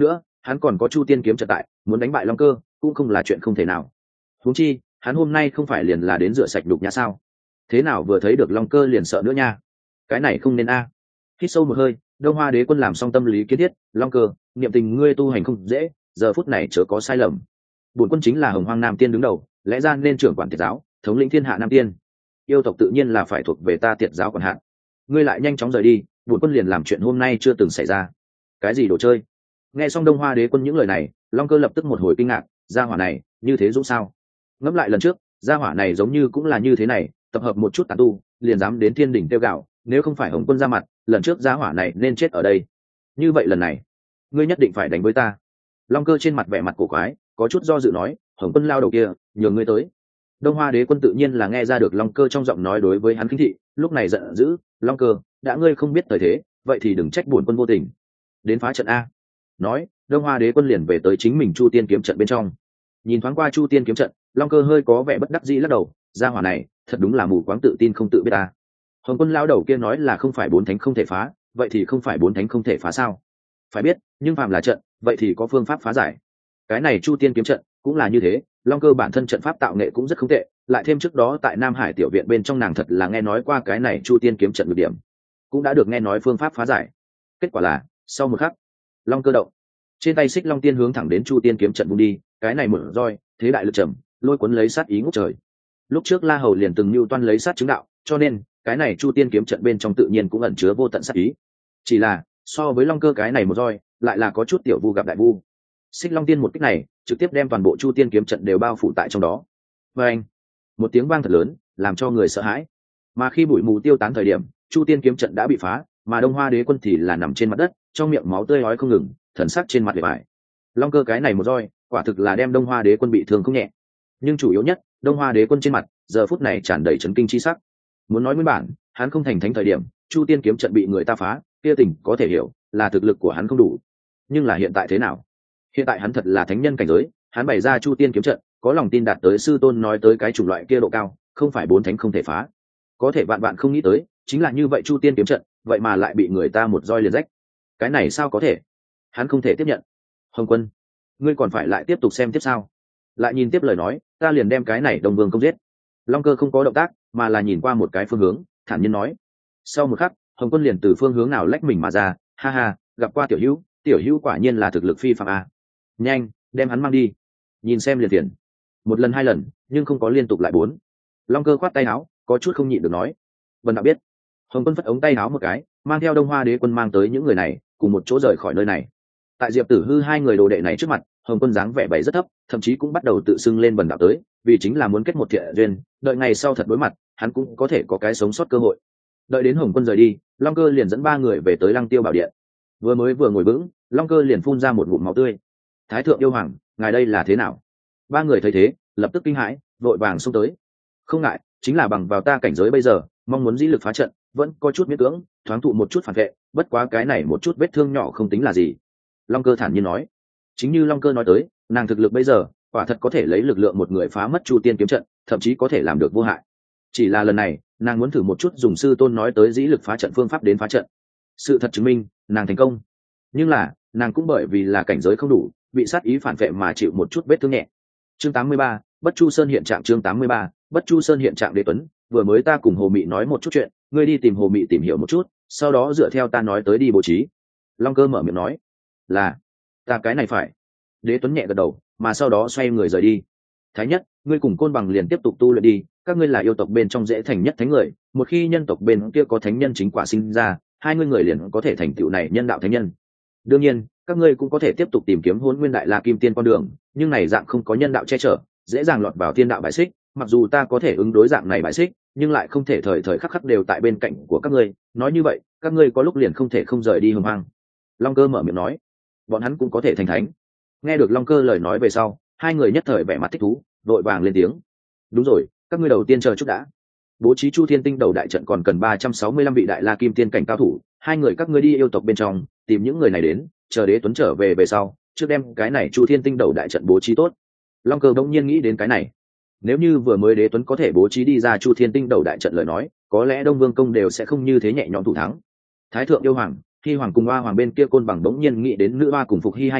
hắn còn có chu tiên kiếm trận tại, muốn đánh bại long cơ cũng không là chuyện không thể nào. Huống chi hắn hôm nay không phải liền là đến rửa sạch đục nhã sao, thế nào vừa thấy được long cơ liền sợ nữa nha, cái này không nên a à. Hít sâu một hơi, Đông Hoa Đế Quân làm xong tâm lý kiến thiết, long cơ, niệm tình ngươi tu hành không dễ, giờ phút này chớ có sai lầm. Bổn quân chính là Hồng Hoang Nam Tiên đứng đầu, lẽ ra nên trưởng quản Tiệt giáo, thống lĩnh thiên hạ Nam Tiên. Yêu tộc tự nhiên là phải thuộc về ta Tiệt giáo quản hạt. Ngươi lại nhanh chóng rời đi, bổn quân liền làm chuyện hôm nay chưa từng xảy ra. Cái gì đồ chơi? Nghe xong Đông Hoa Đế Quân những lời này, long cơ lập tức một hồi kinh ngạc, gia hỏa này như thế dũng sao? Ngẫm lại lần trước, gia hỏa này giống như cũng là như thế này, tập hợp một chút tán tu, liền dám đến thiên đỉnh tiêu gạo, nếu không phải Hồng Quân ra mặt, lần trước gia hỏa này nên chết ở đây. Như vậy lần này, ngươi nhất định phải đánh với ta. Long cơ trên mặt vẻ mặt cổ quái, có chút do dự nói, Hồng Quân lao đầu kia, nhường ngươi tới. Đông Hoa Đế Quân tự nhiên là nghe ra được long cơ trong giọng nói đối với hắn khinh thị, lúc này giận dữ, long cơ, đã ngươi không biết thời thế, vậy thì đừng trách bổn quân vô tình. Đến phá trận a. Nói, Đông Hoa Đế Quân liền về tới chính mình Chu Tiên kiếm trận bên trong. Nhìn thoáng qua Chu Tiên kiếm trận, long cơ hơi có vẻ bất đắc dĩ lắc đầu, gia hỏa này thật đúng là mù quáng tự tin không tự biết ta. Hồng Quân lao đầu kia nói là không phải bốn thánh không thể phá, vậy thì không phải bốn thánh không thể phá sao? Phải biết, nhưng phàm là trận, vậy thì có phương pháp phá giải. Cái này Chu Tiên kiếm trận cũng là như thế, long cơ bản thân trận pháp tạo nghệ cũng rất không tệ, lại thêm trước đó tại Nam Hải tiểu viện bên trong nàng thật là nghe nói qua cái này Chu Tiên kiếm trận được điểm, cũng đã được nghe nói phương pháp phá giải. Kết quả là, sau một khắc, long cơ động, trên tay xích long tiên hướng thẳng đến Chu Tiên kiếm trận vung đi, cái này mở roi, thế đại lực trầm, lôi cuốn lấy sát ý ngút trời. Lúc trước La Hầu liền từng mưu toan lấy sát chứng đạo, cho nên cái này Chu Tiên kiếm trận bên trong tự nhiên cũng ẩn chứa vô tận sát ý. Chỉ là so với long cơ cái này một roi, lại là có chút tiểu vu gặp đại vu. Xích long tiên một kích này trực tiếp đem toàn bộ Chu Tiên kiếm trận đều bao phủ tại trong đó. Và anh, một tiếng vang thật lớn, làm cho người sợ hãi. Mà khi bụi mù tiêu tán thời điểm, Chu Tiên kiếm trận đã bị phá, mà Đông Hoa Đế Quân thì là nằm trên mặt đất, trong miệng máu tươi ói không ngừng, thần sắc trên mặt bề bại. Long cơ cái này một roi, quả thực là đem Đông Hoa Đế Quân bị thương không nhẹ. Nhưng chủ yếu nhất, Đông Hoa Đế Quân trên mặt giờ phút này tràn đầy chấn kinh chi sắc. Muốn nói nguyên bản, hắn không thành thánh thời điểm, Chu Tiên kiếm trận bị người ta phá, kia tình có thể hiểu, là thực lực của hắn không đủ. Nhưng là hiện tại thế nào? Hiện tại hắn thật là thánh nhân cảnh giới, hắn bày ra Chu Tiên kiếm trận, có lòng tin đạt tới sư tôn nói tới cái chủng loại kia độ cao, không phải bốn thánh không thể phá. Có thể vạn vạn không nghĩ tới, chính là như vậy Chu Tiên kiếm trận, vậy mà lại bị người ta một roi liền rách. Cái này sao có thể? Hắn không thể tiếp nhận. Hồng Quân, ngươi còn phải lại tiếp tục xem tiếp sao? Lại nhìn tiếp lời nói, ta liền đem cái này Đông Vương công giết. Long cơ không có động tác, mà là nhìn qua một cái phương hướng, thản nhiên nói. Sau một khắc, Hồng Quân liền từ phương hướng nào lách mình mà ra, ha ha, gặp qua tiểu hữu, tiểu hữu quả nhiên là thực lực phi phàm a. Nhanh, đem hắn mang đi. Nhìn xem liền tiền. Một lần hai lần, nhưng không có liên tục lại bốn. Long cơ khoát tay áo, có chút không nhịn được nói. Vân đã biết. Hồng Quân phất ống tay áo một cái, mang theo Đông Hoa Đế Quân mang tới những người này, cùng một chỗ rời khỏi nơi này. Tại Diệp Tử Hư hai người đồ đệ này trước mặt, Hồng Quân dáng vẻ bày rất thấp, thậm chí cũng bắt đầu tự xưng lên bần đạo tới, vì chính là muốn kết một thiện duyên, đợi ngày sau thật đối mặt, hắn cũng có thể có cái sống sót cơ hội. Đợi đến Hồng Quân rời đi, Long Cơ liền dẫn ba người về tới Lăng Tiêu Bảo Điện. Vừa mới vừa ngồi vững, Long Cơ liền phun ra một ngụm máu tươi. Thái thượng yêu hoàng, ngài đây là thế nào? Ba người thấy thế, lập tức kinh hãi, vội vàng xông tới. Không ngại, chính là bằng vào ta cảnh giới bây giờ, mong muốn dĩ lực phá trận, vẫn có chút miễn cưỡng, thoáng thụ một chút phản vệ, bất quá cái này một chút vết thương nhỏ không tính là gì. Long Cơ thản nhiên nói. Chính như Long Cơ nói tới, nàng thực lực bây giờ, quả thật có thể lấy lực lượng một người phá mất Chu Tiên kiếm trận, thậm chí có thể làm được vô hại. Chỉ là lần này, nàng muốn thử một chút dùng sư tôn nói tới dĩ lực phá trận phương pháp đến phá trận. Sự thật chứng minh, nàng thành công. Nhưng là, nàng cũng bởi vì là cảnh giới không đủ, bị sát ý phản vệ mà chịu một chút vết thương nhẹ. Chương tám mươi ba, Bất Chu Sơn hiện trạng. Chương tám mươi ba, Bất Chu Sơn hiện trạng. Đế Tuấn, vừa mới ta cùng Hồ Mị nói một chút chuyện, ngươi đi tìm Hồ Mị tìm hiểu một chút, sau đó dựa theo ta nói tới đi bố trí. Long Cơ mở miệng nói. Là, ta cái này phải. Đế Tuấn nhẹ gật đầu, mà sau đó xoay người rời đi. Thái Nhất, ngươi cùng Côn Bằng liền tiếp tục tu luyện đi, các ngươi là yêu tộc bên trong dễ thành nhất thánh người, một khi nhân tộc bên kia có thánh nhân chính quả sinh ra, hai ngươi người liền có thể thành tựu này nhân đạo thánh nhân. Đương nhiên, các ngươi cũng có thể tiếp tục tìm kiếm Hỗn Nguyên Đại La Kim Tiên con đường, nhưng này dạng không có nhân đạo che chở, dễ dàng lọt vào thiên đạo bại xích, mặc dù ta có thể ứng đối dạng này bại xích, nhưng lại không thể thời thời khắc khắc đều tại bên cạnh của các ngươi, nói như vậy, các ngươi có lúc liền không thể không rời đi Hồng Hoang. Long Cơ mở miệng nói, bọn hắn cũng có thể thành thánh. Nghe được Long Cơ lời nói về sau, hai người nhất thời vẻ mặt thích thú, vội vàng lên tiếng. Đúng rồi, các ngươi đầu tiên chờ chút đã. Bố trí Chu Thiên Tinh Đầu đại trận còn cần ba trăm sáu mươi lăm vị đại la kim tiên cảnh cao thủ, hai người các ngươi đi yêu tộc bên trong, tìm những người này đến, chờ Đế Tuấn trở về về sau, trước đem cái này Chu Thiên Tinh Đầu đại trận bố trí tốt. Long Cơ bỗng nhiên nghĩ đến cái này. Nếu như vừa mới Đế Tuấn có thể bố trí đi ra Chu Thiên Tinh Đầu đại trận lời nói, có lẽ Đông Vương công đều sẽ không như thế nhẹ nhõm thủ thắng. Thái thượng yêu hoàng, Hy hoàng cùng Hoa hoàng bên kia Côn Bằng bỗng nhiên nghĩ đến nữ hoa cùng Phục Hy hai người,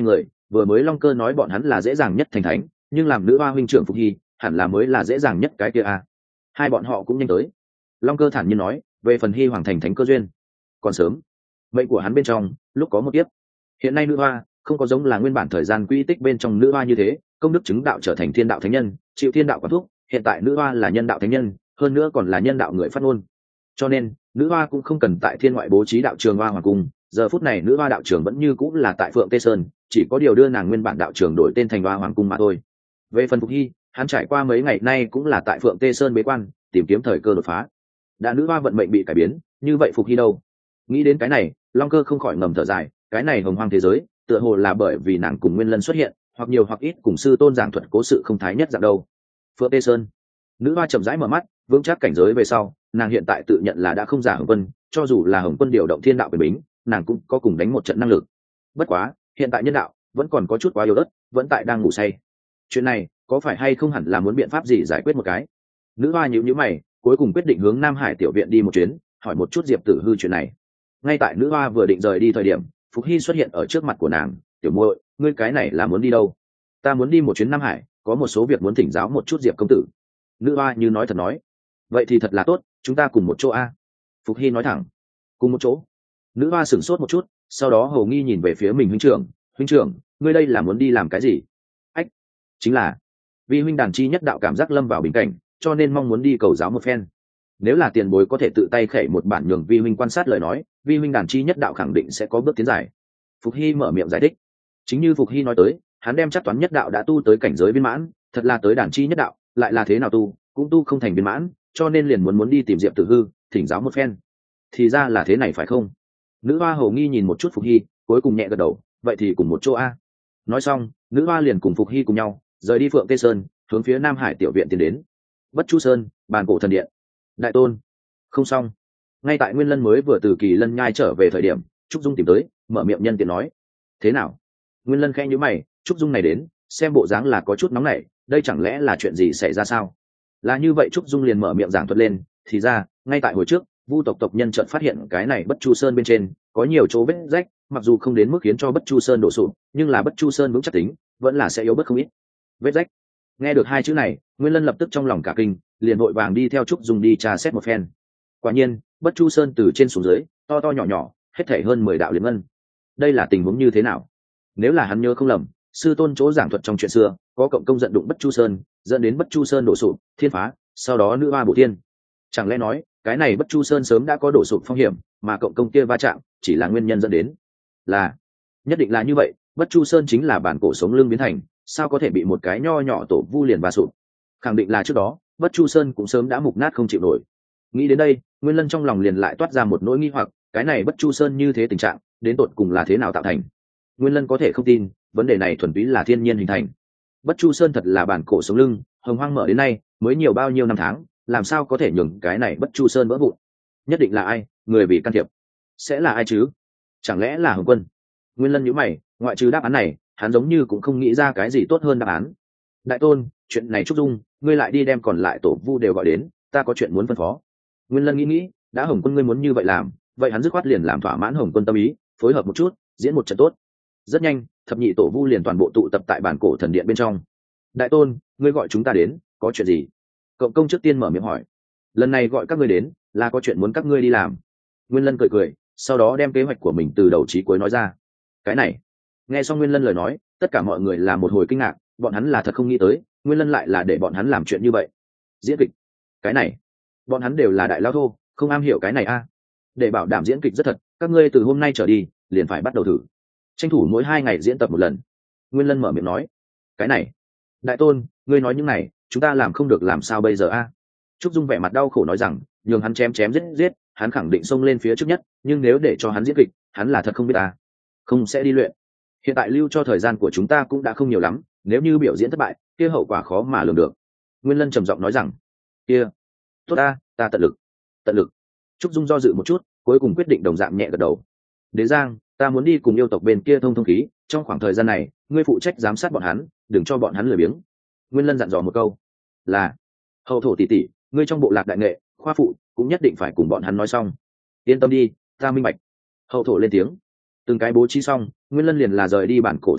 vừa mới Long Cơ nói bọn hắn là dễ dàng nhất thành thánh, nhưng làm nữ hoa huynh trưởng Phục Hy hẳn là mới là dễ dàng nhất cái kia à. Hai bọn họ cũng nhanh tới. Long Cơ thản nhiên nói, về phần Hy hoàng thành thánh cơ duyên còn sớm, mệnh của hắn bên trong lúc có một tiếp. Hiện nay nữ hoa không có giống là nguyên bản thời gian quy tích bên trong nữ hoa như thế, công đức chứng đạo trở thành thiên đạo thánh nhân, chịu thiên đạo quản thúc. Hiện tại nữ hoa là nhân đạo thánh nhân, hơn nữa còn là nhân đạo người phát ngôn, cho nên nữ hoa cũng không cần tại thiên ngoại bố trí đạo trường hoa hoàng cung. Giờ phút này nữ hoa đạo trường vẫn như cũng là tại Phượng Tê Sơn, chỉ có điều đưa nàng nguyên bản đạo trường đổi tên thành hoa hoàng cung mà thôi. Về phần Phục Hy, hắn trải qua mấy ngày nay cũng là tại Phượng Tê Sơn bế quan tìm kiếm thời cơ đột phá. Đã nữ hoa vận mệnh bị cải biến, như vậy Phục Hy đâu? Nghĩ đến cái này, Long Cơ không khỏi ngầm thở dài, cái này hồng hoang thế giới tựa hồ là bởi vì nàng cùng Nguyên Lân xuất hiện, hoặc nhiều hoặc ít cùng sư tôn giảng thuật cố sự không thái nhất dạng đâu. Phượng Tê Sơn, nữ hoa chậm rãi mở mắt, vững chắc cảnh giới về sau, nàng hiện tại tự nhận là đã không giả Hồng Quân, cho dù là Hồng Quân điều động thiên đạo quyền bính, nàng cũng có cùng đánh một trận năng lực. Bất quá, hiện tại nhân đạo vẫn còn có chút quá yếu ớt, vẫn tại đang ngủ say. Chuyện này có phải hay không hẳn là muốn biện pháp gì giải quyết một cái? Nữ hoa nhíu nhíu mày, cuối cùng quyết định hướng Nam Hải tiểu viện đi một chuyến, hỏi một chút Diệp Tử Hư chuyện này. Ngay tại nữ hoa vừa định rời đi thời điểm, Phục Hy xuất hiện ở trước mặt của nàng. Tiểu muội, ngươi cái này là muốn đi đâu? Ta muốn đi một chuyến Nam Hải, có một số việc muốn thỉnh giáo một chút Diệp công tử. Nữ hoa như nói thật nói. Vậy thì thật là tốt, chúng ta cùng một chỗ a. Phục Hy nói thẳng. Cùng một chỗ? Nữ hoa sửng sốt một chút, sau đó hầu nghi nhìn về phía mình huynh trưởng. Huynh trưởng, ngươi đây là muốn đi làm cái gì? Ách, chính là vì huynh đàn chi nhất đạo cảm giác lâm vào bình cảnh, cho nên mong muốn đi cầu giáo một phen. Nếu là tiền bối có thể tự tay khẩy một bản nhường vi huynh quan sát lời nói, vi huynh đàn chi nhất đạo khẳng định sẽ có bước tiến dài. Phục Hy mở miệng giải thích. Chính như Phục Hy nói tới, hắn đem chắc toán nhất đạo đã tu tới cảnh giới viên mãn, thật là tới đàn chi nhất đạo lại là thế nào tu cũng tu không thành viên mãn, cho nên liền muốn muốn đi tìm Diệp Tử Hư thỉnh giáo một phen. Thì ra là thế này phải không? Nữ hoa hầu nghi nhìn một chút Phục Hy, cuối cùng nhẹ gật đầu, vậy thì cùng một chỗ a. Nói xong, nữ hoa liền cùng Phục Hy cùng nhau rời đi Phượng Tê Sơn, hướng phía Nam Hải tiểu viện tiến đến. Bất Chu Sơn, bàn cổ thần điện. Đại tôn, không xong. Ngay tại Nguyên Lân mới vừa từ Kỳ Lân nhai trở về thời điểm, Trúc Dung tìm tới, mở miệng nhân tiện nói. Thế nào? Nguyên Lân khẽ nhíu mày, Trúc Dung này đến, xem bộ dáng là có chút nóng nảy, đây chẳng lẽ là chuyện gì xảy ra sao? Là như vậy, Trúc Dung liền mở miệng giảng thuật lên. Thì ra, ngay tại hồi trước, Vu tộc tộc nhân chợt phát hiện cái này Bất Chu Sơn bên trên có nhiều chỗ vết rách, mặc dù không đến mức khiến cho Bất Chu Sơn đổ sụp, nhưng là Bất Chu Sơn vững chắc tính vẫn là sẽ yếu bớt không ít. Vết rách. Nghe được hai chữ này, Nguyên Lân lập tức trong lòng cả kinh, liền vội vàng đi theo Trúc Dung đi tra xét một phen. Quả nhiên, Bất Chu Sơn từ trên xuống dưới, to to nhỏ nhỏ, hết thảy hơn mười đạo liên ngân. Đây là tình huống như thế nào? Nếu là hắn nhớ không lầm, sư tôn chỗ giảng thuật trong chuyện xưa, có cộng công giận đụng Bất Chu Sơn, dẫn đến Bất Chu Sơn đổ sụp, thiên phá, sau đó nữ hoa bổ thiên. Chẳng lẽ nói, cái này Bất Chu Sơn sớm đã có đổ sụp phong hiểm, mà cộng công kia va chạm chỉ là nguyên nhân dẫn đến? Là, nhất định là như vậy, Bất Chu Sơn chính là bản cổ sống lưng biến thành, sao có thể bị một cái nho nhỏ tổ vu liền va sụp? Khẳng định là trước đó, Bất Chu Sơn cũng sớm đã mục nát không chịu nổi. Nghĩ đến đây, Nguyên Lân trong lòng liền lại toát ra một nỗi nghi hoặc, cái này Bất Chu Sơn như thế tình trạng, đến tột cùng là thế nào tạo thành? Nguyên Lân có thể không tin, vấn đề này thuần túy là thiên nhiên hình thành. Bất Chu Sơn thật là bản cổ sống lưng, hồng hoang mở đến nay, mới nhiều bao nhiêu năm tháng, làm sao có thể nhường cái này Bất Chu Sơn vỡ vụn? Nhất định là ai, người bị can thiệp? Sẽ là ai chứ? Chẳng lẽ là Hồng Quân? Nguyên Lân nhíu mày, ngoại trừ đáp án này, hắn giống như cũng không nghĩ ra cái gì tốt hơn đáp án. Đại tôn, chuyện này Trúc Dung, ngươi lại đi đem còn lại tổ vu đều gọi đến, ta có chuyện muốn phân phó. Nguyên Lân nghĩ nghĩ, đã Hồng Quân ngươi muốn như vậy làm, vậy hắn dứt khoát liền làm thỏa mãn Hồng Quân tâm ý, phối hợp một chút, diễn một trận tốt. Rất nhanh, thập nhị tổ vu liền toàn bộ tụ tập tại bản cổ thần điện bên trong. Đại tôn, ngươi gọi chúng ta đến, có chuyện gì? Cộng công trước tiên mở miệng hỏi. Lần này gọi các ngươi đến, là có chuyện muốn các ngươi đi làm. Nguyên Lân cười cười, sau đó đem kế hoạch của mình từ đầu chí cuối nói ra. Cái này, nghe xong Nguyên Lân lời nói, tất cả mọi người là một hồi kinh ngạc, bọn hắn là thật không nghĩ tới, Nguyên Lân lại là để bọn hắn làm chuyện như vậy. Diễn kịch, cái này, bọn hắn đều là đại lao thô, không am hiểu cái này a. Để bảo đảm diễn kịch rất thật, các ngươi từ hôm nay trở đi, liền phải bắt đầu thử. Tranh thủ mỗi hai ngày diễn tập một lần. Nguyên Lân mở miệng nói. Cái này, đại tôn, ngươi nói những này, chúng ta làm không được làm sao bây giờ a? Trúc Dung vẻ mặt đau khổ nói rằng, nhường hắn chém chém giết giết, hắn khẳng định xông lên phía trước nhất, nhưng nếu để cho hắn diễn kịch, hắn là thật không biết a. Không sẽ đi luyện. Hiện tại lưu cho thời gian của chúng ta cũng đã không nhiều lắm, nếu như biểu diễn thất bại, kia hậu quả khó mà lường được. Nguyên Lân trầm giọng nói rằng, kia, tốt ta, ta tận lực, tận lực. Trúc Dung do dự một chút, cuối cùng quyết định đồng dạng nhẹ gật đầu. Đế Giang, ta muốn đi cùng yêu tộc bên kia thông thông khí, trong khoảng thời gian này, ngươi phụ trách giám sát bọn hắn, đừng cho bọn hắn lười biếng. Nguyên Lân dặn dò một câu, là, hậu thổ tỷ tỷ, ngươi trong bộ lạc đại nghệ, khoa phụ cũng nhất định phải cùng bọn hắn nói xong. Yên tâm đi, ta minh bạch. Hậu thổ lên tiếng. Từng cái bố trí xong, Nguyên Lân liền là rời đi bản cổ thần điện,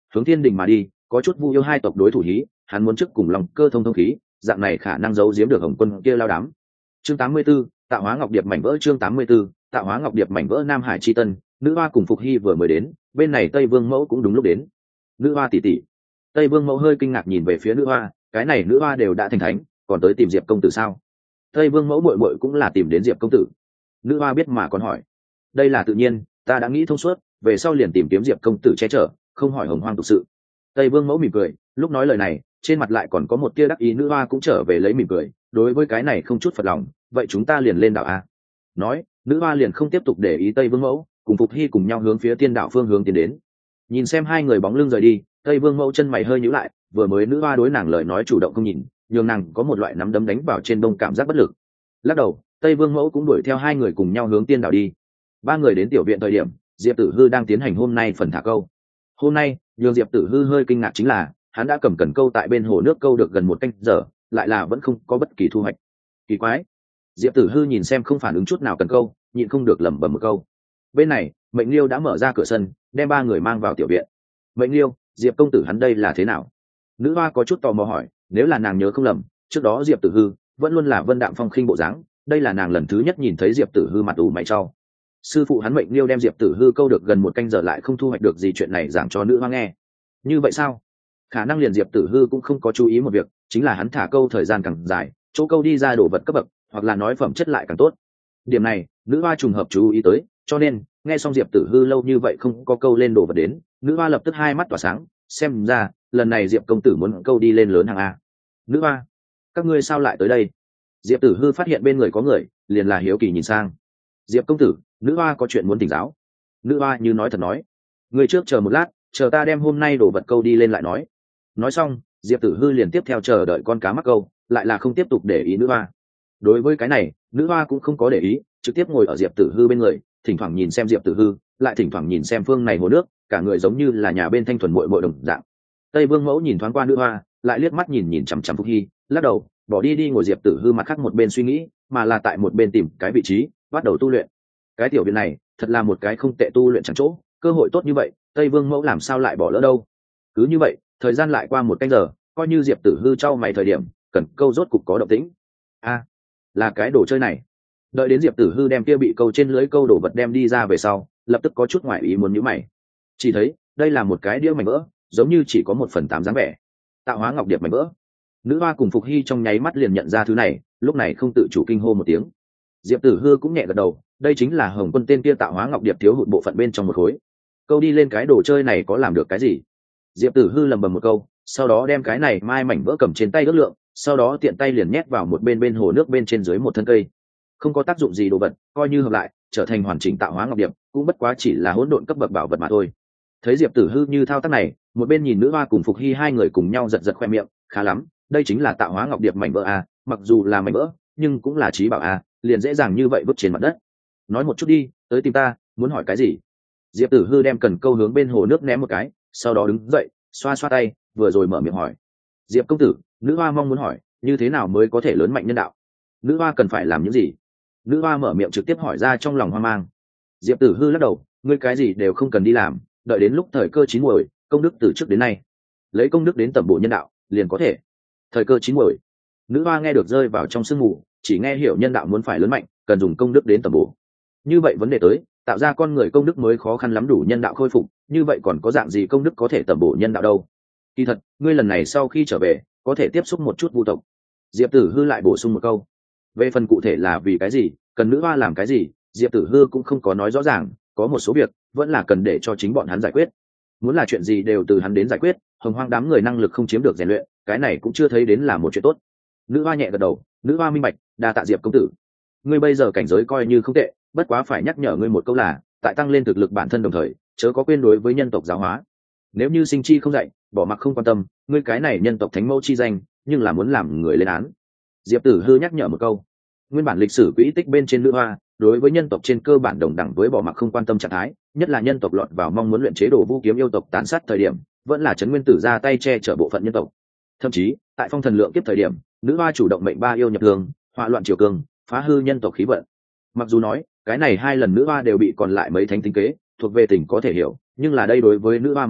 hướng thiên đình mà đi, có chút vu yêu hai tộc đối thủ hí, hắn muốn trước cùng lòng cơ thông thông khí, dạng này khả năng giấu giếm được Hồng Quân kia lao đám. Chương tám mươi 84, tạo hóa ngọc điệp mảnh vỡ. Chương tám mươi 84, tạo hóa ngọc điệp mảnh vỡ. Nam Hải chi tân, nữ hoa cùng Phục Hy vừa mới đến, bên này Tây Vương Mẫu cũng đúng lúc đến. Nữ hoa tỷ tỷ. Tây Vương Mẫu hơi kinh ngạc nhìn về phía nữ hoa, cái này nữ hoa đều đã thành thánh, còn tới tìm Diệp công tử sao? Tây Vương Mẫu muội muội cũng là tìm đến Diệp công tử. Nữ hoa biết mà còn hỏi, đây là tự nhiên, ta đã nghĩ thông suốt, về sau liền tìm kiếm Diệp công tử che chở, không hỏi hồng hoang tục sự. Tây Vương Mẫu mỉm cười, lúc nói lời này, trên mặt lại còn có một tia đắc ý. Nữ hoa cũng trở về lấy mỉm cười, đối với cái này không chút phật lòng, vậy chúng ta liền lên đảo a. Nói, nữ hoa liền không tiếp tục để ý Tây Vương Mẫu, cùng Phục Hy cùng nhau hướng phía tiên đạo phương hướng tiến đến. Nhìn xem hai người bóng lưng rời đi, Tây Vương Mẫu chân mày hơi nhíu lại, vừa mới nữ hoa đối nàng lời nói chủ động không nhìn, nhường nàng có một loại nắm đấm đánh vào trên đông cảm giác bất lực. Lắc đầu, Tây Vương Mẫu cũng đuổi theo hai người cùng nhau hướng tiên đạo đi. Ba người đến tiểu viện thời điểm, Diệp Tử Hư đang tiến hành hôm nay phần thả câu. Hôm nay, nhường Diệp Tử Hư hơi kinh ngạc chính là, hắn đã cầm cần câu tại bên hồ nước câu được gần một canh giờ, lại là vẫn không có bất kỳ thu hoạch. Kỳ quái. Diệp Tử Hư nhìn xem không phản ứng chút nào cần câu, nhịn không được lẩm bẩm một câu. Bên này, Mệnh Liêu đã mở ra cửa sân, đem ba người mang vào tiểu viện. Mệnh Liêu, Diệp công tử hắn đây là thế nào? Nữ hoa có chút tò mò hỏi, nếu là nàng nhớ không lầm, trước đó Diệp Tử Hư vẫn luôn là vân đạm phong khinh bộ dáng, đây là nàng lần thứ nhất nhìn thấy Diệp Tử Hư mặt ủ mày trao. Sư phụ hắn Mệnh Liêu đem Diệp Tử Hư câu được gần một canh giờ lại không thu hoạch được gì, chuyện này giảng cho nữ hoa nghe. Như vậy sao? Khả năng liền Diệp Tử Hư cũng không có chú ý một việc, chính là hắn thả câu thời gian càng dài, chỗ câu đi ra đồ vật cấp bậc, hoặc là nói phẩm chất lại càng tốt. Điểm này, nữ hoa trùng hợp chú ý tới, cho nên nghe xong Diệp Tử Hư lâu như vậy không có câu lên đồ vật đến, nữ hoa lập tức hai mắt tỏa sáng, xem ra lần này Diệp công tử muốn câu đi lên lớn hàng a. Nữ hoa, các ngươi sao lại tới đây? Diệp Tử Hư phát hiện bên người có người, liền là hiếu kỳ nhìn sang. Diệp công tử, nữ hoa có chuyện muốn thỉnh giáo. Nữ hoa như nói thật nói, người trước chờ một lát, chờ ta đem hôm nay đồ vật câu đi lên lại nói. Nói xong, Diệp Tử Hư liền tiếp theo chờ đợi con cá mắc câu, lại là không tiếp tục để ý nữ hoa. Đối với cái này, nữ hoa cũng không có để ý, trực tiếp ngồi ở Diệp Tử Hư bên người, thỉnh thoảng nhìn xem Diệp Tử Hư, lại thỉnh thoảng nhìn xem phương này hồ nước, cả người giống như là nhà bên thanh thuần muội muội đồng dạng. Tây Vương Mẫu nhìn thoáng qua nữ hoa, lại liếc mắt nhìn nhìn chằm chằm Phục Hy, lắc đầu, bỏ đi đi ngồi Diệp Tử Hư mặt khác một bên suy nghĩ, mà là tại một bên tìm cái vị trí, bắt đầu tu luyện. Cái tiểu viện này, thật là một cái không tệ tu luyện chẳng chỗ, cơ hội tốt như vậy, Tây Vương Mẫu làm sao lại bỏ lỡ đâu. Cứ như vậy, thời gian lại qua một canh giờ, coi như Diệp Tử Hư trao mày thời điểm, cần câu rốt cục có động tĩnh. A, à, là cái đồ chơi này. Đợi đến Diệp Tử Hư đem kia bị câu trên lưới câu đồ vật đem đi ra về sau, lập tức có chút ngoại ý muốn nhíu mày. Chỉ thấy, đây là một cái đĩa mảnh vỡ, giống như chỉ có một phần tám dáng vẻ. Tạo hóa ngọc điệp mảnh vỡ. Nữ hoa cùng Phục Hy trong nháy mắt liền nhận ra thứ này, lúc này không tự chủ kinh hô một tiếng. Diệp Tử Hư cũng nhẹ gật đầu, đây chính là Hồng Quân tên kia tạo hóa ngọc điệp thiếu hụt bộ phận bên trong một khối. Câu đi lên cái đồ chơi này có làm được cái gì? Diệp Tử Hư lầm bầm một câu, sau đó đem cái này mai mảnh vỡ cầm trên tay ước lượng, sau đó tiện tay liền nhét vào một bên bên hồ nước bên trên dưới một thân cây. Không có tác dụng gì đồ vật, coi như hợp lại, trở thành hoàn chỉnh tạo hóa ngọc điệp, cũng bất quá chỉ là hỗn độn cấp bậc bảo vật mà thôi. Thấy Diệp Tử Hư như thao tác này, một bên nhìn nữ hoa cùng Phục Hy hai người cùng nhau giật giật khoe miệng, khá lắm, đây chính là tạo hóa ngọc điệp mảnh vỡ a, mặc dù là mảnh vỡ, nhưng cũng là trí bảo a, liền dễ dàng như vậy vứt trên mặt đất. Nói một chút đi, tới tìm ta, muốn hỏi cái gì? Diệp Tử Hư đem cần câu hướng bên hồ nước ném một cái, sau đó đứng dậy, xoa xoa tay, vừa rồi mở miệng hỏi. Diệp công tử, nữ hoa mong muốn hỏi, như thế nào mới có thể lớn mạnh nhân đạo? Nữ hoa cần phải làm những gì? Nữ hoa mở miệng trực tiếp hỏi ra trong lòng hoang mang. Diệp Tử Hư lắc đầu, ngươi cái gì đều không cần đi làm, đợi đến lúc thời cơ chín muồi, công đức từ trước đến nay, lấy công đức đến tầm bổ nhân đạo, liền có thể. Thời cơ chín muồi. Nữ hoa nghe được rơi vào trong sương mù, chỉ nghe hiểu nhân đạo muốn phải lớn mạnh, cần dùng công đức đến tầm bổ. Như vậy vấn đề tới, tạo ra con người công đức mới khó khăn lắm đủ nhân đạo khôi phục, như vậy còn có dạng gì công đức có thể tầm bổ nhân đạo đâu? Kỳ thật, ngươi lần này sau khi trở về, có thể tiếp xúc một chút vu tộc. Diệp Tử Hư lại bổ sung một câu. Về phần cụ thể là vì cái gì, cần nữ hoa làm cái gì, Diệp Tử Hư cũng không có nói rõ ràng, có một số việc vẫn là cần để cho chính bọn hắn giải quyết. Muốn là chuyện gì đều từ hắn đến giải quyết, hồng hoang đám người năng lực không chiếm được rèn luyện, cái này cũng chưa thấy đến là một chuyện tốt. Nữ hoa nhẹ gật đầu, nữ hoa minh bạch, đa tạ Diệp công tử. Ngươi bây giờ cảnh giới coi như không tệ, bất quá phải nhắc nhở ngươi một câu là, tại tăng lên thực lực bản thân đồng thời, chớ có quên đối với nhân tộc giáo hóa. Nếu như sinh chi không dạy, bỏ mặc không quan tâm, ngươi cái này nhân tộc thánh mẫu chi danh, nhưng là muốn làm người lên án. Diệp Tử Hư nhắc nhở một câu. Nguyên bản lịch sử quỹ tích bên trên nữ hoa, đối với nhân tộc trên cơ bản đồng đẳng với bỏ mặc không quan tâm trạng thái, nhất là nhân tộc lọt vào mong muốn luyện chế đồ vũ kiếm yêu tộc tàn sát thời điểm, vẫn là trấn nguyên tử ra tay che chở bộ phận nhân tộc. Thậm chí, tại phong thần lượng kiếp thời điểm, nữ hoa chủ động mệnh ba yêu nhập thương, hỏa loạn triều cường, phá hư nhân tộc khí vận. Mặc dù nói, cái này hai lần nữ hoa đều bị còn lại mấy thánh tính kế, thuộc về tình có thể hiểu, nhưng là đây đối với nữ hoa mà nói,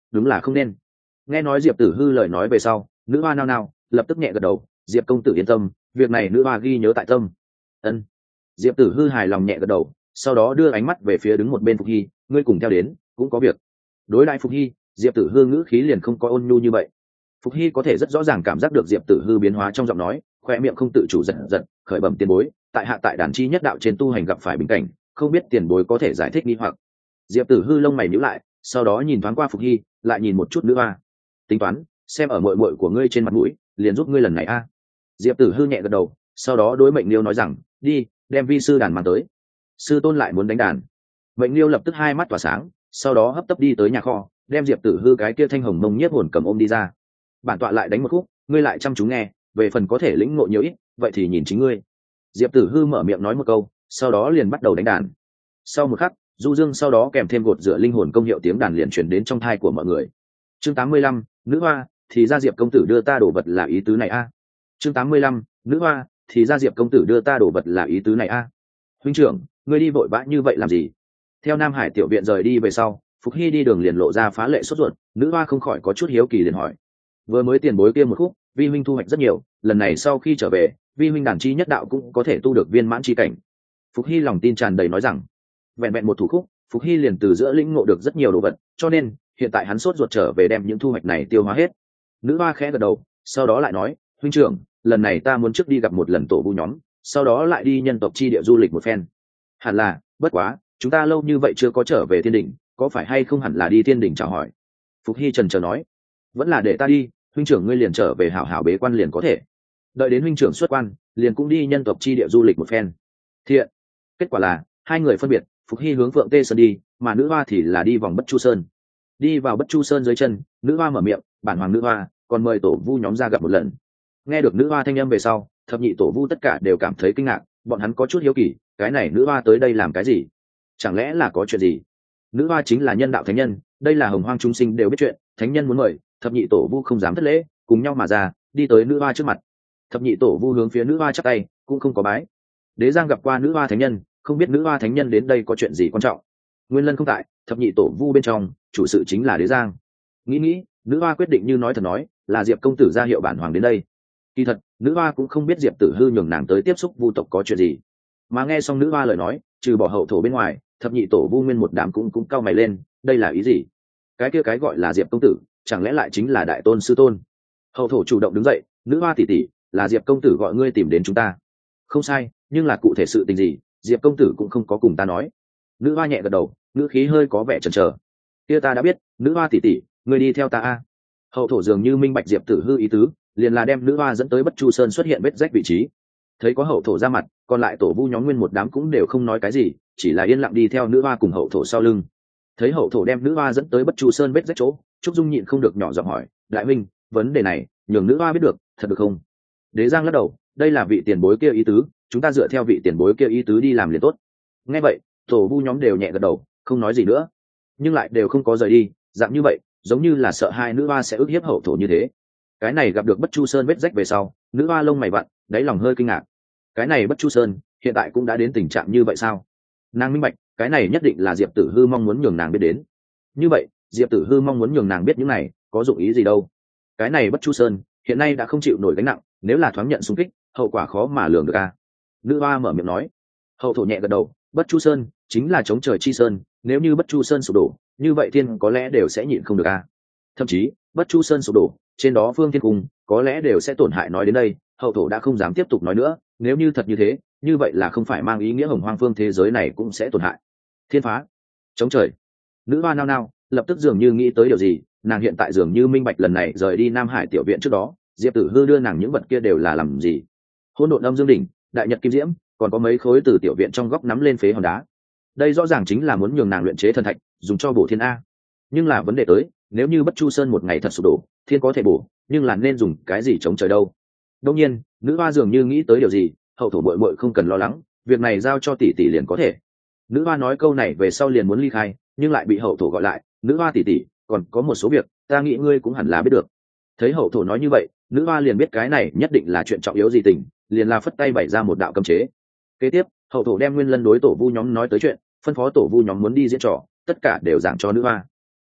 đúng là không nên. Nghe nói Diệp Tử Hư lời nói về sau, nữ hoa nao nao lập tức nhẹ gật đầu, Diệp công tử yên tâm, việc này nữ hoa ghi nhớ tại tâm. Ân. Diệp Tử Hư hài lòng nhẹ gật đầu, sau đó đưa ánh mắt về phía đứng một bên Phục Hy, ngươi cùng theo đến, cũng có việc. Đối lại Phục Hy, Diệp Tử Hư ngữ khí liền không có ôn nhu như vậy. Phục Hy có thể rất rõ ràng cảm giác được Diệp Tử Hư biến hóa trong giọng nói, khoe miệng không tự chủ giật giật, khởi bẩm tiền bối, tại hạ tại đàn chi nhất đạo trên tu hành gặp phải bình cảnh, không biết tiền bối có thể giải thích nghi hoặc. Diệp Tử Hư lông mày nhíu lại, sau đó nhìn thoáng qua Phục Hy, lại nhìn một chút nữ hoa. Tính toán, xem ở muội muội của ngươi trên mặt mũi, liền giúp ngươi lần này a. Diệp Tử Hư nhẹ gật đầu, sau đó đối Mệnh Liêu nói rằng, đi, đem vi sư đàn mang tới. Sư tôn lại muốn đánh đàn. Mệnh Liêu lập tức hai mắt tỏa sáng, sau đó hấp tấp đi tới nhà kho, đem Diệp Tử Hư cái kia thanh hồng mông nhiếp hồn cầm ôm đi ra. Bản tọa lại đánh một khúc, ngươi lại chăm chú nghe, về phần có thể lĩnh ngộ nhiều ít, vậy thì nhìn chính ngươi. Diệp Tử Hư mở miệng nói một câu, sau đó liền bắt đầu đánh đàn. Sau một khắc, du dương sau đó kèm thêm gột rửa linh hồn công hiệu tiếng đàn liền truyền đến trong thai của mọi người. Chương tám mươi lăm, nữ hoa, thì ra Diệp công tử đưa ta đồ vật là ý tứ này a. Chương tám mươi lăm, nữ hoa, thì ra Diệp công tử đưa ta đồ vật là ý tứ này a. Huynh trưởng, ngươi đi vội vã như vậy làm gì? Theo Nam Hải tiểu viện rời đi về sau, Phục Hy đi đường liền lộ ra phá lệ sốt ruột, nữ hoa không khỏi có chút hiếu kỳ liền hỏi. Vừa mới tiền bối kia một khúc, vi huynh thu hoạch rất nhiều, lần này sau khi trở về, vi huynh đàn chi nhất đạo cũng có thể tu được viên mãn chi cảnh. Phục Hy lòng tin tràn đầy nói rằng, vẹn vẹn một thủ khúc, Phục Hy liền từ giữa lĩnh ngộ được rất nhiều đồ vật, cho nên hiện tại hắn sốt ruột trở về đem những thu hoạch này tiêu hóa hết. Nữ hoa khẽ gật đầu, sau đó lại nói, huynh trưởng, lần này ta muốn trước đi gặp một lần tổ vu nhóm, sau đó lại đi nhân tộc chi địa du lịch một phen. Hẳn là, bất quá, chúng ta lâu như vậy chưa có trở về thiên đỉnh, có phải hay không hẳn là đi thiên đỉnh chào hỏi? Phục Hy trần chờ nói, vẫn là để ta đi, huynh trưởng ngươi liền trở về hảo hảo bế quan liền có thể. Đợi đến huynh trưởng xuất quan, liền cũng đi nhân tộc chi địa du lịch một phen. Thiện. Kết quả là hai người phân biệt, Phục Hy hướng Phượng Tê Sơn đi, mà nữ hoa thì là đi vòng Bất Chu Sơn. Đi vào Bất Chu Sơn dưới chân, nữ hoa mở miệng, bản hoàng nữ hoa, còn mời tổ vu nhóm ra gặp một lần. Nghe được nữ hoa thanh âm về sau, thập nhị tổ vu tất cả đều cảm thấy kinh ngạc, bọn hắn có chút hiếu kỳ, cái này nữ hoa tới đây làm cái gì? Chẳng lẽ là có chuyện gì? Nữ hoa chính là nhân đạo thánh nhân, đây là hồng hoang chúng sinh đều biết chuyện, thánh nhân muốn mời, thập nhị tổ vu không dám thất lễ, cùng nhau mà ra, đi tới nữ hoa trước mặt. Thập nhị tổ vu hướng phía nữ hoa chắp tay, cũng không có bái. Đế Giang gặp qua nữ hoa thánh nhân, không biết nữ hoa thánh nhân đến đây có chuyện gì quan trọng. Nguyên Lân không tại, thập nhị tổ vu bên trong, chủ sự chính là Đế Giang. Nghĩ nghĩ, nữ hoa quyết định như nói thật nói, là Diệp công tử ra hiệu bản hoàng đến đây. Kỳ thật, nữ hoa cũng không biết Diệp Tử Hư nhường nàng tới tiếp xúc vu tộc có chuyện gì. Mà nghe xong nữ hoa lời nói, trừ bỏ hậu thổ bên ngoài, thập nhị tổ vu nguyên một đám cũng cũng cau mày lên, đây là ý gì? Cái kia cái gọi là Diệp công tử, chẳng lẽ lại chính là đại tôn sư tôn? Hậu thổ chủ động đứng dậy, nữ hoa tỷ tỷ, là Diệp công tử gọi ngươi tìm đến chúng ta. Không sai, nhưng là cụ thể sự tình gì, Diệp công tử cũng không có cùng ta nói. Nữ hoa nhẹ gật đầu, ngữ khí hơi có vẻ chần chờ. Kia ta đã biết, nữ hoa tỷ tỷ, ngươi đi theo ta a. Hậu thổ dường như minh bạch Diệp Tử Hư ý tứ, liền là đem nữ hoa dẫn tới Bất Chu Sơn xuất hiện vết rách vị trí. Thấy có hậu thổ ra mặt, còn lại tổ vu nhóm nguyên một đám cũng đều không nói cái gì, chỉ là yên lặng đi theo nữ hoa cùng hậu thổ sau lưng. Thấy hậu thổ đem nữ hoa dẫn tới Bất Chu Sơn vết rách chỗ, Trúc Dung nhịn không được nhỏ giọng hỏi, đại minh, vấn đề này nhường nữ hoa biết được, thật được không? Đế Giang lắc đầu, đây là vị tiền bối kia ý tứ, chúng ta dựa theo vị tiền bối kia ý tứ đi làm liền tốt. Nghe vậy, tổ vu nhóm đều nhẹ gật đầu, không nói gì nữa, nhưng lại đều không có rời đi, dạng như vậy, giống như là sợ hai nữ hoa sẽ ức hiếp hậu thổ như thế. Cái này gặp được Bất Chu Sơn vết rách về sau, nữ hoa lông mày vặn, đáy lòng hơi kinh ngạc. Cái này Bất Chu Sơn hiện tại cũng đã đến tình trạng như vậy sao? Nàng minh bạch, cái này nhất định là Diệp Tử Hư mong muốn nhường nàng biết đến. Như vậy, Diệp Tử Hư mong muốn nhường nàng biết những này, có dụng ý gì đâu? Cái này Bất Chu Sơn hiện nay đã không chịu nổi gánh nặng, nếu là thoáng nhận xung kích, hậu quả khó mà lường được a. Nữ hoa mở miệng nói. Hậu thổ nhẹ gật đầu, Bất Chu Sơn chính là chống trời chi sơn, nếu như Bất Chu Sơn sụp đổ, như vậy thiên có lẽ đều sẽ nhịn không được a. Thậm chí, Bất Chu Sơn sụp đổ, trên đó phương thiên cung có lẽ đều sẽ tổn hại. Nói đến đây, hậu thổ đã không dám tiếp tục nói nữa, nếu như thật như thế, như vậy là không phải mang ý nghĩa hồng hoang phương thế giới này cũng sẽ tổn hại. Thiên phá, chống trời. Nữ hoa nao nao, lập tức dường như nghĩ tới điều gì, nàng hiện tại dường như minh bạch lần này rời đi Nam Hải tiểu viện trước đó, Diệp Tử Hư đưa nàng những vật kia đều là làm gì. Hỗn độn âm dương đỉnh, đại nhật kim diễm, còn có mấy khối từ tiểu viện trong góc nắm lên phế hòn đá. Đây rõ ràng chính là muốn nhường nàng luyện chế thần thạch, dùng cho bổ thiên a. Nhưng là vấn đề tới, nếu như Bất Chu Sơn một ngày thật sụp đổ, thiên có thể bổ, nhưng là nên dùng cái gì chống trời đâu? Đương nhiên, nữ hoa dường như nghĩ tới điều gì, hậu thổ muội muội không cần lo lắng, việc này giao cho tỷ tỷ liền có thể. Nữ hoa nói câu này về sau liền muốn ly khai, nhưng lại bị hậu thổ gọi lại, nữ hoa tỷ tỷ, còn có một số việc, ta nghĩ ngươi cũng hẳn là biết được. Thấy hậu thổ nói như vậy, nữ hoa liền biết cái này nhất định là chuyện trọng yếu gì tình, liền là phất tay bày ra một đạo cấm chế. Kế tiếp, hậu thổ đem Nguyên Lân đối tổ vu nhóm nói tới chuyện, phân phó tổ vu nhóm muốn đi diễn trò, tất cả đều giảng cho nữ hoa.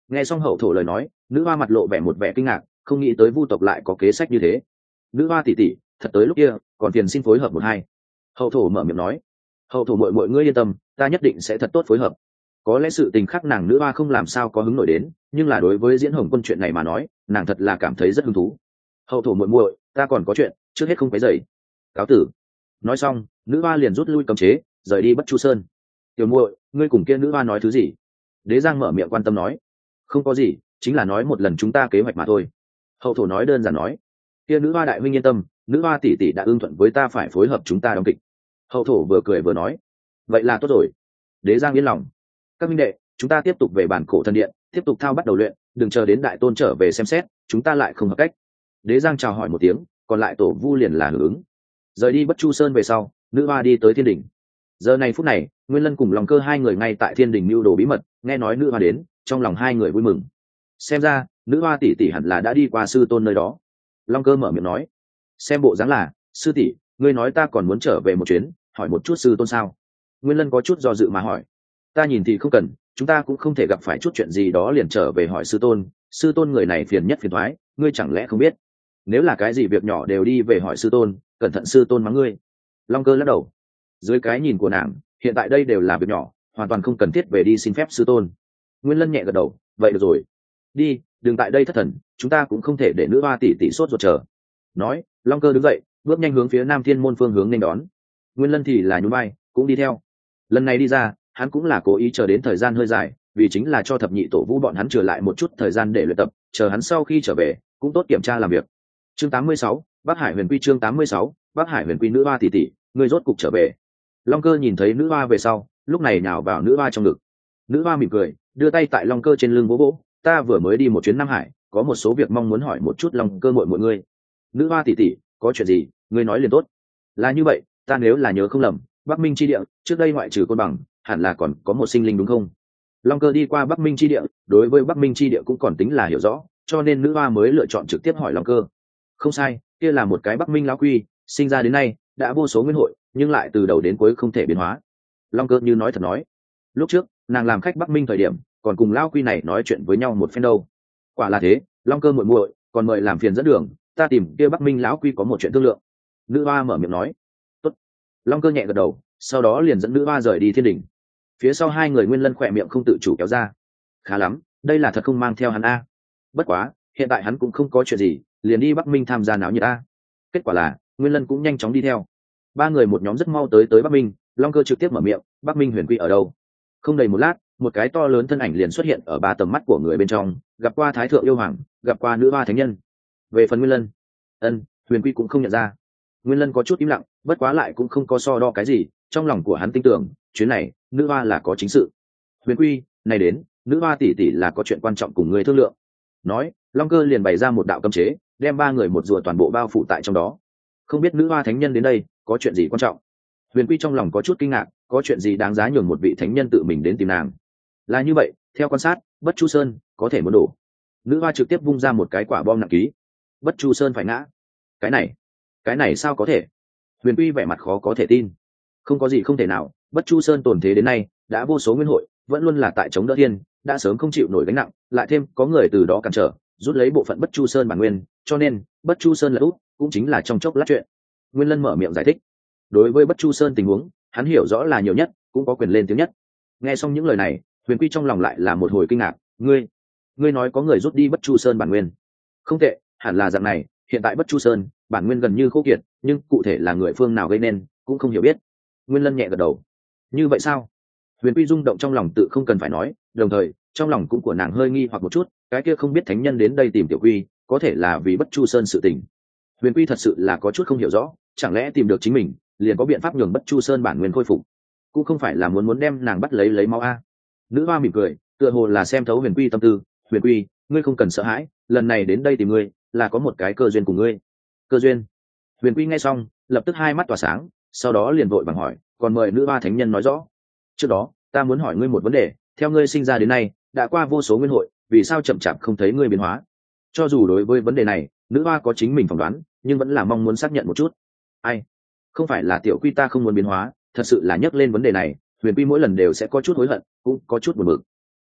Nghe xong hậu thổ lời nói, nữ hoa mặt lộ vẻ một vẻ kinh ngạc, không nghĩ tới vu tộc lại có kế sách như thế. Nữ hoa tỷ tỷ, thật tới lúc kia còn phiền xin phối hợp một hai. Hậu thổ mở miệng nói. Hậu thổ mọi mọi ngươi yên tâm, ta nhất định sẽ thật tốt phối hợp. Có lẽ sự tình khác nàng nữ hoa không làm sao có hứng nổi đến, nhưng là đối với diễn hồng quân chuyện này mà nói, nàng thật là cảm thấy rất hứng thú. Hậu thổ muội muội, ta còn có chuyện, trước hết không phải dậy. Cáo tử. Nói xong, nữ hoa liền rút lui cấm chế, rời đi Bất Chu Sơn. Tiểu muội, ngươi cùng kia nữ hoa nói thứ gì? Đế Giang mở miệng quan tâm nói. Không có gì, chính là nói một lần chúng ta kế hoạch mà thôi. Hậu thổ nói đơn giản nói. Kia nữ hoa đại huynh yên tâm, nữ hoa tỷ tỷ đã ưng thuận với ta phải phối hợp chúng ta đóng kịch. Hậu thổ vừa cười vừa nói. Vậy là tốt rồi. Đế Giang yên lòng. Các minh đệ, chúng ta tiếp tục về bản cổ thần điện, tiếp tục thao bắt đầu luyện, đừng chờ đến đại tôn trở về xem xét, chúng ta lại không hợp cách. Đế Giang chào hỏi một tiếng, còn lại tổ vu liền là hưởng ứng. Rời đi Bất Chu Sơn về sau, nữ hoa đi tới thiên đình. Giờ này phút này, Nguyên Lân cùng Long Cơ hai người ngay tại thiên đình mưu đồ bí mật, nghe nói nữ hoa đến, trong lòng hai người vui mừng. Xem ra, nữ hoa tỷ tỷ hẳn là đã đi qua sư tôn nơi đó. Long Cơ mở miệng nói. Xem bộ dáng là, sư tỷ, ngươi nói ta còn muốn trở về một chuyến, hỏi một chút sư tôn sao? Nguyên Lân có chút do dự mà hỏi. Ta nhìn thì không cần, chúng ta cũng không thể gặp phải chút chuyện gì đó liền trở về hỏi sư tôn. Sư tôn người này phiền nhất phiền thoái, ngươi chẳng lẽ không biết? Nếu là cái gì việc nhỏ đều đi về hỏi sư tôn, cẩn thận sư tôn mắng ngươi. Long Cơ lắc đầu. Dưới cái nhìn của nàng, hiện tại đây đều là việc nhỏ, hoàn toàn không cần thiết về đi xin phép sư tôn. Nguyên Lân nhẹ gật đầu, vậy được rồi. Đi, đừng tại đây thất thần, chúng ta cũng không thể để nữ hoa tỷ tỷ sốt ruột chờ. Nói, Long Cơ đứng dậy, bước nhanh hướng phía Nam Thiên môn phương hướng nên đón. Nguyên Lân thì là nhún vai, cũng đi theo. Lần này đi ra, hắn cũng là cố ý chờ đến thời gian hơi dài, vì chính là cho thập nhị tổ vũ bọn hắn trở lại một chút thời gian để luyện tập, chờ hắn sau khi trở về, cũng tốt kiểm tra làm việc. Chương tám mươi sáu, Bắc Hải Huyền Quy chương tám mươi sáu, Bắc Hải Huyền Quy nữ hoa tỷ tỷ, người rốt cục trở về. Long Cơ nhìn thấy nữ hoa về sau, lúc này nhào vào nữ hoa trong ngực. Nữ hoa mỉm cười, đưa tay tại Long Cơ trên lưng vỗ vỗ, ta vừa mới đi một chuyến Nam Hải, có một số việc mong muốn hỏi một chút Long Cơ muội muội ngươi. Nữ hoa tỷ tỷ, có chuyện gì, ngươi nói liền tốt. Là như vậy, ta nếu là nhớ không lầm, Bắc Minh chi địa, trước đây ngoại trừ Côn Bằng, hẳn là còn có một sinh linh đúng không? Long Cơ đi qua Bắc Minh chi địa, đối với Bắc Minh chi địa cũng còn tính là hiểu rõ, cho nên nữ hoa mới lựa chọn trực tiếp hỏi Long Cơ. Không sai, kia là một cái Bắc Minh lão quy, sinh ra đến nay đã vô số nguyên hội, nhưng lại từ đầu đến cuối không thể biến hóa. Long Cơ như nói thật nói, lúc trước nàng làm khách Bắc Minh thời điểm, còn cùng lão quy này nói chuyện với nhau một phen đâu. Quả là thế, Long Cơ muội muội, còn mời làm phiền dẫn đường, ta tìm kia Bắc Minh lão quy có một chuyện thương lượng. Nữ hoa mở miệng nói. Tốt. Long Cơ nhẹ gật đầu, sau đó liền dẫn nữ hoa rời đi thiên đình. Phía sau hai người Nguyên Lân khỏe miệng không tự chủ kéo ra. Khá lắm, đây là thật không mang theo hắn a. Bất quá, hiện tại hắn cũng không có chuyện gì, liền đi Bắc Minh tham gia náo nhiệt a. Kết quả là, Nguyên Lân cũng nhanh chóng đi theo. Ba người một nhóm rất mau tới tới Bắc Minh, Long Cơ trực tiếp mở miệng, Bắc Minh Huyền Quy ở đâu? Không đầy một lát, một cái to lớn thân ảnh liền xuất hiện ở ba tầm mắt của người bên trong, gặp qua Thái thượng yêu hoàng, gặp qua nữ hoa thánh nhân. Về phần Nguyên Lân, ân, Huyền Quy cũng không nhận ra. Nguyên Lân có chút im lặng, bất quá lại cũng không có so đo cái gì, trong lòng của hắn tin tưởng, chuyến này, nữ hoa là có chính sự. Huyền Quy, này đến, nữ hoa tỷ tỷ là có chuyện quan trọng cùng người thương lượng. Nói, Long Cơ liền bày ra một đạo cấm chế, đem ba người một rùa toàn bộ bao phủ tại trong đó. Không biết nữ hoa thánh nhân đến đây, có chuyện gì quan trọng? Huyền Quy trong lòng có chút kinh ngạc, có chuyện gì đáng giá nhường một vị thánh nhân tự mình đến tìm nàng? Là như vậy, theo quan sát, Bất Chu Sơn có thể muốn đổ. Nữ hoa trực tiếp vung ra một cái quả bom nặng ký. Bất Chu Sơn phải ngã. Cái này, cái này sao có thể? Huyền Quy vẻ mặt khó có thể tin. Không có gì không thể nào, Bất Chu Sơn tồn thế đến nay, đã vô số nguyên hội, vẫn luôn là tại chống đỡ thiên, đã sớm không chịu nổi gánh nặng, lại thêm có người từ đó cản trở, rút lấy bộ phận Bất Chu Sơn bản nguyên, cho nên Bất Chu Sơn là út, cũng chính là trong chốc lát chuyện. Nguyên Lân mở miệng giải thích. Đối với Bất Chu Sơn tình huống, hắn hiểu rõ là nhiều nhất, cũng có quyền lên tiếng nhất. Nghe xong những lời này, Huyền Quy trong lòng lại là một hồi kinh ngạc, ngươi, ngươi nói có người rút đi Bất Chu Sơn bản nguyên? Không tệ, hẳn là dạng này, hiện tại Bất Chu Sơn bản nguyên gần như khô kiệt, nhưng cụ thể là người phương nào gây nên, cũng không hiểu biết. Nguyên Lân nhẹ gật đầu. Như vậy sao? Huyền Quy rung động trong lòng tự không cần phải nói, đồng thời trong lòng cũng của nàng hơi nghi hoặc một chút, cái kia không biết thánh nhân đến đây tìm tiểu quy, có thể là vì Bất Chu Sơn sự tình. Huyền Quy thật sự là có chút không hiểu rõ, chẳng lẽ tìm được chính mình, liền có biện pháp nhường Bất Chu Sơn bản nguyên khôi phục, cũng không phải là muốn muốn đem nàng bắt lấy lấy máu a. Nữ hoa mỉm cười, tựa hồ là xem thấu Huyền Quy tâm tư. Huyền Quy, ngươi không cần sợ hãi, lần này đến đây tìm ngươi, là có một cái cơ duyên cùng ngươi. Cơ duyên? Huyền Quy nghe xong, lập tức hai mắt tỏa sáng, sau đó liền vội vàng hỏi, còn mời nữ hoa thánh nhân nói rõ. Trước đó, ta muốn hỏi ngươi một vấn đề, theo ngươi sinh ra đến nay, đã qua vô số nguyên hội, vì sao chậm chạp không thấy ngươi biến hóa? Cho dù đối với vấn đề này, nữ hoa có chính mình phỏng đoán, nhưng vẫn là mong muốn xác nhận một chút. Ai? Không phải là tiểu quy ta không muốn biến hóa, thật sự là nhắc lên vấn đề này, Huyền Quy mỗi lần đều sẽ có chút hối hận, cũng có chút buồn bực.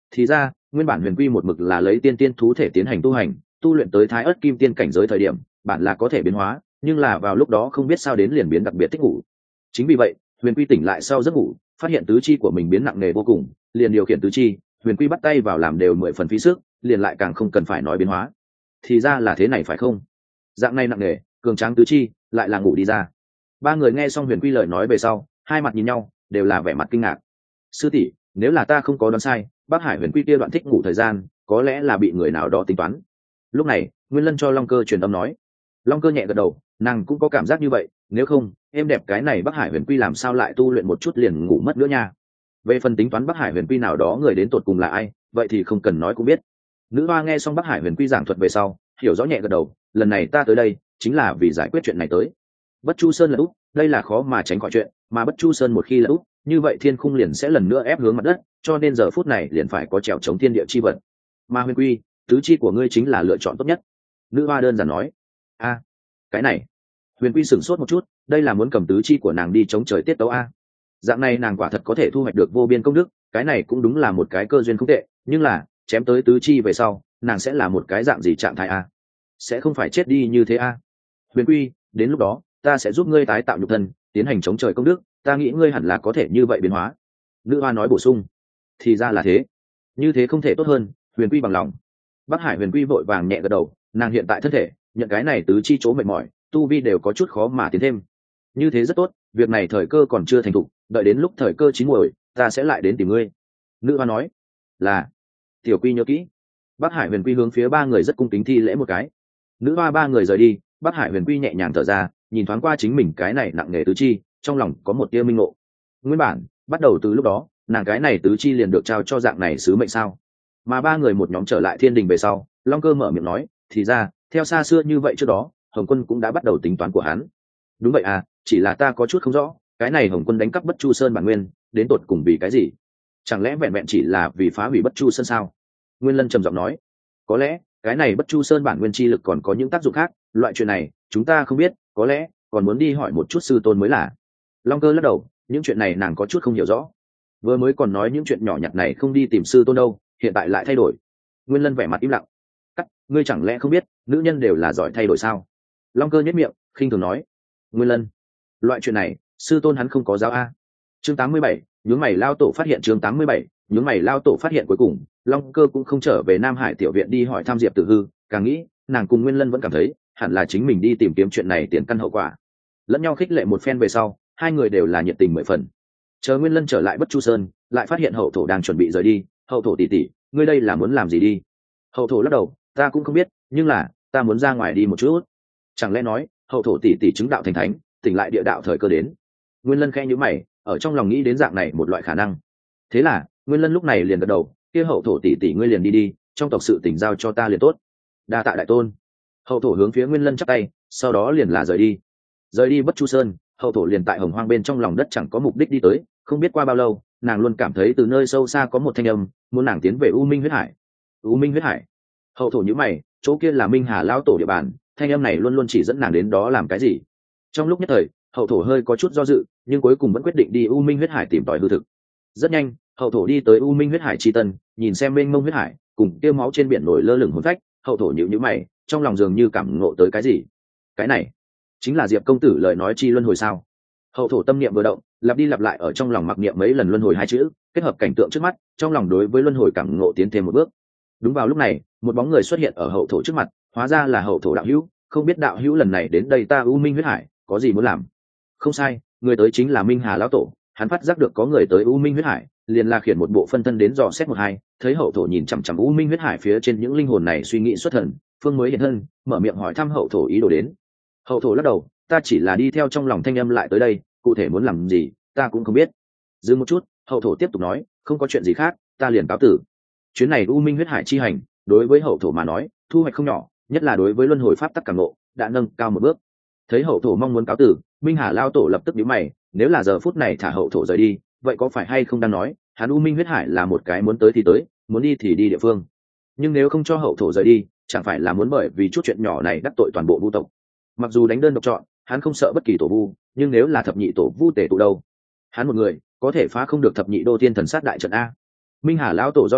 Thì ra nguyên bản huyền quy một mực là lấy tiên tiên thú thể tiến hành tu hành, tu luyện tới thái ớt kim tiên cảnh giới thời điểm bản là có thể biến hóa, nhưng là vào lúc đó không biết sao đến liền biến đặc biệt thích ngủ. Chính vì vậy huyền quy tỉnh lại sau giấc ngủ, phát hiện tứ chi của mình biến nặng nề vô cùng, liền điều khiển tứ chi. Huyền quy bắt tay vào làm đều mười phần phí sức, liền lại càng không cần phải nói biến hóa. Thì ra là thế này phải không? Dạng này nặng nề cường tráng tứ chi lại là ngủ đi ra. Ba người nghe xong huyền quy lời nói về sau hai mặt nhìn nhau, đều là vẻ mặt kinh ngạc. Sư tỷ, nếu là ta không có đoán sai, Bắc Hải huyền quy kia đoạn thích ngủ thời gian có lẽ là bị người nào đó tính toán. Lúc này Nguyên Lân cho Long Cơ truyền âm nói. Long Cơ nhẹ gật đầu, nàng cũng có cảm giác như vậy, nếu không em đẹp cái này Bắc Hải huyền quy làm sao lại tu luyện một chút liền ngủ mất nữa nha. Về phần tính toán Bắc Hải huyền quy nào đó người đến tột cùng là ai, vậy thì không cần nói cũng biết. Nữ hoa nghe xong Bắc Hải huyền quy giảng thuật về sau hiểu rõ nhẹ gật đầu, lần này ta tới đây chính là vì giải quyết chuyện này tới. Bất Chu Sơn là úp, đây là khó mà tránh khỏi chuyện, mà Bất Chu Sơn một khi là úp, như vậy thiên khung liền sẽ lần nữa ép hướng mặt đất, cho nên giờ phút này liền phải có trèo chống thiên địa chi vật. Mà huyền quy, tứ chi của ngươi chính là lựa chọn tốt nhất. Nữ hoa đơn giản nói. A, cái này. Huyền quy sửng sốt một chút, đây là muốn cầm tứ chi của nàng đi chống trời tiết tấu a. Dạng này nàng quả thật có thể thu hoạch được vô biên công đức, cái này cũng đúng là một cái cơ duyên không tệ, nhưng là chém tới tứ chi về sau nàng sẽ là một cái dạng gì trạng thái a? Sẽ không phải chết đi như thế a? Huyền quy, đến lúc đó ta sẽ giúp ngươi tái tạo nhục thân, tiến hành chống trời công đức, ta nghĩ ngươi hẳn là có thể như vậy biến hóa. Nữ hoa nói bổ sung. Thì ra là thế, như thế không thể tốt hơn. Huyền quy bằng lòng. Bắc Hải huyền quy vội vàng nhẹ gật đầu, nàng hiện tại thân thể nhận cái này tứ chi chỗ mệt mỏi, tu vi đều có chút khó mà tiến thêm. Như thế rất tốt, việc này thời cơ còn chưa thành thục, đợi đến lúc thời cơ chín muồi ta sẽ lại đến tìm ngươi. Nữ hoa nói. Là. Tiểu quy nhớ kỹ. Bắc Hải huyền quy hướng phía ba người rất cung kính thi lễ một cái. Nữ hoa ba người rời đi, Bắc Hải huyền quy nhẹ nhàng thở ra, nhìn thoáng qua chính mình cái này nặng nề tứ chi, trong lòng có một tia minh ngộ. Nguyên bản bắt đầu từ lúc đó nàng cái này tứ chi liền được trao cho dạng này sứ mệnh sao? Mà ba người một nhóm trở lại thiên đình về sau, Long Cơ mở miệng nói, thì ra theo xa xưa như vậy trước đó Hồng Quân cũng đã bắt đầu tính toán của hắn. Đúng vậy à, chỉ là ta có chút không rõ, cái này Hồng Quân đánh cắp Bất Chu Sơn bản nguyên đến tột cùng vì cái gì? Chẳng lẽ vẹn vẹn chỉ là vì phá hủy Bất Chu Sơn sao? Nguyên Lân trầm giọng nói. Có lẽ cái này Bất Chu Sơn bản nguyên chi lực còn có những tác dụng khác, loại chuyện này chúng ta không biết, có lẽ còn muốn đi hỏi một chút sư tôn mới là. Long Cơ lắc đầu, những chuyện này nàng có chút không hiểu rõ. Vừa mới còn nói những chuyện nhỏ nhặt này không đi tìm sư tôn đâu, hiện tại lại thay đổi. Nguyên Lân vẻ mặt im lặng. Cắt, ngươi chẳng lẽ không biết nữ nhân đều là giỏi thay đổi sao? Long Cơ nhếch miệng khinh thường nói. Nguyên Lân, loại chuyện này sư tôn hắn không có giáo a. Chương tám mươi bảy, nhướng mày lao tổ phát hiện. Chương tám mươi bảy, nhướng mày lao tổ phát hiện. Cuối cùng Long Cơ cũng không trở về Nam Hải tiểu viện đi hỏi thăm Diệp Tử Hư, càng nghĩ nàng cùng Nguyên Lân vẫn cảm thấy hẳn là chính mình đi tìm kiếm chuyện này tiền căn hậu quả. Lẫn nhau khích lệ một phen về sau, hai người đều là nhiệt tình mười phần. Chờ Nguyên Lân trở lại Bất Chu Sơn, lại phát hiện hậu thổ đang chuẩn bị rời đi. Hậu thổ tỷ tỷ, ngươi đây là muốn làm gì đi? Hậu thổ lắc đầu, ta cũng không biết, nhưng là ta muốn ra ngoài đi một chút. Chẳng lẽ nói hậu thổ tỷ tỷ chứng đạo thành thánh, tỉnh lại địa đạo thời cơ đến? Nguyên Lân khẽ nhíu mày, ở trong lòng nghĩ đến dạng này một loại khả năng. Thế là Nguyên Lân lúc này liền gật đầu, kia hậu thổ tỷ tỷ ngươi liền đi đi, trong tộc sự tỉnh giao cho ta liền tốt. Đa tạ đại tôn. Hậu thổ hướng phía Nguyên Lân chắp tay, sau đó liền là rời đi. Rời đi Bất Chu Sơn, hậu thổ liền tại hồng hoang bên trong lòng đất chẳng có mục đích đi tới, không biết qua bao lâu nàng luôn cảm thấy từ nơi sâu xa có một thanh âm muốn nàng tiến về U Minh huyết hải. U Minh huyết hải? Hậu thổ nhíu mày, chỗ kia là Minh Hà lão tổ địa bàn, thanh âm này luôn luôn chỉ dẫn nàng đến đó làm cái gì? Trong lúc nhất thời hậu thổ hơi có chút do dự, nhưng cuối cùng vẫn quyết định đi U Minh huyết hải tìm tòi hư thực. Rất nhanh hậu thổ đi tới U Minh huyết hải chi tân, nhìn xem mênh mông huyết hải cùng kia máu trên biển nổi lơ lửng hồn phách, hậu thổ nhíu nhíu mày, trong lòng dường như cảm ngộ tới cái gì. Cái này chính là Diệp công tử lời nói chi luân hồi sao? Hậu thổ tâm niệm vừa động, lặp đi lặp lại ở trong lòng mặc niệm mấy lần luân hồi hai chữ, kết hợp cảnh tượng trước mắt, trong lòng đối với luân hồi cảm ngộ tiến thêm một bước. Đúng vào lúc này một bóng người xuất hiện ở hậu thổ trước mặt, hóa ra là hậu thổ đạo hữu. Không biết đạo hữu lần này đến đây ta U Minh huyết hải có gì muốn làm? Không sai, người tới chính là Minh Hà lão tổ. Hắn phát giác được có người tới U Minh huyết hải, liền là khiển một bộ phân thân đến dò xét một hai. Thấy hậu thổ nhìn chằm chằm U Minh huyết hải phía trên những linh hồn này suy nghĩ xuất thần, phương mới hiện thân, mở miệng hỏi thăm hậu thổ ý đồ đến. Hậu thổ lắc đầu, ta chỉ là đi theo trong lòng thanh âm lại tới đây, cụ thể muốn làm gì ta cũng không biết. Dừng một chút, hậu thổ tiếp tục nói, không có chuyện gì khác, ta liền cáo tử. Chuyến này U Minh huyết hải chi hành đối với hậu thổ mà nói thu hoạch không nhỏ, nhất là đối với luân hồi pháp tắc cảm ngộ đã nâng cao một bước. Thấy hậu thổ mong muốn cáo tử, Minh Hà lao tổ lập tức nhíu mày, nếu là giờ phút này thả hậu thổ rời đi, vậy có phải hay không đang nói hắn U Minh huyết hải là một cái muốn tới thì tới, muốn đi thì đi địa phương? Nhưng nếu không cho hậu thổ rời đi, chẳng phải là muốn bởi vì chút chuyện nhỏ này đắc tội toàn bộ vu tộc? Mặc dù đánh đơn độc chọn hắn không sợ bất kỳ tổ vu, nhưng nếu là thập nhị tổ vu tề tụ đâu, hắn một người có thể phá không được thập nhị đô thiên thần sát đại trận a. Minh Hà lão tổ do dự,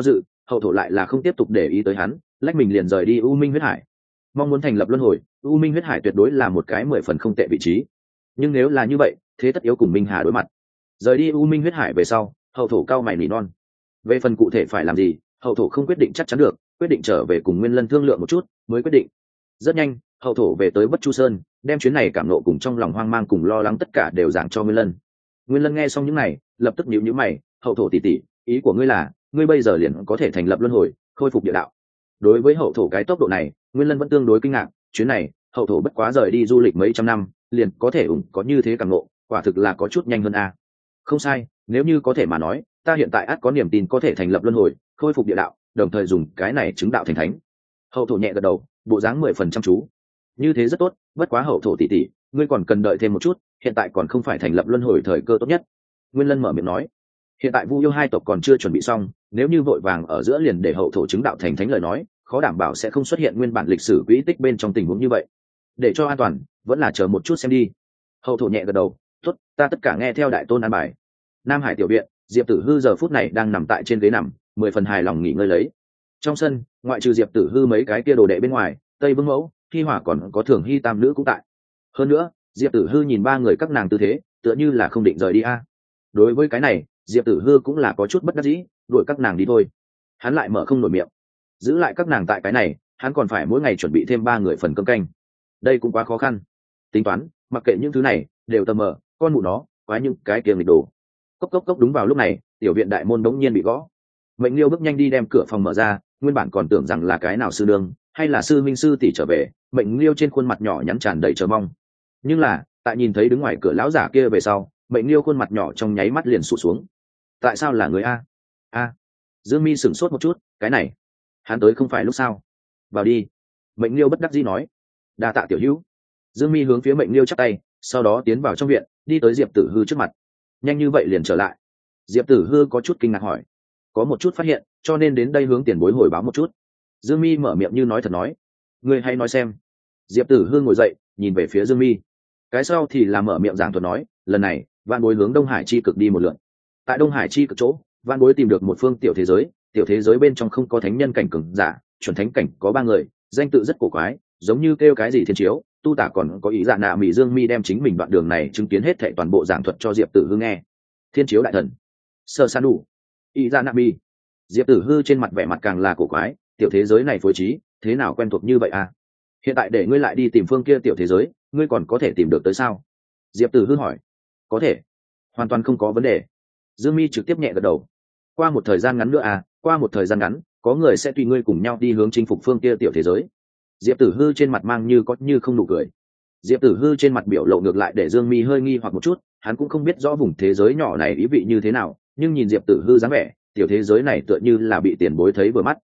hậu thổ lại là không tiếp tục để ý tới hắn, lách mình liền rời đi u minh huyết hải. Mong muốn thành lập luân hồi, u minh huyết hải tuyệt đối là một cái mười phần không tệ vị trí, nhưng nếu là như vậy thế tất yếu cùng minh hà đối mặt. Rời đi u minh huyết hải về sau, hậu thổ cao mày nỉ non. Về phần cụ thể phải làm gì, hậu thổ không quyết định chắc chắn được, quyết định trở về cùng Nguyên Lân thương lượng một chút mới quyết định. Rất nhanh hậu thổ về tới Bất Chu Sơn, đem chuyến này cảm nộ cùng trong lòng hoang mang cùng lo lắng tất cả đều giảng cho Nguyên Lân. Nguyên Lân nghe xong những này lập tức nhíu nhíu mày, hậu thổ tỷ tỷ, ý của ngươi là ngươi bây giờ liền có thể thành lập luân hồi, khôi phục địa đạo? Đối với hậu thổ cái tốc độ này, Nguyên Lân vẫn tương đối kinh ngạc. Chuyến này hậu thổ bất quá rời đi du lịch mấy trăm năm liền có thể ủng có như thế cảm nộ, quả thực là có chút nhanh hơn a. Không sai, nếu như có thể mà nói, ta hiện tại ắt có niềm tin có thể thành lập luân hồi, khôi phục địa đạo, đồng thời dùng cái này chứng đạo thành thánh. Hậu thổ nhẹ gật đầu, bộ dáng mười phần chăm chú. Như thế rất tốt, bất quá hậu thổ tỷ tỷ, ngươi còn cần đợi thêm một chút, hiện tại còn không phải thành lập luân hồi thời cơ tốt nhất. Nguyên Lân mở miệng nói, hiện tại Vu yêu hai tộc còn chưa chuẩn bị xong, nếu như vội vàng ở giữa liền để hậu thổ chứng đạo thành thánh lời nói, khó đảm bảo sẽ không xuất hiện nguyên bản lịch sử quỹ tích bên trong tình huống như vậy. Để cho an toàn, vẫn là chờ một chút xem đi. Hậu thổ nhẹ gật đầu, tốt, ta tất cả nghe theo đại tôn an bài. Nam Hải tiểu viện, Diệp Tử Hư giờ phút này đang nằm tại trên ghế nằm, mười phần hài lòng nghỉ ngơi lấy. Trong sân, ngoại trừ Diệp Tử Hư mấy cái kia đồ đệ bên ngoài, Tây Vương Mẫu, Hi Hỏa còn có Thường Hy tam nữ cũng tại. Hơn nữa, Diệp Tử Hư nhìn ba người các nàng tư thế, tựa như là không định rời đi a. Đối với cái này, Diệp Tử Hư cũng là có chút bất đắc dĩ, đuổi các nàng đi thôi. Hắn lại mở không nổi miệng, giữ lại các nàng tại cái này, hắn còn phải mỗi ngày chuẩn bị thêm ba người phần cơm canh, đây cũng quá khó khăn. Tính toán, mặc kệ những thứ này, đều tầm mờ, con mụ nó, quái những cái kia nghịch đồ. Cốc cốc cốc, đúng vào lúc này, tiểu viện đại môn đống nhiên bị gõ. Mệnh Liêu bước nhanh đi đem cửa phòng mở ra, nguyên bản còn tưởng rằng là cái nào sư nương hay là sư minh sư tỷ trở về, Mệnh Liêu trên khuôn mặt nhỏ nhắn tràn đầy chờ mong. Nhưng là, tại nhìn thấy đứng ngoài cửa lão giả kia về sau, Mệnh Liêu khuôn mặt nhỏ trong nháy mắt liền sụt xuống. Tại sao là người a? A. Dương Mi sửng sốt một chút, cái này, hắn tới không phải lúc sao? Vào đi. Mệnh Liêu bất đắc dĩ nói. Đa tạ tiểu hữu. Dương Mi hướng phía Mệnh Liêu chắp tay, sau đó tiến vào trong viện, đi tới Diệp Tử Hư trước mặt. Nhanh như vậy liền trở lại? Diệp Tử Hư có chút kinh ngạc hỏi. Có một chút phát hiện, cho nên đến đây hướng tiền bối hồi báo một chút. Dương Mi mở miệng như nói thật nói. Ngươi hay nói xem. Diệp Tử Hư ngồi dậy, nhìn về phía Dương Mi. Cái sau thì là mở miệng giảng thuật nói, lần này Vạn Bối hướng Đông Hải chi cực đi một lượt. Tại Đông Hải chi cực chỗ, Vạn Bối tìm được một phương tiểu thế giới, tiểu thế giới bên trong không có thánh nhân cảnh cường giả, chuẩn thánh cảnh có ba người, danh tự rất cổ quái, giống như kêu cái gì thiên chiếu, tu tả còn có ý dạ nạ mỹ. Dương Mi đem chính mình đoạn đường này chứng kiến hết thảy toàn bộ giảng thuật cho Diệp Tử Hư nghe. Thiên chiếu đại thần, sơ san đủ, ý dạ nạ mỹ. Diệp Tử Hư trên mặt vẻ mặt càng là cổ quái, tiểu thế giới này phối trí thế nào quen thuộc như vậy à? Hiện tại để ngươi lại đi tìm phương kia tiểu thế giới, ngươi còn có thể tìm được tới sao? Diệp Tử Hư hỏi. Có thể, hoàn toàn không có vấn đề. Dương Mi trực tiếp nhẹ gật đầu. Qua một thời gian ngắn nữa à, qua một thời gian ngắn, có người sẽ tùy ngươi cùng nhau đi hướng chinh phục phương kia tiểu thế giới. Diệp Tử Hư trên mặt mang như có như không nụ cười. Diệp Tử Hư trên mặt biểu lộ ngược lại để Dương Mi hơi nghi hoặc một chút, hắn cũng không biết rõ vùng thế giới nhỏ này ý vị như thế nào, nhưng nhìn Diệp Tử Hư dáng vẻ, tiểu thế giới này tựa như là bị tiền bối thấy vừa mắt.